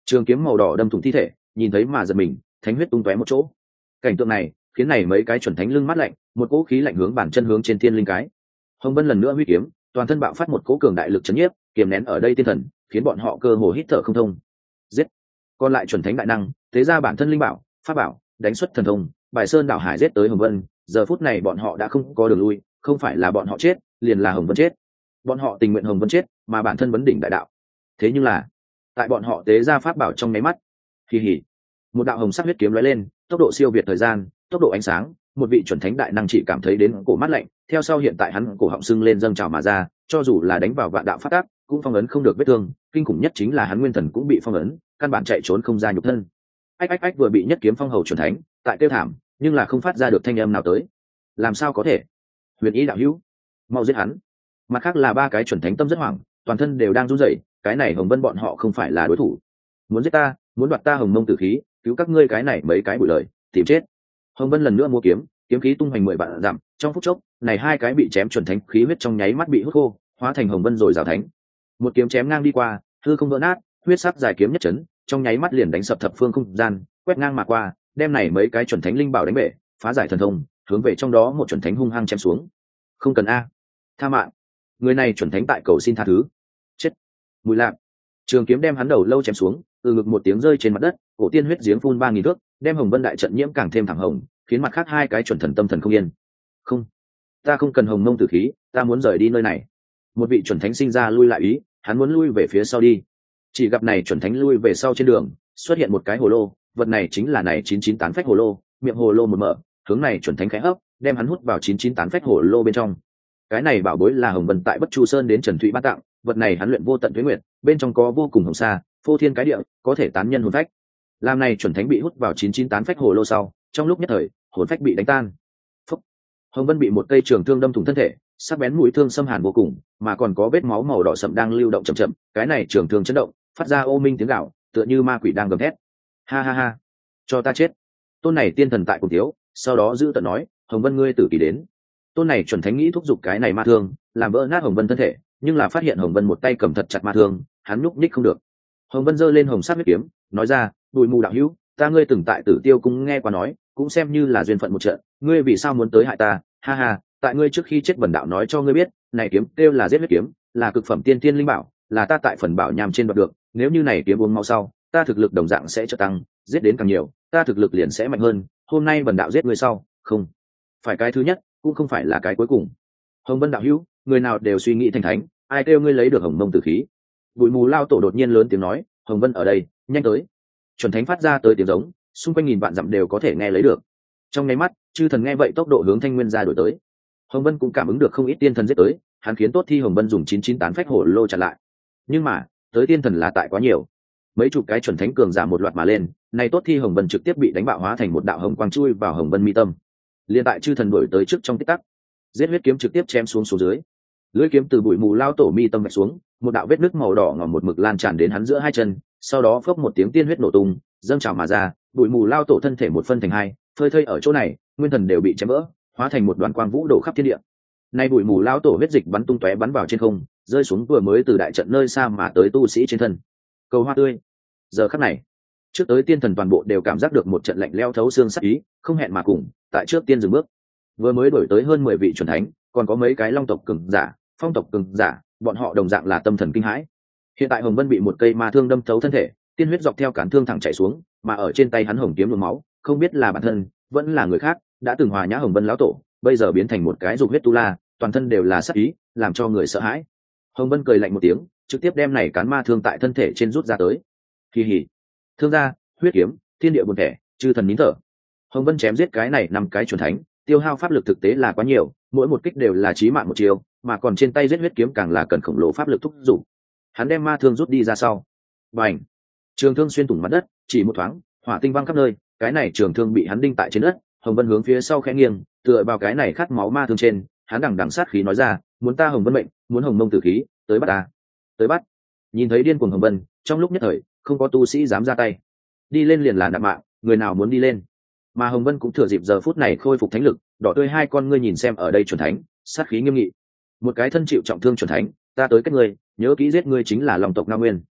trường kiếm màu đỏ đâm thủng thi thể, nhìn thấy mà giật mình, thánh huyết tung tóe một chỗ. Cảnh tượng này khiến này mấy cái chuẩn thánh lưng mát lạnh, một cỗ khí lạnh hướng bản chân hướng trên thiên linh cái. Hồng Vân lần nữa huy kiếm, toàn thân bạo phát một cỗ cường đại lực chấn nhiếp, kiềm nén ở đây tiên thần, khiến bọn họ cơ hồ hít thở không thông. Giết! Còn lại chuẩn thánh đại năng, thế ra bản thân linh bảo, pháp bảo, đánh xuất thần thông, bài sơn đảo hải giết tới Hồng Vân. Giờ phút này bọn họ đã không có đường lui, không phải là bọn họ chết, liền là Hồng Vân chết. Bọn họ tình nguyện Hồng Vân chết, mà bản thân vấn đỉnh đại đạo. Thế nhưng là, tại bọn họ tế ra pháp bảo trong nháy mắt, kỳ hỉ, một đạo hồng sắc huyết kiếm lóe lên, tốc độ siêu việt thời gian, tốc độ ánh sáng, một vị chuẩn thánh đại năng chỉ cảm thấy đến cổ mắt lạnh, theo sau hiện tại hắn cổ họng sưng lên dâng trào mà ra, cho dù là đánh vào vạn đạo phát tác, cũng phong ấn không được vết thương, kinh khủng nhất chính là hắn nguyên thần cũng bị phong ấn, căn bản chạy trốn không ra nhục thân. Ách ách ách vừa bị nhất kiếm phong hầu chuẩn thánh, tại tiêu thảm, nhưng là không phát ra được thanh âm nào tới. Làm sao có thể? Huyền Ý đạo hữu, mau giết hắn. Mặt khác là ba cái chuẩn thánh tâm rất hoảng, toàn thân đều đang run rẩy, cái này Hồng Vân bọn họ không phải là đối thủ. Muốn giết ta, muốn đoạt ta Hồng Mông tử khí, cứu các ngươi cái này mấy cái bụi lời, tìm chết. Hồng Vân lần nữa mua kiếm, kiếm khí tung hoành 10 vạn dặm, trong phút chốc, này hai cái bị chém chuẩn thánh khí huyết trong nháy mắt bị hút khô, hóa thành Hồng Vân rồi rào thánh. Một kiếm chém ngang đi qua, hư không vỡ nát, huyết sắc dài kiếm nhất chấn, trong nháy mắt liền đánh sập thập phương không gian, quét ngang mà qua, đem này mấy cái chuẩn thánh linh bảo đánh bể, phá giải thần thông, hướng về trong đó một chuẩn thánh hung hăng chém xuống. Không cần a, tha mạng. Người này chuẩn thánh tại cầu xin tha thứ. Chết. Mùi lạc. Trường kiếm đem hắn đầu lâu chém xuống, từ ngực một tiếng rơi trên mặt đất, cổ tiên huyết giếng phun 3000 thước, đem Hồng Vân đại trận nhiễm càng thêm thẳng hồng, khiến mặt khác hai cái chuẩn thần tâm thần không yên. Không, ta không cần Hồng Mông tử khí, ta muốn rời đi nơi này. Một vị chuẩn thánh sinh ra lui lại ý, hắn muốn lui về phía sau đi. Chỉ gặp này chuẩn thánh lui về sau trên đường, xuất hiện một cái hồ lô, vật này chính là này 998 phách hồ lô, miệng hồ lô một mở, hướng này chuẩn thánh khẽ hấp, đem hắn hút vào 998 phách hồ lô bên trong. Cái này bảo bối là Hồng Vân tại Bất Chu Sơn đến Trần Thụy ban tặng, vật này hắn luyện vô tận tuế nguyệt, bên trong có vô cùng hồng sa, phô thiên cái địa, có thể tán nhân hồn phách. Làm này chuẩn thánh bị hút vào 998 phách hồ lô sau, trong lúc nhất thời, hồn phách bị đánh tan. Phúc. Hồng Vân bị một cây trường thương đâm thủng thân thể, sắc bén mũi thương xâm hàn vô cùng, mà còn có vết máu màu đỏ sậm đang lưu động chậm chậm, cái này trường thương chấn động, phát ra ô minh tiếng gào, tựa như ma quỷ đang gầm thét. Ha ha ha, cho ta chết. Tôn này tiên thần tại cùng thiếu, sau đó giữ tận nói, Hồng Vân ngươi tử kỳ đến. Tôn này chuẩn thánh nghĩ thúc giục cái này ma thương, làm vỡ nát Hồng Vân thân thể, nhưng là phát hiện Hồng Vân một tay cầm thật chặt ma thương, hắn nhúc nhích không được. Hồng Vân giơ lên hồng sắc huyết kiếm, nói ra, Bùi Mù đạo hữu, ta ngươi từng tại Tử Tiêu cung nghe qua nói, cũng xem như là duyên phận một trận, ngươi vì sao muốn tới hại ta? Ha ha, tại ngươi trước khi chết Bần đạo nói cho ngươi biết, này kiếm kêu là giết huyết kiếm, là cực phẩm tiên tiên linh bảo, là ta tại phần bảo nham trên đoạt được, nếu như này kiếm uống mau sau, ta thực lực đồng dạng sẽ trợ tăng, giết đến càng nhiều, ta thực lực liền sẽ mạnh hơn. Hôm nay Bần đạo giết ngươi sau, không phải cái thứ nhất, cũng không phải là cái cuối cùng. Hồng Vân đạo hữu, người nào đều suy nghĩ thành thánh, ai kêu ngươi lấy được Hồng Mông tử khí? Bụi Mù lao tổ đột nhiên lớn tiếng nói, Hồng Vân ở đây, nhanh tới. Chuẩn thánh phát ra tới tiếng giống, xung quanh nghìn vạn dặm đều có thể nghe lấy được. Trong nháy mắt, chư thần nghe vậy tốc độ hướng Thanh Nguyên gia đổi tới. Hồng Vân cũng cảm ứng được không ít tiên thần giết tới, hắn khiến tốt thi Hồng Vân dùng 998 phách hổ lô chặn lại. Nhưng mà, tới tiên thần là tại quá nhiều. Mấy chục cái chuẩn thánh cường giả một loạt mà lên, này tốt thi Hồng Vân trực tiếp bị đánh bạo hóa thành một đạo hồng quang chui vào Hồng Vân mi tâm. Liên tại chư thần đuổi tới trước trong tích tắc, giết huyết kiếm trực tiếp chém xuống dưới. Lưỡi kiếm từ Bụi Mù lao tổ mi tâm vạch xuống, một đạo vết nứt màu đỏ ngòm một mực lan tràn đến hắn giữa hai chân, sau đó phốc một tiếng tiên huyết nổ tung, dâng trào mà ra, Bụi Mù lao tổ thân thể một phân thành hai, phơi thây ở chỗ này, nguyên thần đều bị chém vỡ, hóa thành một đoàn quang vũ đổ khắp thiên địa. Nay Bụi Mù lao tổ huyết dịch bắn tung tóe bắn vào trên không, rơi xuống vừa mới từ đại trận nơi xa mà tới tu sĩ trên thân. Cầu hoa tươi. Giờ khắc này, trước tới tiên thần toàn bộ đều cảm giác được một trận lạnh lẽo thấu xương sắc ý, không hẹn mà cùng, tại trước tiên dừng bước. Vừa mới đổi tới hơn 10 vị chuẩn thánh, còn có mấy cái long tộc cường giả, phong tộc cường giả, bọn họ đồng dạng là tâm thần kinh hãi. Hiện tại Hồng Vân bị một cây ma thương đâm thấu thân thể, tiên huyết dọc theo cán thương thẳng chảy xuống, mà ở trên tay hắn hồng kiếm nhuộm máu, không biết là bản thân, vẫn là người khác, đã từng hòa nhã Hồng Vân lão tổ, bây giờ biến thành một cái dục huyết tu la, toàn thân đều là sát ý, làm cho người sợ hãi. Hồng Vân cười lạnh một tiếng, trực tiếp đem này cán ma thương tại thân thể trên rút ra tới. Kỳ hỉ, thương ra, huyết kiếm, thiên địa buồn thẻ, chư thần nín thở. Hồng Vân chém giết cái này 5 cái chuẩn thánh, tiêu hao pháp lực thực tế là quá nhiều, mỗi một kích đều là chí mạng một chiều, mà còn trên tay giết huyết kiếm càng là cần khổng lồ pháp lực thúc giục. Hắn đem ma thương rút đi ra sau, bành, trường thương xuyên thủng mặt đất, chỉ một thoáng, hỏa tinh văng khắp nơi, cái này trường thương bị hắn đinh tại trên đất. Hồng Vân hướng phía sau khẽ nghiêng, tựa vào cái này khát máu ma thương trên, hắn đằng đằng sát khí nói ra, muốn ta Hồng Vân mệnh, muốn Hồng Mông tử khí, tới bắt ta, tới bắt. Nhìn thấy điên cuồng Hồng Vân, trong lúc nhất thời, không có tu sĩ dám ra tay, đi lên liền là nạp mạng, người nào muốn đi lên. Mà Hồng Vân cũng thừa dịp giờ phút này khôi phục thánh lực, đỏ tươi hai con ngươi nhìn xem ở đây chuẩn thánh, sát khí nghiêm nghị. Một cái thân chịu trọng thương chuẩn thánh, ta tới kết ngươi, nhớ kỹ giết ngươi chính là lòng tộc Nam Nguyên.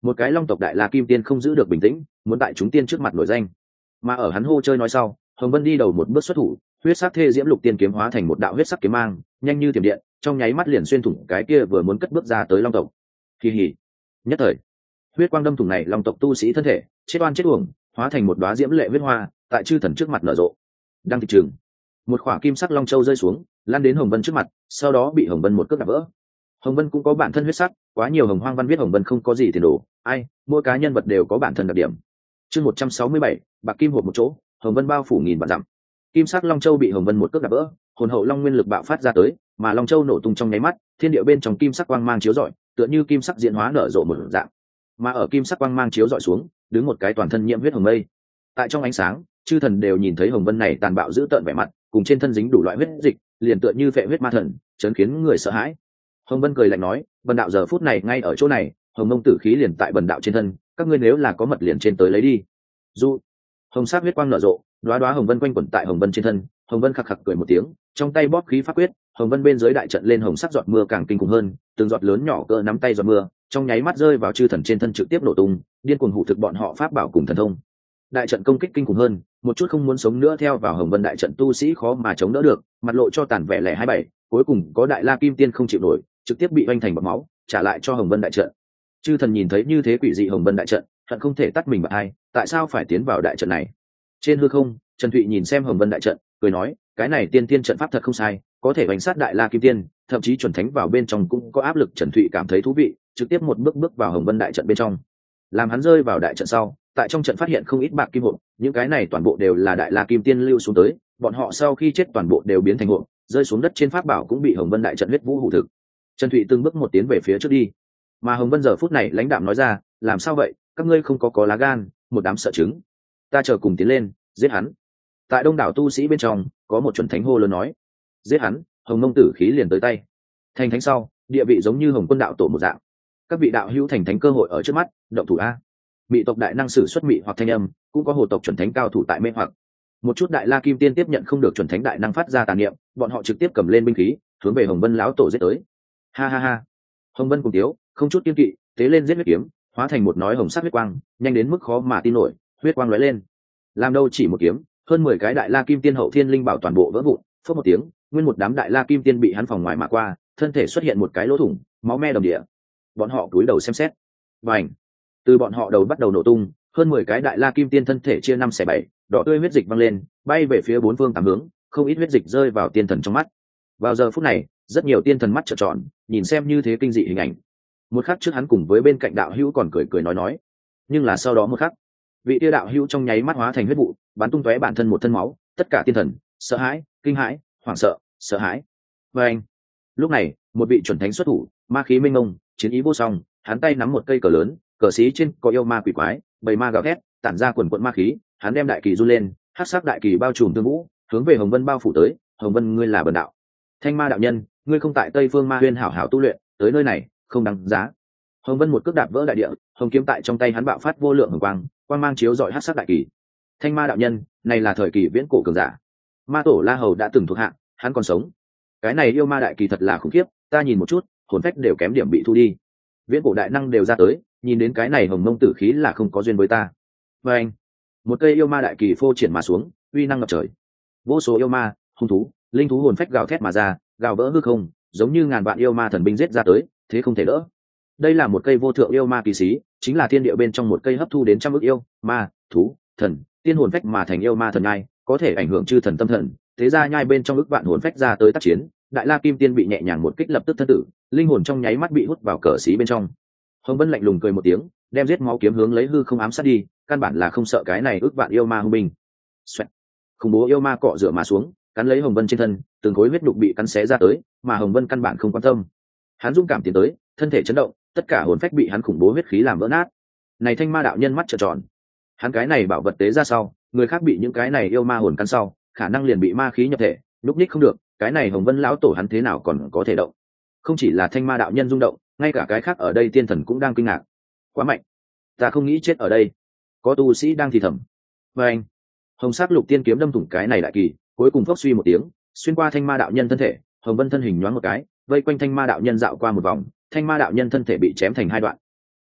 một cái long tộc đại la kim tiên không giữ được bình tĩnh, muốn tại chúng tiên trước mặt nổi danh. Mà ở hắn hô chơi nói sau, Hồng Vân đi đầu một bước xuất thủ, huyết sắc thê diễm lục tiên kiếm hóa thành một đạo huyết sắc kiếm mang, nhanh như thiểm điện, trong nháy mắt liền xuyên thủng cái kia vừa muốn cất bước ra tới long tộc. Kỳ hỉ. Nhất thời, huyết quang đâm thủng này long tộc tu sĩ thân thể, chết oan chết uổng, hóa thành một đóa diễm lệ huyết hoa, tại chư thần trước mặt nở rộ. Đang thị trường, một khỏa kim sắc long châu rơi xuống, lan đến Hồng Vân trước mặt, sau đó bị Hồng Vân một cước đạp vỡ. Hồng Vân cũng có bản thân huyết sắc, quá nhiều hồng hoang văn viết Hồng Vân không có gì tiền đồ, ai, mỗi cá nhân vật đều có bản thân đặc điểm. Chương 167, bạc kim hộp một chỗ, Hồng Vân bao phủ nghìn vạn dặm. Kim sắc long châu bị Hồng Vân một cước đạp vỡ, hồn hậu long nguyên lực bạo phát ra tới, mà long châu nổ tung trong nháy mắt, thiên địa bên trong kim sắc quang mang chiếu rọi, tựa như kim sắc diễn hóa nở rộ một dạng. Mà ở kim sắc quang mang chiếu rọi xuống, đứng một cái toàn thân nhiễm huyết hồng mây. Tại trong ánh sáng, chư thần đều nhìn thấy Hồng Vân này tàn bạo dữ tợn vẻ mặt, cùng trên thân dính đủ loại huyết dịch, liền tựa như phệ huyết ma thần, chấn khiến người sợ hãi. Hồng Vân cười lạnh nói, bần đạo giờ phút này ngay ở chỗ này, hồng mông tử khí liền tại bần đạo trên thân, các ngươi nếu là có mật liền trên tới lấy đi. Du, hồng sắc huyết quang nở rộ, đóa đóa hồng vân quanh quẩn tại Hồng Vân trên thân. Hồng Vân khặc khặc cười một tiếng, trong tay bóp khí pháp quyết, Hồng Vân bên dưới đại trận lên hồng sắc giọt mưa càng kinh khủng hơn, từng giọt lớn nhỏ cỡ nắm tay giọt mưa, trong nháy mắt rơi vào chư thần trên thân trực tiếp nổ tung, điên cuồng hủ thực bọn họ pháp bảo cùng thần thông. Đại trận công kích kinh khủng hơn, một chút không muốn sống nữa theo vào Hồng Vân đại trận tu sĩ khó mà chống đỡ được, mặt lộ cho tàn vẻ lẻ 27, cuối cùng có đại la kim tiên không chịu nổi, trực tiếp bị oanh thành bọt máu, trả lại cho Hồng Vân đại trận. Chư thần nhìn thấy như thế quỷ dị Hồng Vân đại trận, hận không thể tắt mình bạc hai, tại sao phải tiến vào đại trận này? Trên hư không, Trần Thụy nhìn xem Hồng Vân đại trận, cười nói, cái này tiên tiên trận pháp thật không sai, có thể bánh sát đại la kim tiên, thậm chí chuẩn thánh vào bên trong cũng có áp lực. Trần Thụy cảm thấy thú vị, trực tiếp một bước bước vào Hồng Vân đại trận bên trong. Làm hắn rơi vào đại trận sau, tại trong trận phát hiện không ít bạc kim hộp, những cái này toàn bộ đều là đại la kim tiên lưu xuống tới, bọn họ sau khi chết toàn bộ đều biến thành hộp, rơi xuống đất trên pháp bảo cũng bị Hồng Vân đại trận huyết vũ hủ thực. Trần Thụy từng bước một tiến về phía trước đi, mà Hồng Vân giờ phút này lãnh đạm nói ra, làm sao vậy, các ngươi không có lá gan, một đám sợ chứng, ta chờ cùng tiến lên giết hắn. Tại đông đảo tu sĩ bên trong có một chuẩn thánh hô lớn nói, giết hắn, hồng mông tử khí liền tới tay. Thành thánh sau, địa vị giống như Hồng Quân đạo tổ một dạng, các vị đạo hữu thành thánh cơ hội ở trước mắt, động thủ a. Mị tộc đại năng sử xuất mị hoặc thanh âm, cũng có hồ tộc chuẩn thánh cao thủ tại mê hoặc. Một chút đại la kim tiên tiếp nhận không được chuẩn thánh đại năng phát ra tà niệm, bọn họ trực tiếp cầm lên binh khí hướng về Hồng Vân lão tổ giết tới. Ha ha ha. Hồng Vân cùng tiếu, không chút kiên kỵ, tế lên giết huyết kiếm, hóa thành một nói hồng sắc huyết quang, nhanh đến mức khó mà tin nổi, huyết quang lóe lên. Làm đâu chỉ một kiếm, hơn 10 cái đại la kim tiên hậu thiên linh bảo toàn bộ vỡ vụn, phất một tiếng, nguyên một đám đại la kim tiên bị hắn phòng ngoài mà qua, thân thể xuất hiện một cái lỗ thủng, máu me đầm địa. Bọn họ cúi đầu xem xét. Bành! Từ bọn họ đầu bắt đầu nổ tung, hơn 10 cái đại la kim tiên thân thể chia 5/7, đỏ tươi huyết dịch văng lên, bay về phía bốn phương tám hướng, không ít huyết dịch rơi vào tiên thần trong mắt. Vào giờ phút này, rất nhiều tiên thần mắt trợn tròn, nhìn xem như thế kinh dị hình ảnh. Một khắc trước hắn cùng với bên cạnh đạo hữu còn cười cười nói, nhưng là sau đó một khắc, vị tiêu đạo hữu trong nháy mắt hóa thành huyết vụ, bắn tung tóe bản thân một thân máu, tất cả tiên thần sợ hãi, kinh hãi, hoảng sợ, sợ hãi. Và anh, lúc này, một vị chuẩn thánh xuất thủ, ma khí mênh mông, chiến ý vô song, hắn tay nắm một cây cờ lớn, cờ xí trên có yêu ma quỷ quái, bầy ma gào thét, tản ra quần quần ma khí, hắn đem đại kỳ du lên, hắc sắc đại kỳ bao trùm tương vũ, hướng về Hồng Vân bao phủ tới. Hồng Vân, ngươi là bần đạo. Thanh ma đạo nhân, ngươi không tại Tây Phương Ma Huyên hảo hảo tu luyện, tới nơi này không đáng giá. Hồng Vân một cước đạp vỡ đại địa, hồng kiếm tại trong tay hắn bạo phát vô lượng hồng quang, quang mang chiếu rọi hắc sắc đại kỳ. Thanh ma đạo nhân, này là thời kỳ viễn cổ cường giả, ma tổ La Hầu đã từng thuộc hạ, hắn còn sống. Cái này yêu ma đại kỳ thật là khủng khiếp, ta nhìn một chút, hồn phách đều kém điểm bị thu đi. Viễn cổ đại năng đều ra tới, nhìn đến cái này hồng mông tử khí là không có duyên với ta. Và anh, một cây yêu ma đại kỳ phô triển mà xuống, uy năng ngập trời. Vô số yêu ma, hung thú, linh thú hồn phách gào thét mà ra, gào vỡ hư không, giống như ngàn vạn yêu ma thần binh giết ra tới, thế không thể đỡ. Đây là một cây vô thượng yêu ma kỳ xí, chính là thiên địa bên trong một cây hấp thu đến trăm ức yêu ma, thú, thần, tiên hồn phách mà thành yêu ma thần nhai, có thể ảnh hưởng chư thần tâm thần. Thế ra nhai bên trong ức vạn hồn phách ra tới tác chiến, đại la kim tiên bị nhẹ nhàng một kích lập tức thân tử, linh hồn trong nháy mắt bị hút vào cờ xí bên trong. Hồng Vân lạnh lùng cười một tiếng, đem giết máu kiếm hướng lấy hư không ám sát đi, căn bản là không sợ cái này ức vạn yêu ma hung binh. Xoẹt. Khủng bố yêu ma cọ rửa mà xuống, cắn lấy Hồng Vân trên thân, từng khối huyết đục bị cắn xé ra tới, mà Hồng Vân căn bản không quan tâm. Hắn dũng cảm tiến tới, thân thể chấn động, tất cả hồn phách bị hắn khủng bố huyết khí làm vỡ nát. Này thanh ma đạo nhân mắt trợn tròn, hắn cái này bảo vật tế ra sau, người khác bị những cái này yêu ma hồn cắn sau, khả năng liền bị ma khí nhập thể, lúc ních không được. Cái này Hồng Vân lão tổ hắn thế nào còn có thể động? Không chỉ là thanh ma đạo nhân rung động, ngay cả cái khác ở đây tiên thần cũng đang kinh ngạc. Quá mạnh, ta không nghĩ chết ở đây. Có tu sĩ đang thì thầm. Và anh, hồng sắc lục tiên kiếm đâm thủng cái này đại kỳ, cuối cùng phốc suy một tiếng, xuyên qua thanh ma đạo nhân thân thể. Hồng Vân thân hình nhoáng một cái, vây quanh thanh ma đạo nhân dạo qua một vòng, thanh ma đạo nhân thân thể bị chém thành hai đoạn.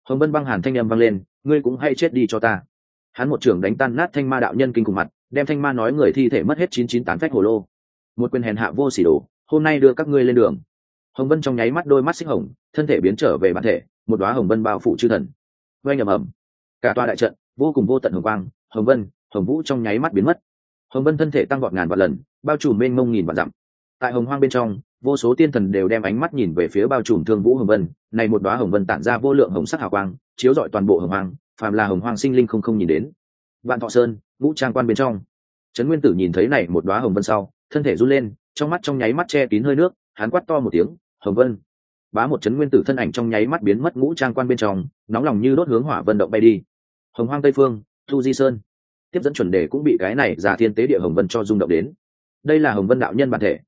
Hồng Vân băng hàn thanh âm vang lên, ngươi cũng hay chết đi cho ta. Hắn một trường đánh tan nát thanh ma đạo nhân kinh cùng mặt, đem thanh ma nói người thi thể mất hết 998 phách hồ lô. Một quyền hèn hạ vô sỉ đồ, hôm nay đưa các ngươi lên đường. Hồng Vân trong nháy mắt đôi mắt xích hồng, thân thể biến trở về bản thể, một đóa hồng vân bao phủ chư thần. Oanh ầm ầm, cả tòa đại trận vô cùng vô tận hồng quang, hồng vân, hồng vũ trong nháy mắt biến mất. Hồng Vân thân thể tăng vọt ngàn vạn lần, bao trùm mênh mông nghìn vạn dặm. Tại hồng hoang bên trong, vô số tiên thần đều đem ánh mắt nhìn về phía bao trùm thương vũ hồng vân. Này một đóa hồng vân tản ra vô lượng hồng sắc hào quang, chiếu rọi toàn bộ hồng hoang, phàm là hồng hoang sinh linh không nhìn đến. Vạn Thọ Sơn, Vũ Trang Quan bên trong, Trấn Nguyên Tử nhìn thấy này một đóa hồng vân sau, thân thể run lên, trong mắt trong nháy mắt che kín hơi nước, hắn quát to một tiếng, "Hồng Vân!" Bá một Trấn Nguyên Tử thân ảnh trong nháy mắt biến mất Ngũ Trang Quan bên trong, nóng lòng như đốt hướng hỏa vân động bay đi. Hồng Hoang Tây Phương, Tu Di Sơn, tiếp dẫn chuẩn đề cũng bị cái này giả thiên tế địa hồng vân cho rung động đến. Đây là Hồng Vân đạo nhân bản thể.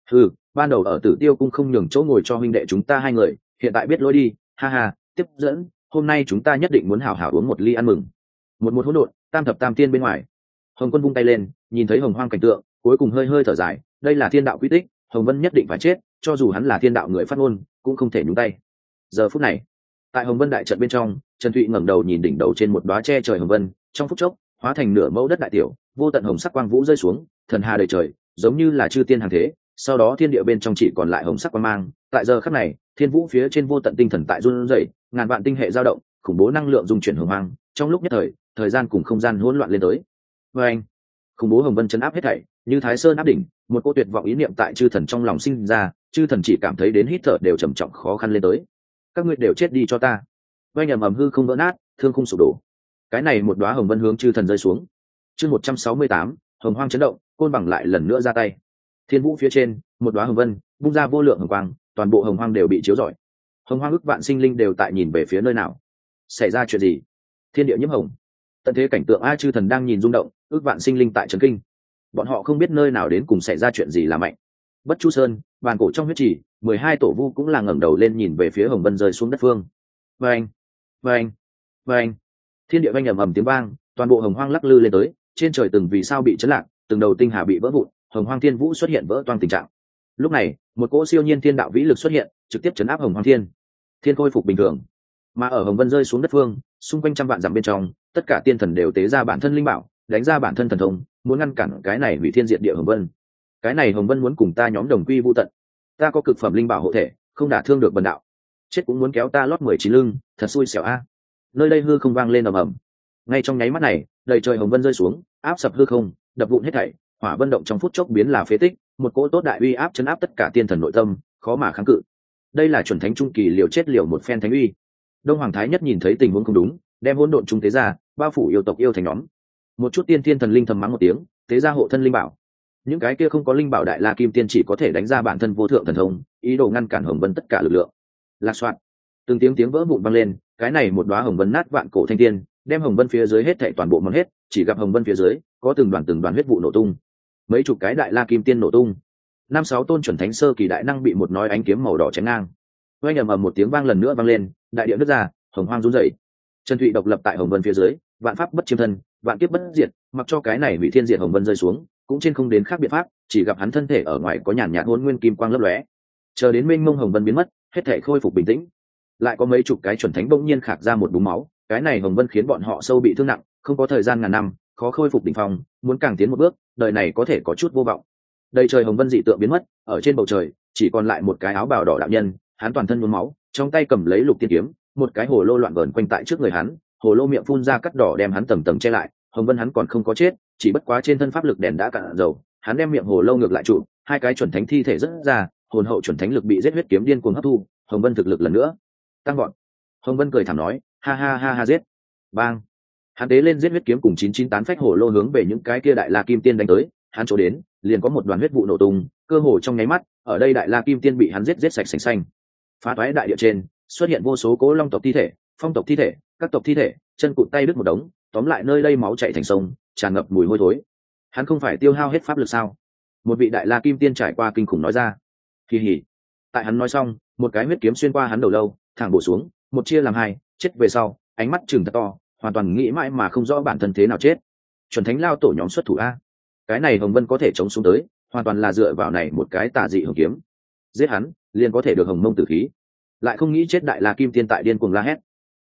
Ban đầu ở Tử Tiêu cung không nhường chỗ ngồi cho huynh đệ chúng ta hai người, hiện tại biết lỗi đi, ha ha, tiếp dẫn, hôm nay chúng ta nhất định muốn hảo hảo uống một ly ăn mừng. Một hỗn độn, tam thập tam tiên bên ngoài. Hồng Quân vung tay lên, nhìn thấy hồng hoang cảnh tượng, cuối cùng hơi hơi thở dài, đây là thiên đạo quy tích, Hồng Vân nhất định phải chết, cho dù hắn là thiên đạo người phát ngôn, cũng không thể nhúng tay. Giờ phút này, tại Hồng Vân đại trận bên trong, Trần Thụy ngẩng đầu nhìn đỉnh đầu trên một đóa che trời hồng vân, trong phút chốc, hóa thành nửa mẫu đất đại tiểu, vô tận hồng sắc quang vũ rơi xuống, thần hà đầy trời, giống như là chư tiên hàng thế. Sau đó thiên địa bên trong chỉ còn lại hồng sắc quang mang. Tại giờ khắc này, thiên vũ phía trên vô tận tinh thần tại run rẩy, ngàn vạn tinh hệ dao động, khủng bố năng lượng dung chuyển hồng hoang. Trong lúc nhất thời, thời gian cùng không gian hỗn loạn lên tới. Và anh, khủng bố hồng vân chấn áp hết thảy, như Thái Sơn áp đỉnh, một cô tuyệt vọng ý niệm tại chư thần trong lòng sinh ra, chư thần chỉ cảm thấy đến hít thở đều trầm trọng khó khăn lên tới. Các ngươi đều chết đi cho ta. Vang ầm ầm hư không vỡ nát, thương khung sụp đổ. Cái này một đóa hồng vân hướng chư thần rơi xuống. Chương 168, hồng hoang chấn động, côn bằng lại lần nữa ra tay. Thiên vũ phía trên, một đóa hồng vân bung ra vô lượng hồng quang, toàn bộ hồng hoang đều bị chiếu rọi. Hồng hoang ức vạn sinh linh đều tại nhìn về phía nơi nào. Xảy ra chuyện gì? Thiên địa nhiễm hồng. Tận thế cảnh tượng a, chư thần đang nhìn rung động, ức vạn sinh linh tại trấn kinh. Bọn họ không biết nơi nào đến cùng xảy ra chuyện gì là mạnh. Bất Chu Sơn, bàn cổ trong huyết trì, 12 tổ vu cũng là ngẩng đầu lên nhìn về phía hồng vân rơi xuống đất phương. Vang, vang, vang. Thiên địa vang ầm ầm tiếng vang, toàn bộ hồng hoang lắc lư lên tới, trên trời từng vì sao bị chấn lạc, từng đầu tinh hà bị vỡ vụn, hồng hoang thiên vũ xuất hiện vỡ toang tình trạng. Lúc này, một cỗ siêu nhiên thiên đạo vĩ lực xuất hiện, trực tiếp chấn áp hồng hoang thiên. Thiên khôi phục bình thường. Mà ở hồng vân rơi xuống đất phương, xung quanh trăm vạn dặm bên trong, tất cả tiên thần đều tế ra bản thân linh bảo, đánh ra bản thân thần thông, muốn ngăn cản cái này hủy thiên diệt địa hồng vân. Cái này hồng vân muốn cùng ta nhóm đồng quy vu tận. Ta có cực phẩm linh bảo hộ thể, không đả thương được bần đạo. Chết cũng muốn kéo ta lót 19 lưng, thật xui xẻo a. Nơi đây hư không vang lên ầm ầm. Ngay trong nháy mắt này, đầy trời hồng vân rơi xuống, áp sập hư không, đập vụn hết thảy, hỏa vân động trong phút chốc biến là phế tích, một cỗ tốt đại uy áp chấn áp tất cả tiên thần nội tâm, khó mà kháng cự. Đây là chuẩn thánh trung kỳ liều chết liều một phen thánh uy. Đông Hoàng Thái Nhất nhìn thấy tình huống không đúng, đem hỗn độn trung tế ra, bao phủ yêu tộc yêu thành nhóm. Một chút tiên thiên thần linh thầm mắng một tiếng, tế ra hộ thân linh bảo. Những cái kia không có linh bảo đại la kim tiên chỉ có thể đánh ra bản thân vô thượng thần thông, ý đồ ngăn cản hồng vân tất cả lực lượng. Lạc soạn, từng tiếng vỡ vụn vang lên, cái này một đóa hồng vân nát vạn cổ thanh tiên, đem hồng vân phía dưới hết thảy toàn bộ mòn hết, chỉ gặp hồng vân phía dưới có từng đoàn huyết vụ nổ tung, mấy chục cái đại la kim tiên nổ tung, 5-6 tôn chuẩn thánh sơ kỳ đại năng bị một nói ánh kiếm màu đỏ chém ngang. Oanh ầm ầm một tiếng vang lần nữa vang lên, đại địa nứt ra, hồng hoang rung rẩy. Trần Thụy độc lập tại hồng vân phía dưới, vạn pháp bất chiêm thân, vạn kiếp bất diệt, mặc cho cái này hủy thiên diệt hồng vân rơi xuống, cũng trên không đến khác biện pháp, chỉ gặp hắn thân thể ở ngoài có nhàn nhạt hỗn nguyên kim quang lấp lóe. Chờ đến mênh mông hồng vân biến mất, hết thể khôi phục bình tĩnh. Lại có mấy chục cái chuẩn thánh bỗng nhiên khạc ra một búng máu, cái này hồng vân khiến bọn họ sâu bị thương nặng, không có thời gian ngàn năm, khó khôi phục đỉnh phong, muốn càng tiến một bước, đời này có thể có chút vô vọng. Đầy trời hồng vân dị tượng biến mất, ở trên bầu trời chỉ còn lại một cái áo bào đỏ đạo nhân, hắn toàn thân nhuốm máu, trong tay cầm lấy lục tiên kiếm, một cái hồ lô loạn vờn quanh tại trước người hắn, hồ lô miệng phun ra cắt đỏ đem hắn tầng tầng che lại. Hồng vân hắn còn không có chết, chỉ bất quá trên thân pháp lực đèn đã cạn dầu, hắn đem miệng hồ lô ngược lại trụ, hai cái chuẩn thánh thi thể rất ra, hồn hậu chuẩn thánh lực bị giết huyết kiếm điên cuồng hấp thu, hồng vân thực lực lần nữa tăng gọn. Hồng vân cười thảm nói, ha ha ha ha, giết. Bang, hắn tế lên giết huyết kiếm cùng 998 phách hồ lô hướng về những cái kia đại la kim tiên đánh tới. Hắn chỗ đến liền có một đoàn huyết vụ nổ tung, cơ hồ trong nháy mắt ở đây đại la kim tiên bị hắn giết sạch sành xanh. Phá toái đại địa trên xuất hiện vô số cố long tộc thi thể, phong tộc thi thể, các tộc thi thể, chân cụt tay đứt một đống, tóm lại nơi đây máu chảy thành sông, tràn ngập mùi hôi thối. Hắn không phải tiêu hao hết pháp lực sao? Một vị đại la kim tiên trải qua kinh khủng nói ra. Kỳ hỉ. Tại hắn nói xong, một cái huyết kiếm xuyên qua hắn đầu lâu, thẳng bổ xuống, một chia làm hai, chết về sau, ánh mắt trừng thật to, hoàn toàn nghĩ mãi mà không rõ bản thân thế nào chết. Chuẩn thánh lao tổ nhóm xuất thủ a. Cái này hồng vân có thể chống xuống tới, hoàn toàn là dựa vào này một cái tà dị hồng kiếm. Giết hắn, liền có thể được hồng mông tử khí. Lại không nghĩ chết đại la kim tiên tại điên cuồng la hét.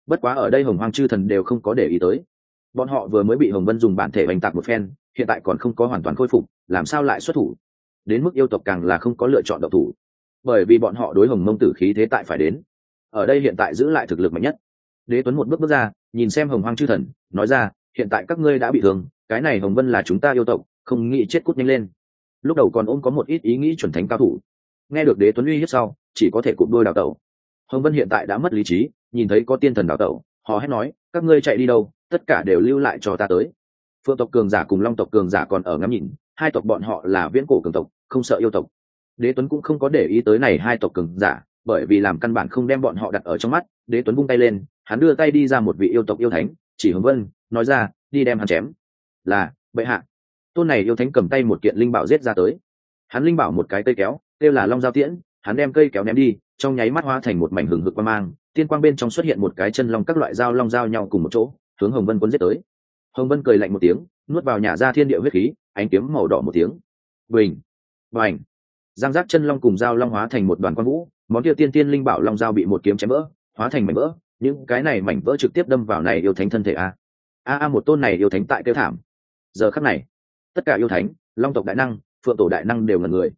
Bất quá ở đây hồng hoang chư thần đều không có để ý tới, bọn họ vừa mới bị hồng vân dùng bản thể oanh tạc một phen, hiện tại còn không có hoàn toàn khôi phục, làm sao lại xuất thủ? Đến mức yêu tộc càng là không có lựa chọn độc thủ, bởi vì bọn họ đối hồng mông tử khí thế tại phải đến, ở đây hiện tại giữ lại thực lực mạnh nhất. Đế Tuấn một bước bước ra, nhìn xem hồng hoang chư thần, nói ra, hiện tại các ngươi đã bị thương, cái này hồng vân là chúng ta yêu tộc, không nghĩ chết cút nhanh lên. Lúc đầu còn ôm có một ít ý nghĩ chuẩn thánh cao thủ, nghe được Đế Tuấn uy hiếp sau, chỉ có thể cụp đôi đào tẩu. Hồng vân hiện tại đã mất lý trí, nhìn thấy có tiên thần đào tẩu, họ hét nói, các ngươi chạy đi đâu, tất cả đều lưu lại cho ta tới. Phượng tộc cường giả cùng long tộc cường giả còn ở ngắm nhìn, hai tộc bọn họ là viễn cổ cường tộc, không sợ yêu tộc. Đế Tuấn cũng không có để ý tới này hai tộc cường giả, bởi vì làm căn bản không đem bọn họ đặt ở trong mắt. Đế Tuấn vung tay lên, hắn đưa tay đi ra một vị yêu tộc yêu thánh, chỉ Hồng Vân, nói ra, đi đem hắn chém. Là, bệ hạ. Tôn này yêu thánh cầm tay một kiện linh bảo giết ra tới. Hắn linh bảo một cái cây kéo, kêu là Long Giao Tiễn, hắn đem cây kéo ném đi, trong nháy mắt hóa thành một mảnh hừng hực quang mang, tiên quang bên trong xuất hiện một cái chân long, các loại dao long giao nhau cùng một chỗ, hướng Hồng Vân cuốn giết tới. Hồng Vân cười lạnh một tiếng, nuốt vào nhả ra thiên địa huyết khí, ánh kiếm màu đỏ một tiếng. Bình, bành. Giang giác chân long cùng dao long hóa thành một đoàn quang vũ, món kia tiên tiên linh bảo long dao bị một kiếm chém vỡ, hóa thành mảnh vỡ, những cái này mảnh vỡ trực tiếp đâm vào này yêu thánh thân thể a. Một tôn này yêu thánh tại kêu thảm. Giờ khắc này, tất cả yêu thánh, long tộc đại năng, phượng tổ đại năng đều ngẩn người.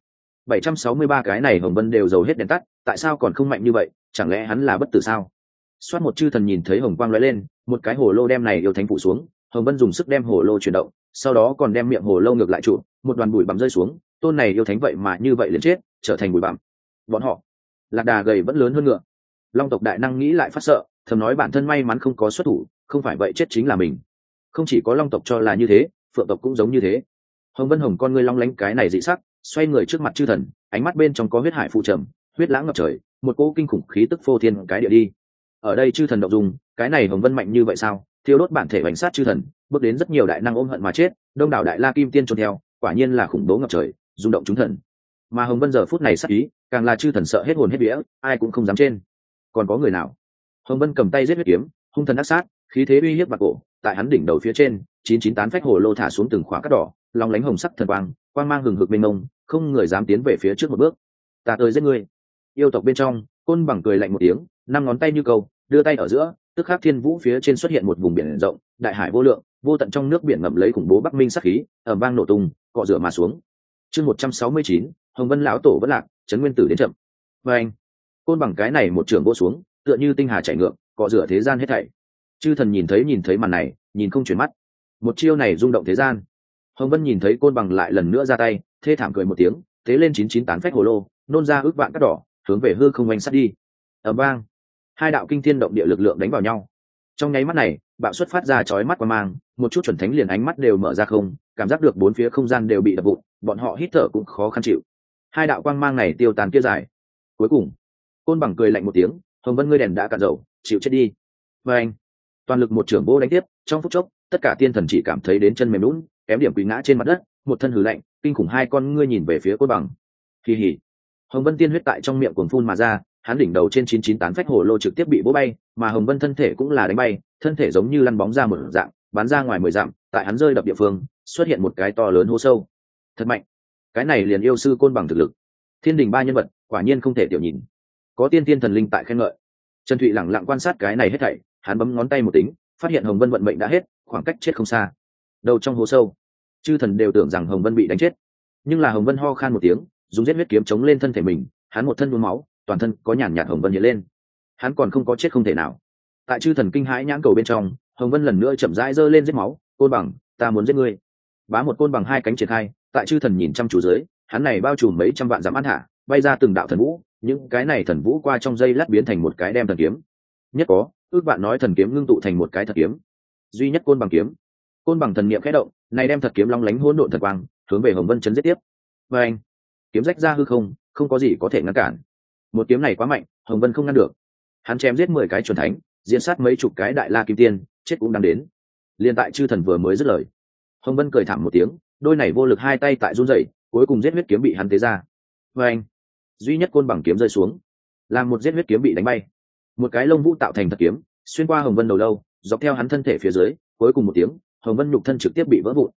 763 cái này Hồng Vân đều dầu hết đèn tắt, tại sao còn không mạnh như vậy, chẳng lẽ hắn là bất tử sao? Xoát một chư thần nhìn thấy hồng quang lóe lên, một cái hồ lô đem này yêu thánh phụ xuống, Hồng Vân dùng sức đem hồ lô chuyển động, sau đó còn đem miệng hồ lô ngược lại trụ, một đoàn bụi bặm rơi xuống, tôn này yêu thánh vậy mà như vậy liền chết, trở thành bụi bặm. Bọn họ, lạc đà gầy vẫn lớn hơn ngựa. Long tộc đại năng nghĩ lại phát sợ, thầm nói bản thân may mắn không có xuất thủ, không phải vậy chết chính là mình. Không chỉ có long tộc cho là như thế, phượng tộc cũng giống như thế. Hồng Vân hồng con ngươi long lánh cái này dị sắc, xoay người trước mặt chư thần, ánh mắt bên trong có huyết hải phụ trầm, huyết lãng ngập trời, một cỗ kinh khủng khí tức phô thiên cái địa đi. Ở đây chư thần động dung, cái này Hồng Vân mạnh như vậy sao? Thiêu đốt bản thể bành sát chư thần, bước đến rất nhiều đại năng ôm hận mà chết, đông đảo đại la kim tiên trốn theo, quả nhiên là khủng bố ngập trời, rung động chúng thần. Mà Hồng Vân giờ phút này sát ý, càng là chư thần sợ hết hồn hết vía, ai cũng không dám trên. Còn có người nào? Hồng Vân cầm tay giết huyết kiếm, hung thần ác sát, khí thế uy hiếp bạc cổ, tại hắn đỉnh đầu phía trên, 998 phách hồ lô thả xuống từng khóa cát đỏ, long lánh hồng sắc thần quang, quang mang hừng hực mênh mông, không người dám tiến về phía trước một bước. Ta tới giết ngươi. Yêu tộc bên trong, Côn Bằng cười lạnh một tiếng, năm ngón tay như câu, đưa tay ở giữa, tức khắc thiên vũ phía trên xuất hiện một vùng biển rộng, đại hải vô lượng, vô tận trong nước biển ngậm lấy khủng bố bắc minh sát khí, ầm vang nổ tung, cọ rửa mà xuống. Chương 169, Hồng Vân lão tổ vẫn lạc, trấn nguyên tử đến chậm. Và anh, Côn Bằng cái này một trường vỗ xuống, tựa như tinh hà chảy ngược, cọ rửa thế gian hết thảy. Chư thần nhìn thấy màn này, nhìn không chuyển mắt. Một chiêu này rung động thế gian. Hồng Vân nhìn thấy Côn Bằng lại lần nữa ra tay, thê thảm cười một tiếng, thế lên 998 phách hồ lô, nôn ra ước vạn cát đỏ, hướng về hư không oanh sát đi. Ầm vang, hai đạo kinh thiên động địa lực lượng đánh vào nhau. Trong nháy mắt này, bạo xuất phát ra chói mắt qua mang, một chút chuẩn thánh liền ánh mắt đều mở ra không, cảm giác được bốn phía không gian đều bị đập vụn, bọn họ hít thở cũng khó khăn chịu. Hai đạo quang mang này tiêu tàn kia dài. Cuối cùng, Côn Bằng cười lạnh một tiếng, Hồng Vân ngươi đèn đã cạn dầu, chịu chết đi. Và anh, toàn lực một trưởng bố đánh tiếp, trong phút chốc, tất cả tiên thần chỉ cảm thấy đến chân mềm nhũn, kém điểm quỳ ngã trên mặt đất, một thân hừ lạnh, kinh khủng hai con ngươi nhìn về phía Côn Bằng. Kỳ hỉ. Hồng Vân tiên huyết tại trong miệng cuồng phun mà ra, hắn đỉnh đầu trên 998 phách hồ lô trực tiếp bị vỗ bay, mà Hồng Vân thân thể cũng là đánh bay, thân thể giống như lăn bóng ra một dạng, bắn ra ngoài 10 dặm, tại hắn rơi đập địa phương, xuất hiện một cái to lớn hố sâu. Thật mạnh. Cái này liền yêu sư Côn Bằng thực lực. Thiên đình ba nhân vật, quả nhiên không thể tiểu nhìn. Có tiên tiên thần linh tại khen ngợi. Trần Thụy lặng lặng quan sát cái này hết thảy, hắn bấm ngón tay một tính, phát hiện Hồng Vân vận mệnh đã hết, khoảng cách chết không xa. Đầu trong hố sâu, chư thần đều tưởng rằng Hồng Vân bị đánh chết, nhưng là Hồng Vân ho khan một tiếng, dùng giết huyết kiếm chống lên thân thể mình, hắn một thân nhuốm máu, toàn thân có nhàn nhạt hồng vân hiện lên, hắn còn không có chết không thể nào. Tại chư thần kinh hãi nhãn cầu bên trong, Hồng Vân lần nữa chậm rãi giơ lên giết máu, Côn Bằng, ta muốn giết ngươi. Bá một Côn Bằng hai cánh triển khai, tại chư thần nhìn chăm chú dưới, hắn này bao trùm mấy trăm vạn dặm ăn hạ, bay ra từng đạo thần vũ, những cái này thần vũ qua trong dây lát biến thành một cái đem thần kiếm. Nhất có, ước bạn nói thần kiếm ngưng tụ thành một cái thật kiếm. Duy nhất Côn Bằng kiếm. Côn Bằng thần niệm khẽ động, này đem thật kiếm long lánh hỗn độn thần quang, hướng về Hồng Vân chấn giết tiếp. Và anh, kiếm rách ra hư không, không có gì có thể ngăn cản. Một kiếm này quá mạnh, Hồng Vân không ngăn được. Hắn chém giết 10 cái chuẩn thánh, diễn sát mấy chục cái đại la kim tiên, chết cũng đang đến. Liên tại chư thần vừa mới dứt lời, Hồng Vân cười thảm một tiếng, đôi này vô lực hai tay tại run rẩy, cuối cùng giết huyết kiếm bị hắn tế ra. Và anh, duy nhất Côn Bằng kiếm rơi xuống, làm một giết huyết kiếm bị đánh bay. Một cái lông vũ tạo thành thật kiếm, xuyên qua Hồng Vân đầu lâu, dọc theo hắn thân thể phía dưới, cuối cùng một tiếng, Hồng Vân nhục thân trực tiếp bị vỡ vụn.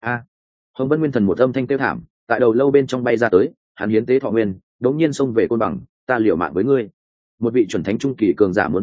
Hồng Vân nguyên thần một âm thanh kêu thảm, tại đầu lâu bên trong bay ra tới, hắn hiến tế thọ nguyên, đống nhiên xông về Côn Bằng, ta liều mạng với ngươi. Một vị chuẩn thánh trung kỳ cường giả muốn tự bạo,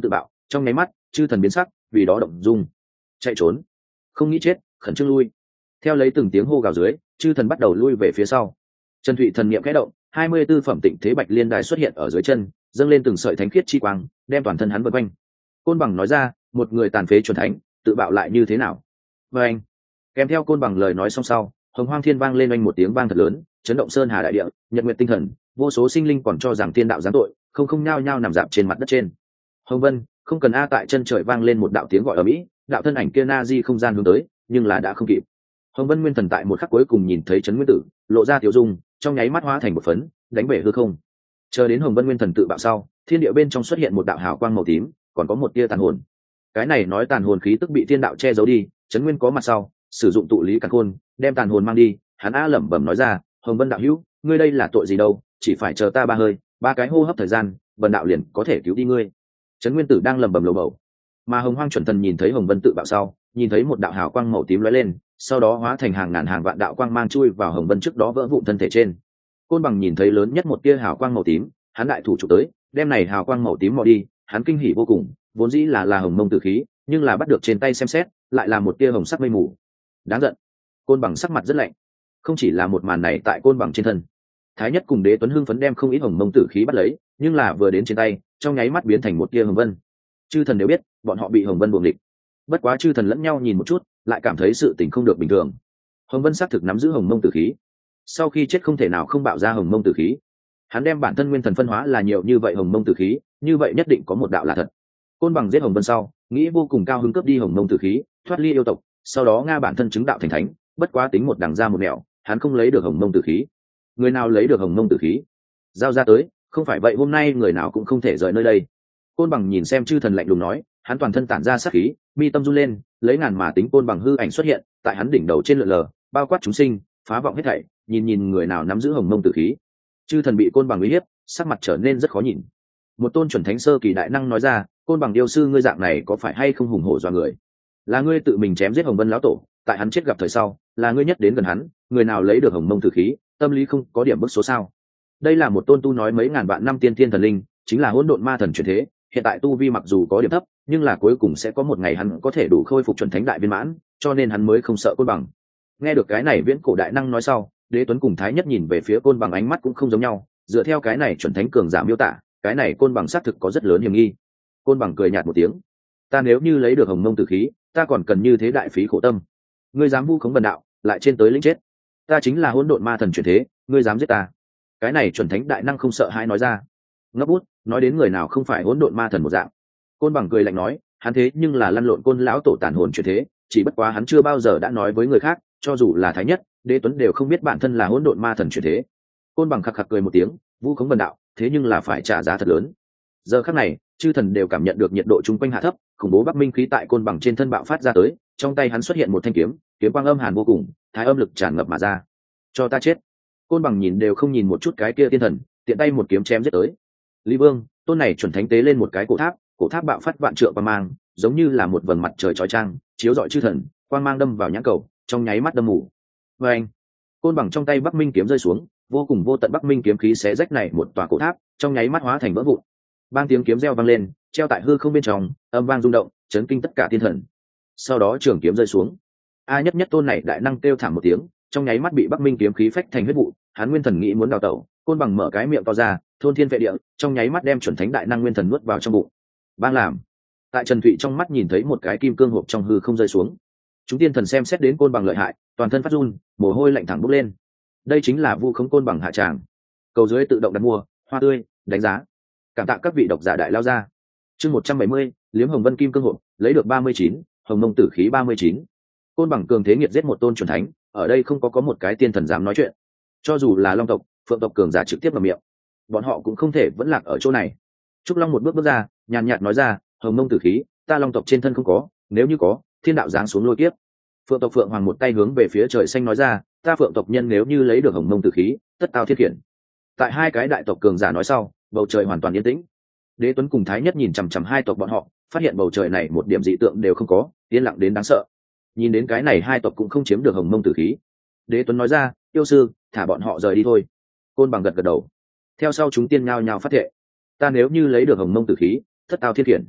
Trong nháy mắt chư thần biến sắc, vì đó động dung, chạy trốn, không nghĩ chết, khẩn trương lui. Theo lấy từng tiếng hô gào dưới, chư thần bắt đầu lui về phía sau. Trần Thụy thần niệm khẽ động, 24 phẩm tịnh thế bạch liên đài xuất hiện ở dưới chân, dâng lên từng sợi thánh khiết chi quang, đem toàn thân hắn vây quanh. Côn Bằng nói ra, một người tàn phế chuẩn thánh, tự bạo lại như thế nào? Và anh, kèm theo Côn Bằng lời nói xong sau, hồng hoang thiên vang lên oanh một tiếng vang thật lớn, chấn động sơn hà đại địa, nhật nguyệt tinh thần, vô số sinh linh còn cho rằng thiên đạo giáng tội, không nhao nhao nằm dạp trên mặt đất trên. Hồng Vân, không cần a, tại chân trời vang lên một đạo tiếng gọi ở mỹ, đạo thân ảnh kia na di không gian hướng tới, nhưng là đã không kịp. Hồng Vân nguyên thần tại một khắc cuối cùng nhìn thấy Trấn Nguyên Tử, lộ ra tiểu dung, trong nháy mắt hóa thành một phấn, đánh bể hư không. Chờ đến Hồng Vân nguyên thần tự bạo sau, thiên địa bên trong xuất hiện một đạo hào quang màu tím, còn có một tia tàn hồn. Cái này nói tàn hồn khí tức bị thiên đạo che giấu đi, Trấn Nguyên có mặt sau, sử dụng tụ lý càn khôn, đem tàn hồn mang đi. Hắn a lẩm bẩm nói ra, Hồng Vân đạo hữu, ngươi đây là tội gì đâu, chỉ phải chờ ta 3 hơi, 3 cái hô hấp thời gian, Vân đạo liền có thể cứu đi ngươi. Trấn Nguyên Tử đang lẩm bẩm lầu bầu, mà Hồng Hoang chuẩn thần nhìn thấy Hồng Vân tự bạo sau, nhìn thấy một đạo hào quang màu tím lóe lên, sau đó hóa thành hàng ngàn hàng vạn đạo quang mang chui vào Hồng Vân trước đó vỡ vụn thân thể trên. Côn Bằng nhìn thấy lớn nhất một tia hào quang màu tím, hắn đại thủ chụp tới, đem này hào quang màu tím mò đi, hắn kinh hỉ vô cùng, vốn dĩ là hồng mông tử khí, nhưng là bắt được trên tay xem xét, lại là một tia hồng sắc mây mù. Đáng giận. Côn Bằng sắc mặt rất lạnh. Không chỉ là một màn này tại Côn Bằng trên thân, Thái Nhất cùng Đế Tuấn hưng phấn đem không ít hồng mông tử khí bắt lấy, nhưng là vừa đến trên tay, trong nháy mắt biến thành một tia hồng vân. Chư thần đều biết, bọn họ bị hồng vân buồng địch. Bất quá chư thần lẫn nhau nhìn một chút, lại cảm thấy sự tình không được bình thường. Hồng vân xác thực nắm giữ hồng mông tử khí, sau khi chết không thể nào không bạo ra hồng mông tử khí. Hắn đem bản thân nguyên thần phân hóa là nhiều như vậy hồng mông tử khí, như vậy nhất định có một đạo là thật. Côn Bằng giết hồng vân sau, nghĩ vô cùng cao hứng cướp đi hồng mông tử khí, thoát ly yêu tộc, sau đó nga bản thân chứng đạo thành thánh. Bất quá tính một đằng ra một nẻo, hắn không lấy được hồng mông tử khí. Người nào lấy được hồng mông tử khí, giao ra tới, không phải vậy hôm nay người nào cũng không thể rời nơi đây. Côn Bằng nhìn xem chư thần lạnh lùng nói, hắn toàn thân tản ra sát khí, mi tâm run lên, lấy ngàn mà tính Côn Bằng hư ảnh xuất hiện tại hắn đỉnh đầu trên lượn lờ, bao quát chúng sinh, phá vọng hết thảy, nhìn người nào nắm giữ hồng mông tử khí. Chư thần bị Côn Bằng uy hiếp, sắc mặt trở nên rất khó nhìn. Một tôn chuẩn thánh sơ kỳ đại năng nói ra, Côn Bằng yêu sư, ngươi dạng này có phải hay không hùng hổ dọa người? Là ngươi tự mình chém giết hồng vân lão tổ, tại hắn chết gặp thời sau, là ngươi nhất đến gần hắn, người nào lấy được hồng mông tử khí, tâm lý không có điểm bức số sao? Đây là một tôn tu nói mấy ngàn vạn năm tiên thiên thần linh, chính là hỗn độn ma thần chuyển thế, hiện tại tu vi mặc dù có điểm thấp, nhưng là cuối cùng sẽ có một ngày hắn có thể đủ khôi phục chuẩn thánh đại viên mãn, cho nên hắn mới không sợ Côn Bằng. Nghe được cái này viễn cổ đại năng nói sau, Đế Tuấn cùng Thái Nhất nhìn về phía Côn Bằng ánh mắt cũng không giống nhau, dựa theo cái này chuẩn thánh cường giả miêu tả, cái này Côn Bằng xác thực có rất lớn hiểm nghi. Côn Bằng cười nhạt một tiếng, ta nếu như lấy được hồng mông tử khí, ta còn cần như thế đại phí khổ tâm. Ngươi dám vu khống bần đạo, lại trên tới lĩnh chết. Ta chính là hỗn độn ma thần chuyển thế, ngươi dám giết ta? Cái này chuẩn thánh đại năng không sợ hãi nói ra. Ngấp bút, nói đến người nào không phải hỗn độn ma thần một dạng. Côn Bằng cười lạnh nói, hắn thế nhưng là lăn lộn Côn lão tổ tàn hồn chuyển thế, chỉ bất quá hắn chưa bao giờ đã nói với người khác, cho dù là Thái Nhất, Đế Tuấn đều không biết bản thân là hỗn độn ma thần chuyển thế. Côn Bằng khặc khặc cười một tiếng, vu khống bần đạo, thế nhưng là phải trả giá thật lớn. Giờ khắc này, chư thần đều cảm nhận được nhiệt độ chung quanh hạ thấp, khủng bố bắc minh khí tại Côn Bằng trên thân bạo phát ra tới, trong tay hắn xuất hiện một thanh kiếm, kiếm quang âm hàn vô cùng, thái âm lực tràn ngập mà ra. Cho ta chết! Côn Bằng nhìn đều không nhìn một chút cái kia tiên thần, tiện tay một kiếm chém giết tới. Lý Vương, tôn này chuẩn thánh tế lên một cái cổ tháp bạo phát vạn trượng quang mang, giống như là một vầng mặt trời chói chang, chiếu rọi chư thần, quang mang đâm vào nhãn cầu, trong nháy mắt đâm mù. Và anh, Côn Bằng trong tay Bắc Minh kiếm rơi xuống, vô cùng vô tận Bắc Minh kiếm khí xé rách này một tòa cổ tháp, trong nháy mắt hóa thành vỡ vụn. Bang tiếng kiếm reo vang lên, treo tại hư không bên trong, âm vang rung động, chấn kinh tất cả thiên thần. Sau đó trường kiếm rơi xuống. A nhất nhất tôn này đại năng kêu thảm một tiếng, trong nháy mắt bị Bắc Minh kiếm khí phách thành huyết vụ, hắn nguyên thần nghĩ muốn đào tẩu, Côn Bằng mở cái miệng to ra, thôn thiên vệ địa, trong nháy mắt đem chuẩn thánh đại năng nguyên thần nuốt vào trong bụng. Bang làm. Tại Trần Thụy trong mắt nhìn thấy một cái kim cương hộp trong hư không rơi xuống. Chúng tiên thần xem xét đến Côn Bằng lợi hại, toàn thân phát run, mồ hôi lạnh thẳng bốc lên. Đây chính là vu khống Côn Bằng hạ tràng. Cầu dưới tự động đặt mua, hoa tươi, đánh giá. Cảm tạ các vị độc giả đại lao ra. Chương 170, liếm hồng vân kim cương hộp, lấy được 39, hồng mông tử khí 39. Côn Bằng cường thế nghiệt giết một tôn chuẩn thánh, ở đây không có một cái tiên thần dám nói chuyện. Cho dù là Long tộc, Phượng tộc cường giả trực tiếp vào miệng, bọn họ cũng không thể vẫn lạc ở chỗ này. Trúc Long một bước bước ra, nhàn nhạt nói ra, hồng mông tử khí, ta Long tộc trên thân không có, nếu như có, thiên đạo giáng xuống lôi kiếp. Phượng tộc Phượng Hoàng một tay hướng về phía trời xanh nói ra, ta Phượng tộc nhân nếu như lấy được hồng mông tử khí, tất tao thiết khiển. Tại hai cái đại tộc cường giả nói sau, bầu trời hoàn toàn yên tĩnh. Đế Tuấn cùng Thái Nhất nhìn chằm chằm hai tộc bọn họ, phát hiện bầu trời này một điểm dị tượng đều không có, yên lặng đến đáng sợ. Nhìn đến cái này hai tộc cũng không chiếm được hồng mông tử khí. Đế Tuấn nói ra, yêu sư, thả bọn họ rời đi thôi. Côn Bằng gật gật đầu. Theo sau chúng tiên nhao nhao phát thệ, ta nếu như lấy được hồng mông tử khí, tất tao thiên khiển.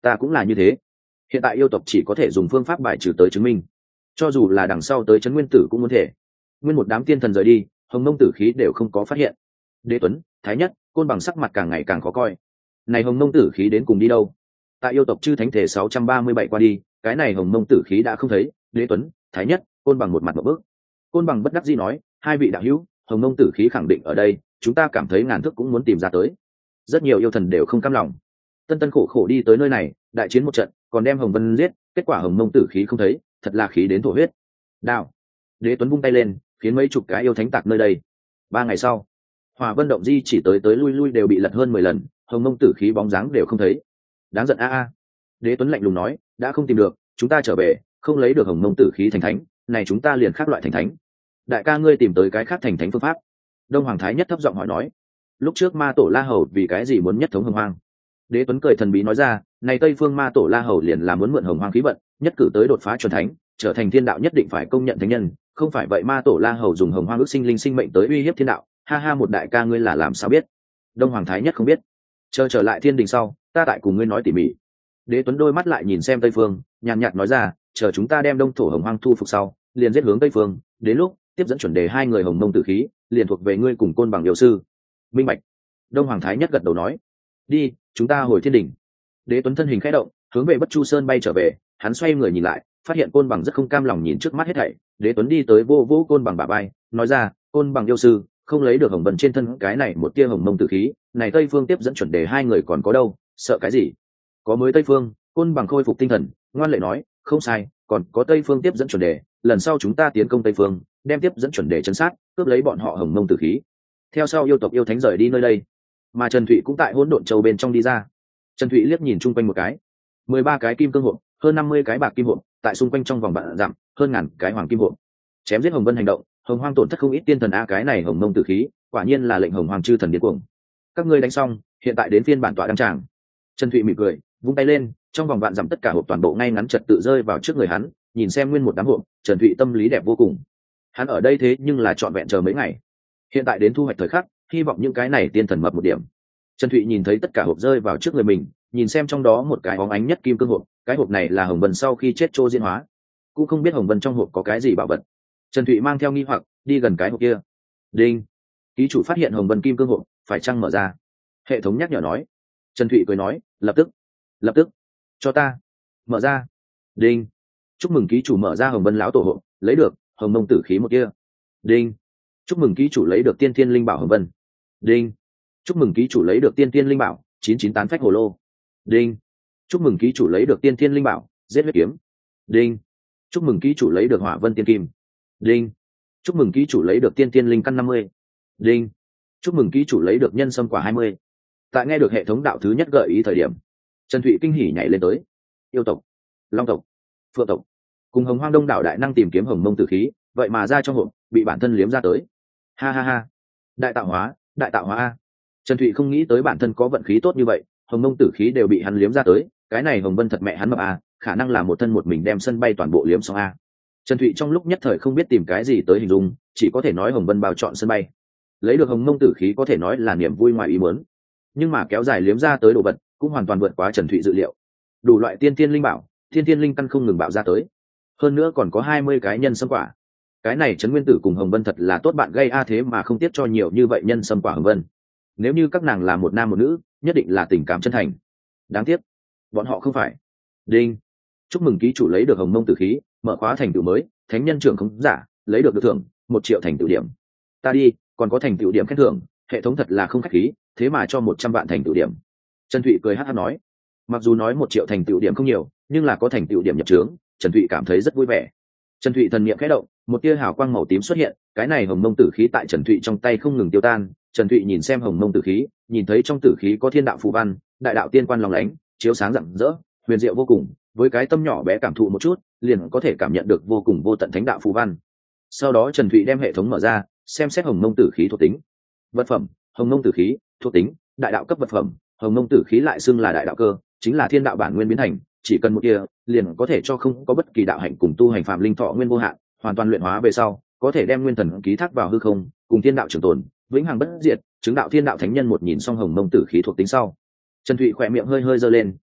Ta cũng là như thế. Hiện tại yêu tộc chỉ có thể dùng phương pháp bài trừ tới chứng minh, cho dù là đằng sau tới trấn nguyên tử cũng muốn thể. Nguyên một đám tiên thần rời đi, hồng mông tử khí đều không có phát hiện. Đế Tuấn, Thái Nhất, Côn Bằng sắc mặt càng ngày càng khó coi. Này hồng mông tử khí đến cùng đi đâu? Tại yêu tộc chư thánh thể 637 qua đi, cái này hồng mông tử khí đã không thấy. Đế Tuấn, Thái Nhất, Côn Bằng một mặt một bước. Côn Bằng bất đắc dĩ nói, hai vị đạo hữu, hồng mông tử khí khẳng định ở đây, chúng ta cảm thấy ngàn thức cũng muốn tìm ra tới. Rất nhiều yêu thần đều không cam lòng. Tân tân khổ khổ đi tới nơi này, đại chiến một trận, còn đem hồng vân giết, kết quả hồng mông tử khí không thấy, thật là khí đến thổ huyết. Đạo. Đế Tuấn vung tay lên, khiến mấy chục cái yêu thánh tạc nơi đây. 3 ngày sau, Hỏa Vân động di chỉ tới tới lui lui đều bị lật hơn 10 lần, hồng mông tử khí bóng dáng đều không thấy. Đáng giận a a. Đế Tuấn lạnh lùng nói, đã không tìm được, chúng ta trở về, không lấy được hồng mông tử khí thành thánh, này chúng ta liền khác loại thành thánh. Đại ca ngươi tìm tới cái khác thành thánh phương pháp. Đông Hoàng Thái Nhất thấp giọng hỏi nói, lúc trước ma tổ La Hầu vì cái gì muốn nhất thống hồng hoang? Đế Tuấn cười thần bí nói ra, này Tây Phương ma tổ La Hầu liền là muốn mượn hồng hoang khí vận, nhất cử tới đột phá chuẩn thánh, trở thành thiên đạo nhất định phải công nhận thánh nhân, không phải vậy ma tổ La Hầu dùng hồng hoang ước sinh linh sinh mệnh tới uy hiếp thiên đạo. Ha ha, một đại ca ngươi là làm sao biết? Đông Hoàng Thái Nhất không biết. Chờ trở lại thiên đình sau, ta tại cùng ngươi nói tỉ mỉ. Đế Tuấn đôi mắt lại nhìn xem Tây Phương, nhàn nhạt nói ra, chờ chúng ta đem đông thổ hồng hoang thu phục sau, liền giết hướng Tây Phương, đến lúc tiếp dẫn chuẩn đề hai người hồng mông tử khí, liền thuộc về ngươi cùng Côn Bằng yêu sư. Minh bạch. Đông Hoàng Thái Nhất gật đầu nói, đi, chúng ta hồi thiên đình. Đế Tuấn thân hình khẽ động, hướng về Bất Chu Sơn bay trở về. Hắn xoay người nhìn lại, phát hiện Côn Bằng rất không cam lòng nhìn trước mắt hết thảy. Đế Tuấn đi tới vô vô Côn Bằng bả vai, nói ra, Côn Bằng yêu sư, không lấy được hồng vân trên thân cái này một tia hồng mông tử khí, này Tây Phương tiếp dẫn chuẩn đề hai người còn có đâu, sợ cái gì? Có mới Tây Phương. Côn Bằng khôi phục tinh thần, ngoan lệ nói, không sai, còn có Tây Phương tiếp dẫn chuẩn đề, lần sau chúng ta tiến công Tây Phương, đem tiếp dẫn chuẩn đề chấn sát, cướp lấy bọn họ hồng mông tử khí. Theo sau yêu tộc yêu thánh rời đi nơi đây, mà Trần Thụy cũng tại hỗn độn châu bên trong đi ra. Trần Thụy liếc nhìn chung quanh một cái, 13 cái kim cương hộp, hơn 50 cái bạc kim hộp, tại xung quanh trong vòng vạn dặm, hơn ngàn cái hoàng kim hộp. Chém giết hồng vân hành động, hồng hoang tổn thất không ít tiên thần a, cái này hồng mông tử khí, quả nhiên là lệnh hồng hoàng chư thần điên cuồng. Các ngươi đánh xong, hiện tại đến phiên bản tọa đăng tràng. Trần Thụy mỉm cười, vung tay lên, trong vòng vạn dặm tất cả hộp toàn bộ ngay ngắn trật tự rơi vào trước người hắn, nhìn xem nguyên một đám hộp, Trần Thụy tâm lý đẹp vô cùng. Hắn ở đây thế nhưng là trọn vẹn chờ mấy ngày, hiện tại đến thu hoạch thời khắc, hy vọng những cái này tiên thần mập một điểm. Trần Thụy nhìn thấy tất cả hộp rơi vào trước người mình, nhìn xem trong đó một cái óng ánh nhất kim cương hộp, cái hộp này là hồng vân sau khi chết trô diễn hóa, cũng không biết hồng vân trong hộp có cái gì bảo vật. Trần Thụy mang theo nghi hoặc đi gần cái hộp kia. Đinh, ký chủ phát hiện hồng vân kim cương hộp, phải chăng mở ra? Hệ thống nhắc nhở nói. Trần Thụy cười nói, lập tức cho ta mở ra. Đinh, chúc mừng ký chủ mở ra hồng vân lão tổ hộp, lấy được hồng mông tử khí một kia. Đinh, chúc mừng ký chủ lấy được tiên thiên linh bảo hồng vân. Đinh, chúc mừng ký chủ lấy được tiên thiên linh bảo 998 phách hồ lô. Đinh, chúc mừng ký chủ lấy được tiên thiên linh bảo giết huyết kiếm. Đinh, chúc mừng ký chủ lấy được hỏa vân tiên kim. Đinh, chúc mừng ký chủ lấy được tiên thiên linh căn 50. Đinh, chúc mừng ký chủ lấy được nhân sâm quả 20. Tại nghe được hệ thống đạo thứ nhất gợi ý thời điểm, Trần Thụy kinh hỉ nhảy lên tới. Yêu tộc, long tộc, phượng tộc cùng hồng hoang đông đảo đại năng tìm kiếm hồng mông tử khí, vậy mà ra trong hộp bị bản thân liếm ra tới. Ha ha ha, đại tạo hóa a. Trần Thụy không nghĩ tới bản thân có vận khí tốt như vậy, hồng mông tử khí đều bị hắn liếm ra tới, cái này hồng vân thật mẹ hắn mập a, khả năng là một thân một mình đem sân bay toàn bộ liếm xong a. Trần Thụy trong lúc nhất thời không biết tìm cái gì tới hình dung, chỉ có thể nói hồng vân bao trọn sân bay. Lấy được hồng mông tử khí có thể nói là niềm vui ngoài ý muốn, nhưng mà kéo dài liếm ra tới đồ vật cũng hoàn toàn vượt quá Trần Thụy dự liệu. Đủ loại tiên tiên linh bảo, tiên tiên linh căn không ngừng bạo ra tới, hơn nữa còn có 20 cái nhân sâm quả. Cái này Trấn Nguyên Tử cùng Hồng Vân thật là tốt bạn gây a, thế mà không tiếp cho nhiều như vậy nhân sâm quả Hồng Vân. Nếu như các nàng là một nam một nữ, nhất định là tình cảm chân thành. Đáng tiếc, bọn họ không phải. Đinh, chúc mừng ký chủ lấy được hồng mông tử khí, mở khóa thành tựu mới, thánh nhân trưởng không giả, lấy được thưởng 1 triệu thành tựu điểm. Ta đi, còn có thành tựu điểm khen thưởng, hệ thống thật là không khách khí, thế mà cho 100 vạn thành tựu điểm. Trần Thụy cười hắc hắc nói, mặc dù nói 1 triệu thành tựu điểm không nhiều, nhưng là có thành tựu điểm nhập trướng, Trần Thụy cảm thấy rất vui vẻ. Trần Thụy thần niệm khẽ động, một tia hào quang màu tím xuất hiện, cái này hồng mông tử khí tại Trần Thụy trong tay không ngừng tiêu tan. Trần Thụy nhìn xem hồng mông tử khí, nhìn thấy trong tử khí có thiên đạo phù văn, đại đạo tiên quan lóng lánh, chiếu sáng rạng rỡ, huyền diệu vô cùng, với cái tâm nhỏ bé cảm thụ một chút, liền có thể cảm nhận được vô cùng vô tận thánh đạo phù văn. Sau đó Trần Thụy đem hệ thống mở ra, xem xét hồng mông tử khí thuộc tính. Vật phẩm: hồng mông tử khí, thuộc tính: đại đạo cấp vật phẩm. Hồng mông tử khí lại xưng là đại đạo cơ, chính là thiên đạo bản nguyên biến thành, chỉ cần một tia liền có thể cho không có bất kỳ đạo hạnh cùng tu hành phạm linh thọ nguyên vô hạn, hoàn toàn luyện hóa về sau có thể đem nguyên thần ký thác vào hư không, cùng thiên đạo trường tồn vĩnh hằng bất diệt, chứng đạo thiên đạo thánh nhân. Một nhìn xong hồng mông tử khí thuộc tính sau, Trần Thụy khỏe miệng hơi hơi giơ lên,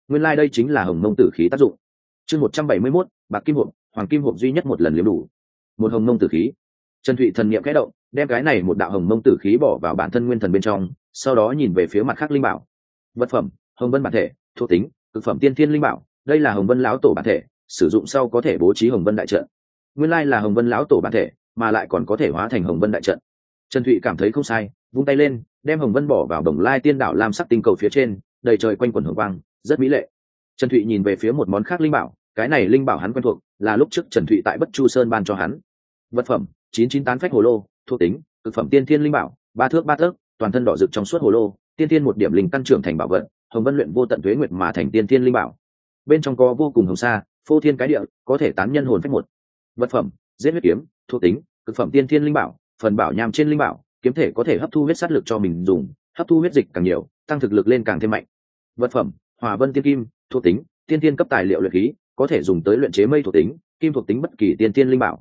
nguyên lai、đây chính là hồng mông tử khí tác dụng. Chương 171, bạc kim hộp, hoàng kim hộp duy nhất một lần liếm đủ. Một hồng mông tử khí. Trần Thụy thần niệm khẽ động, đem cái này một đạo hồng mông tử khí bỏ vào bản thân nguyên thần bên trong, sau đó nhìn về phía mặt khác linh bảo. Vật phẩm: hồng vân bản thể, thuộc tính: cực phẩm tiên thiên linh bảo. Đây là hồng vân lão tổ bản thể, sử dụng sau có thể bố trí hồng vân đại trận. Nguyên lai là hồng vân lão tổ bản thể, mà lại còn có thể hóa thành hồng vân đại trận. Trần Thụy cảm thấy không sai, vung tay lên, đem hồng vân bỏ vào Đồng Lai Tiên Đảo lam sắc tinh cầu phía trên, đầy trời quanh quần hồng quang, rất mỹ lệ. Trần Thụy nhìn về phía một món khác linh bảo, cái này linh bảo hắn quen thuộc, là lúc trước Trần Thụy tại Bất Chu Sơn ban cho hắn. Vật phẩm: 99 phách hồ lô, thuộc tính: cực phẩm tiên thiên linh bảo, 3 thước 3 tấc, toàn thân đỏ rực trong suốt hồ lô, tiên thiên một điểm linh căn trưởng thành bảo vật, hồng vân luyện vô tận tuế nguyệt mà thành tiên thiên linh bảo. Bên trong có vô cùng hồng sa, phô thiên cái địa, có thể tán nhân hồn phách một. Vật phẩm: giết huyết kiếm, thuộc tính: cực phẩm tiên thiên linh bảo, phần bảo nham trên linh bảo, kiếm thể có thể hấp thu huyết sát lực cho mình dùng, hấp thu huyết dịch càng nhiều, tăng thực lực lên càng thêm mạnh. Vật phẩm: hỏa vân tiên kim, thuộc tính: tiên thiên cấp tài liệu luyện khí, có thể dùng tới luyện chế mây thuộc tính, kim thuộc tính bất kỳ tiên thiên linh bảo.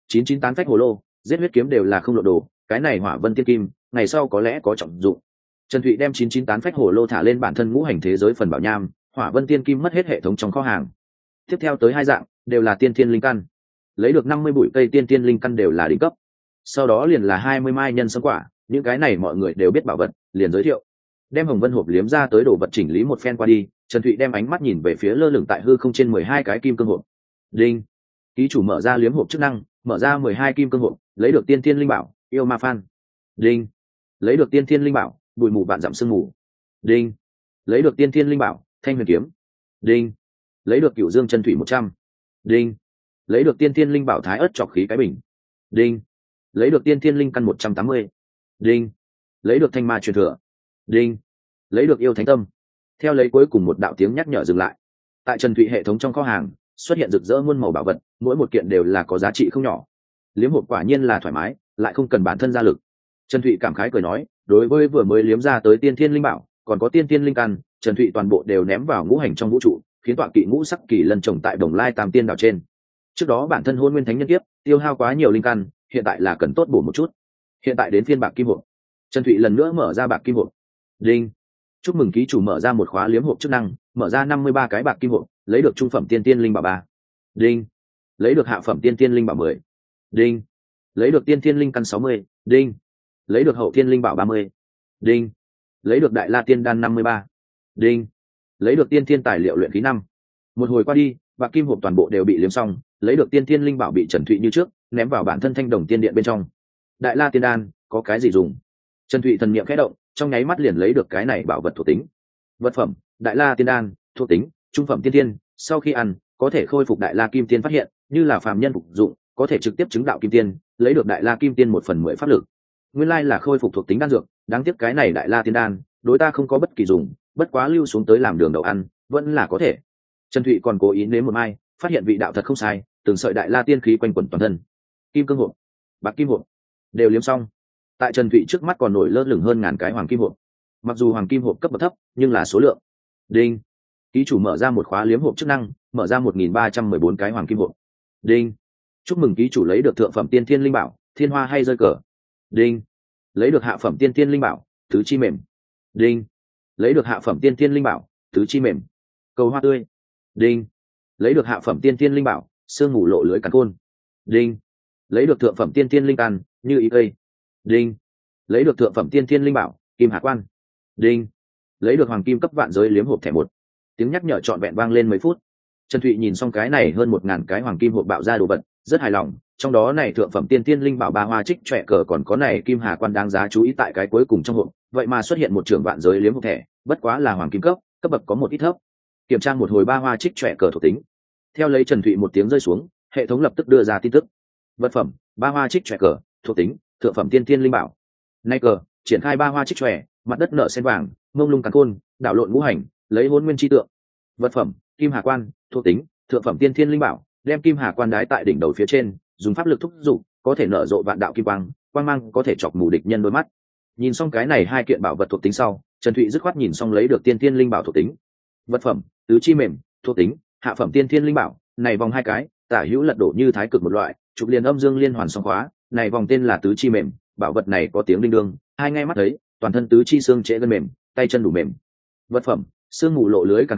99 phách hồ lô, giết huyết kiếm đều là không lộ đồ, cái này hỏa vân tiên kim, ngày sau có lẽ có trọng dụng. Trần Thụy đem 99 phách hồ lô thả lên bản thân ngũ hành thế giới phần bảo nham, hỏa vân tiên kim mất hết hệ thống trong kho hàng. Tiếp theo tới hai dạng, đều là tiên thiên linh căn. Lấy được 50 bụi cây tiên thiên linh căn đều là đỉnh cấp. Sau đó liền là 20 mai nhân sâm quả, những cái này mọi người đều biết bảo vật, liền giới thiệu. Đem hồng vân hộp liếm ra tới đồ vật chỉnh lý một phen qua đi, Trần Thụy đem ánh mắt nhìn về phía lơ lửng tại hư không trên 12 cái kim cương hộp. Đinh. Ký chủ mở ra liếm hộp chức năng, mở ra 12 kim cương hộp, lấy được tiên thiên linh bảo, yêu ma phan. Đinh. Lấy được tiên thiên linh bảo, bụi mù vạn dặm sương mù. Đinh. Lấy được tiên thiên linh bảo, thanh huyền kiếm. Đinh. Lấy được cửu dương chân thủy 100. Đinh. Lấy được tiên thiên linh bảo thái ớt trọc khí cái bình. Đinh. Lấy được tiên thiên linh căn 180. Đinh. Lấy được thanh ma truyền thừa. Đinh. Lấy được yêu thánh tâm. Theo lấy cuối cùng một đạo tiếng nhắc nhở dừng lại. Tại Trần Thụy hệ thống trong kho hàng xuất hiện rực rỡ muôn màu bảo vật, mỗi một kiện đều là có giá trị không nhỏ. Liếm hộp quả nhiên là thoải mái, lại không cần bản thân ra lực. Trần Thụy cảm khái cười nói, đối với vừa mới liếm ra tới tiên thiên linh bảo, còn có tiên thiên linh căn, Trần Thụy toàn bộ đều ném vào ngũ hành trong vũ trụ, khiến tọa kỵ ngũ sắc kỳ lân trồng tại Đồng Lai Tam Tiên đảo trên. Trước đó bản thân hôn nguyên thánh nhân kiếp tiêu hao quá nhiều linh căn, hiện tại là cần tốt bổ một chút. Hiện tại đến phiên bạc kim hộp. Trần Thụy lần nữa mở ra bạc kim hộp. Đinh. Chúc mừng ký chủ mở ra một khóa liếm hộp chức năng, mở ra 53 cái bạc kim hộp, lấy được trung phẩm tiên tiên linh bảo 3. Đinh. Lấy được hạ phẩm tiên tiên linh bảo 10. Đinh. Lấy được tiên tiên linh căn 60. Đinh. Lấy được hậu tiên linh bảo 30. Đinh. Lấy được đại la tiên đan 53. Đinh. Lấy được tiên tiên tài liệu luyện khí 5. Một hồi qua đi, bạc kim hộp toàn bộ đều bị liếm xong, lấy được tiên tiên linh bảo bị Trần Thụy như trước ném vào bản thân thanh đồng tiên điện bên trong. Đại la tiên đan có cái gì dùng? Trần Thụy thần niệm khẽ động, trong nháy mắt liền lấy được cái này bảo vật thuộc tính. Vật phẩm: đại la tiên đan, thuộc tính: trung phẩm tiên tiên, sau khi ăn có thể khôi phục đại la kim tiên phát hiện, như là phàm nhân phục dụng có thể trực tiếp chứng đạo kim tiên, lấy được đại la kim tiên 1/10 pháp lực. Nguyên lai là khôi phục thuộc tính đan dược, đáng tiếc cái này đại la tiên đan đối ta không có bất kỳ dùng, bất quá lưu xuống tới làm đường đậu ăn vẫn là có thể. Trần Thụy còn cố ý nếm một mai, phát hiện vị đạo thật không sai, từng sợi đại la tiên khí quanh quẩn toàn thân. Kim cương hộp, bạc kim hộp đều liếm xong. Tại Trần Thụy trước mắt còn nổi lơ lửng hơn ngàn cái hoàng kim hộp. Mặc dù hoàng kim hộp cấp bậc thấp, nhưng là số lượng. Đinh. Ký chủ mở ra một khóa liếm hộp chức năng, mở ra 1314 cái hoàng kim hộp. Đinh. Chúc mừng ký chủ lấy được thượng phẩm tiên thiên linh bảo, thiên hoa hay rơi cờ. Đinh. Lấy được hạ phẩm tiên thiên linh bảo, tứ chi mềm. Đinh. Lấy được hạ phẩm tiên thiên linh bảo, tứ chi mềm. Cầu hoa tươi. Đinh. Lấy được hạ phẩm tiên thiên linh bảo, sương mù lộ lưới cắn khôn. Đinh. Lấy được thượng phẩm tiên thiên linh căn, như ý cây. Đinh. Lấy được thượng phẩm tiên thiên linh bảo, kim hạ quan. Đinh. Lấy được hoàng kim cấp vạn giới liếm hộp thẻ 1. Tiếng nhắc nhở trọn vẹn vang lên mấy phút. Trần Thụy nhìn xong cái này hơn 1000 cái hoàng kim hộp bạo ra đồ vật, rất hài lòng. Trong đó này thượng phẩm tiên thiên linh bảo 3 hoa trích trẻ cờ, còn có này kim hà quan đáng giá chú ý. Tại cái cuối cùng trong hộp, vậy mà xuất hiện một trưởng vạn giới liếm hộp thẻ, bất quá là hoàng kim cấp bậc có một ít thấp. Kiểm tra một hồi 3 hoa trích trẻ cờ thuộc tính. Theo lấy Trần Thụy một tiếng rơi xuống, hệ thống lập tức đưa ra tin tức. Vật phẩm: 3 hoa trích trẻ cờ, thuộc tính: thượng phẩm tiên thiên linh bảo. Nay cờ triển khai 3 hoa trích trẻ, mặt đất nở sen vàng, mông lung càn khôn, đảo lộn ngũ hành, lấy hôn nguyên chi tượng. Vật phẩm: kim hà quan, thuộc tính: thượng phẩm tiên thiên linh bảo. Đem kim hà quan đái tại đỉnh đầu phía trên, dùng pháp lực thúc giục, có thể nở rộ vạn đạo kim quang, quang mang có thể chọc mù địch nhân đôi mắt. Nhìn xong cái này hai kiện bảo vật thuộc tính sau, Trần Thụy dứt khoát nhìn xong lấy được tiên thiên linh bảo thuộc tính. Vật phẩm: tứ chi mềm, thuộc tính: hạ phẩm tiên thiên linh bảo. Này vòng 2 cái, tả hữu lật đổ như thái cực một loại, trục liền âm dương liên hoàn song khóa. Này vòng tên là tứ chi mềm, bảo vật này có tiếng đinh đương, hai ngay mắt thấy, toàn thân tứ chi xương trễ gân mềm, tay chân đủ mềm. Vật phẩm: sương mù lộ lưới càn khôn,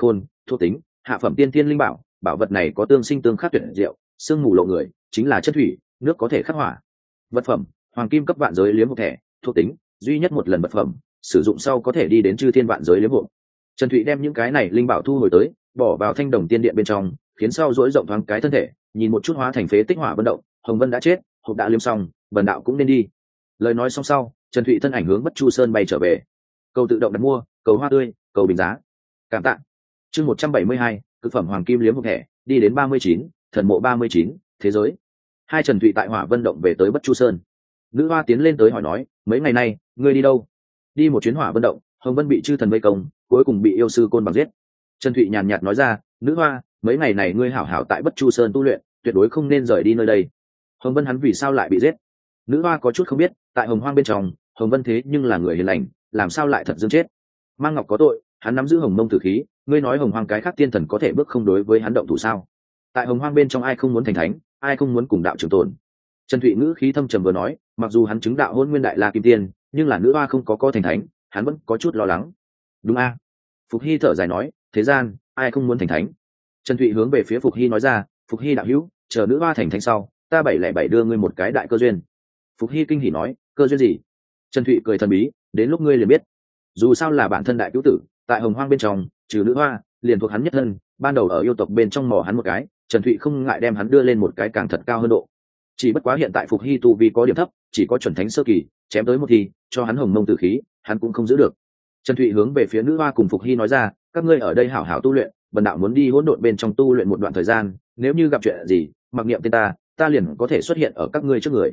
thuộc tính hạ phẩm tiên thiên linh bảo. Bảo vật này có tương sinh tương khắc tuyệt diệu, sương mù lộ người, chính là chất thủy, nước có thể khắc hỏa. Vật phẩm hoàng kim cấp vạn giới liếm hộp thẻ, thuộc tính duy nhất một lần vật phẩm, sử dụng sau có thể đi đến chư thiên vạn giới liếm hộp. Trần Thụy đem những cái này linh bảo thu hồi tới, bỏ vào thanh đồng tiên điện bên trong, khiến sau dỗi rộng thoáng cái thân thể, nhìn một chút hóa thành phế tích hỏa vân động. Hồng Vân đã chết, hộp đã liếm xong, bần đạo cũng nên đi. Lời nói xong sau, Trần Thụy thân ảnh hướng Bất Chu Sơn bay trở về. Cầu tự động đặt mua, cầu hoa tươi, cầu bình giá. Cảm tạ. Chương 172, cực phẩm hoàng kim liếm hộp thẻ, đi đến 39, thần mộ 39, thế giới. Hai Trần Thụy tại hỏa vân động về tới Bất Chu Sơn. Nữ hoa tiến lên tới hỏi nói, mấy ngày nay ngươi đi đâu? Đi một chuyến hỏa vân động. Hồng Vân bị chư thần vây công, cuối cùng bị yêu sư côn bằng giết. Trần Thụy nhàn nhạt nói ra, nữ hoa, mấy ngày này ngươi hảo hảo tại Bất Chu Sơn tu luyện, tuyệt đối không nên rời đi nơi đây. Hồng Vân hắn vì sao lại bị giết? Nữ hoa có chút không biết, tại Hồng Hoang bên trong, Hồng Vân thế nhưng là người hiền lành, làm sao lại thật dương chết? Mang Ngọc có tội, hắn nắm giữ Hồng Mông tử khí, ngươi nói Hồng Hoang cái khác tiên thần có thể bước không đối với hắn động thủ sao? Tại Hồng Hoang bên trong ai không muốn thành thánh, ai không muốn cùng đạo trường tồn? Trần Thụy ngữ khí thâm trầm vừa nói, mặc dù hắn chứng đạo Hôn Nguyên Đại La Kim Tiên, nhưng là nữ hoa không có thành thánh, hắn vẫn có chút lo lắng. Đúng a? Phục Hy thở dài nói, thế gian ai không muốn thành thánh? Trần Thụy hướng về phía Phục Hy nói ra, Phục Hy đạo hữu, chờ nữ hoa thành thánh sau, ta 707 đưa ngươi một cái đại cơ duyên. Phục Hy kinh hỉ nói, cơ duyên gì? Trần Thụy cười thần bí, đến lúc ngươi liền biết. Dù sao là bản thân đại cứu tử, tại Hồng Hoang bên trong, trừ nữ hoa, liền thuộc hắn nhất thân, ban đầu ở yêu tộc bên trong mò hắn một cái, Trần Thụy không ngại đem hắn đưa lên một cái càng thật cao hơn độ. Chỉ bất quá hiện tại Phục Hy tu vi có điểm thấp, chỉ có chuẩn thánh sơ kỳ, chém tới một thì, cho hắn Hồng Mông tử khí, hắn cũng không giữ được. Trần Thụy hướng về phía nữ hoa cùng Phục Hy nói ra, các ngươi ở đây hảo hảo tu luyện, bần đạo muốn đi hỗn độn bên trong tu luyện một đoạn thời gian, nếu như gặp chuyện gì, mặc niệm tên ta liền có thể xuất hiện ở các ngươi trước người.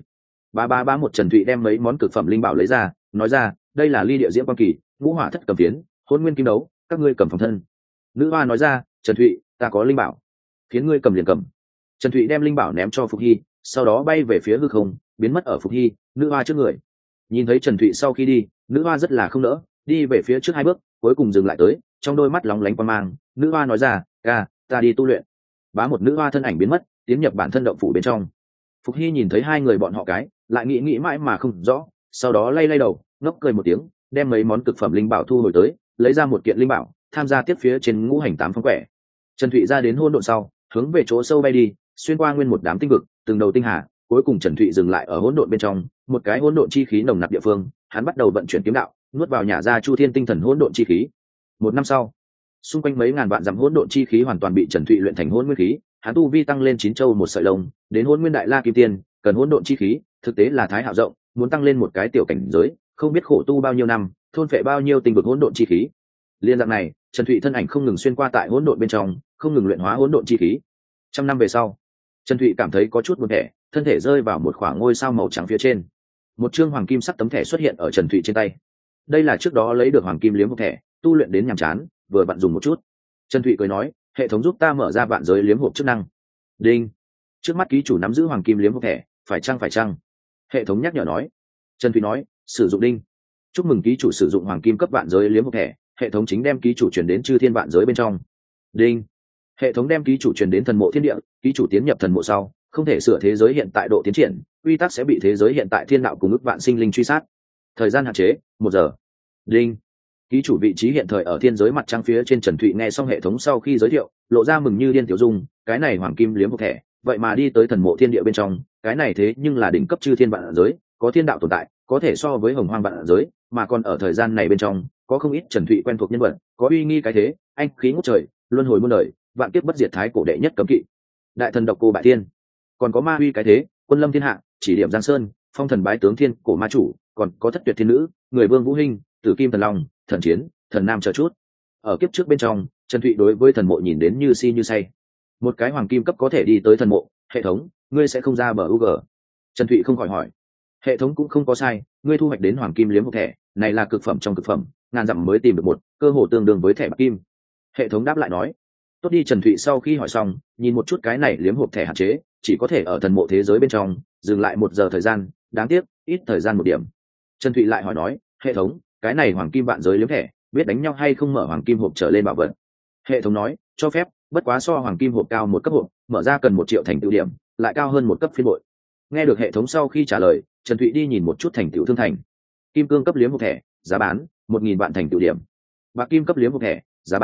Ba một Trần Thụy đem mấy món cực phẩm linh bảo lấy ra, nói ra, đây là ly địa diễm quan kỳ, ngũ hỏa thất cầm phiến, hôn nguyên kim đấu, các ngươi cầm phòng thân. Nữ hoa nói ra, Trần Thụy, ta có linh bảo, khiến ngươi cầm liền cầm. Trần Thụy đem linh bảo ném cho Phục Hy, sau đó bay về phía hư không, biến mất ở Phục Hy, nữ hoa trước người. Nhìn thấy Trần Thụy sau khi đi, nữ hoa rất là không nỡ, đi về phía trước 2 bước, cuối cùng dừng lại tới, trong đôi mắt lóng lánh quang mang. Nữ hoa nói ra, ca, ta đi tu luyện. Một nữ hoa thân ảnh biến mất, tiến nhập bản thân động phủ bên trong. Phục Hy nhìn thấy hai người bọn họ cái, lại nghĩ mãi mà không rõ, sau đó lay đầu, ngốc cười một tiếng, đem mấy món cực phẩm linh bảo thu hồi tới, lấy ra một kiện linh bảo, tham gia tiếp phía trên ngũ hành 8 phong quẻ. Trần Thụy ra đến hỗn độn sau, hướng về chỗ sâu bay đi, xuyên qua nguyên một đám tinh vực, từng đầu tinh hà, cuối cùng Trần Thụy dừng lại ở hỗn độn bên trong, một cái hỗn độn chi khí nồng nặc địa phương, hắn bắt đầu vận chuyển kiếm đạo, nuốt vào nhả ra chu thiên tinh thần hỗn độn chi khí. 1 năm sau, xung quanh mấy ngàn vạn dặm hỗn độn chi khí hoàn toàn bị Trần Thụy luyện thành hỗn nguyên khí, hắn tu vi tăng lên 9 châu một sợi lông, đến Hỗn Nguyên Đại La Kim Tiên, cần hỗn độn chi khí, thực tế là thái hạo rộng, muốn tăng lên một cái tiểu cảnh giới, không biết khổ tu bao nhiêu năm, thôn phệ bao nhiêu tinh vực hỗn độn chi khí. Liên dạng này, Trần Thụy thân ảnh không ngừng xuyên qua tại hỗn độn bên trong, không ngừng luyện hóa hỗn độn chi khí. 100 năm về sau, Trần Thụy cảm thấy có chút buồn thẻ, thân thể rơi vào một khoảng ngôi sao màu trắng phía trên. Một chương hoàng kim sắc tấm thẻ xuất hiện ở Trần Thụy trên tay. Đây là trước đó lấy được hoàng kim liếm hộp thẻ, tu luyện đến nhàm chán, vừa vặn dùng một chút. Trần Thụy cười nói, hệ thống giúp ta mở ra vạn giới liếm hộp chức năng. Đinh. Trước mắt ký chủ nắm giữ hoàng kim liếm hộp thẻ, phải chăng? Hệ thống nhắc nhở nói. Trần Thụy nói, sử dụng đinh. Chúc mừng ký chủ sử dụng hoàng kim cấp vạn giới liếm hộp thẻ, hệ thống chính đem ký chủ chuyển đến chư thiên vạn giới bên trong. Đinh. Hệ thống đem ký chủ chuyển đến thần mộ thiên địa, ký chủ tiến nhập thần mộ sau, không thể sửa thế giới hiện tại độ tiến triển, quy tắc sẽ bị thế giới hiện tại thiên đạo cùng ức vạn sinh linh truy sát. Thời gian hạn chế, 1 giờ. Đinh. Ký chủ vị trí hiện thời ở thiên giới mặt trăng phía trên. Trần Thụy nghe xong hệ thống sau khi giới thiệu, lộ ra mừng như điên tiểu dung, cái này hoàng kim liếm hộp thẻ, vậy mà đi tới thần mộ thiên địa bên trong, cái này thế nhưng là đỉnh cấp chư thiên vạn giới, có thiên đạo tồn tại, có thể so với hồng hoang vạn giới, mà còn ở thời gian này bên trong, có không ít Trần Thụy quen thuộc nhân vật, có uy nghi cái thế, anh khí ngút trời, luân hồi muôn đời, vạn kiếp bất diệt thái cổ đệ nhất cấm kỵ, đại thần độc cô bại thiên, còn có ma uy cái thế, quân lâm thiên hạ, chỉ điểm giang sơn, phong thần bái tướng thiên cổ ma chủ, còn có thất tuyệt thiên nữ, người vương vũ hinh, tử kim thần long, thần chiến, thần nam chờ chút. Ở kiếp trước bên trong, Trần Thụy đối với thần mộ nhìn đến như si như say. Một cái hoàng kim cấp có thể đi tới thần mộ, hệ thống, ngươi sẽ không ra bờ UG. Trần Thụy không khỏi hỏi. Hệ thống cũng không có sai, ngươi thu hoạch đến hoàng kim liếm hộp thẻ, này là cực phẩm trong cực phẩm, ngàn dặm mới tìm được một, cơ hồ tương đương với thẻ bạc kim. Hệ thống đáp lại nói. Tốt đi. Trần Thụy sau khi hỏi xong, nhìn một chút cái này liếm hộp thẻ hạn chế, chỉ có thể ở thần mộ thế giới bên trong dừng lại 1 giờ thời gian, đáng tiếc ít thời gian 1 điểm. Trần Thụy lại hỏi nói, hệ thống, cái này hoàng kim vạn giới liếm thẻ, biết đánh nhau hay không mở hoàng kim hộp trở lên bảo vật? Hệ thống nói, cho phép, bất quá so hoàng kim hộp cao 1 cấp hộp, mở ra cần 1 triệu thành tựu điểm, lại cao hơn 1 cấp phiên bội. Nghe được hệ thống sau khi trả lời, Trần Thụy đi nhìn một chút thành tựu thương thành. Kim cương cấp liếm hộp thẻ, giá bán 1.000 vạn thành tựu điểm. Bạc kim cấp liếm hộp thẻ, giá bán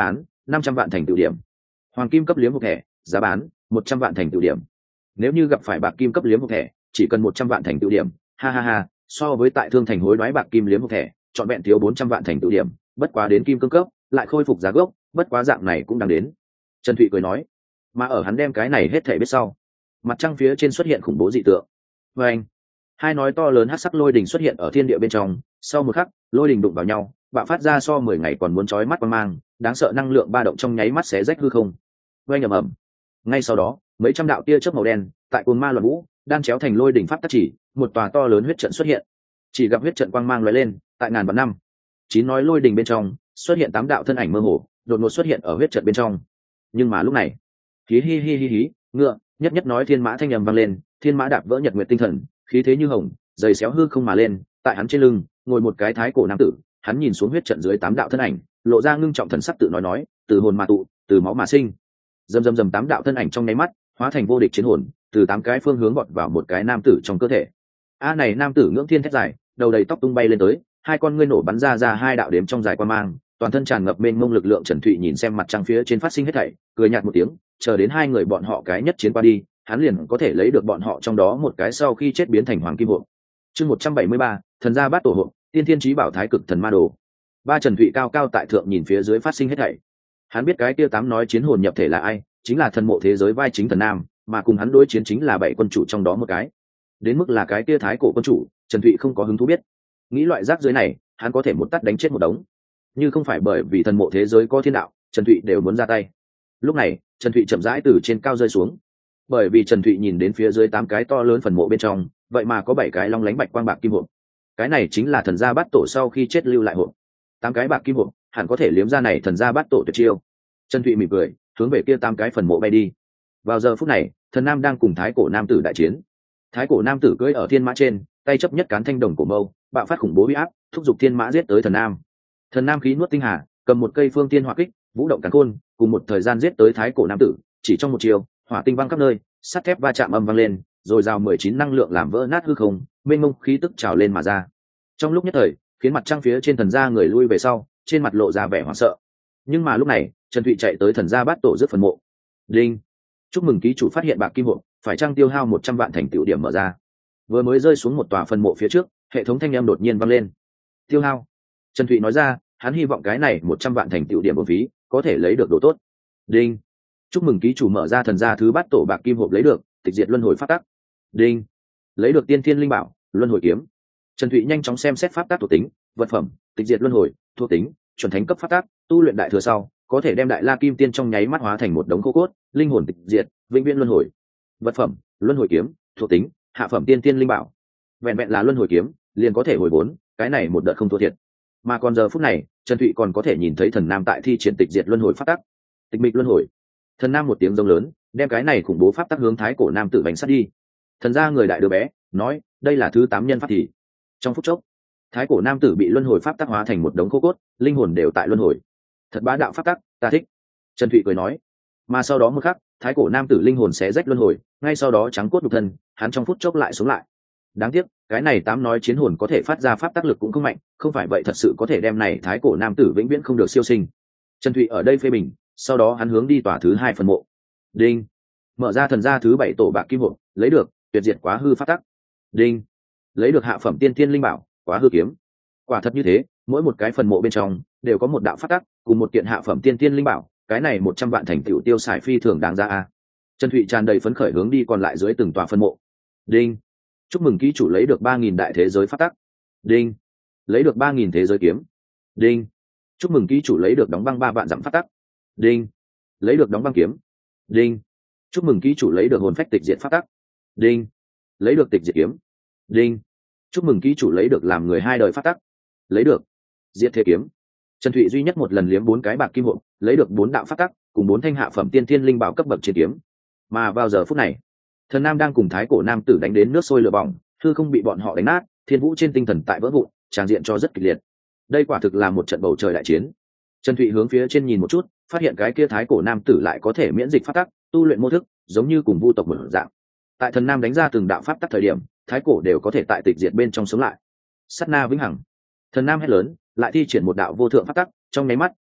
500 vạn thành tựu điểm. Hoàng kim cấp liếm hộp thẻ, giá bán 100 vạn thành tựu điểm. Nếu như gặp phải bạc kim cấp liếm hộp thẻ, chỉ cần 100 vạn thành tựu điểm, ha ha ha, so với tại thương thành hối đoái bạc kim liếm hộp thẻ, chọn vẹn thiếu 400 vạn thành tựu điểm, bất quá đến kim cương cấp, lại khôi phục giá gốc, bất quá dạng này cũng đang đến. Trần Thụy cười nói, mà ở hắn đem cái này hết thảy biết sau, mặt trăng phía trên xuất hiện khủng bố dị tượng. Và anh, hai nói to lớn hắc sắc lôi đình xuất hiện ở thiên địa bên trong, sau một khắc, lôi đình đụng vào nhau, bạo phát ra so 10 ngày còn muốn chói mắt quang mang, đáng sợ năng lượng ba động trong nháy mắt xé rách hư không. Oanh ầm ầm. Ngay sau đó, mấy trăm đạo tia chớp màu đen, tại cuồng ma loạn vũ, đang chéo thành lôi đỉnh pháp tắc chỉ, một tòa to lớn huyết trận xuất hiện. Chỉ gặp huyết trận quang mang lóe lên, tại ngàn vạn năm, chín nói lôi đỉnh bên trong, xuất hiện 8 đạo thân ảnh mơ hồ, đột ngột xuất hiện ở huyết trận bên trong. Nhưng mà lúc này, hí hí hí hí hí, ngựa, nhất nhất nói thiên mã thanh âm vang lên, thiên mã đạp vỡ nhật nguyệt tinh thần, khí thế như hồng, giày xéo hư không mà lên, tại hắn trên lưng, ngồi một cái thái cổ nam tử, hắn nhìn xuống huyết trận dưới 8 đạo thân ảnh, lộ ra ngưng trọng thần sắc tự nói, từ hồn mà tụ, từ máu mà sinh. Rầm rầm rầm 8 đạo thân ảnh trong nháy mắt, hóa thành vô địch chiến hồn, từ 8 cái phương hướng vọt vào một cái nam tử trong cơ thể. Này nam tử ngưỡng thiên thét dài, đầu đầy tóc tung bay lên tới, hai con ngươi nổ bắn ra hai đạo đếm trong dài qua mang, toàn thân tràn ngập mênh mông lực lượng. Trần Thụy nhìn xem mặt trăng phía trên phát sinh hết thảy, cười nhạt một tiếng, chờ đến hai người bọn họ cái nhất chiến qua đi, hắn liền có thể lấy được bọn họ trong đó một cái sau khi chết biến thành hoàng kim hộp. Chương 173, thần gia bát tổ hộp, tiên thiên chí bảo thái cực thần ma đồ. Ba Trần Thụy cao cao tại thượng nhìn phía dưới phát sinh hết thảy. Hắn biết cái kia 8 nói chiến hồn nhập thể là ai, chính là thần mộ thế giới vai chính thần nam, mà cùng hắn đối chiến chính là 7 quân chủ trong đó một cái. Đến mức là cái kia thái cổ quân chủ, Trần Thụy không có hứng thú biết. Nghĩ loại rác dưới này, hắn có thể một tát đánh chết một đống. Nhưng không phải bởi vì thần mộ thế giới có thiên đạo, Trần Thụy đều muốn ra tay. Lúc này, Trần Thụy chậm rãi từ trên cao rơi xuống. Bởi vì Trần Thụy nhìn đến phía dưới 8 cái to lớn phần mộ bên trong, vậy mà có 7 cái long lánh bạch quang bạc kim hộp. Cái này chính là thần gia bát tổ sau khi chết lưu lại hộp. 8 cái bạc kim hộp, hẳn có thể liếm ra này thần gia bát tổ tuyệt chiêu. Trần Thụy mỉm cười, hướng về kia 8 cái phần mộ bay đi. Vào giờ phút này, thần nam đang cùng thái cổ nam tử đại chiến. Thái cổ nam tử cưỡi ở thiên mã trên, tay chấp nhất cán thanh đồng cổ mâu, bạo phát khủng bố uy áp, thúc giục thiên mã giết tới thần nam. Thần nam khí nuốt tinh hà, cầm một cây phương tiên hỏa kích, vũ động càn khôn, cùng một thời gian giết tới thái cổ nam tử, chỉ trong một chiều, hỏa tinh văng khắp nơi, sắt thép va chạm âm vang lên, rồi rào 19 năng lượng làm vỡ nát hư không, mênh mông khí tức trào lên mà ra. Trong lúc nhất thời, khiến mặt trăng phía trên thần gia người lui về sau, trên mặt lộ ra vẻ hoảng sợ. Nhưng mà lúc này, Trần Thụy chạy tới thần gia bát tổ rước phần mộ. Đinh, chúc mừng ký chủ phát hiện bạc kim hộp, phải trang tiêu hao 100 vạn thành tựu điểm mở ra. Vừa mới rơi xuống một tòa phần mộ phía trước, hệ thống thanh âm đột nhiên vang lên. Tiêu hao. Trần Thụy nói ra, hắn hy vọng cái này 100 vạn thành tựu điểm bổ phí có thể lấy được đồ tốt. Đinh, chúc mừng ký chủ mở ra thần gia thứ bát tổ bạc kim hộp lấy được tịch diệt luân hồi pháp tắc. Đinh, lấy được tiên thiên linh bảo luân hồi kiếm. Trần Thụy nhanh chóng xem xét pháp tắc thuộc tính, vật phẩm, tịch diệt luân hồi, thuộc tính, chuẩn thánh cấp pháp tắc, tu luyện đại thừa sau, có thể đem đại la kim tiên trong nháy mắt hóa thành một đống khô cốt, linh hồn tịch diệt, vĩnh viễn luân hồi. Vật phẩm, luân hồi kiếm, thuộc tính, hạ phẩm tiên thiên linh bảo. Vẹn vẹn là luân hồi kiếm, liền có thể hồi vốn, cái này một đợt không thua thiệt. Mà còn giờ phút này, Trần Thụy còn có thể nhìn thấy thần nam tại thi triển tịch diệt luân hồi pháp tắc. Tịch mịch luân hồi. Thần nam một tiếng rống lớn, đem cái này khủng bố pháp tắc hướng thái cổ nam tử bánh sát đi. Thần gia người đại đứa bé nói, đây là thứ 8 nhân pháp thì. Trong phút chốc, thái cổ nam tử bị luân hồi pháp tắc hóa thành một đống khô cốt, linh hồn đều tại luân hồi. Thật bá đạo pháp tắc, ta thích. Trần Thụy cười nói. Mà sau đó một khắc, thái cổ nam tử linh hồn xé rách luân hồi, ngay sau đó trắng cốt nhục thân, hắn trong phút chốc lại sống lại. Đáng tiếc, cái này 8 nói chiến hồn có thể phát ra pháp tác lực cũng không mạnh, không phải vậy thật sự có thể đem này thái cổ nam tử vĩnh viễn không được siêu sinh. Trần Thụy ở đây phê bình, sau đó hắn hướng đi tòa thứ 2 phần mộ. Đinh, mở ra thần gia thứ 7 tổ bạc kim hộp, lấy được tuyệt diệt quá hư pháp tắc. Đinh, lấy được hạ phẩm tiên thiên linh bảo quá hư kiếm. Quả thật như thế, mỗi một cái phần mộ bên trong đều có một đạo pháp tắc cùng một kiện hạ phẩm tiên thiên linh bảo, cái này 100 vạn thành tựu tiêu xài phi thường đáng giá a. Trần Thụy tràn đầy phấn khởi hướng đi còn lại dưới từng tòa phần mộ. Đinh, chúc mừng ký chủ lấy được 3000 đại thế giới pháp tắc. Đinh, lấy được 3000 thế giới kiếm. Đinh, chúc mừng ký chủ lấy được đóng băng 3 vạn dặm pháp tắc. Đinh, lấy được đóng băng kiếm. Đinh, chúc mừng ký chủ lấy được hồn phách tịch diệt pháp tắc. Đinh, lấy được tịch diệt kiếm. Đinh, chúc mừng ký chủ lấy được làm người 2 đời pháp tắc. Lấy được diệt thế kiếm. Trần Thụy duy nhất một lần liếm 4 cái bạc kim hộp, lấy được 4 đạo pháp tắc cùng 4 thanh hạ phẩm tiên thiên linh bảo cấp bậc chiến kiếm. Mà vào giờ phút này, thần nam đang cùng thái cổ nam tử đánh đến nước sôi lửa bỏng, hư không bị bọn họ đánh nát, thiên vũ trên tinh thần tại vỡ vụn, tràng diện cho rất kịch liệt. Đây quả thực là một trận bầu trời đại chiến. Trần Thụy hướng phía trên nhìn một chút, phát hiện cái kia thái cổ nam tử lại có thể miễn dịch pháp tắc, tu luyện mô thức, giống như cùng vu tộc một dạng. Tại thần nam đánh ra từng đạo pháp tắc thời điểm, thái cổ đều có thể tại tịch diệt bên trong sống lại. Sát na vĩnh hằng. Thần nam hét lớn, lại thi triển một đạo vô thượng pháp tắc, trong nháy mắt,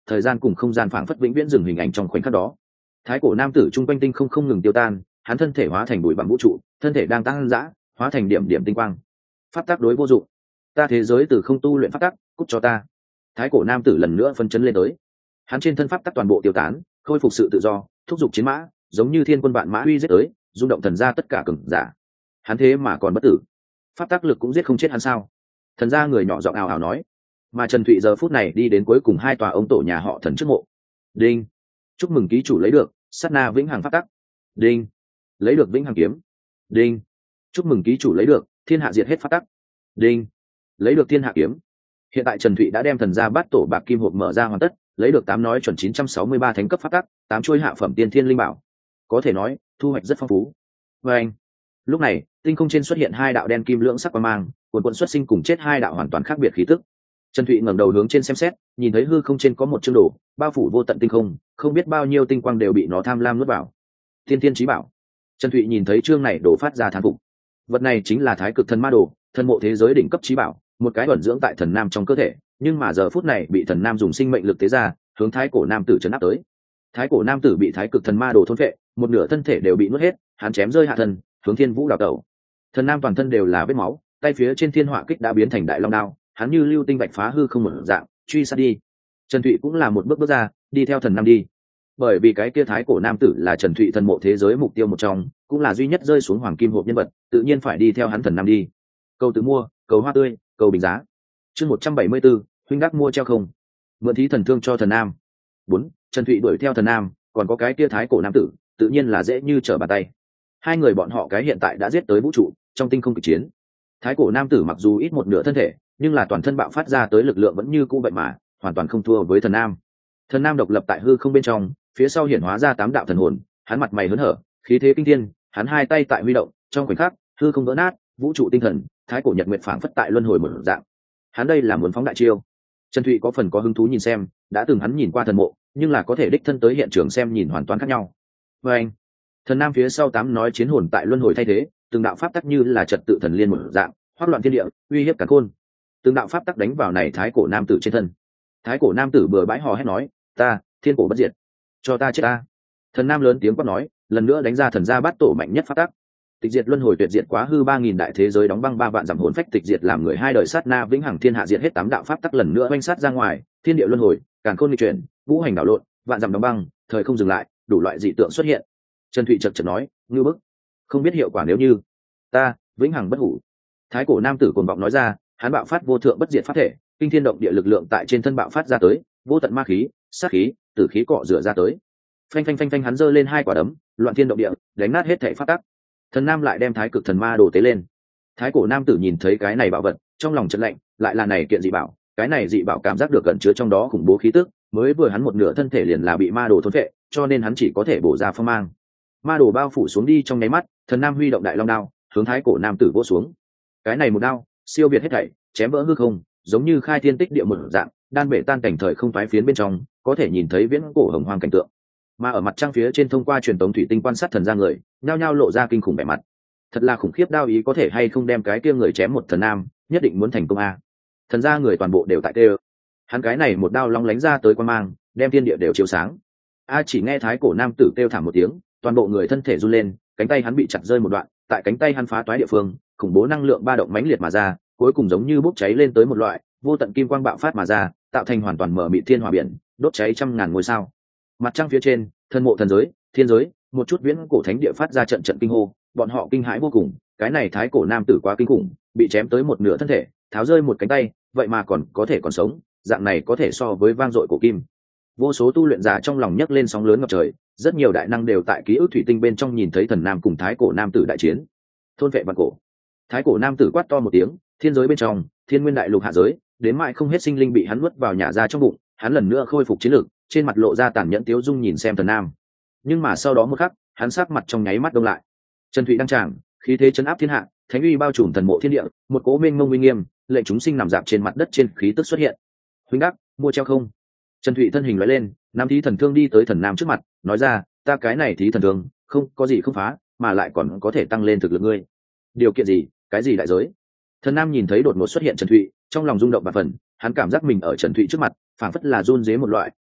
thời gian cùng không gian phảng phất vĩnh viễn dừng hình ảnh trong khoảnh khắc đó. Thái cổ nam tử trung quanh tinh không ngừng tiêu tan, hắn thân thể hóa thành bụi bặm vũ trụ, thân thể đang tăng dã, hóa thành điểm điểm tinh quang. Pháp tắc đối vô dụng, ta thế giới từ không tu luyện pháp tắc, cút cho ta. Thái cổ nam tử lần nữa phân chấn lên tới, hắn trên thân pháp tắc toàn bộ tiêu tán, khôi phục sự tự do, thúc giục chiến mã, giống như thiên quân vạn mã uy giết tới, rung động thần gia tất cả cường giả. Hắn thế mà còn bất tử, pháp tắc lực cũng giết không chết hắn sao? Thần gia người nhỏ giọng ào ào nói. Mà Trần Thụy giờ phút này đi đến cuối cùng hai tòa ông tổ nhà họ Thần trước mộ. Đinh, chúc mừng ký chủ lấy được sát na vĩnh hằng pháp tắc. Đinh, lấy được vĩnh hằng kiếm. Đinh, chúc mừng ký chủ lấy được thiên hạ diệt hết pháp tắc. Đinh, lấy được thiên hạ kiếm. Hiện tại Trần Thụy đã đem thần gia bát tổ bạc kim hộp mở ra hoàn tất, lấy được 8 nói chuẩn 963 thánh cấp pháp tắc, 8 chuôi hạ phẩm tiên thiên linh bảo. Có thể nói thu hoạch rất phong phú. Và anh, lúc này tinh không trên xuất hiện hai đạo đen kim lưỡng sắc quang mang, cuồn cuộn xuất sinh cùng chết hai đạo hoàn toàn khác biệt khí tức. Trần Thụy ngẩng đầu hướng trên xem xét, nhìn thấy hư không trên có một chương đồ, bao phủ vô tận tinh không, không biết bao nhiêu tinh quang đều bị nó tham lam nuốt vào. Thiên Thiên Chí Bảo. Trần Thụy nhìn thấy chương này đổ phát ra thán phục. Vật này chính là Thái Cực Thần Ma Đồ, thần mộ thế giới đỉnh cấp chí bảo, một cái ẩn dưỡng tại thần nam trong cơ thể, nhưng mà giờ phút này bị thần nam dùng sinh mệnh lực tế ra, hướng thái cổ nam tử trấn áp tới. Thái cổ nam tử bị Thái Cực Thần Ma Đồ thôn phệ, một nửa thân thể đều bị nuốt hết, hắn chém rơi hạ thân, hướng Thiên Vũ đào tẩu. Thần nam toàn thân đều là vết máu, tay phía trên thiên hỏa kích đã biến thành đại long đao, hắn như lưu tinh bạch phá hư không một dạng truy sát đi. Trần Thụy cũng là một bước bước ra, đi theo thần nam đi, bởi vì cái kia thái cổ nam tử là Trần Thụy thần mộ thế giới mục tiêu một trong, cũng là duy nhất rơi xuống hoàng kim hộp nhân vật, tự nhiên phải đi theo hắn thần nam đi. Cầu tự mua, cầu hoa tươi, cầu bình giá. Chương 174, huynh đắc mua treo không. Mượn thí thần thương cho thần nam. 4. Trần Thụy đuổi theo thần nam, còn có cái kia thái cổ nam tử, tự nhiên là dễ như trở bàn tay. Hai người bọn họ cái hiện tại đã giết tới vũ trụ, trong tinh không kịch chiến. Thái cổ nam tử mặc dù ít một nửa thân thể, nhưng là toàn thân bạo phát ra tới lực lượng vẫn như cũ vậy mà hoàn toàn không thua với thần nam. Thần nam độc lập tại hư không bên trong, phía sau hiển hóa ra 8 đạo thần hồn, hắn mặt mày hớn hở, khí thế kinh thiên, hắn hai tay tại huy động, trong khoảnh khắc hư không vỡ nát, vũ trụ tinh thần, thái cổ nhật nguyệt phảng phất tại luân hồi một dạng. Hắn đây là muốn phóng đại chiêu. Trần Thụy có phần có hứng thú nhìn xem, đã từng hắn nhìn qua thần mộ, nhưng là có thể đích thân tới hiện trường xem nhìn hoàn toàn khác nhau. Và anh, thần nam phía sau 8 nói chiến hồn tại luân hồi thay thế, từng đạo pháp tắc như là trật tự thần liên một dạng, hoắc loạn thiên địa, uy hiếp cả khôn. Từng đạo pháp tắc đánh vào này thái cổ nam tử trên thân. Thái cổ nam tử bừa bãi hò hét nói, ta thiên cổ bất diệt, cho ta chết ta. Thần nam lớn tiếng quát nói, lần nữa đánh ra thần gia bát tổ mạnh nhất pháp tắc. Tịch diệt luân hồi tuyệt diệt quá hư 3000 đại thế giới đóng băng 3 vạn giảm hồn phách tịch diệt làm người hai đời sát na vĩnh hằng thiên hạ diệt hết 8 đạo pháp tắc lần nữa oanh sát ra ngoài, thiên địa luân hồi, càn khôn nghịch chuyển, vũ hành đảo lộn, vạn giảm đóng băng, thời không dừng lại, đủ loại dị tượng xuất hiện. Trần Thụy chậc chậc nói, ngư bức, không biết hiệu quả nếu như ta vĩnh hằng bất hủ. Thái cổ nam tử cuồng vọng nói ra, hắn bạo phát vô thượng bất diệt pháp thể, kinh thiên động địa lực lượng tại trên thân bạo phát ra tới, vô tận ma khí, sát khí, tử khí cọ rửa ra tới. Phanh phanh phanh phanh, hắn giơ lên hai quả đấm, loạn thiên động địa, đánh nát hết thảy pháp tắc. Thần nam lại đem Thái Cực Thần Ma Đồ tế lên. Thái cổ nam tử nhìn thấy cái này bảo vật, trong lòng chợt lạnh, lại là này kiện dị bảo, cái này dị bảo cảm giác được cẩn chứa trong đó khủng bố khí tức, mới vừa hắn một nửa thân thể liền là bị ma đồ thôn phệ, cho nên hắn chỉ có thể bổ ra phong mang. Ma đồ bao phủ xuống đi trong nháy mắt, thần nam huy động đại long đao, hướng thái cổ nam tử vỗ xuống. Cái này một đao, siêu việt hết thảy, chém vỡ hư không, giống như khai thiên tích địa một dạng, đan bể tan cảnh thời không toái phiến bên trong, có thể nhìn thấy viễn cổ hồng hoang cảnh tượng. Mà ở mặt trăng phía trên thông qua truyền tống thủy tinh quan sát thần ra người, nhao nhao lộ ra kinh khủng vẻ mặt. Thật là khủng khiếp, đao ý có thể hay không đem cái kia người chém một thần nam, nhất định muốn thành công a. Thần ra người toàn bộ đều tại tê. Hắn cái này một đao long lánh ra tới quan mang, đem thiên địa đều chiếu sáng. A chỉ nghe thái cổ nam tử kêu thảm một tiếng, toàn bộ người thân thể run lên, cánh tay hắn bị chặt rơi một đoạn, tại cánh tay hắn phá toái địa phương, khủng bố năng lượng ba động mãnh liệt mà ra, cuối cùng giống như bốc cháy lên tới một loại vô tận kim quang bạo phát mà ra, tạo thành hoàn toàn mở mịt thiên hỏa biển, đốt cháy trăm ngàn ngôi sao. Mặt trăng phía trên, thần mộ thần giới, thiên giới, một chút viễn cổ thánh địa phát ra trận trận kinh hô, bọn họ kinh hãi vô cùng, cái này thái cổ nam tử quá kinh khủng, bị chém tới một nửa thân thể, tháo rơi một cánh tay, vậy mà còn có thể còn sống, dạng này có thể so với vang dội cổ kim. Vô số tu luyện giả trong lòng nhấc lên sóng lớn ngập trời, rất nhiều đại năng đều tại ký ức thủy tinh bên trong nhìn thấy thần nam cùng thái cổ nam tử đại chiến. Thôn vệ vạn cổ. Thái cổ nam tử quát to một tiếng, thiên giới bên trong, thiên nguyên đại lục hạ giới, đến mãi không hết sinh linh bị hắn nuốt vào nhả ra trong bụng, hắn lần nữa khôi phục chiến lực, trên mặt lộ ra tàn nhẫn tiếu dung nhìn xem thần nam. Nhưng mà sau đó một khắc, hắn sắc mặt trong nháy mắt đông lại. Trần Thụy đăng tràng, khí thế chấn áp thiên hạ, thánh uy bao trùm thần mộ thiên địa, một cỗ mênh mông uy nghiêm, lệnh chúng sinh nằm dạp trên mặt đất trên khí tức xuất hiện. Huynh đắc, mua treo không? Trần Thụy thân hình lóe lên, nam thí thần thương đi tới thần nam trước mặt, nói ra, ta cái này thí thần thương, không có gì không phá, mà lại còn có thể tăng lên thực lực ngươi. Điều kiện gì? Cái gì đại giới? Thần nam nhìn thấy đột ngột xuất hiện Trần Thụy, trong lòng rung động và phần, hắn cảm giác mình ở Trần Thụy trước mặt, phảng phất là run rế một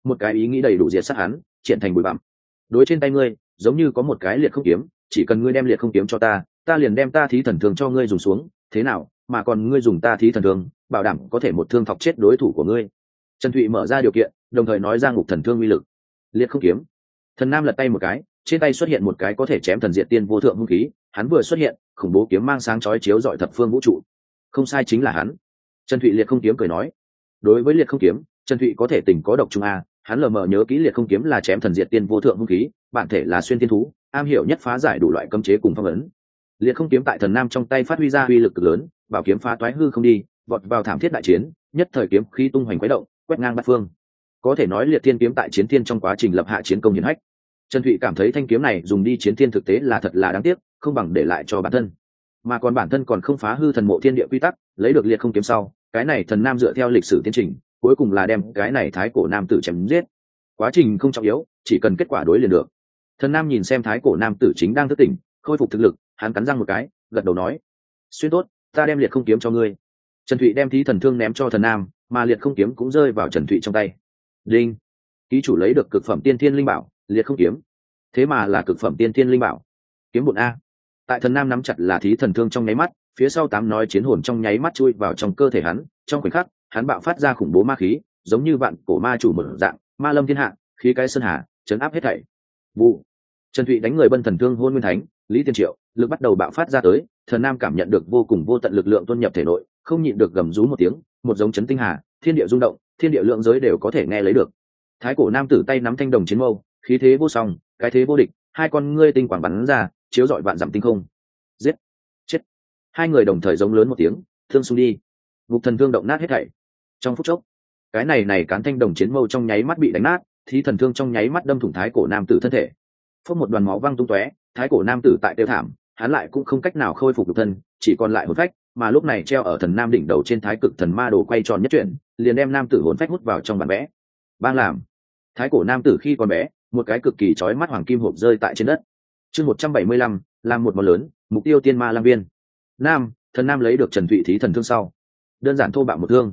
một cái ý nghĩ đầy đủ diệt sát hắn, triển thành bụi bặm. Đối trên tay ngươi giống như có một cái liệt không kiếm, chỉ cần ngươi đem liệt không kiếm cho ta liền đem ta thí thần thương cho ngươi dùng xuống, thế nào? Mà còn ngươi dùng ta thí thần thương, bảo đảm có thể một thương thọc chết đối thủ của ngươi. Trần Thụy mở ra điều kiện, đồng thời nói ra ngục thần thương uy lực. Liệt không kiếm. Thần Nam lật tay một cái, trên tay xuất hiện một cái có thể chém thần diệt tiên vô thượng hung khí, hắn vừa xuất hiện, khủng bố kiếm mang sáng chói chiếu rọi thập phương vũ trụ. Không sai, chính là hắn. Trần Thụy liệt không kiếm cười nói. Đối với liệt không kiếm, Trần Thụy có thể tình có độc trung a, hắn lờ mờ nhớ kỹ liệt không kiếm là chém thần diệt tiên vô thượng hung khí, bản thể là xuyên tiên thú, am hiểu nhất phá giải đủ loại cấm chế cùng phong ấn. Liệt không kiếm tại Thần Nam trong tay phát huy ra uy lực cực lớn, bảo kiếm phá toái hư không đi, vọt vào thảm thiết đại chiến, nhất thời kiếm khí tung hoành quấy động, quét ngang bát phương. Có thể nói liệt thiên kiếm tại chiến thiên trong quá trình lập hạ chiến công hiển hách. Trần Thụy cảm thấy thanh kiếm này dùng đi chiến thiên thực tế là thật là đáng tiếc, không bằng để lại cho bản thân. Mà còn bản thân còn không phá hư thần mộ thiên địa quy tắc, lấy được liệt không kiếm sau, cái này Thần Nam dựa theo lịch sử tiến trình, cuối cùng là đem cái này thái cổ nam tử chém giết. Quá trình không trọng yếu, chỉ cần kết quả đối liền được. Thần Nam nhìn xem thái cổ nam tử chính đang thức tỉnh, khôi phục thực lực, hắn cắn răng một cái, gật đầu nói: "Xuyên tốt, ta đem liệt không kiếm cho ngươi." Trần Thụy đem thí thần thương ném cho Thần Nam, mà liệt không kiếm cũng rơi vào Trần Thụy trong tay. Đinh, ký chủ lấy được cực phẩm tiên thiên linh bảo, liệt không kiếm. Thế mà là cực phẩm tiên thiên linh bảo, kiếm bột a. Tại Thần Nam nắm chặt là thí thần thương trong nháy mắt, phía sau tám nói chiến hồn trong nháy mắt chui vào trong cơ thể hắn, trong khoảnh khắc, hắn bạo phát ra khủng bố ma khí, giống như vạn cổ ma chủ mở dạng, ma lâm thiên hạ, khí cái sơn hà, chấn áp hết thảy. Vụ. Trần Thụy đánh người bân thần thương hôn nguyên thánh, Lý Tiên Triệu, lực bắt đầu bạo phát ra tới, Thần Nam cảm nhận được vô cùng vô tận lực lượng tuôn nhập thể nội, không nhịn được gầm rú một tiếng, một giống chấn tinh hà, thiên địa rung động, thiên địa lượng giới đều có thể nghe lấy được. Thái cổ nam tử tay nắm thanh đồng chiến mâu, khí thế vô song, cái thế vô địch, hai con ngươi tinh quang bắn ra, chiếu rọi vạn dặm tinh không. Giết, chết. Hai người đồng thời giống lớn một tiếng, thương xung đi. Ngục thần thương động nát hết thảy. Trong phút chốc, cái này cán thanh đồng chiến mâu trong nháy mắt bị đánh nát, thí thần thương trong nháy mắt đâm thủng thái cổ nam tử thân thể. Phốc một đoàn máu văng tung tóe, thái cổ nam tử tại tiêu thảm, hắn lại cũng không cách nào khôi phục được thân, chỉ còn lại hồn phách, mà lúc này treo ở Thần Nam đỉnh đầu trên thái cực thần ma đồ quay tròn nhất chuyển, liền đem nam tử hồn phách hút vào trong bản vẽ. Bang làm. Thái cổ nam tử khi còn bé, một cái cực kỳ chói mắt hoàng kim hộp rơi tại trên đất. Chương 175, làm một món lớn, mục tiêu tiên ma lang viên. Nam, Thần Nam lấy được Trần Thụy thí thần thương sau, đơn giản thô bạo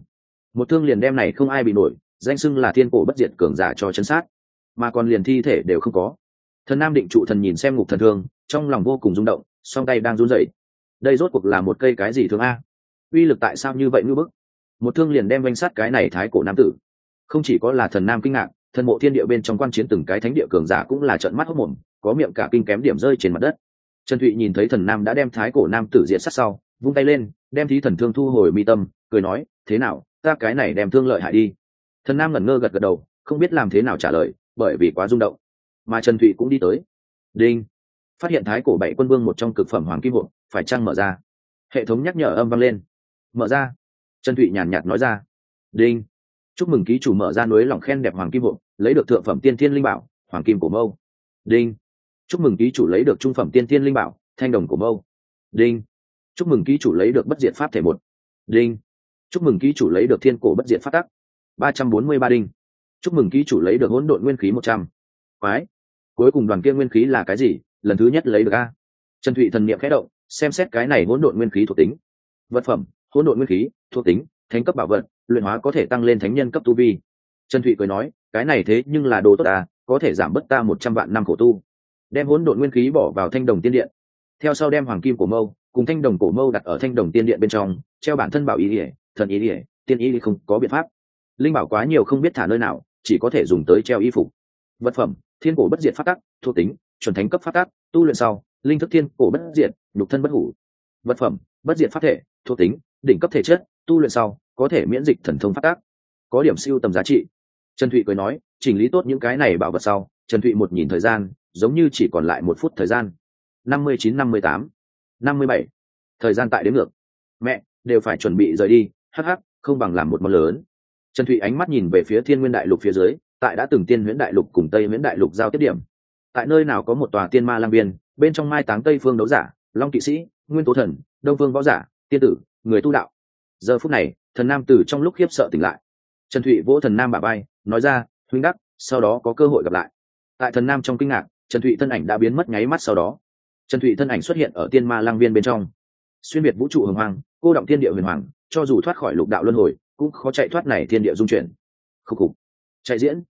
một thương liền đem này không ai bị nổi, danh xưng là thiên cổ bất diệt cường giả cho chấn sát, mà còn liền thi thể đều không có. Thần Nam định trụ thần nhìn xem ngục thần thương, trong lòng vô cùng rung động, song tay đang run rẩy. Đây rốt cuộc là một cây cái gì thương a? Uy lực tại sao như vậy ngư bức? Một thương liền đem vanh sát cái này thái cổ nam tử. Không chỉ có là Thần Nam kinh ngạc, thần mộ thiên địa bên trong quan chiến từng cái thánh địa cường giả cũng là trợn mắt hốt mồm, có miệng cả kinh kém điểm rơi trên mặt đất. Trần Thụy nhìn thấy Thần Nam đã đem thái cổ nam tử diệt sát sau, vung tay lên, đem thí thần thương thu hồi mi tâm, cười nói: "Thế nào, ta cái này đem thương lợi hại đi." Thần Nam ngẩn ngơ gật gật đầu, không biết làm thế nào trả lời, bởi vì quá rung động. Mà Trần Thụy cũng đi tới. Đinh, phát hiện thái cổ bảy quân vương một trong cực phẩm hoàng kim hộp, phải chăng mở ra? Hệ thống nhắc nhở âm vang lên. Mở ra. Trần Thụy nhàn nhạt nói ra. Đinh, chúc mừng ký chủ mở ra núi lỏng khen đẹp hoàng kim hộp, lấy được thượng phẩm tiên thiên linh bảo hoàng kim cổ mâu. Đinh, chúc mừng ký chủ lấy được trung phẩm tiên thiên linh bảo thanh đồng cổ mâu. Đinh, chúc mừng ký chủ lấy được bất diệt pháp thể một. Đinh, chúc mừng ký chủ lấy được thiên cổ bất diệt pháp tắc 343 đinh, chúc mừng ký chủ lấy được hỗn độn nguyên khí 100. Quái, cuối cùng đoàn kia nguyên khí là cái gì? Lần thứ nhất lấy được a. Trần Thụy thần niệm khẽ động, xem xét cái này hỗn độn nguyên khí thuộc tính. Vật phẩm: hỗn độn nguyên khí, thuộc tính: thánh cấp bảo vật, luyện hóa có thể tăng lên thánh nhân cấp tu vi. Trần Thụy cười nói: cái này thế nhưng là đồ tốt à, có thể giảm bớt ta 100 vạn năm khổ tu. Đem hỗn độn nguyên khí bỏ vào thanh đồng tiên điện, theo sau đem hoàng kim cổ mâu cùng thanh đồng cổ mâu đặt ở thanh đồng tiên điện bên trong, treo bản thân bảo ý ỉa, thần ý ỉa, tiên ý không có biện pháp. Linh bảo quá nhiều không biết thả nơi nào, chỉ có thể dùng tới treo y phục. Vật phẩm: thiên cổ bất diệt pháp tắc, thuộc tính: chuẩn thánh cấp pháp tắc, tu luyện sau linh thức thiên cổ bất diệt, nhục thân bất hủ. Vật phẩm: bất diệt pháp thể, thuộc tính: đỉnh cấp thể chất, tu luyện sau có thể miễn dịch thần thông pháp tắc, có điểm siêu tầm giá trị. Trần Thụy cười nói: chỉnh lý tốt những cái này bảo vật sau, Trần Thụy một nhìn thời gian, giống như chỉ còn lại 1 phút thời gian. 59, 58, 57. Thời gian tại đếm ngược. Mẹ, đều phải chuẩn bị rời đi, hắc, không bằng làm một món lớn. Trần Thụy ánh mắt nhìn về phía Thiên Nguyên Đại Lục phía dưới, tại đã từng Tiên Huyễn Đại Lục cùng Tây Huyễn Đại Lục giao tiếp điểm. Tại nơi nào có một tòa Tiên Ma Lang Viên, bên trong mai táng Tây Phương đấu giả, Long Kỵ Sĩ, Nguyên Tố Thần, Đông Phương võ giả, tiên tử, người tu đạo. Giờ phút này, Thần Nam từ trong lúc khiếp sợ tỉnh lại. Trần Thụy vỗ Thần Nam bả vai, nói ra: huynh đắc, sau đó có cơ hội gặp lại. Tại Thần Nam trong kinh ngạc, Trần Thụy thân ảnh đã biến mất nháy mắt sau đó. Trần Thụy thân ảnh xuất hiện ở Tiên Ma Lang Viên bên trong. Xuyên biệt vũ trụ hồng hoàng, cô động thiên địa huyền hoàng, cho dù thoát khỏi lục đạo luân hồi, cũng khó chạy thoát này thiên địa dung chuyển. Khục khục. Chạy diễn.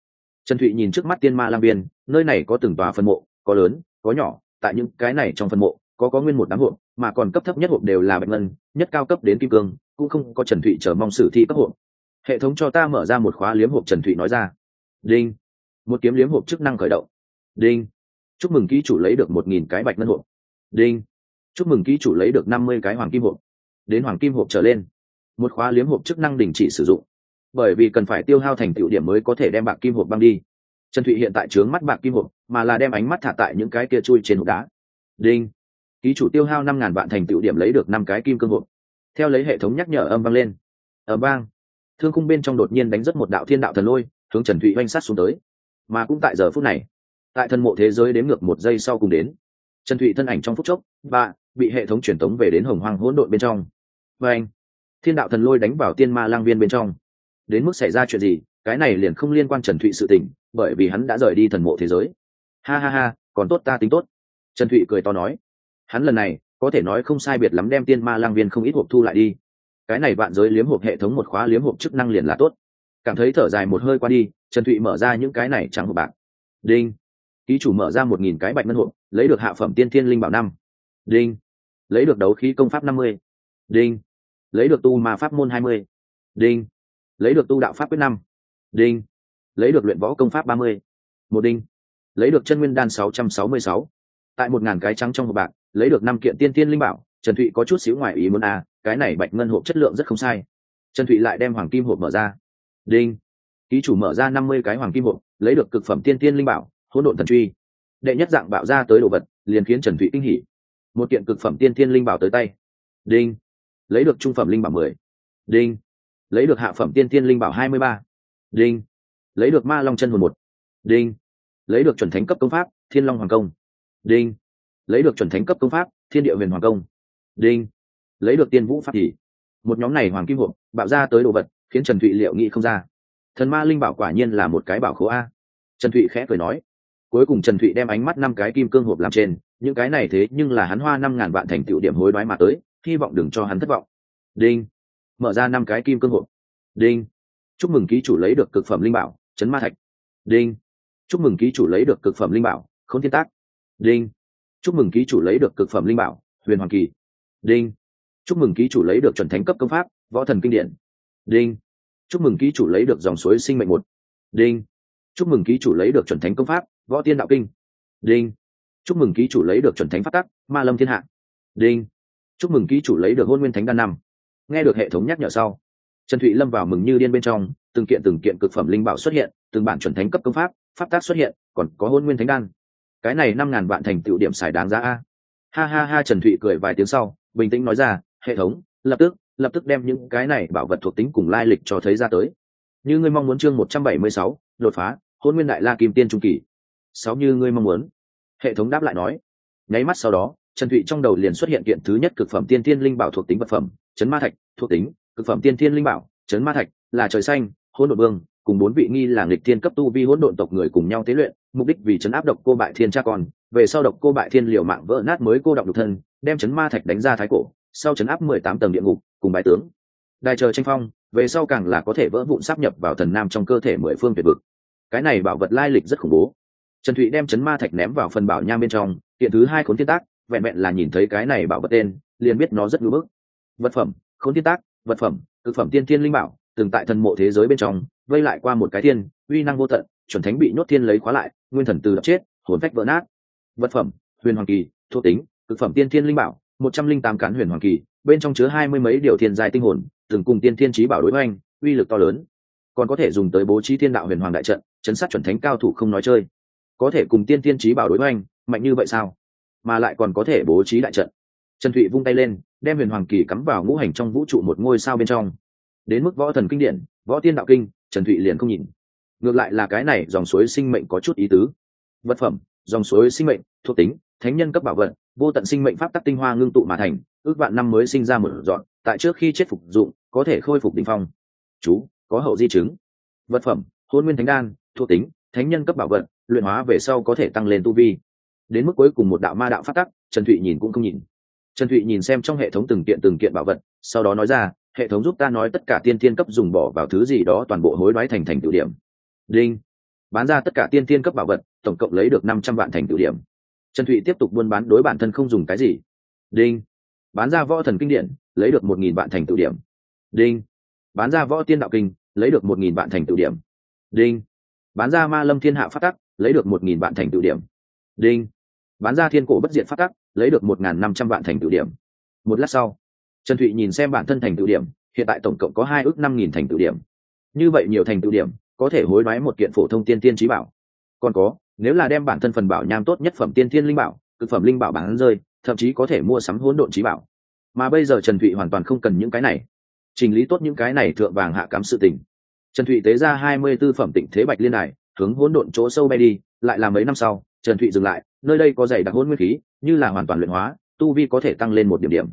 Trần Thụy nhìn trước mắt Tiên Ma Lang Viên, nơi này có từng tòa phân mộ, có lớn có nhỏ, tại những cái này trong phân mộ có nguyên một đám hộp, mà còn cấp thấp nhất hộp đều là bạch ngân, nhất cao cấp đến kim cương, cũng không có Trần Thụy chờ mong sử thi cấp hộp. Hệ thống cho ta mở ra một khóa liếm hộp. Trần Thụy nói ra. Đinh. Một kiếm liếm hộp chức năng khởi động. Đinh. Chúc mừng ký chủ lấy được 1000 cái bạch ngân hộp. Đinh. Chúc mừng ký chủ lấy được 50 cái hoàng kim hộp. Đến hoàng kim hộp trở lên, một khóa liếm hộp chức năng đình chỉ sử dụng, bởi vì cần phải tiêu hao thành tựu điểm mới có thể đem bạc kim hộp băng đi. Trần Thụy hiện tại trướng mắt bạc kim hộp, mà là đem ánh mắt thả tại những cái kia chui trên hộp đá. Đinh. Ký chủ tiêu hao 5000 vạn thành tựu điểm lấy được 5 cái kim cương hộp. Theo lấy hệ thống nhắc nhở âm vang lên. Ở vang, thương khung bên trong đột nhiên đánh rất một đạo thiên đạo thần lôi, hướng Trần Thụy oanh sát xuống tới. Mà cũng tại giờ phút này, tại thần mộ thế giới đếm ngược 1 giây sau cùng đến, Trần Thụy thân ảnh trong phút chốc bị hệ thống truyền tống về đến hồng hoang hỗn độn bên trong. Và anh, thiên đạo thần lôi đánh vào Tiên Ma Lang Viên bên trong. Đến mức xảy ra chuyện gì, cái này liền không liên quan Trần Thụy sự tình, bởi vì hắn đã rời đi thần mộ thế giới. Ha ha ha, còn tốt ta tính tốt. Trần Thụy cười to nói, hắn lần này có thể nói không sai biệt lắm đem Tiên Ma Lang Viên không ít hộp thu lại đi. Cái này vạn giới liếm hộp hệ thống một khóa liếm hộp chức năng liền là tốt. Cảm thấy thở dài một hơi qua đi, Trần Thụy mở ra những cái này trắng hộp bạc. Đinh. Ký chủ mở ra 1000 cái bạch ngân hộp, lấy được hạ phẩm tiên thiên linh bảo 5. Đinh. Lấy được đấu khí công pháp 50. Đinh. Lấy được tu ma pháp môn 20. Đinh. Lấy được tu đạo pháp quyết 5. Đinh. Lấy được luyện võ công pháp 30. Một đinh. Lấy được chân nguyên đan 666. Tại 1000 cái trắng trong hộp bạc, lấy được 5 kiện tiên thiên linh bảo. Trần Thụy có chút xíu ngoài ý muốn cái này bạch ngân hộp chất lượng rất không sai. Trần Thụy lại đem hoàng kim hộp mở ra. Đinh. Ký chủ mở ra 50 cái hoàng kim hộp, lấy được cực phẩm tiên thiên linh bảo hỗn độn thần truy. Đệ nhất dạng bạo ra tới đồ vật, liền khiến Trần Thụy kinh hỉ. Một kiện cực phẩm tiên thiên linh bảo tới tay. Đinh. Lấy được trung phẩm linh bảo 10. Đinh. Lấy được hạ phẩm tiên thiên linh bảo 23. Đinh. Lấy được ma long chân hồn 1. Đinh. Lấy được chuẩn thánh cấp công pháp Thiên Long Hoàng Công. Đinh. Lấy được chuẩn thánh cấp công pháp Thiên Địa Huyền Hoàng Công. Đinh. Lấy được tiên vũ pháp thì. Một nhóm này hoàng kim hộp bạo ra tới đồ vật, khiến Trần Thụy liệu nghĩ không ra. Thần ma linh bảo quả nhiên là một cái bảo khố a. Trần Thụy khẽ cười nói. Cuối cùng Trần Thụy đem ánh mắt 5 cái kim cương hộp làm trên, những cái này thế nhưng là hắn hoa 5000 vạn thành tựu điểm hối đoái mà tới, hy vọng đừng cho hắn thất vọng. Đinh. Mở ra 5 cái kim cương hộp. Đinh. Chúc mừng ký chủ lấy được cực phẩm linh bảo Chấn Ma Thạch. Đinh. Chúc mừng ký chủ lấy được cực phẩm linh bảo Khôn Thiên Tác. Đinh. Chúc mừng ký chủ lấy được cực phẩm linh bảo Huyền Hoàng Kỳ. Đinh. Chúc mừng ký chủ lấy được chuẩn thánh cấp công pháp Võ Thần Kinh Điển. Đinh. Chúc mừng ký chủ lấy được dòng suối sinh mệnh 1. Đinh. Chúc mừng ký chủ lấy được chuẩn thánh công pháp Võ Tiên Đạo Kinh. Đinh. Chúc mừng ký chủ lấy được chuẩn thánh pháp tắc Ma Lâm Thiên Hạ. Đinh. Chúc mừng ký chủ lấy được Hôn Nguyên Thánh Đan 5. Nghe được hệ thống nhắc nhở sau, Trần Thụy lâm vào mừng như điên bên trong, từng kiện cực phẩm linh bảo xuất hiện, từng bản chuẩn thánh cấp công pháp pháp tác xuất hiện, còn có Hôn Nguyên Thánh Đan. Cái này 5000 vạn thành tựu điểm xài đáng giá a. Ha ha ha. Trần Thụy cười vài tiếng sau, bình tĩnh nói ra, hệ thống lập tức đem những cái này bảo vật thuộc tính cùng lai lịch cho thấy ra tới. Như ngươi mong muốn. Chương 176, đột phá Hôn Nguyên Đại La Kim Tiên trung kỳ. 6. Như ngươi mong muốn. Hệ thống đáp lại nói. Nháy mắt sau đó, Trần Thụy trong đầu liền xuất hiện kiện thứ nhất cực phẩm tiên thiên linh bảo thuộc tính vật phẩm Chấn Ma Thạch. Thuộc tính cực phẩm tiên thiên linh bảo Chấn Ma Thạch là trời xanh hỗn độn vương cùng 4 vị nghi là nghịch thiên cấp tu vi hỗn độn tộc người cùng nhau tế luyện, mục đích vì chấn áp độc cô bại thiên cha con. Về sau độc cô bại thiên liều mạng vỡ nát mới cô độc nhục thân, đem Chấn Ma Thạch đánh ra thái cổ, sau chấn áp 18 tầng địa ngục cùng bái tướng đài trời tranh phong. Về sau càng là có thể vỡ vụn sáp nhập vào thần nam trong cơ thể 10 phương tuyệt vực. Cái này bảo vật lai lịch rất khủng bố. Trần Thụy đem Chấn Ma Thạch ném vào phần bảo nham bên trong, kiện thứ 2 Khốn Thiên Tác, vẹn vẹn là nhìn thấy cái này bảo vật tên, liền biết nó rất ngưỡng bức. Vật phẩm Khốn Thiên Tác, vật phẩm cực phẩm tiên thiên linh bảo, từng tại thần mộ thế giới bên trong vây lại qua một cái thiên, uy năng vô tận, chuẩn thánh bị nhốt thiên lấy khóa lại, nguyên thần từ đập chết, hồn phách vỡ nát. Vật phẩm Huyền Hoàng Kỳ, thuộc tính cực phẩm tiên thiên linh bảo 108 cán Huyền Hoàng Kỳ, bên trong chứa 20 mấy điều thiên giai tinh hồn, từng cùng tiên thiên chí bảo đối hoành, uy lực to lớn, còn có thể dùng tới bố trí thiên đạo huyền hoàng đại trận, chấn sát chuẩn thánh cao thủ không nói chơi. Có thể cùng tiên thiên chí bảo đối hoành, mạnh như vậy sao? Mà lại còn có thể bố trí đại trận. Trần Thụy vung tay lên, đem Huyền Hoàng Kỳ cắm vào ngũ hành trong vũ trụ một ngôi sao bên trong. Đến mức Võ Thần Kinh Điển, Võ Tiên Đạo Kinh, Trần Thụy liền không nhìn. Ngược lại là cái này dòng suối sinh mệnh có chút ý tứ. Vật phẩm dòng suối sinh mệnh, thuộc tính thánh nhân cấp bảo vật, vô tận sinh mệnh pháp tắc tinh hoa ngưng tụ mà thành, ước vạn năm mới sinh ra một dọn, tại trước khi chết phục dụng có thể khôi phục đỉnh phong. Chú có hậu di chứng. Vật phẩm Hôn Nguyên Thánh Đan, thuộc tính thánh nhân cấp bảo vật, luyện hóa về sau có thể tăng lên tu vi. Đến mức cuối cùng một đạo ma đạo pháp tắc, Trần Thụy nhìn cũng không nhìn. Trần Thụy nhìn xem trong hệ thống từng kiện bảo vật, sau đó nói ra, hệ thống giúp ta nói tất cả tiên thiên cấp dùng bỏ vào thứ gì đó toàn bộ hối đoái thành tựu điểm. Đinh. bán ra tất cả tiên tiên cấp bảo vật, tổng cộng lấy được 500 vạn thành tựu điểm. Trần Thụy tiếp tục buôn bán đối bản thân không dùng cái gì. Đinh. Bán ra võ thần kinh điển, lấy được 1000 vạn thành tựu điểm. Đinh. Bán ra võ tiên đạo kinh, lấy được 1000 vạn thành tựu điểm. Đinh. Bán ra ma lâm thiên hạ pháp tắc, lấy được 1000 vạn thành tựu điểm. Đinh. Bán ra thiên cổ bất diệt pháp tắc, lấy được 1500 vạn thành tựu điểm. Một lát sau, Trần Thụy nhìn xem bản thân thành tựu điểm, hiện tại tổng cộng có 2 ước 5000 thành tựu điểm. Như vậy nhiều thành tựu điểm, có thể hối đoái một kiện phổ thông tiên tiên chí bảo. Còn có, nếu là đem bản thân phần bảo nham tốt nhất phẩm tiên tiên linh bảo, cực phẩm linh bảo bán rơi, thậm chí có thể mua sắm hỗn độn chí bảo. Mà bây giờ Trần Thụy hoàn toàn không cần những cái này. Chỉnh lý tốt những cái này thượng vàng hạ cám sự tình. Trần Thụy tế ra 24 phẩm tịnh thế bạch liên đài, hướng hỗn độn chỗ sâu bay đi, lại là mấy năm sau, Trần Thụy dừng lại, nơi đây có dày đặc hỗn nguyên khí, như là hoàn toàn luyện hóa, tu vi có thể tăng lên một điểm điểm.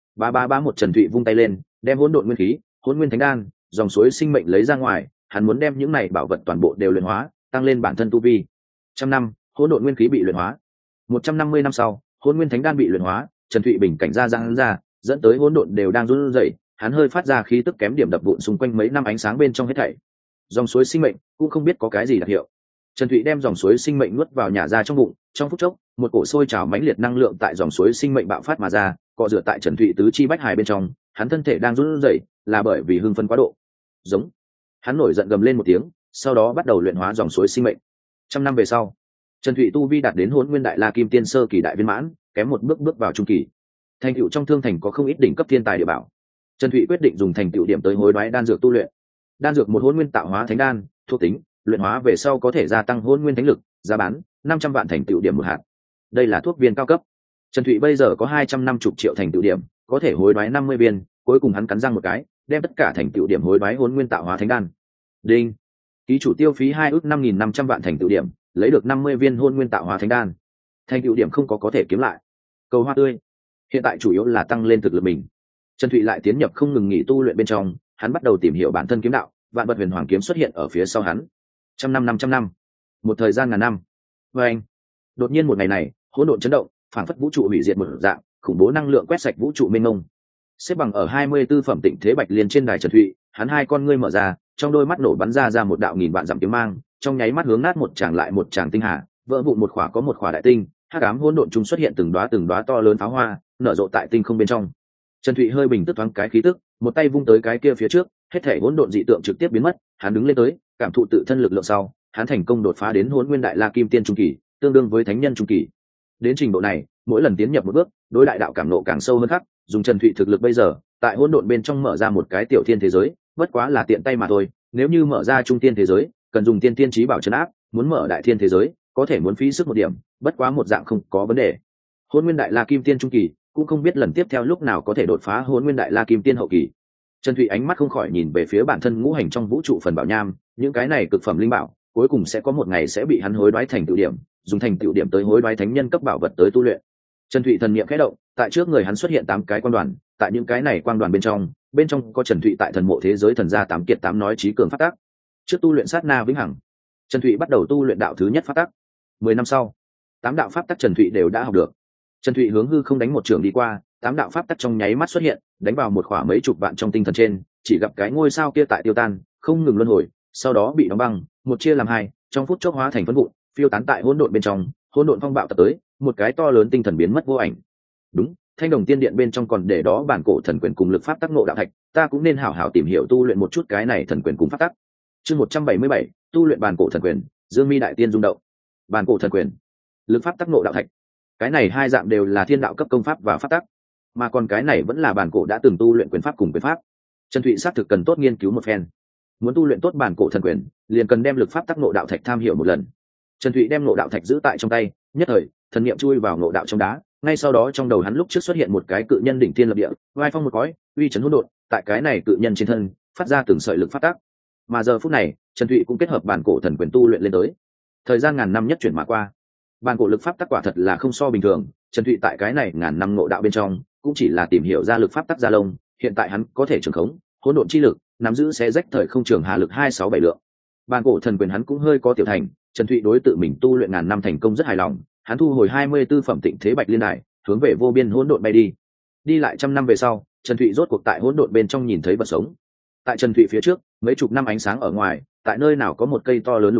Ba một Trần Thụy vung tay lên, đem hỗn độn nguyên khí, hỗn nguyên thánh đan, dòng suối sinh mệnh lấy ra ngoài, hắn muốn đem những này bảo vật toàn bộ đều luyện hóa, tăng lên bản thân tu vi. 100 năm, hỗn độn nguyên khí bị luyện hóa. 150 năm sau, hỗn nguyên thánh đan bị luyện hóa, Trần Thụy bình cảnh ra giang ra, dẫn tới hỗn độn đều đang run rẩy, hắn hơi phát ra khí tức kém điểm đập vụn xung quanh mấy năm ánh sáng bên trong hết thảy. Dòng suối sinh mệnh cũng không biết có cái gì đặc hiệu. Trần Thụy đem dòng suối sinh mệnh nuốt vào nhả ra trong bụng, trong phút chốc, một cổ sôi trào mãnh liệt năng lượng tại dòng suối sinh mệnh bạo phát mà ra, cọ rửa tại Trần Thụy tứ chi bách hài bên trong, hắn thân thể đang run rẩy, là bởi vì hưng phấn quá độ. Giống. Hắn nổi giận gầm lên một tiếng, sau đó bắt đầu luyện hóa dòng suối sinh mệnh. 100 năm về sau, Trần Thụy tu vi đạt đến Hỗn Nguyên Đại La Kim Tiên sơ kỳ đại viên mãn, kém một bước bước vào trung kỳ. Thành tựu trong thương thành có không ít đỉnh cấp thiên tài địa bảo. Trần Thụy quyết định dùng thành tựu điểm tới hối đoái đan dược tu luyện. Đan dược một Hỗn Nguyên tạo hóa thánh đan, thuộc tính, luyện hóa về sau có thể gia tăng Hỗn Nguyên thánh lực, giá bán 500 vạn thành tựu điểm một hạt. Đây là thuốc viên cao cấp. Trần Thụy bây giờ có 250 triệu thành tựu điểm, có thể hối đoái 50 viên, cuối cùng hắn cắn răng một cái, đem tất cả thành tựu điểm hối đoái Hỗn Nguyên tạo hóa thánh đan. Đinh. Ký chủ tiêu phí 2 ước 5500 vạn thành tựu điểm, lấy được 50 viên Hỗn Nguyên tạo hóa thánh đan. Thành tựu điểm không có thể kiếm lại. Cầu hoa tươi. Hiện tại chủ yếu là tăng lên thực lực mình. Trần Thụy lại tiến nhập không ngừng nghỉ tu luyện bên trong, hắn bắt đầu tìm hiểu bản thân kiếm đạo, vạn vật huyền hoàng kiếm xuất hiện ở phía sau hắn. 500 năm, một thời gian ngàn năm. Và anh, đột nhiên một ngày này, hỗn độn chấn động, phảng phất vũ trụ hủy diệt một dạng, khủng bố năng lượng quét sạch vũ trụ mênh mông. Xếp bằng ở 24 phẩm tịnh thế bạch liên trên đài Trần Thụy, hắn hai con ngươi mở ra, trong đôi mắt nổ bắn ra một đạo nghìn vạn dặm kiếm mang, trong nháy mắt hướng nát một tràng lại một tràng tinh hà, vỡ vụn một khỏa có một khỏa đại tinh, hắc ám hỗn độn chúng xuất hiện từng đóa to lớn pháo hoa, nở rộ tại tinh không bên trong. Trần Thụy hơi bình tức thoáng cái khí tức, một tay vung tới cái kia phía trước, hết thể hỗn độn dị tượng trực tiếp biến mất, hắn đứng lên tới, cảm thụ tự thân lực lượng sau, hắn thành công đột phá đến Hỗn Nguyên Đại La Kim Tiên trung kỳ, tương đương với thánh nhân trung kỳ. Đến trình độ này, mỗi lần tiến nhập một bước, đối đại đạo cảm nộ càng sâu hơn khắc, dùng Trần Thụy thực lực bây giờ, tại hỗn độn bên trong mở ra một cái tiểu thiên thế giới, bất quá là tiện tay mà thôi, nếu như mở ra trung tiên thế giới, cần dùng tiên tiên chí bảo trấn áp, muốn mở đại thiên thế giới, có thể muốn phí sức một điểm, bất quá một dạng không có vấn đề. Hỗn Nguyên Đại La Kim Tiên trung kỳ, cũng không biết lần tiếp theo lúc nào có thể đột phá Hỗn Nguyên Đại La Kim Tiên hậu kỳ. Trần Thụy ánh mắt không khỏi nhìn về phía bản thân ngũ hành trong vũ trụ phần bảo nham, những cái này cực phẩm linh bảo, cuối cùng sẽ có một ngày sẽ bị hắn hối đoái thành tựu điểm, dùng thành tựu điểm tới hối đoái thánh nhân cấp bảo vật tới tu luyện. Trần Thụy thần niệm khẽ động, tại trước người hắn xuất hiện 8 cái quang đoàn, tại những cái này quang đoàn bên trong có Trần Thụy tại thần mộ thế giới thần gia 8 kiệt 8 nói chí cường pháp tắc. Trước tu luyện sát na vĩnh hằng, Trần Thụy bắt đầu tu luyện đạo thứ nhất pháp tắc. 10 năm sau, 8 đạo pháp tắc Trần Thụy đều đã học được. Trần Thụy hướng hư không đánh một trường đi qua, 8 đạo pháp tắc trong nháy mắt xuất hiện, đánh vào một khoảng mấy chục vạn trong tinh thần trên, chỉ gặp cái ngôi sao kia tại tiêu tan, không ngừng luân hồi, sau đó bị đóng băng, một chia làm hai, trong phút chốc hóa thành phân vụn, phiêu tán tại hỗn độn bên trong, hỗn độn phong bạo tập tới, một cái to lớn tinh thần biến mất vô ảnh. Đúng, Thanh Đồng Tiên Điện bên trong còn để đó bản cổ thần quyền cùng lực pháp tắc ngộ đạo thạch, ta cũng nên hảo hảo tìm hiểu tu luyện một chút cái này thần quyền cùng pháp tắc. Chương 177, tu luyện bản cổ thần quyền, Dương Mi đại tiên rung động. Bản cổ thần quyền, lực pháp tắc ngộ đạo thạch. Cái này hai dạng đều là thiên đạo cấp công pháp và pháp tắc, mà còn cái này vẫn là bản cổ đã từng tu luyện quyền pháp cùng quyền pháp. Trần Thụy xác thực cần tốt nghiên cứu một phen. Muốn tu luyện tốt bản cổ thần quyền, liền cần đem lực pháp tắc ngộ đạo thạch tham hiểu một lần. Trần Thụy đem ngộ đạo thạch giữ tại trong tay, nhất thời, thần niệm chui vào ngộ đạo trong đá, ngay sau đó trong đầu hắn lúc trước xuất hiện một cái cự nhân đỉnh thiên lập địa, vai phong một cõi, uy chấn hỗn độn, tại cái này cự nhân trên thân, phát ra từng sợi lực pháp tắc. Mà giờ phút này, Trần Thụy cũng kết hợp bản cổ thần quyền tu luyện lên tới. Thời gian ngàn năm nhất chuyển mà qua, bản cổ lực pháp tắc quả thật là không so bình thường, Trần Thụy tại cái này ngàn năm ngộ đạo bên trong, cũng chỉ là tìm hiểu ra lực pháp tắc gia lông, hiện tại hắn có thể trường khống hỗn độn chi lực, nắm giữ sẽ rách thời không trường hà lực 267 lượng. Bản cổ thần quyền hắn cũng hơi có tiểu thành, Trần Thụy đối tự mình tu luyện ngàn năm thành công rất hài lòng, hắn thu hồi 24 phẩm tịnh thế bạch liên đài, hướng về vô biên hỗn độn bay đi. Đi lại trăm năm về sau, Trần Thụy rốt cuộc tại hỗn độn bên trong nhìn thấy vật sống. Tại Trần Thụy phía trước, mấy chục năm ánh sáng ở ngoài, tại nơi nào có một cây to lớn lục liễu,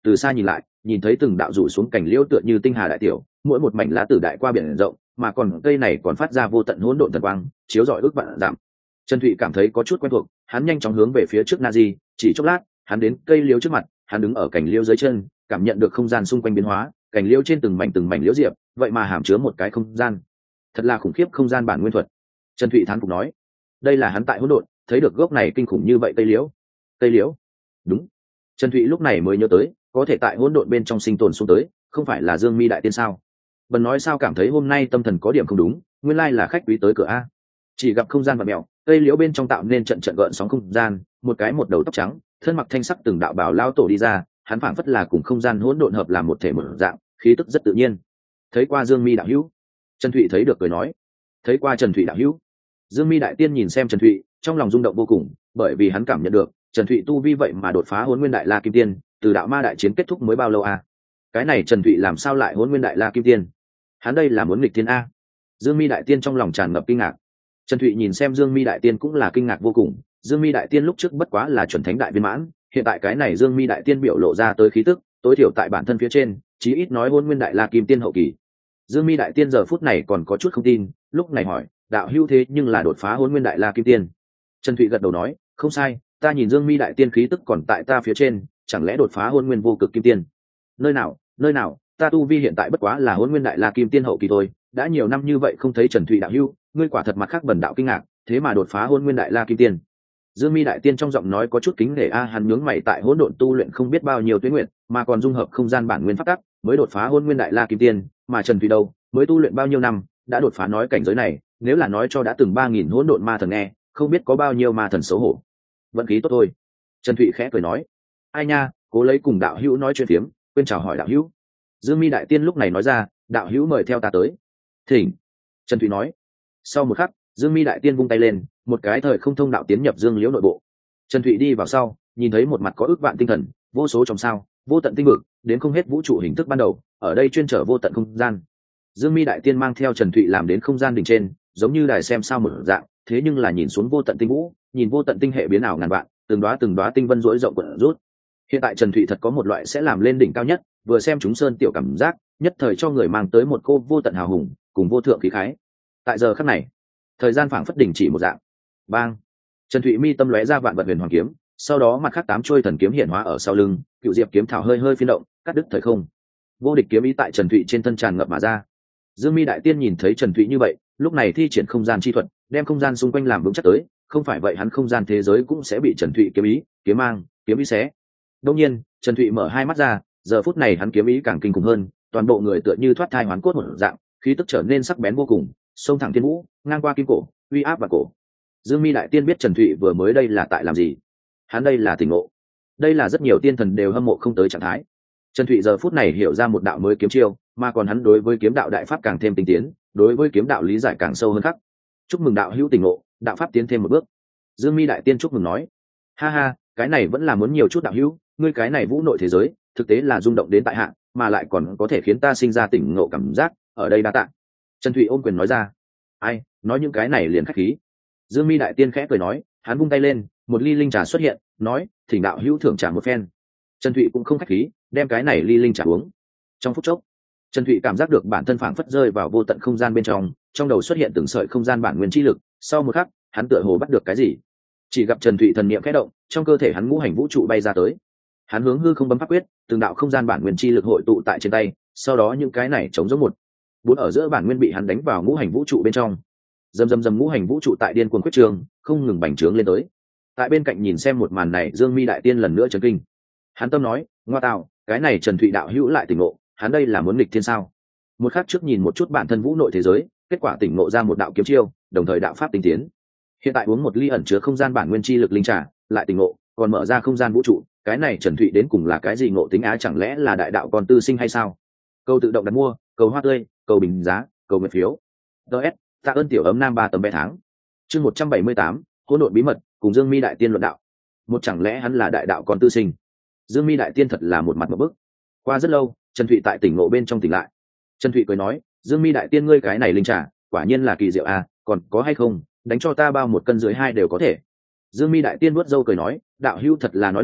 từ xa nhìn lại nhìn thấy từng đạo rủ xuống cành liễu tựa như tinh hà đại tiểu, mỗi một mảnh lá tử đại qua biển rộng, mà còn cây này còn phát ra vô tận hỗn độn thần quang chiếu rọi ước vạn dặm. Trần Thụy cảm thấy có chút quen thuộc, hắn nhanh chóng hướng về phía trước Nazi, chỉ chốc lát hắn đến cây liễu trước mặt, hắn đứng ở cành liễu dưới chân, cảm nhận được không gian xung quanh biến hóa, cành liễu trên từng mảnh liễu diệp vậy mà hàm chứa một cái không gian, thật là khủng khiếp không gian bản nguyên thuật. Trần Thụy thán phục nói, đây là hắn tại hỗn độn thấy được gốc này kinh khủng như vậy cây liễu. Đúng, Trần Thụy lúc này mới nhớ tới, có thể tại hỗn độn bên trong sinh tồn xuống tới không phải là Dương Mi đại tiên sao? Bần nói sao cảm thấy hôm nay tâm thần có điểm không đúng, nguyên lai là khách quý tới cửa a. Chỉ gặp không gian vật mèo, cây liễu bên trong tạo nên trận gợn sóng không gian, một cái một đầu tóc trắng, thân mặc thanh sắc từng đạo bào lao tổ đi ra, hắn phảng phất là cùng không gian hỗn độn hợp làm một thể một dạng, khí tức rất tự nhiên. Thấy qua Dương Mi đạo hữu. Trần Thụy thấy được cười nói, thấy qua Trần Thụy đạo hữu. Dương Mi đại tiên nhìn xem Trần Thụy, trong lòng rung động vô cùng, bởi vì hắn cảm nhận được Trần Thụy tu vi vậy mà đột phá Hỗn Nguyên Đại La Kim Tiên, từ đạo ma đại chiến kết thúc mới bao lâu à? Cái này Trần Thụy làm sao lại Hỗn Nguyên Đại La Kim Tiên? Hắn đây là muốn nghịch tiên a? Dương Mi đại tiên trong lòng tràn ngập kinh ngạc. Trần Thụy nhìn xem Dương Mi đại tiên cũng là kinh ngạc vô cùng, Dương Mi đại tiên lúc trước bất quá là chuẩn thánh đại viên mãn, hiện tại cái này Dương Mi đại tiên biểu lộ ra tới khí tức, tối thiểu tại bản thân phía trên, chí ít nói Hỗn Nguyên Đại La Kim Tiên hậu kỳ. Dương Mi đại tiên giờ phút này còn có chút không tin, lúc này hỏi, đạo hữu thế nhưng là đột phá Hỗn Nguyên Đại La Kim Tiên. Trần Thụy gật đầu nói, không sai, ta nhìn Dương Mi đại tiên khí tức còn tại ta phía trên, chẳng lẽ đột phá Hỗn Nguyên vô cực kim tiên? Nơi nào, ta tu vi hiện tại bất quá là Hỗn Nguyên Đại La Kim Tiên hậu kỳ thôi, đã nhiều năm như vậy không thấy Trần Thụy đạo hữu, ngươi quả thật mặt khác bần đạo kinh ngạc, thế mà đột phá Hỗn Nguyên Đại La Kim Tiên. Dương Mi đại tiên trong giọng nói có chút kính nể a, hắn nhướng mày tại hỗn độn tu luyện không biết bao nhiêu tuyết nguyện, mà còn dung hợp không gian bản nguyên pháp tắc, mới đột phá Hỗn Nguyên Đại La Kim Tiên, mà Trần Thụy đâu, mới tu luyện bao nhiêu năm, đã đột phá nói cảnh giới này, nếu là nói cho đã từng 3000 hỗn độn ma thần nghe, không biết có bao nhiêu ma thần xấu hổ. Vận khí tốt thôi. Trần Thụy khẽ cười nói, ai nha, cố lấy cùng đạo hữu nói chuyện phiếm, quên chào hỏi đạo hữu. Dương Mi đại tiên lúc này nói ra, đạo hữu mời theo ta tới. Thỉnh. Trần Thụy nói. Sau một khắc, Dương Mi đại tiên vung tay lên, một cái thời không thông đạo tiến nhập Dương Liễu nội bộ. Trần Thụy đi vào sau, nhìn thấy một mặt có ước vạn tinh thần, vô số trong sao, vô tận tinh vực, đến không hết vũ trụ hình thức ban đầu, ở đây chuyên trở vô tận không gian. Dương Mi đại tiên mang theo Trần Thụy làm đến không gian đỉnh trên, giống như đài xem sao mở dạng, thế nhưng là nhìn xuống vô tận tinh vũ, nhìn vô tận tinh hệ biến ảo ngàn vạn, từng đóa tinh vân rỗi rộng quận rút. Hiện tại Trần Thụy thật có một loại sẽ làm lên đỉnh cao nhất, vừa xem chúng sơn tiểu cảm giác, nhất thời cho người mang tới một cô vô tận hào hùng, cùng vô thượng khí khái. Tại giờ khắc này, thời gian phảng phất đình chỉ một dạng. Bang! Trần Thụy mi tâm lóe ra vạn vật huyền hoàng kiếm, sau đó mặt khác 8 chuôi thần kiếm hiện hóa ở sau lưng, cựu diệp kiếm thảo hơi hơi phi động, cắt đứt thời không. Vô địch kiếm ý tại Trần Thụy trên thân tràn ngập mà ra. Dương Mi đại tiên nhìn thấy Trần Thụy như vậy, lúc này thi triển không gian chi thuật, đem không gian xung quanh làm vững chắc tới, không phải vậy hắn không gian thế giới cũng sẽ bị Trần Thụy kiếm ý, kiếm ý xé. Đương nhiên, Trần Thụy mở hai mắt ra, giờ phút này hắn kiếm ý càng kinh khủng hơn, toàn bộ người tựa như thoát thai hoán cốt một dạng, khí tức trở nên sắc bén vô cùng, xông thẳng thiên vũ, ngang qua kim cổ, uy áp và cổ. Dương Mi đại tiên biết Trần Thụy vừa mới đây là tại làm gì, hắn đây là tỉnh ngộ, đây là rất nhiều tiên thần đều hâm mộ không tới trạng thái. Trần Thụy giờ phút này hiểu ra một đạo mới kiếm chiêu, mà còn hắn đối với kiếm đạo đại pháp càng thêm tinh tiến, đối với kiếm đạo lý giải càng sâu hơn khắc. Chúc mừng đạo hữu tỉnh ngộ, đạo pháp tiến thêm một bước. Dương Mi đại tiên chúc mừng nói, ha ha, cái này vẫn là muốn nhiều chút đạo hữu, ngươi cái này vũ nội thế giới, thực tế là rung động đến tại hạ, mà lại còn có thể khiến ta sinh ra tỉnh ngộ cảm giác, ở đây đa tạ. Trần Thụy ôm quyền nói ra, ai, nói những cái này liền khách khí. Dương Mi đại tiên khẽ cười nói, hắn vung tay lên, một ly linh trà xuất hiện, nói, thỉnh đạo hữu thưởng trà một phen. Trần Thụy cũng không khách khí, đem cái này ly linh trà uống. Trong phút chốc, Trần Thụy cảm giác được bản thân phảng phất rơi vào vô tận không gian bên trong đầu xuất hiện từng sợi không gian bản nguyên chi lực, sau một khắc, hắn tựa hồ bắt được cái gì. Chỉ gặp Trần Thụy thần niệm khẽ động, trong cơ thể hắn ngũ hành vũ trụ bay ra tới. Hắn hướng hư không bấm pháp quyết, từng đạo không gian bản nguyên chi lực hội tụ tại trên tay, sau đó những cái này chống giống một bốn ở giữa bản nguyên bị hắn đánh vào ngũ hành vũ trụ bên trong. Dầm ngũ hành vũ trụ tại điên cuồng quyết trường, không ngừng bành trướng lên tới. Tại bên cạnh nhìn xem một màn này, Dương Mi đại tiên lần nữa chấn kinh. Hắn tâm nói, ngoa tạo, cái này Trần Thụy đạo hữu lại tỉnh ngộ, hắn đây là muốn nghịch thiên sao? Một khắc trước nhìn một chút bản thân vũ nội thế giới, kết quả tỉnh ngộ ra một đạo kiếm chiêu, đồng thời đạo pháp tinh tiến. Hiện tại uống một ly ẩn chứa không gian bản nguyên chi lực linh trà, lại tỉnh ngộ, còn mở ra không gian vũ trụ, cái này Trần Thụy đến cùng là cái gì ngộ tính á, chẳng lẽ là đại đạo còn tư sinh hay sao? Câu tự động đặt mua, cầu hoa tươi, cầu bình giá, cầu nguyện phiếu. DS, tạ ơn tiểu ấm nam 3 tấm vé tháng. Chương 178, hỗn độn bí mật, cùng Dương Mi đại tiên luận đạo. Một chẳng lẽ hắn là đại đạo còn tư sinh? Dương Mi đại tiên thật là một mặt một bức. Qua rất lâu, Trần Thụy tại tỉnh ngộ bên trong tỉnh lại. Trần Thụy cười nói, Dương Mi đại tiên ngươi cái này linh trà, quả nhiên là kỳ diệu à, còn có hay không, đánh cho ta bao 1 cân dưới 2 đều có thể. Dương Mi đại tiên vuốt râu cười nói, đạo hữu thật là nói đùa,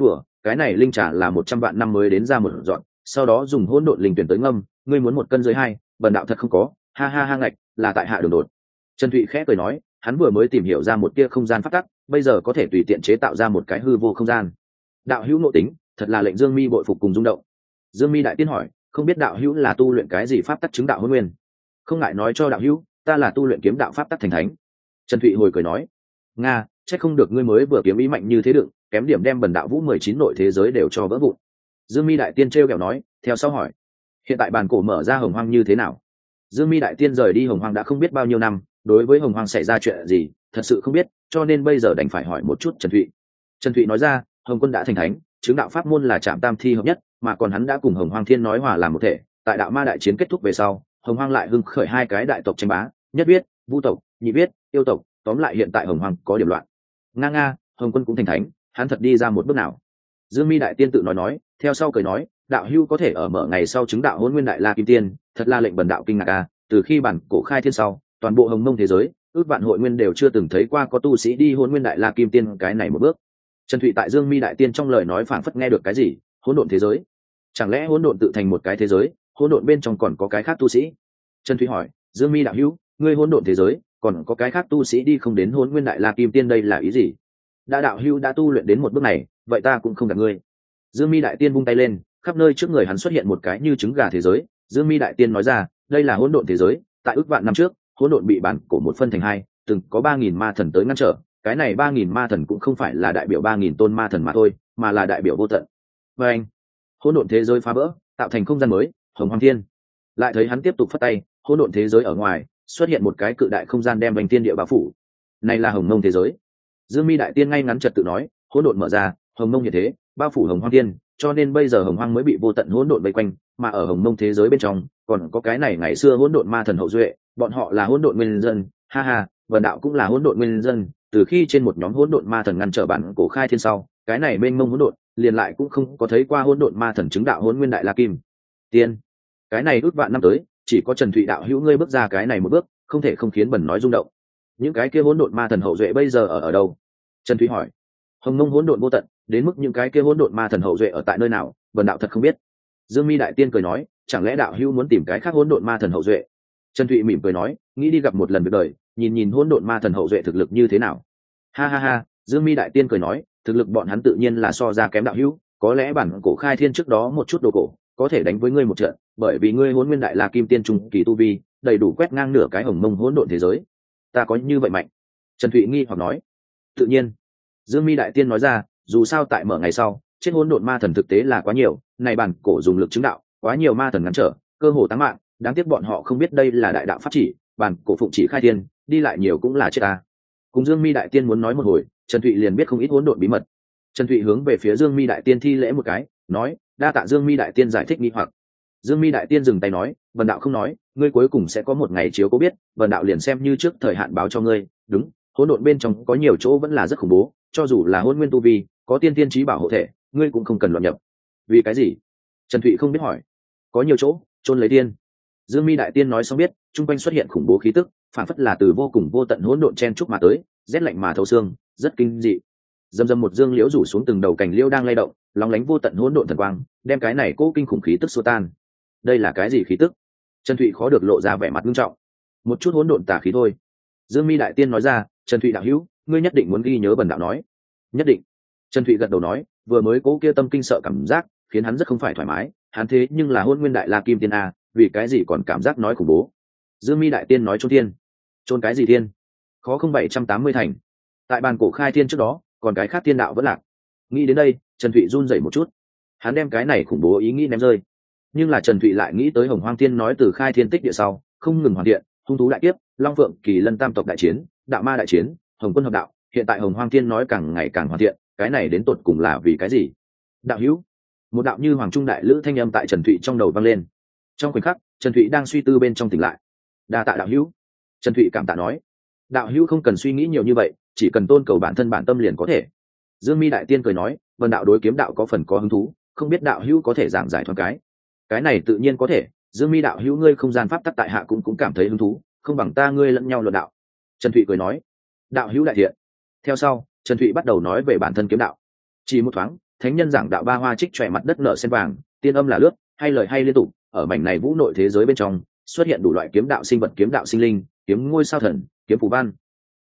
cái này linh trà là 100 vạn năm mới đến ra một dọn, sau đó dùng hỗn độn linh tuyển tới ngâm, ngươi muốn 1 cân dưới 2, bần đạo thật không có, ha ha ha ngạch, là tại hạ đường đột. Trần Thụy khẽ cười nói, hắn vừa mới tìm hiểu ra một tia không gian pháp tắc, bây giờ có thể tùy tiện chế tạo ra một cái hư vô không gian. Đạo hữu nội tính, thật là lệnh Dương Mi bội phục cùng rung động. Dương Mi đại tiên hỏi, không biết đạo hữu là tu luyện cái gì pháp tắc chứng đạo hôn nguyên? Không ngại nói cho đạo hữu, ta là tu luyện kiếm đạo pháp tắc thành thánh. Trần Thụy hồi cười nói, nga, chắc không được ngươi mới vừa kiếm ý mạnh như thế đựng, kém điểm đem bần đạo vũ 19 nội thế giới đều cho vỡ vụn. Dương Mi đại tiên trêu ghẹo nói, theo sau hỏi, hiện tại bàn cổ mở ra hồng hoang như thế nào? Dương Mi đại tiên rời đi hồng hoang đã không biết bao nhiêu năm, đối với hồng hoang xảy ra chuyện gì thật sự không biết, cho nên bây giờ đành phải hỏi một chút Trần Thụy. Trần Thụy nói ra, hồng quân đã thành thánh, chứng đạo pháp môn là trạm tam thi hợp nhất, mà còn hắn đã cùng hồng hoang thiên nói hòa làm một thể. Tại đạo ma đại chiến kết thúc về sau, hồng hoang lại hưng khởi 2 cái đại tộc tranh bá, nhất biết, vu tộc, nhị biết, yêu tộc, tóm lại hiện tại hồng hoang có điểm loạn. Nga, hồng quân cũng thành thánh, hắn thật đi ra một bước nào? Dương Mi đại tiên tự nói, theo sau cười nói, đạo hưu có thể ở mở ngày sau chứng đạo hôn nguyên đại la kim tiên, thật là lệnh bần đạo kinh ngạc a. Từ khi bản cổ khai thiên sau, toàn bộ hồng mông thế giới, ước vạn hội nguyên đều chưa từng thấy qua có tu sĩ đi hôn nguyên đại la kim tiên cái này một bước. Trần Thụy tại Dương Mi đại tiên trong lời nói phảng phất nghe được cái gì, hỗn độn thế giới? Chẳng lẽ hỗn độn tự thành một cái thế giới, hỗn độn bên trong còn có cái khác tu sĩ? Trần Thụy hỏi, Dương Mi đạo hữu, ngươi hỗn độn thế giới, còn có cái khác tu sĩ đi không đến hôn nguyên đại la kim tiên đây là ý gì? Đã đạo hữu đã tu luyện đến một bước này, vậy ta cũng không gạt ngươi. Dương Mi đại tiên vung tay lên, khắp nơi trước người hắn xuất hiện một cái như trứng gà thế giới. Dương Mi đại tiên nói ra, đây là hỗn độn thế giới, tại ước vạn năm trước, hỗn độn bị bản cổ một phân thành 2, từng có 3000 ma thần tới ngăn trở, cái này 3000 ma thần cũng không phải là đại biểu 3000 tôn ma thần mà thôi, mà là đại biểu vô tận. Và anh, hỗn độn thế giới phá vỡ, tạo thành không gian mới, hồng hoàng thiên. Lại thấy hắn tiếp tục phất tay, hỗn độn thế giới ở ngoài xuất hiện một cái cự đại không gian đem vành tiên địa bao phủ. Này là hồng mông thế giới. Dương Mi đại tiên ngay ngắn trật tự nói, hỗn độn mở ra, hồng mông hiện thế, bao phủ hồng hoang thiên, cho nên bây giờ hồng hoang mới bị vô tận hỗn độn vây quanh, mà ở hồng mông thế giới bên trong còn có cái này ngày xưa hỗn độn ma thần hậu duệ, bọn họ là hỗn độn nguyên dân, ha ha, vần đạo cũng là hỗn độn nguyên dân. Từ khi trên một nhóm hỗn độn ma thần ngăn trở bản cổ khai thiên sau, cái này mênh mông hỗn độn liền lại cũng không có thấy qua hỗn độn ma thần chứng đạo hỗn nguyên đại la kim tiên. Cái này ước vạn năm tới, chỉ có Trần Thụy đạo hữu ngươi bước ra cái này một bước, không thể không khiến bần nói rung động. Những cái kia hỗn độn ma thần hậu duệ bây giờ ở đâu? Trần Thụy hỏi. Hồng mông hỗn độn vô tận, đến mức những cái kia hỗn độn ma thần hậu duệ ở tại nơi nào, bần đạo thật không biết. Dương Mi đại tiên cười nói, chẳng lẽ đạo hữu muốn tìm cái khác hỗn độn ma thần hậu duệ? Trần Thụy mỉm cười nói, nghĩ đi gặp một lần việc đời, nhìn hỗn độn ma thần hậu duệ thực lực như thế nào. Ha ha ha, Dương Mi đại tiên cười nói, thực lực bọn hắn tự nhiên là so ra kém đạo hữu, có lẽ bản cổ khai thiên trước đó một chút đồ cổ có thể đánh với ngươi một trận, bởi vì ngươi hỗn nguyên đại la kim tiên trung kỳ tu vi, đầy đủ quét ngang nửa cái hồng mông hỗn độn thế giới. Ta có như vậy mạnh? Trần Thụy nghi hoặc nói. Tự nhiên. Dương Mi đại tiên nói ra, dù sao tại mở ngày sau, chết hỗn độn ma thần thực tế là quá nhiều, này bản cổ dùng lực chứng đạo, quá nhiều ma thần ngăn trở, cơ hồ táng mạng, đáng tiếc bọn họ không biết đây là đại đạo pháp chỉ, bản cổ phụng chỉ khai thiên, đi lại nhiều cũng là chết ta. Cùng Dương Mi đại tiên muốn nói một hồi, Trần Thụy liền biết không ít hỗn độn bí mật. Trần Thụy hướng về phía Dương Mi đại tiên thi lễ một cái, nói, đa tạ Dương Mi đại tiên giải thích nghi hoặc. Dương Mi đại tiên dừng tay nói, vần đạo không nói, ngươi cuối cùng sẽ có một ngày chiếu cố biết, vần đạo liền xem như trước thời hạn báo cho ngươi. Đúng, hỗn độn bên trong có nhiều chỗ vẫn là rất khủng bố, cho dù là hỗn nguyên tu vi, có tiên tiên trí bảo hộ thể, ngươi cũng không cần loạn nhập. Vì cái gì? Trần Thụy không biết hỏi. Có nhiều chỗ chôn lấy tiên. Dương Mi đại tiên nói xong biết, trung quanh xuất hiện khủng bố khí tức, phản phất là từ vô cùng vô tận hỗn độn chen chúc mà tới, rét lạnh mà thấu xương, rất kinh dị. Dầm dầm một dương liễu rủ xuống từng đầu cành liễu đang lay động, lóng lánh vô tận hỗn độn thần quang, đem cái này cố kinh khủng khí tức xua tan. Đây là cái gì khí tức? Trần Thụy khó được lộ ra vẻ mặt nghiêm trọng. Một chút hỗn độn tà khí thôi. Dương Mi đại tiên nói ra, Trần Thụy đạo hữu, ngươi nhất định muốn ghi nhớ bần đạo nói. Nhất định. Trần Thụy gật đầu nói, vừa mới cố kia tâm kinh sợ cảm giác, khiến hắn rất không phải thoải mái, hắn thế nhưng là hôn nguyên đại la kim tiên a, vì cái gì còn cảm giác nói khủng bố. Dương Mi đại tiên nói chôn thiên. Chôn cái gì thiên? Khó không 780 thành. Tại bàn cổ khai thiên trước đó, còn cái khác tiên đạo vẫn lạc. Nghĩ đến đây, Trần Thụy run rẩy một chút. Hắn đem cái này khủng bố ý nghĩ ném rơi. Nhưng là Trần Thụy lại nghĩ tới Hồng Hoang Thiên nói từ khai thiên tích địa sau, không ngừng hoàn thiện, hung thú đại kiếp, Long Phượng Kỳ Lân tam tộc đại chiến, đạo ma đại chiến, Hồng Quân hợp đạo, hiện tại Hồng Hoang Thiên nói càng ngày càng hoàn thiện, cái này đến tột cùng là vì cái gì? Đạo hữu, một đạo như hoàng trung đại lữ thanh âm tại Trần Thụy trong đầu vang lên. Trong khoảnh khắc, Trần Thụy đang suy tư bên trong tỉnh lại. Đa tạ đạo hữu. Trần Thụy cảm tạ nói, đạo hữu không cần suy nghĩ nhiều như vậy, chỉ cần tôn cầu bản thân bản tâm liền có thể. Dương Mi đại tiên cười nói, vân đạo đối kiếm đạo có phần có hứng thú, không biết đạo hữu có thể giảng giải thoáng cái này tự nhiên có thể. Dương Mi đạo hữu ngươi không gian pháp tắc tại hạ cũng cảm thấy hứng thú, không bằng ta ngươi lẫn nhau luận đạo. Trần Thụy cười nói, đạo hữu đại thiện. Theo sau, Trần Thụy bắt đầu nói về bản thân kiếm đạo. Chỉ một thoáng, thánh nhân giảng đạo ba hoa trích chòe mặt đất nở sen vàng, tiên âm là lướt, hay lời hay liên tục. Ở mảnh này vũ nội thế giới bên trong xuất hiện đủ loại kiếm đạo sinh vật, kiếm đạo sinh linh, kiếm ngôi sao thần, kiếm phù văn.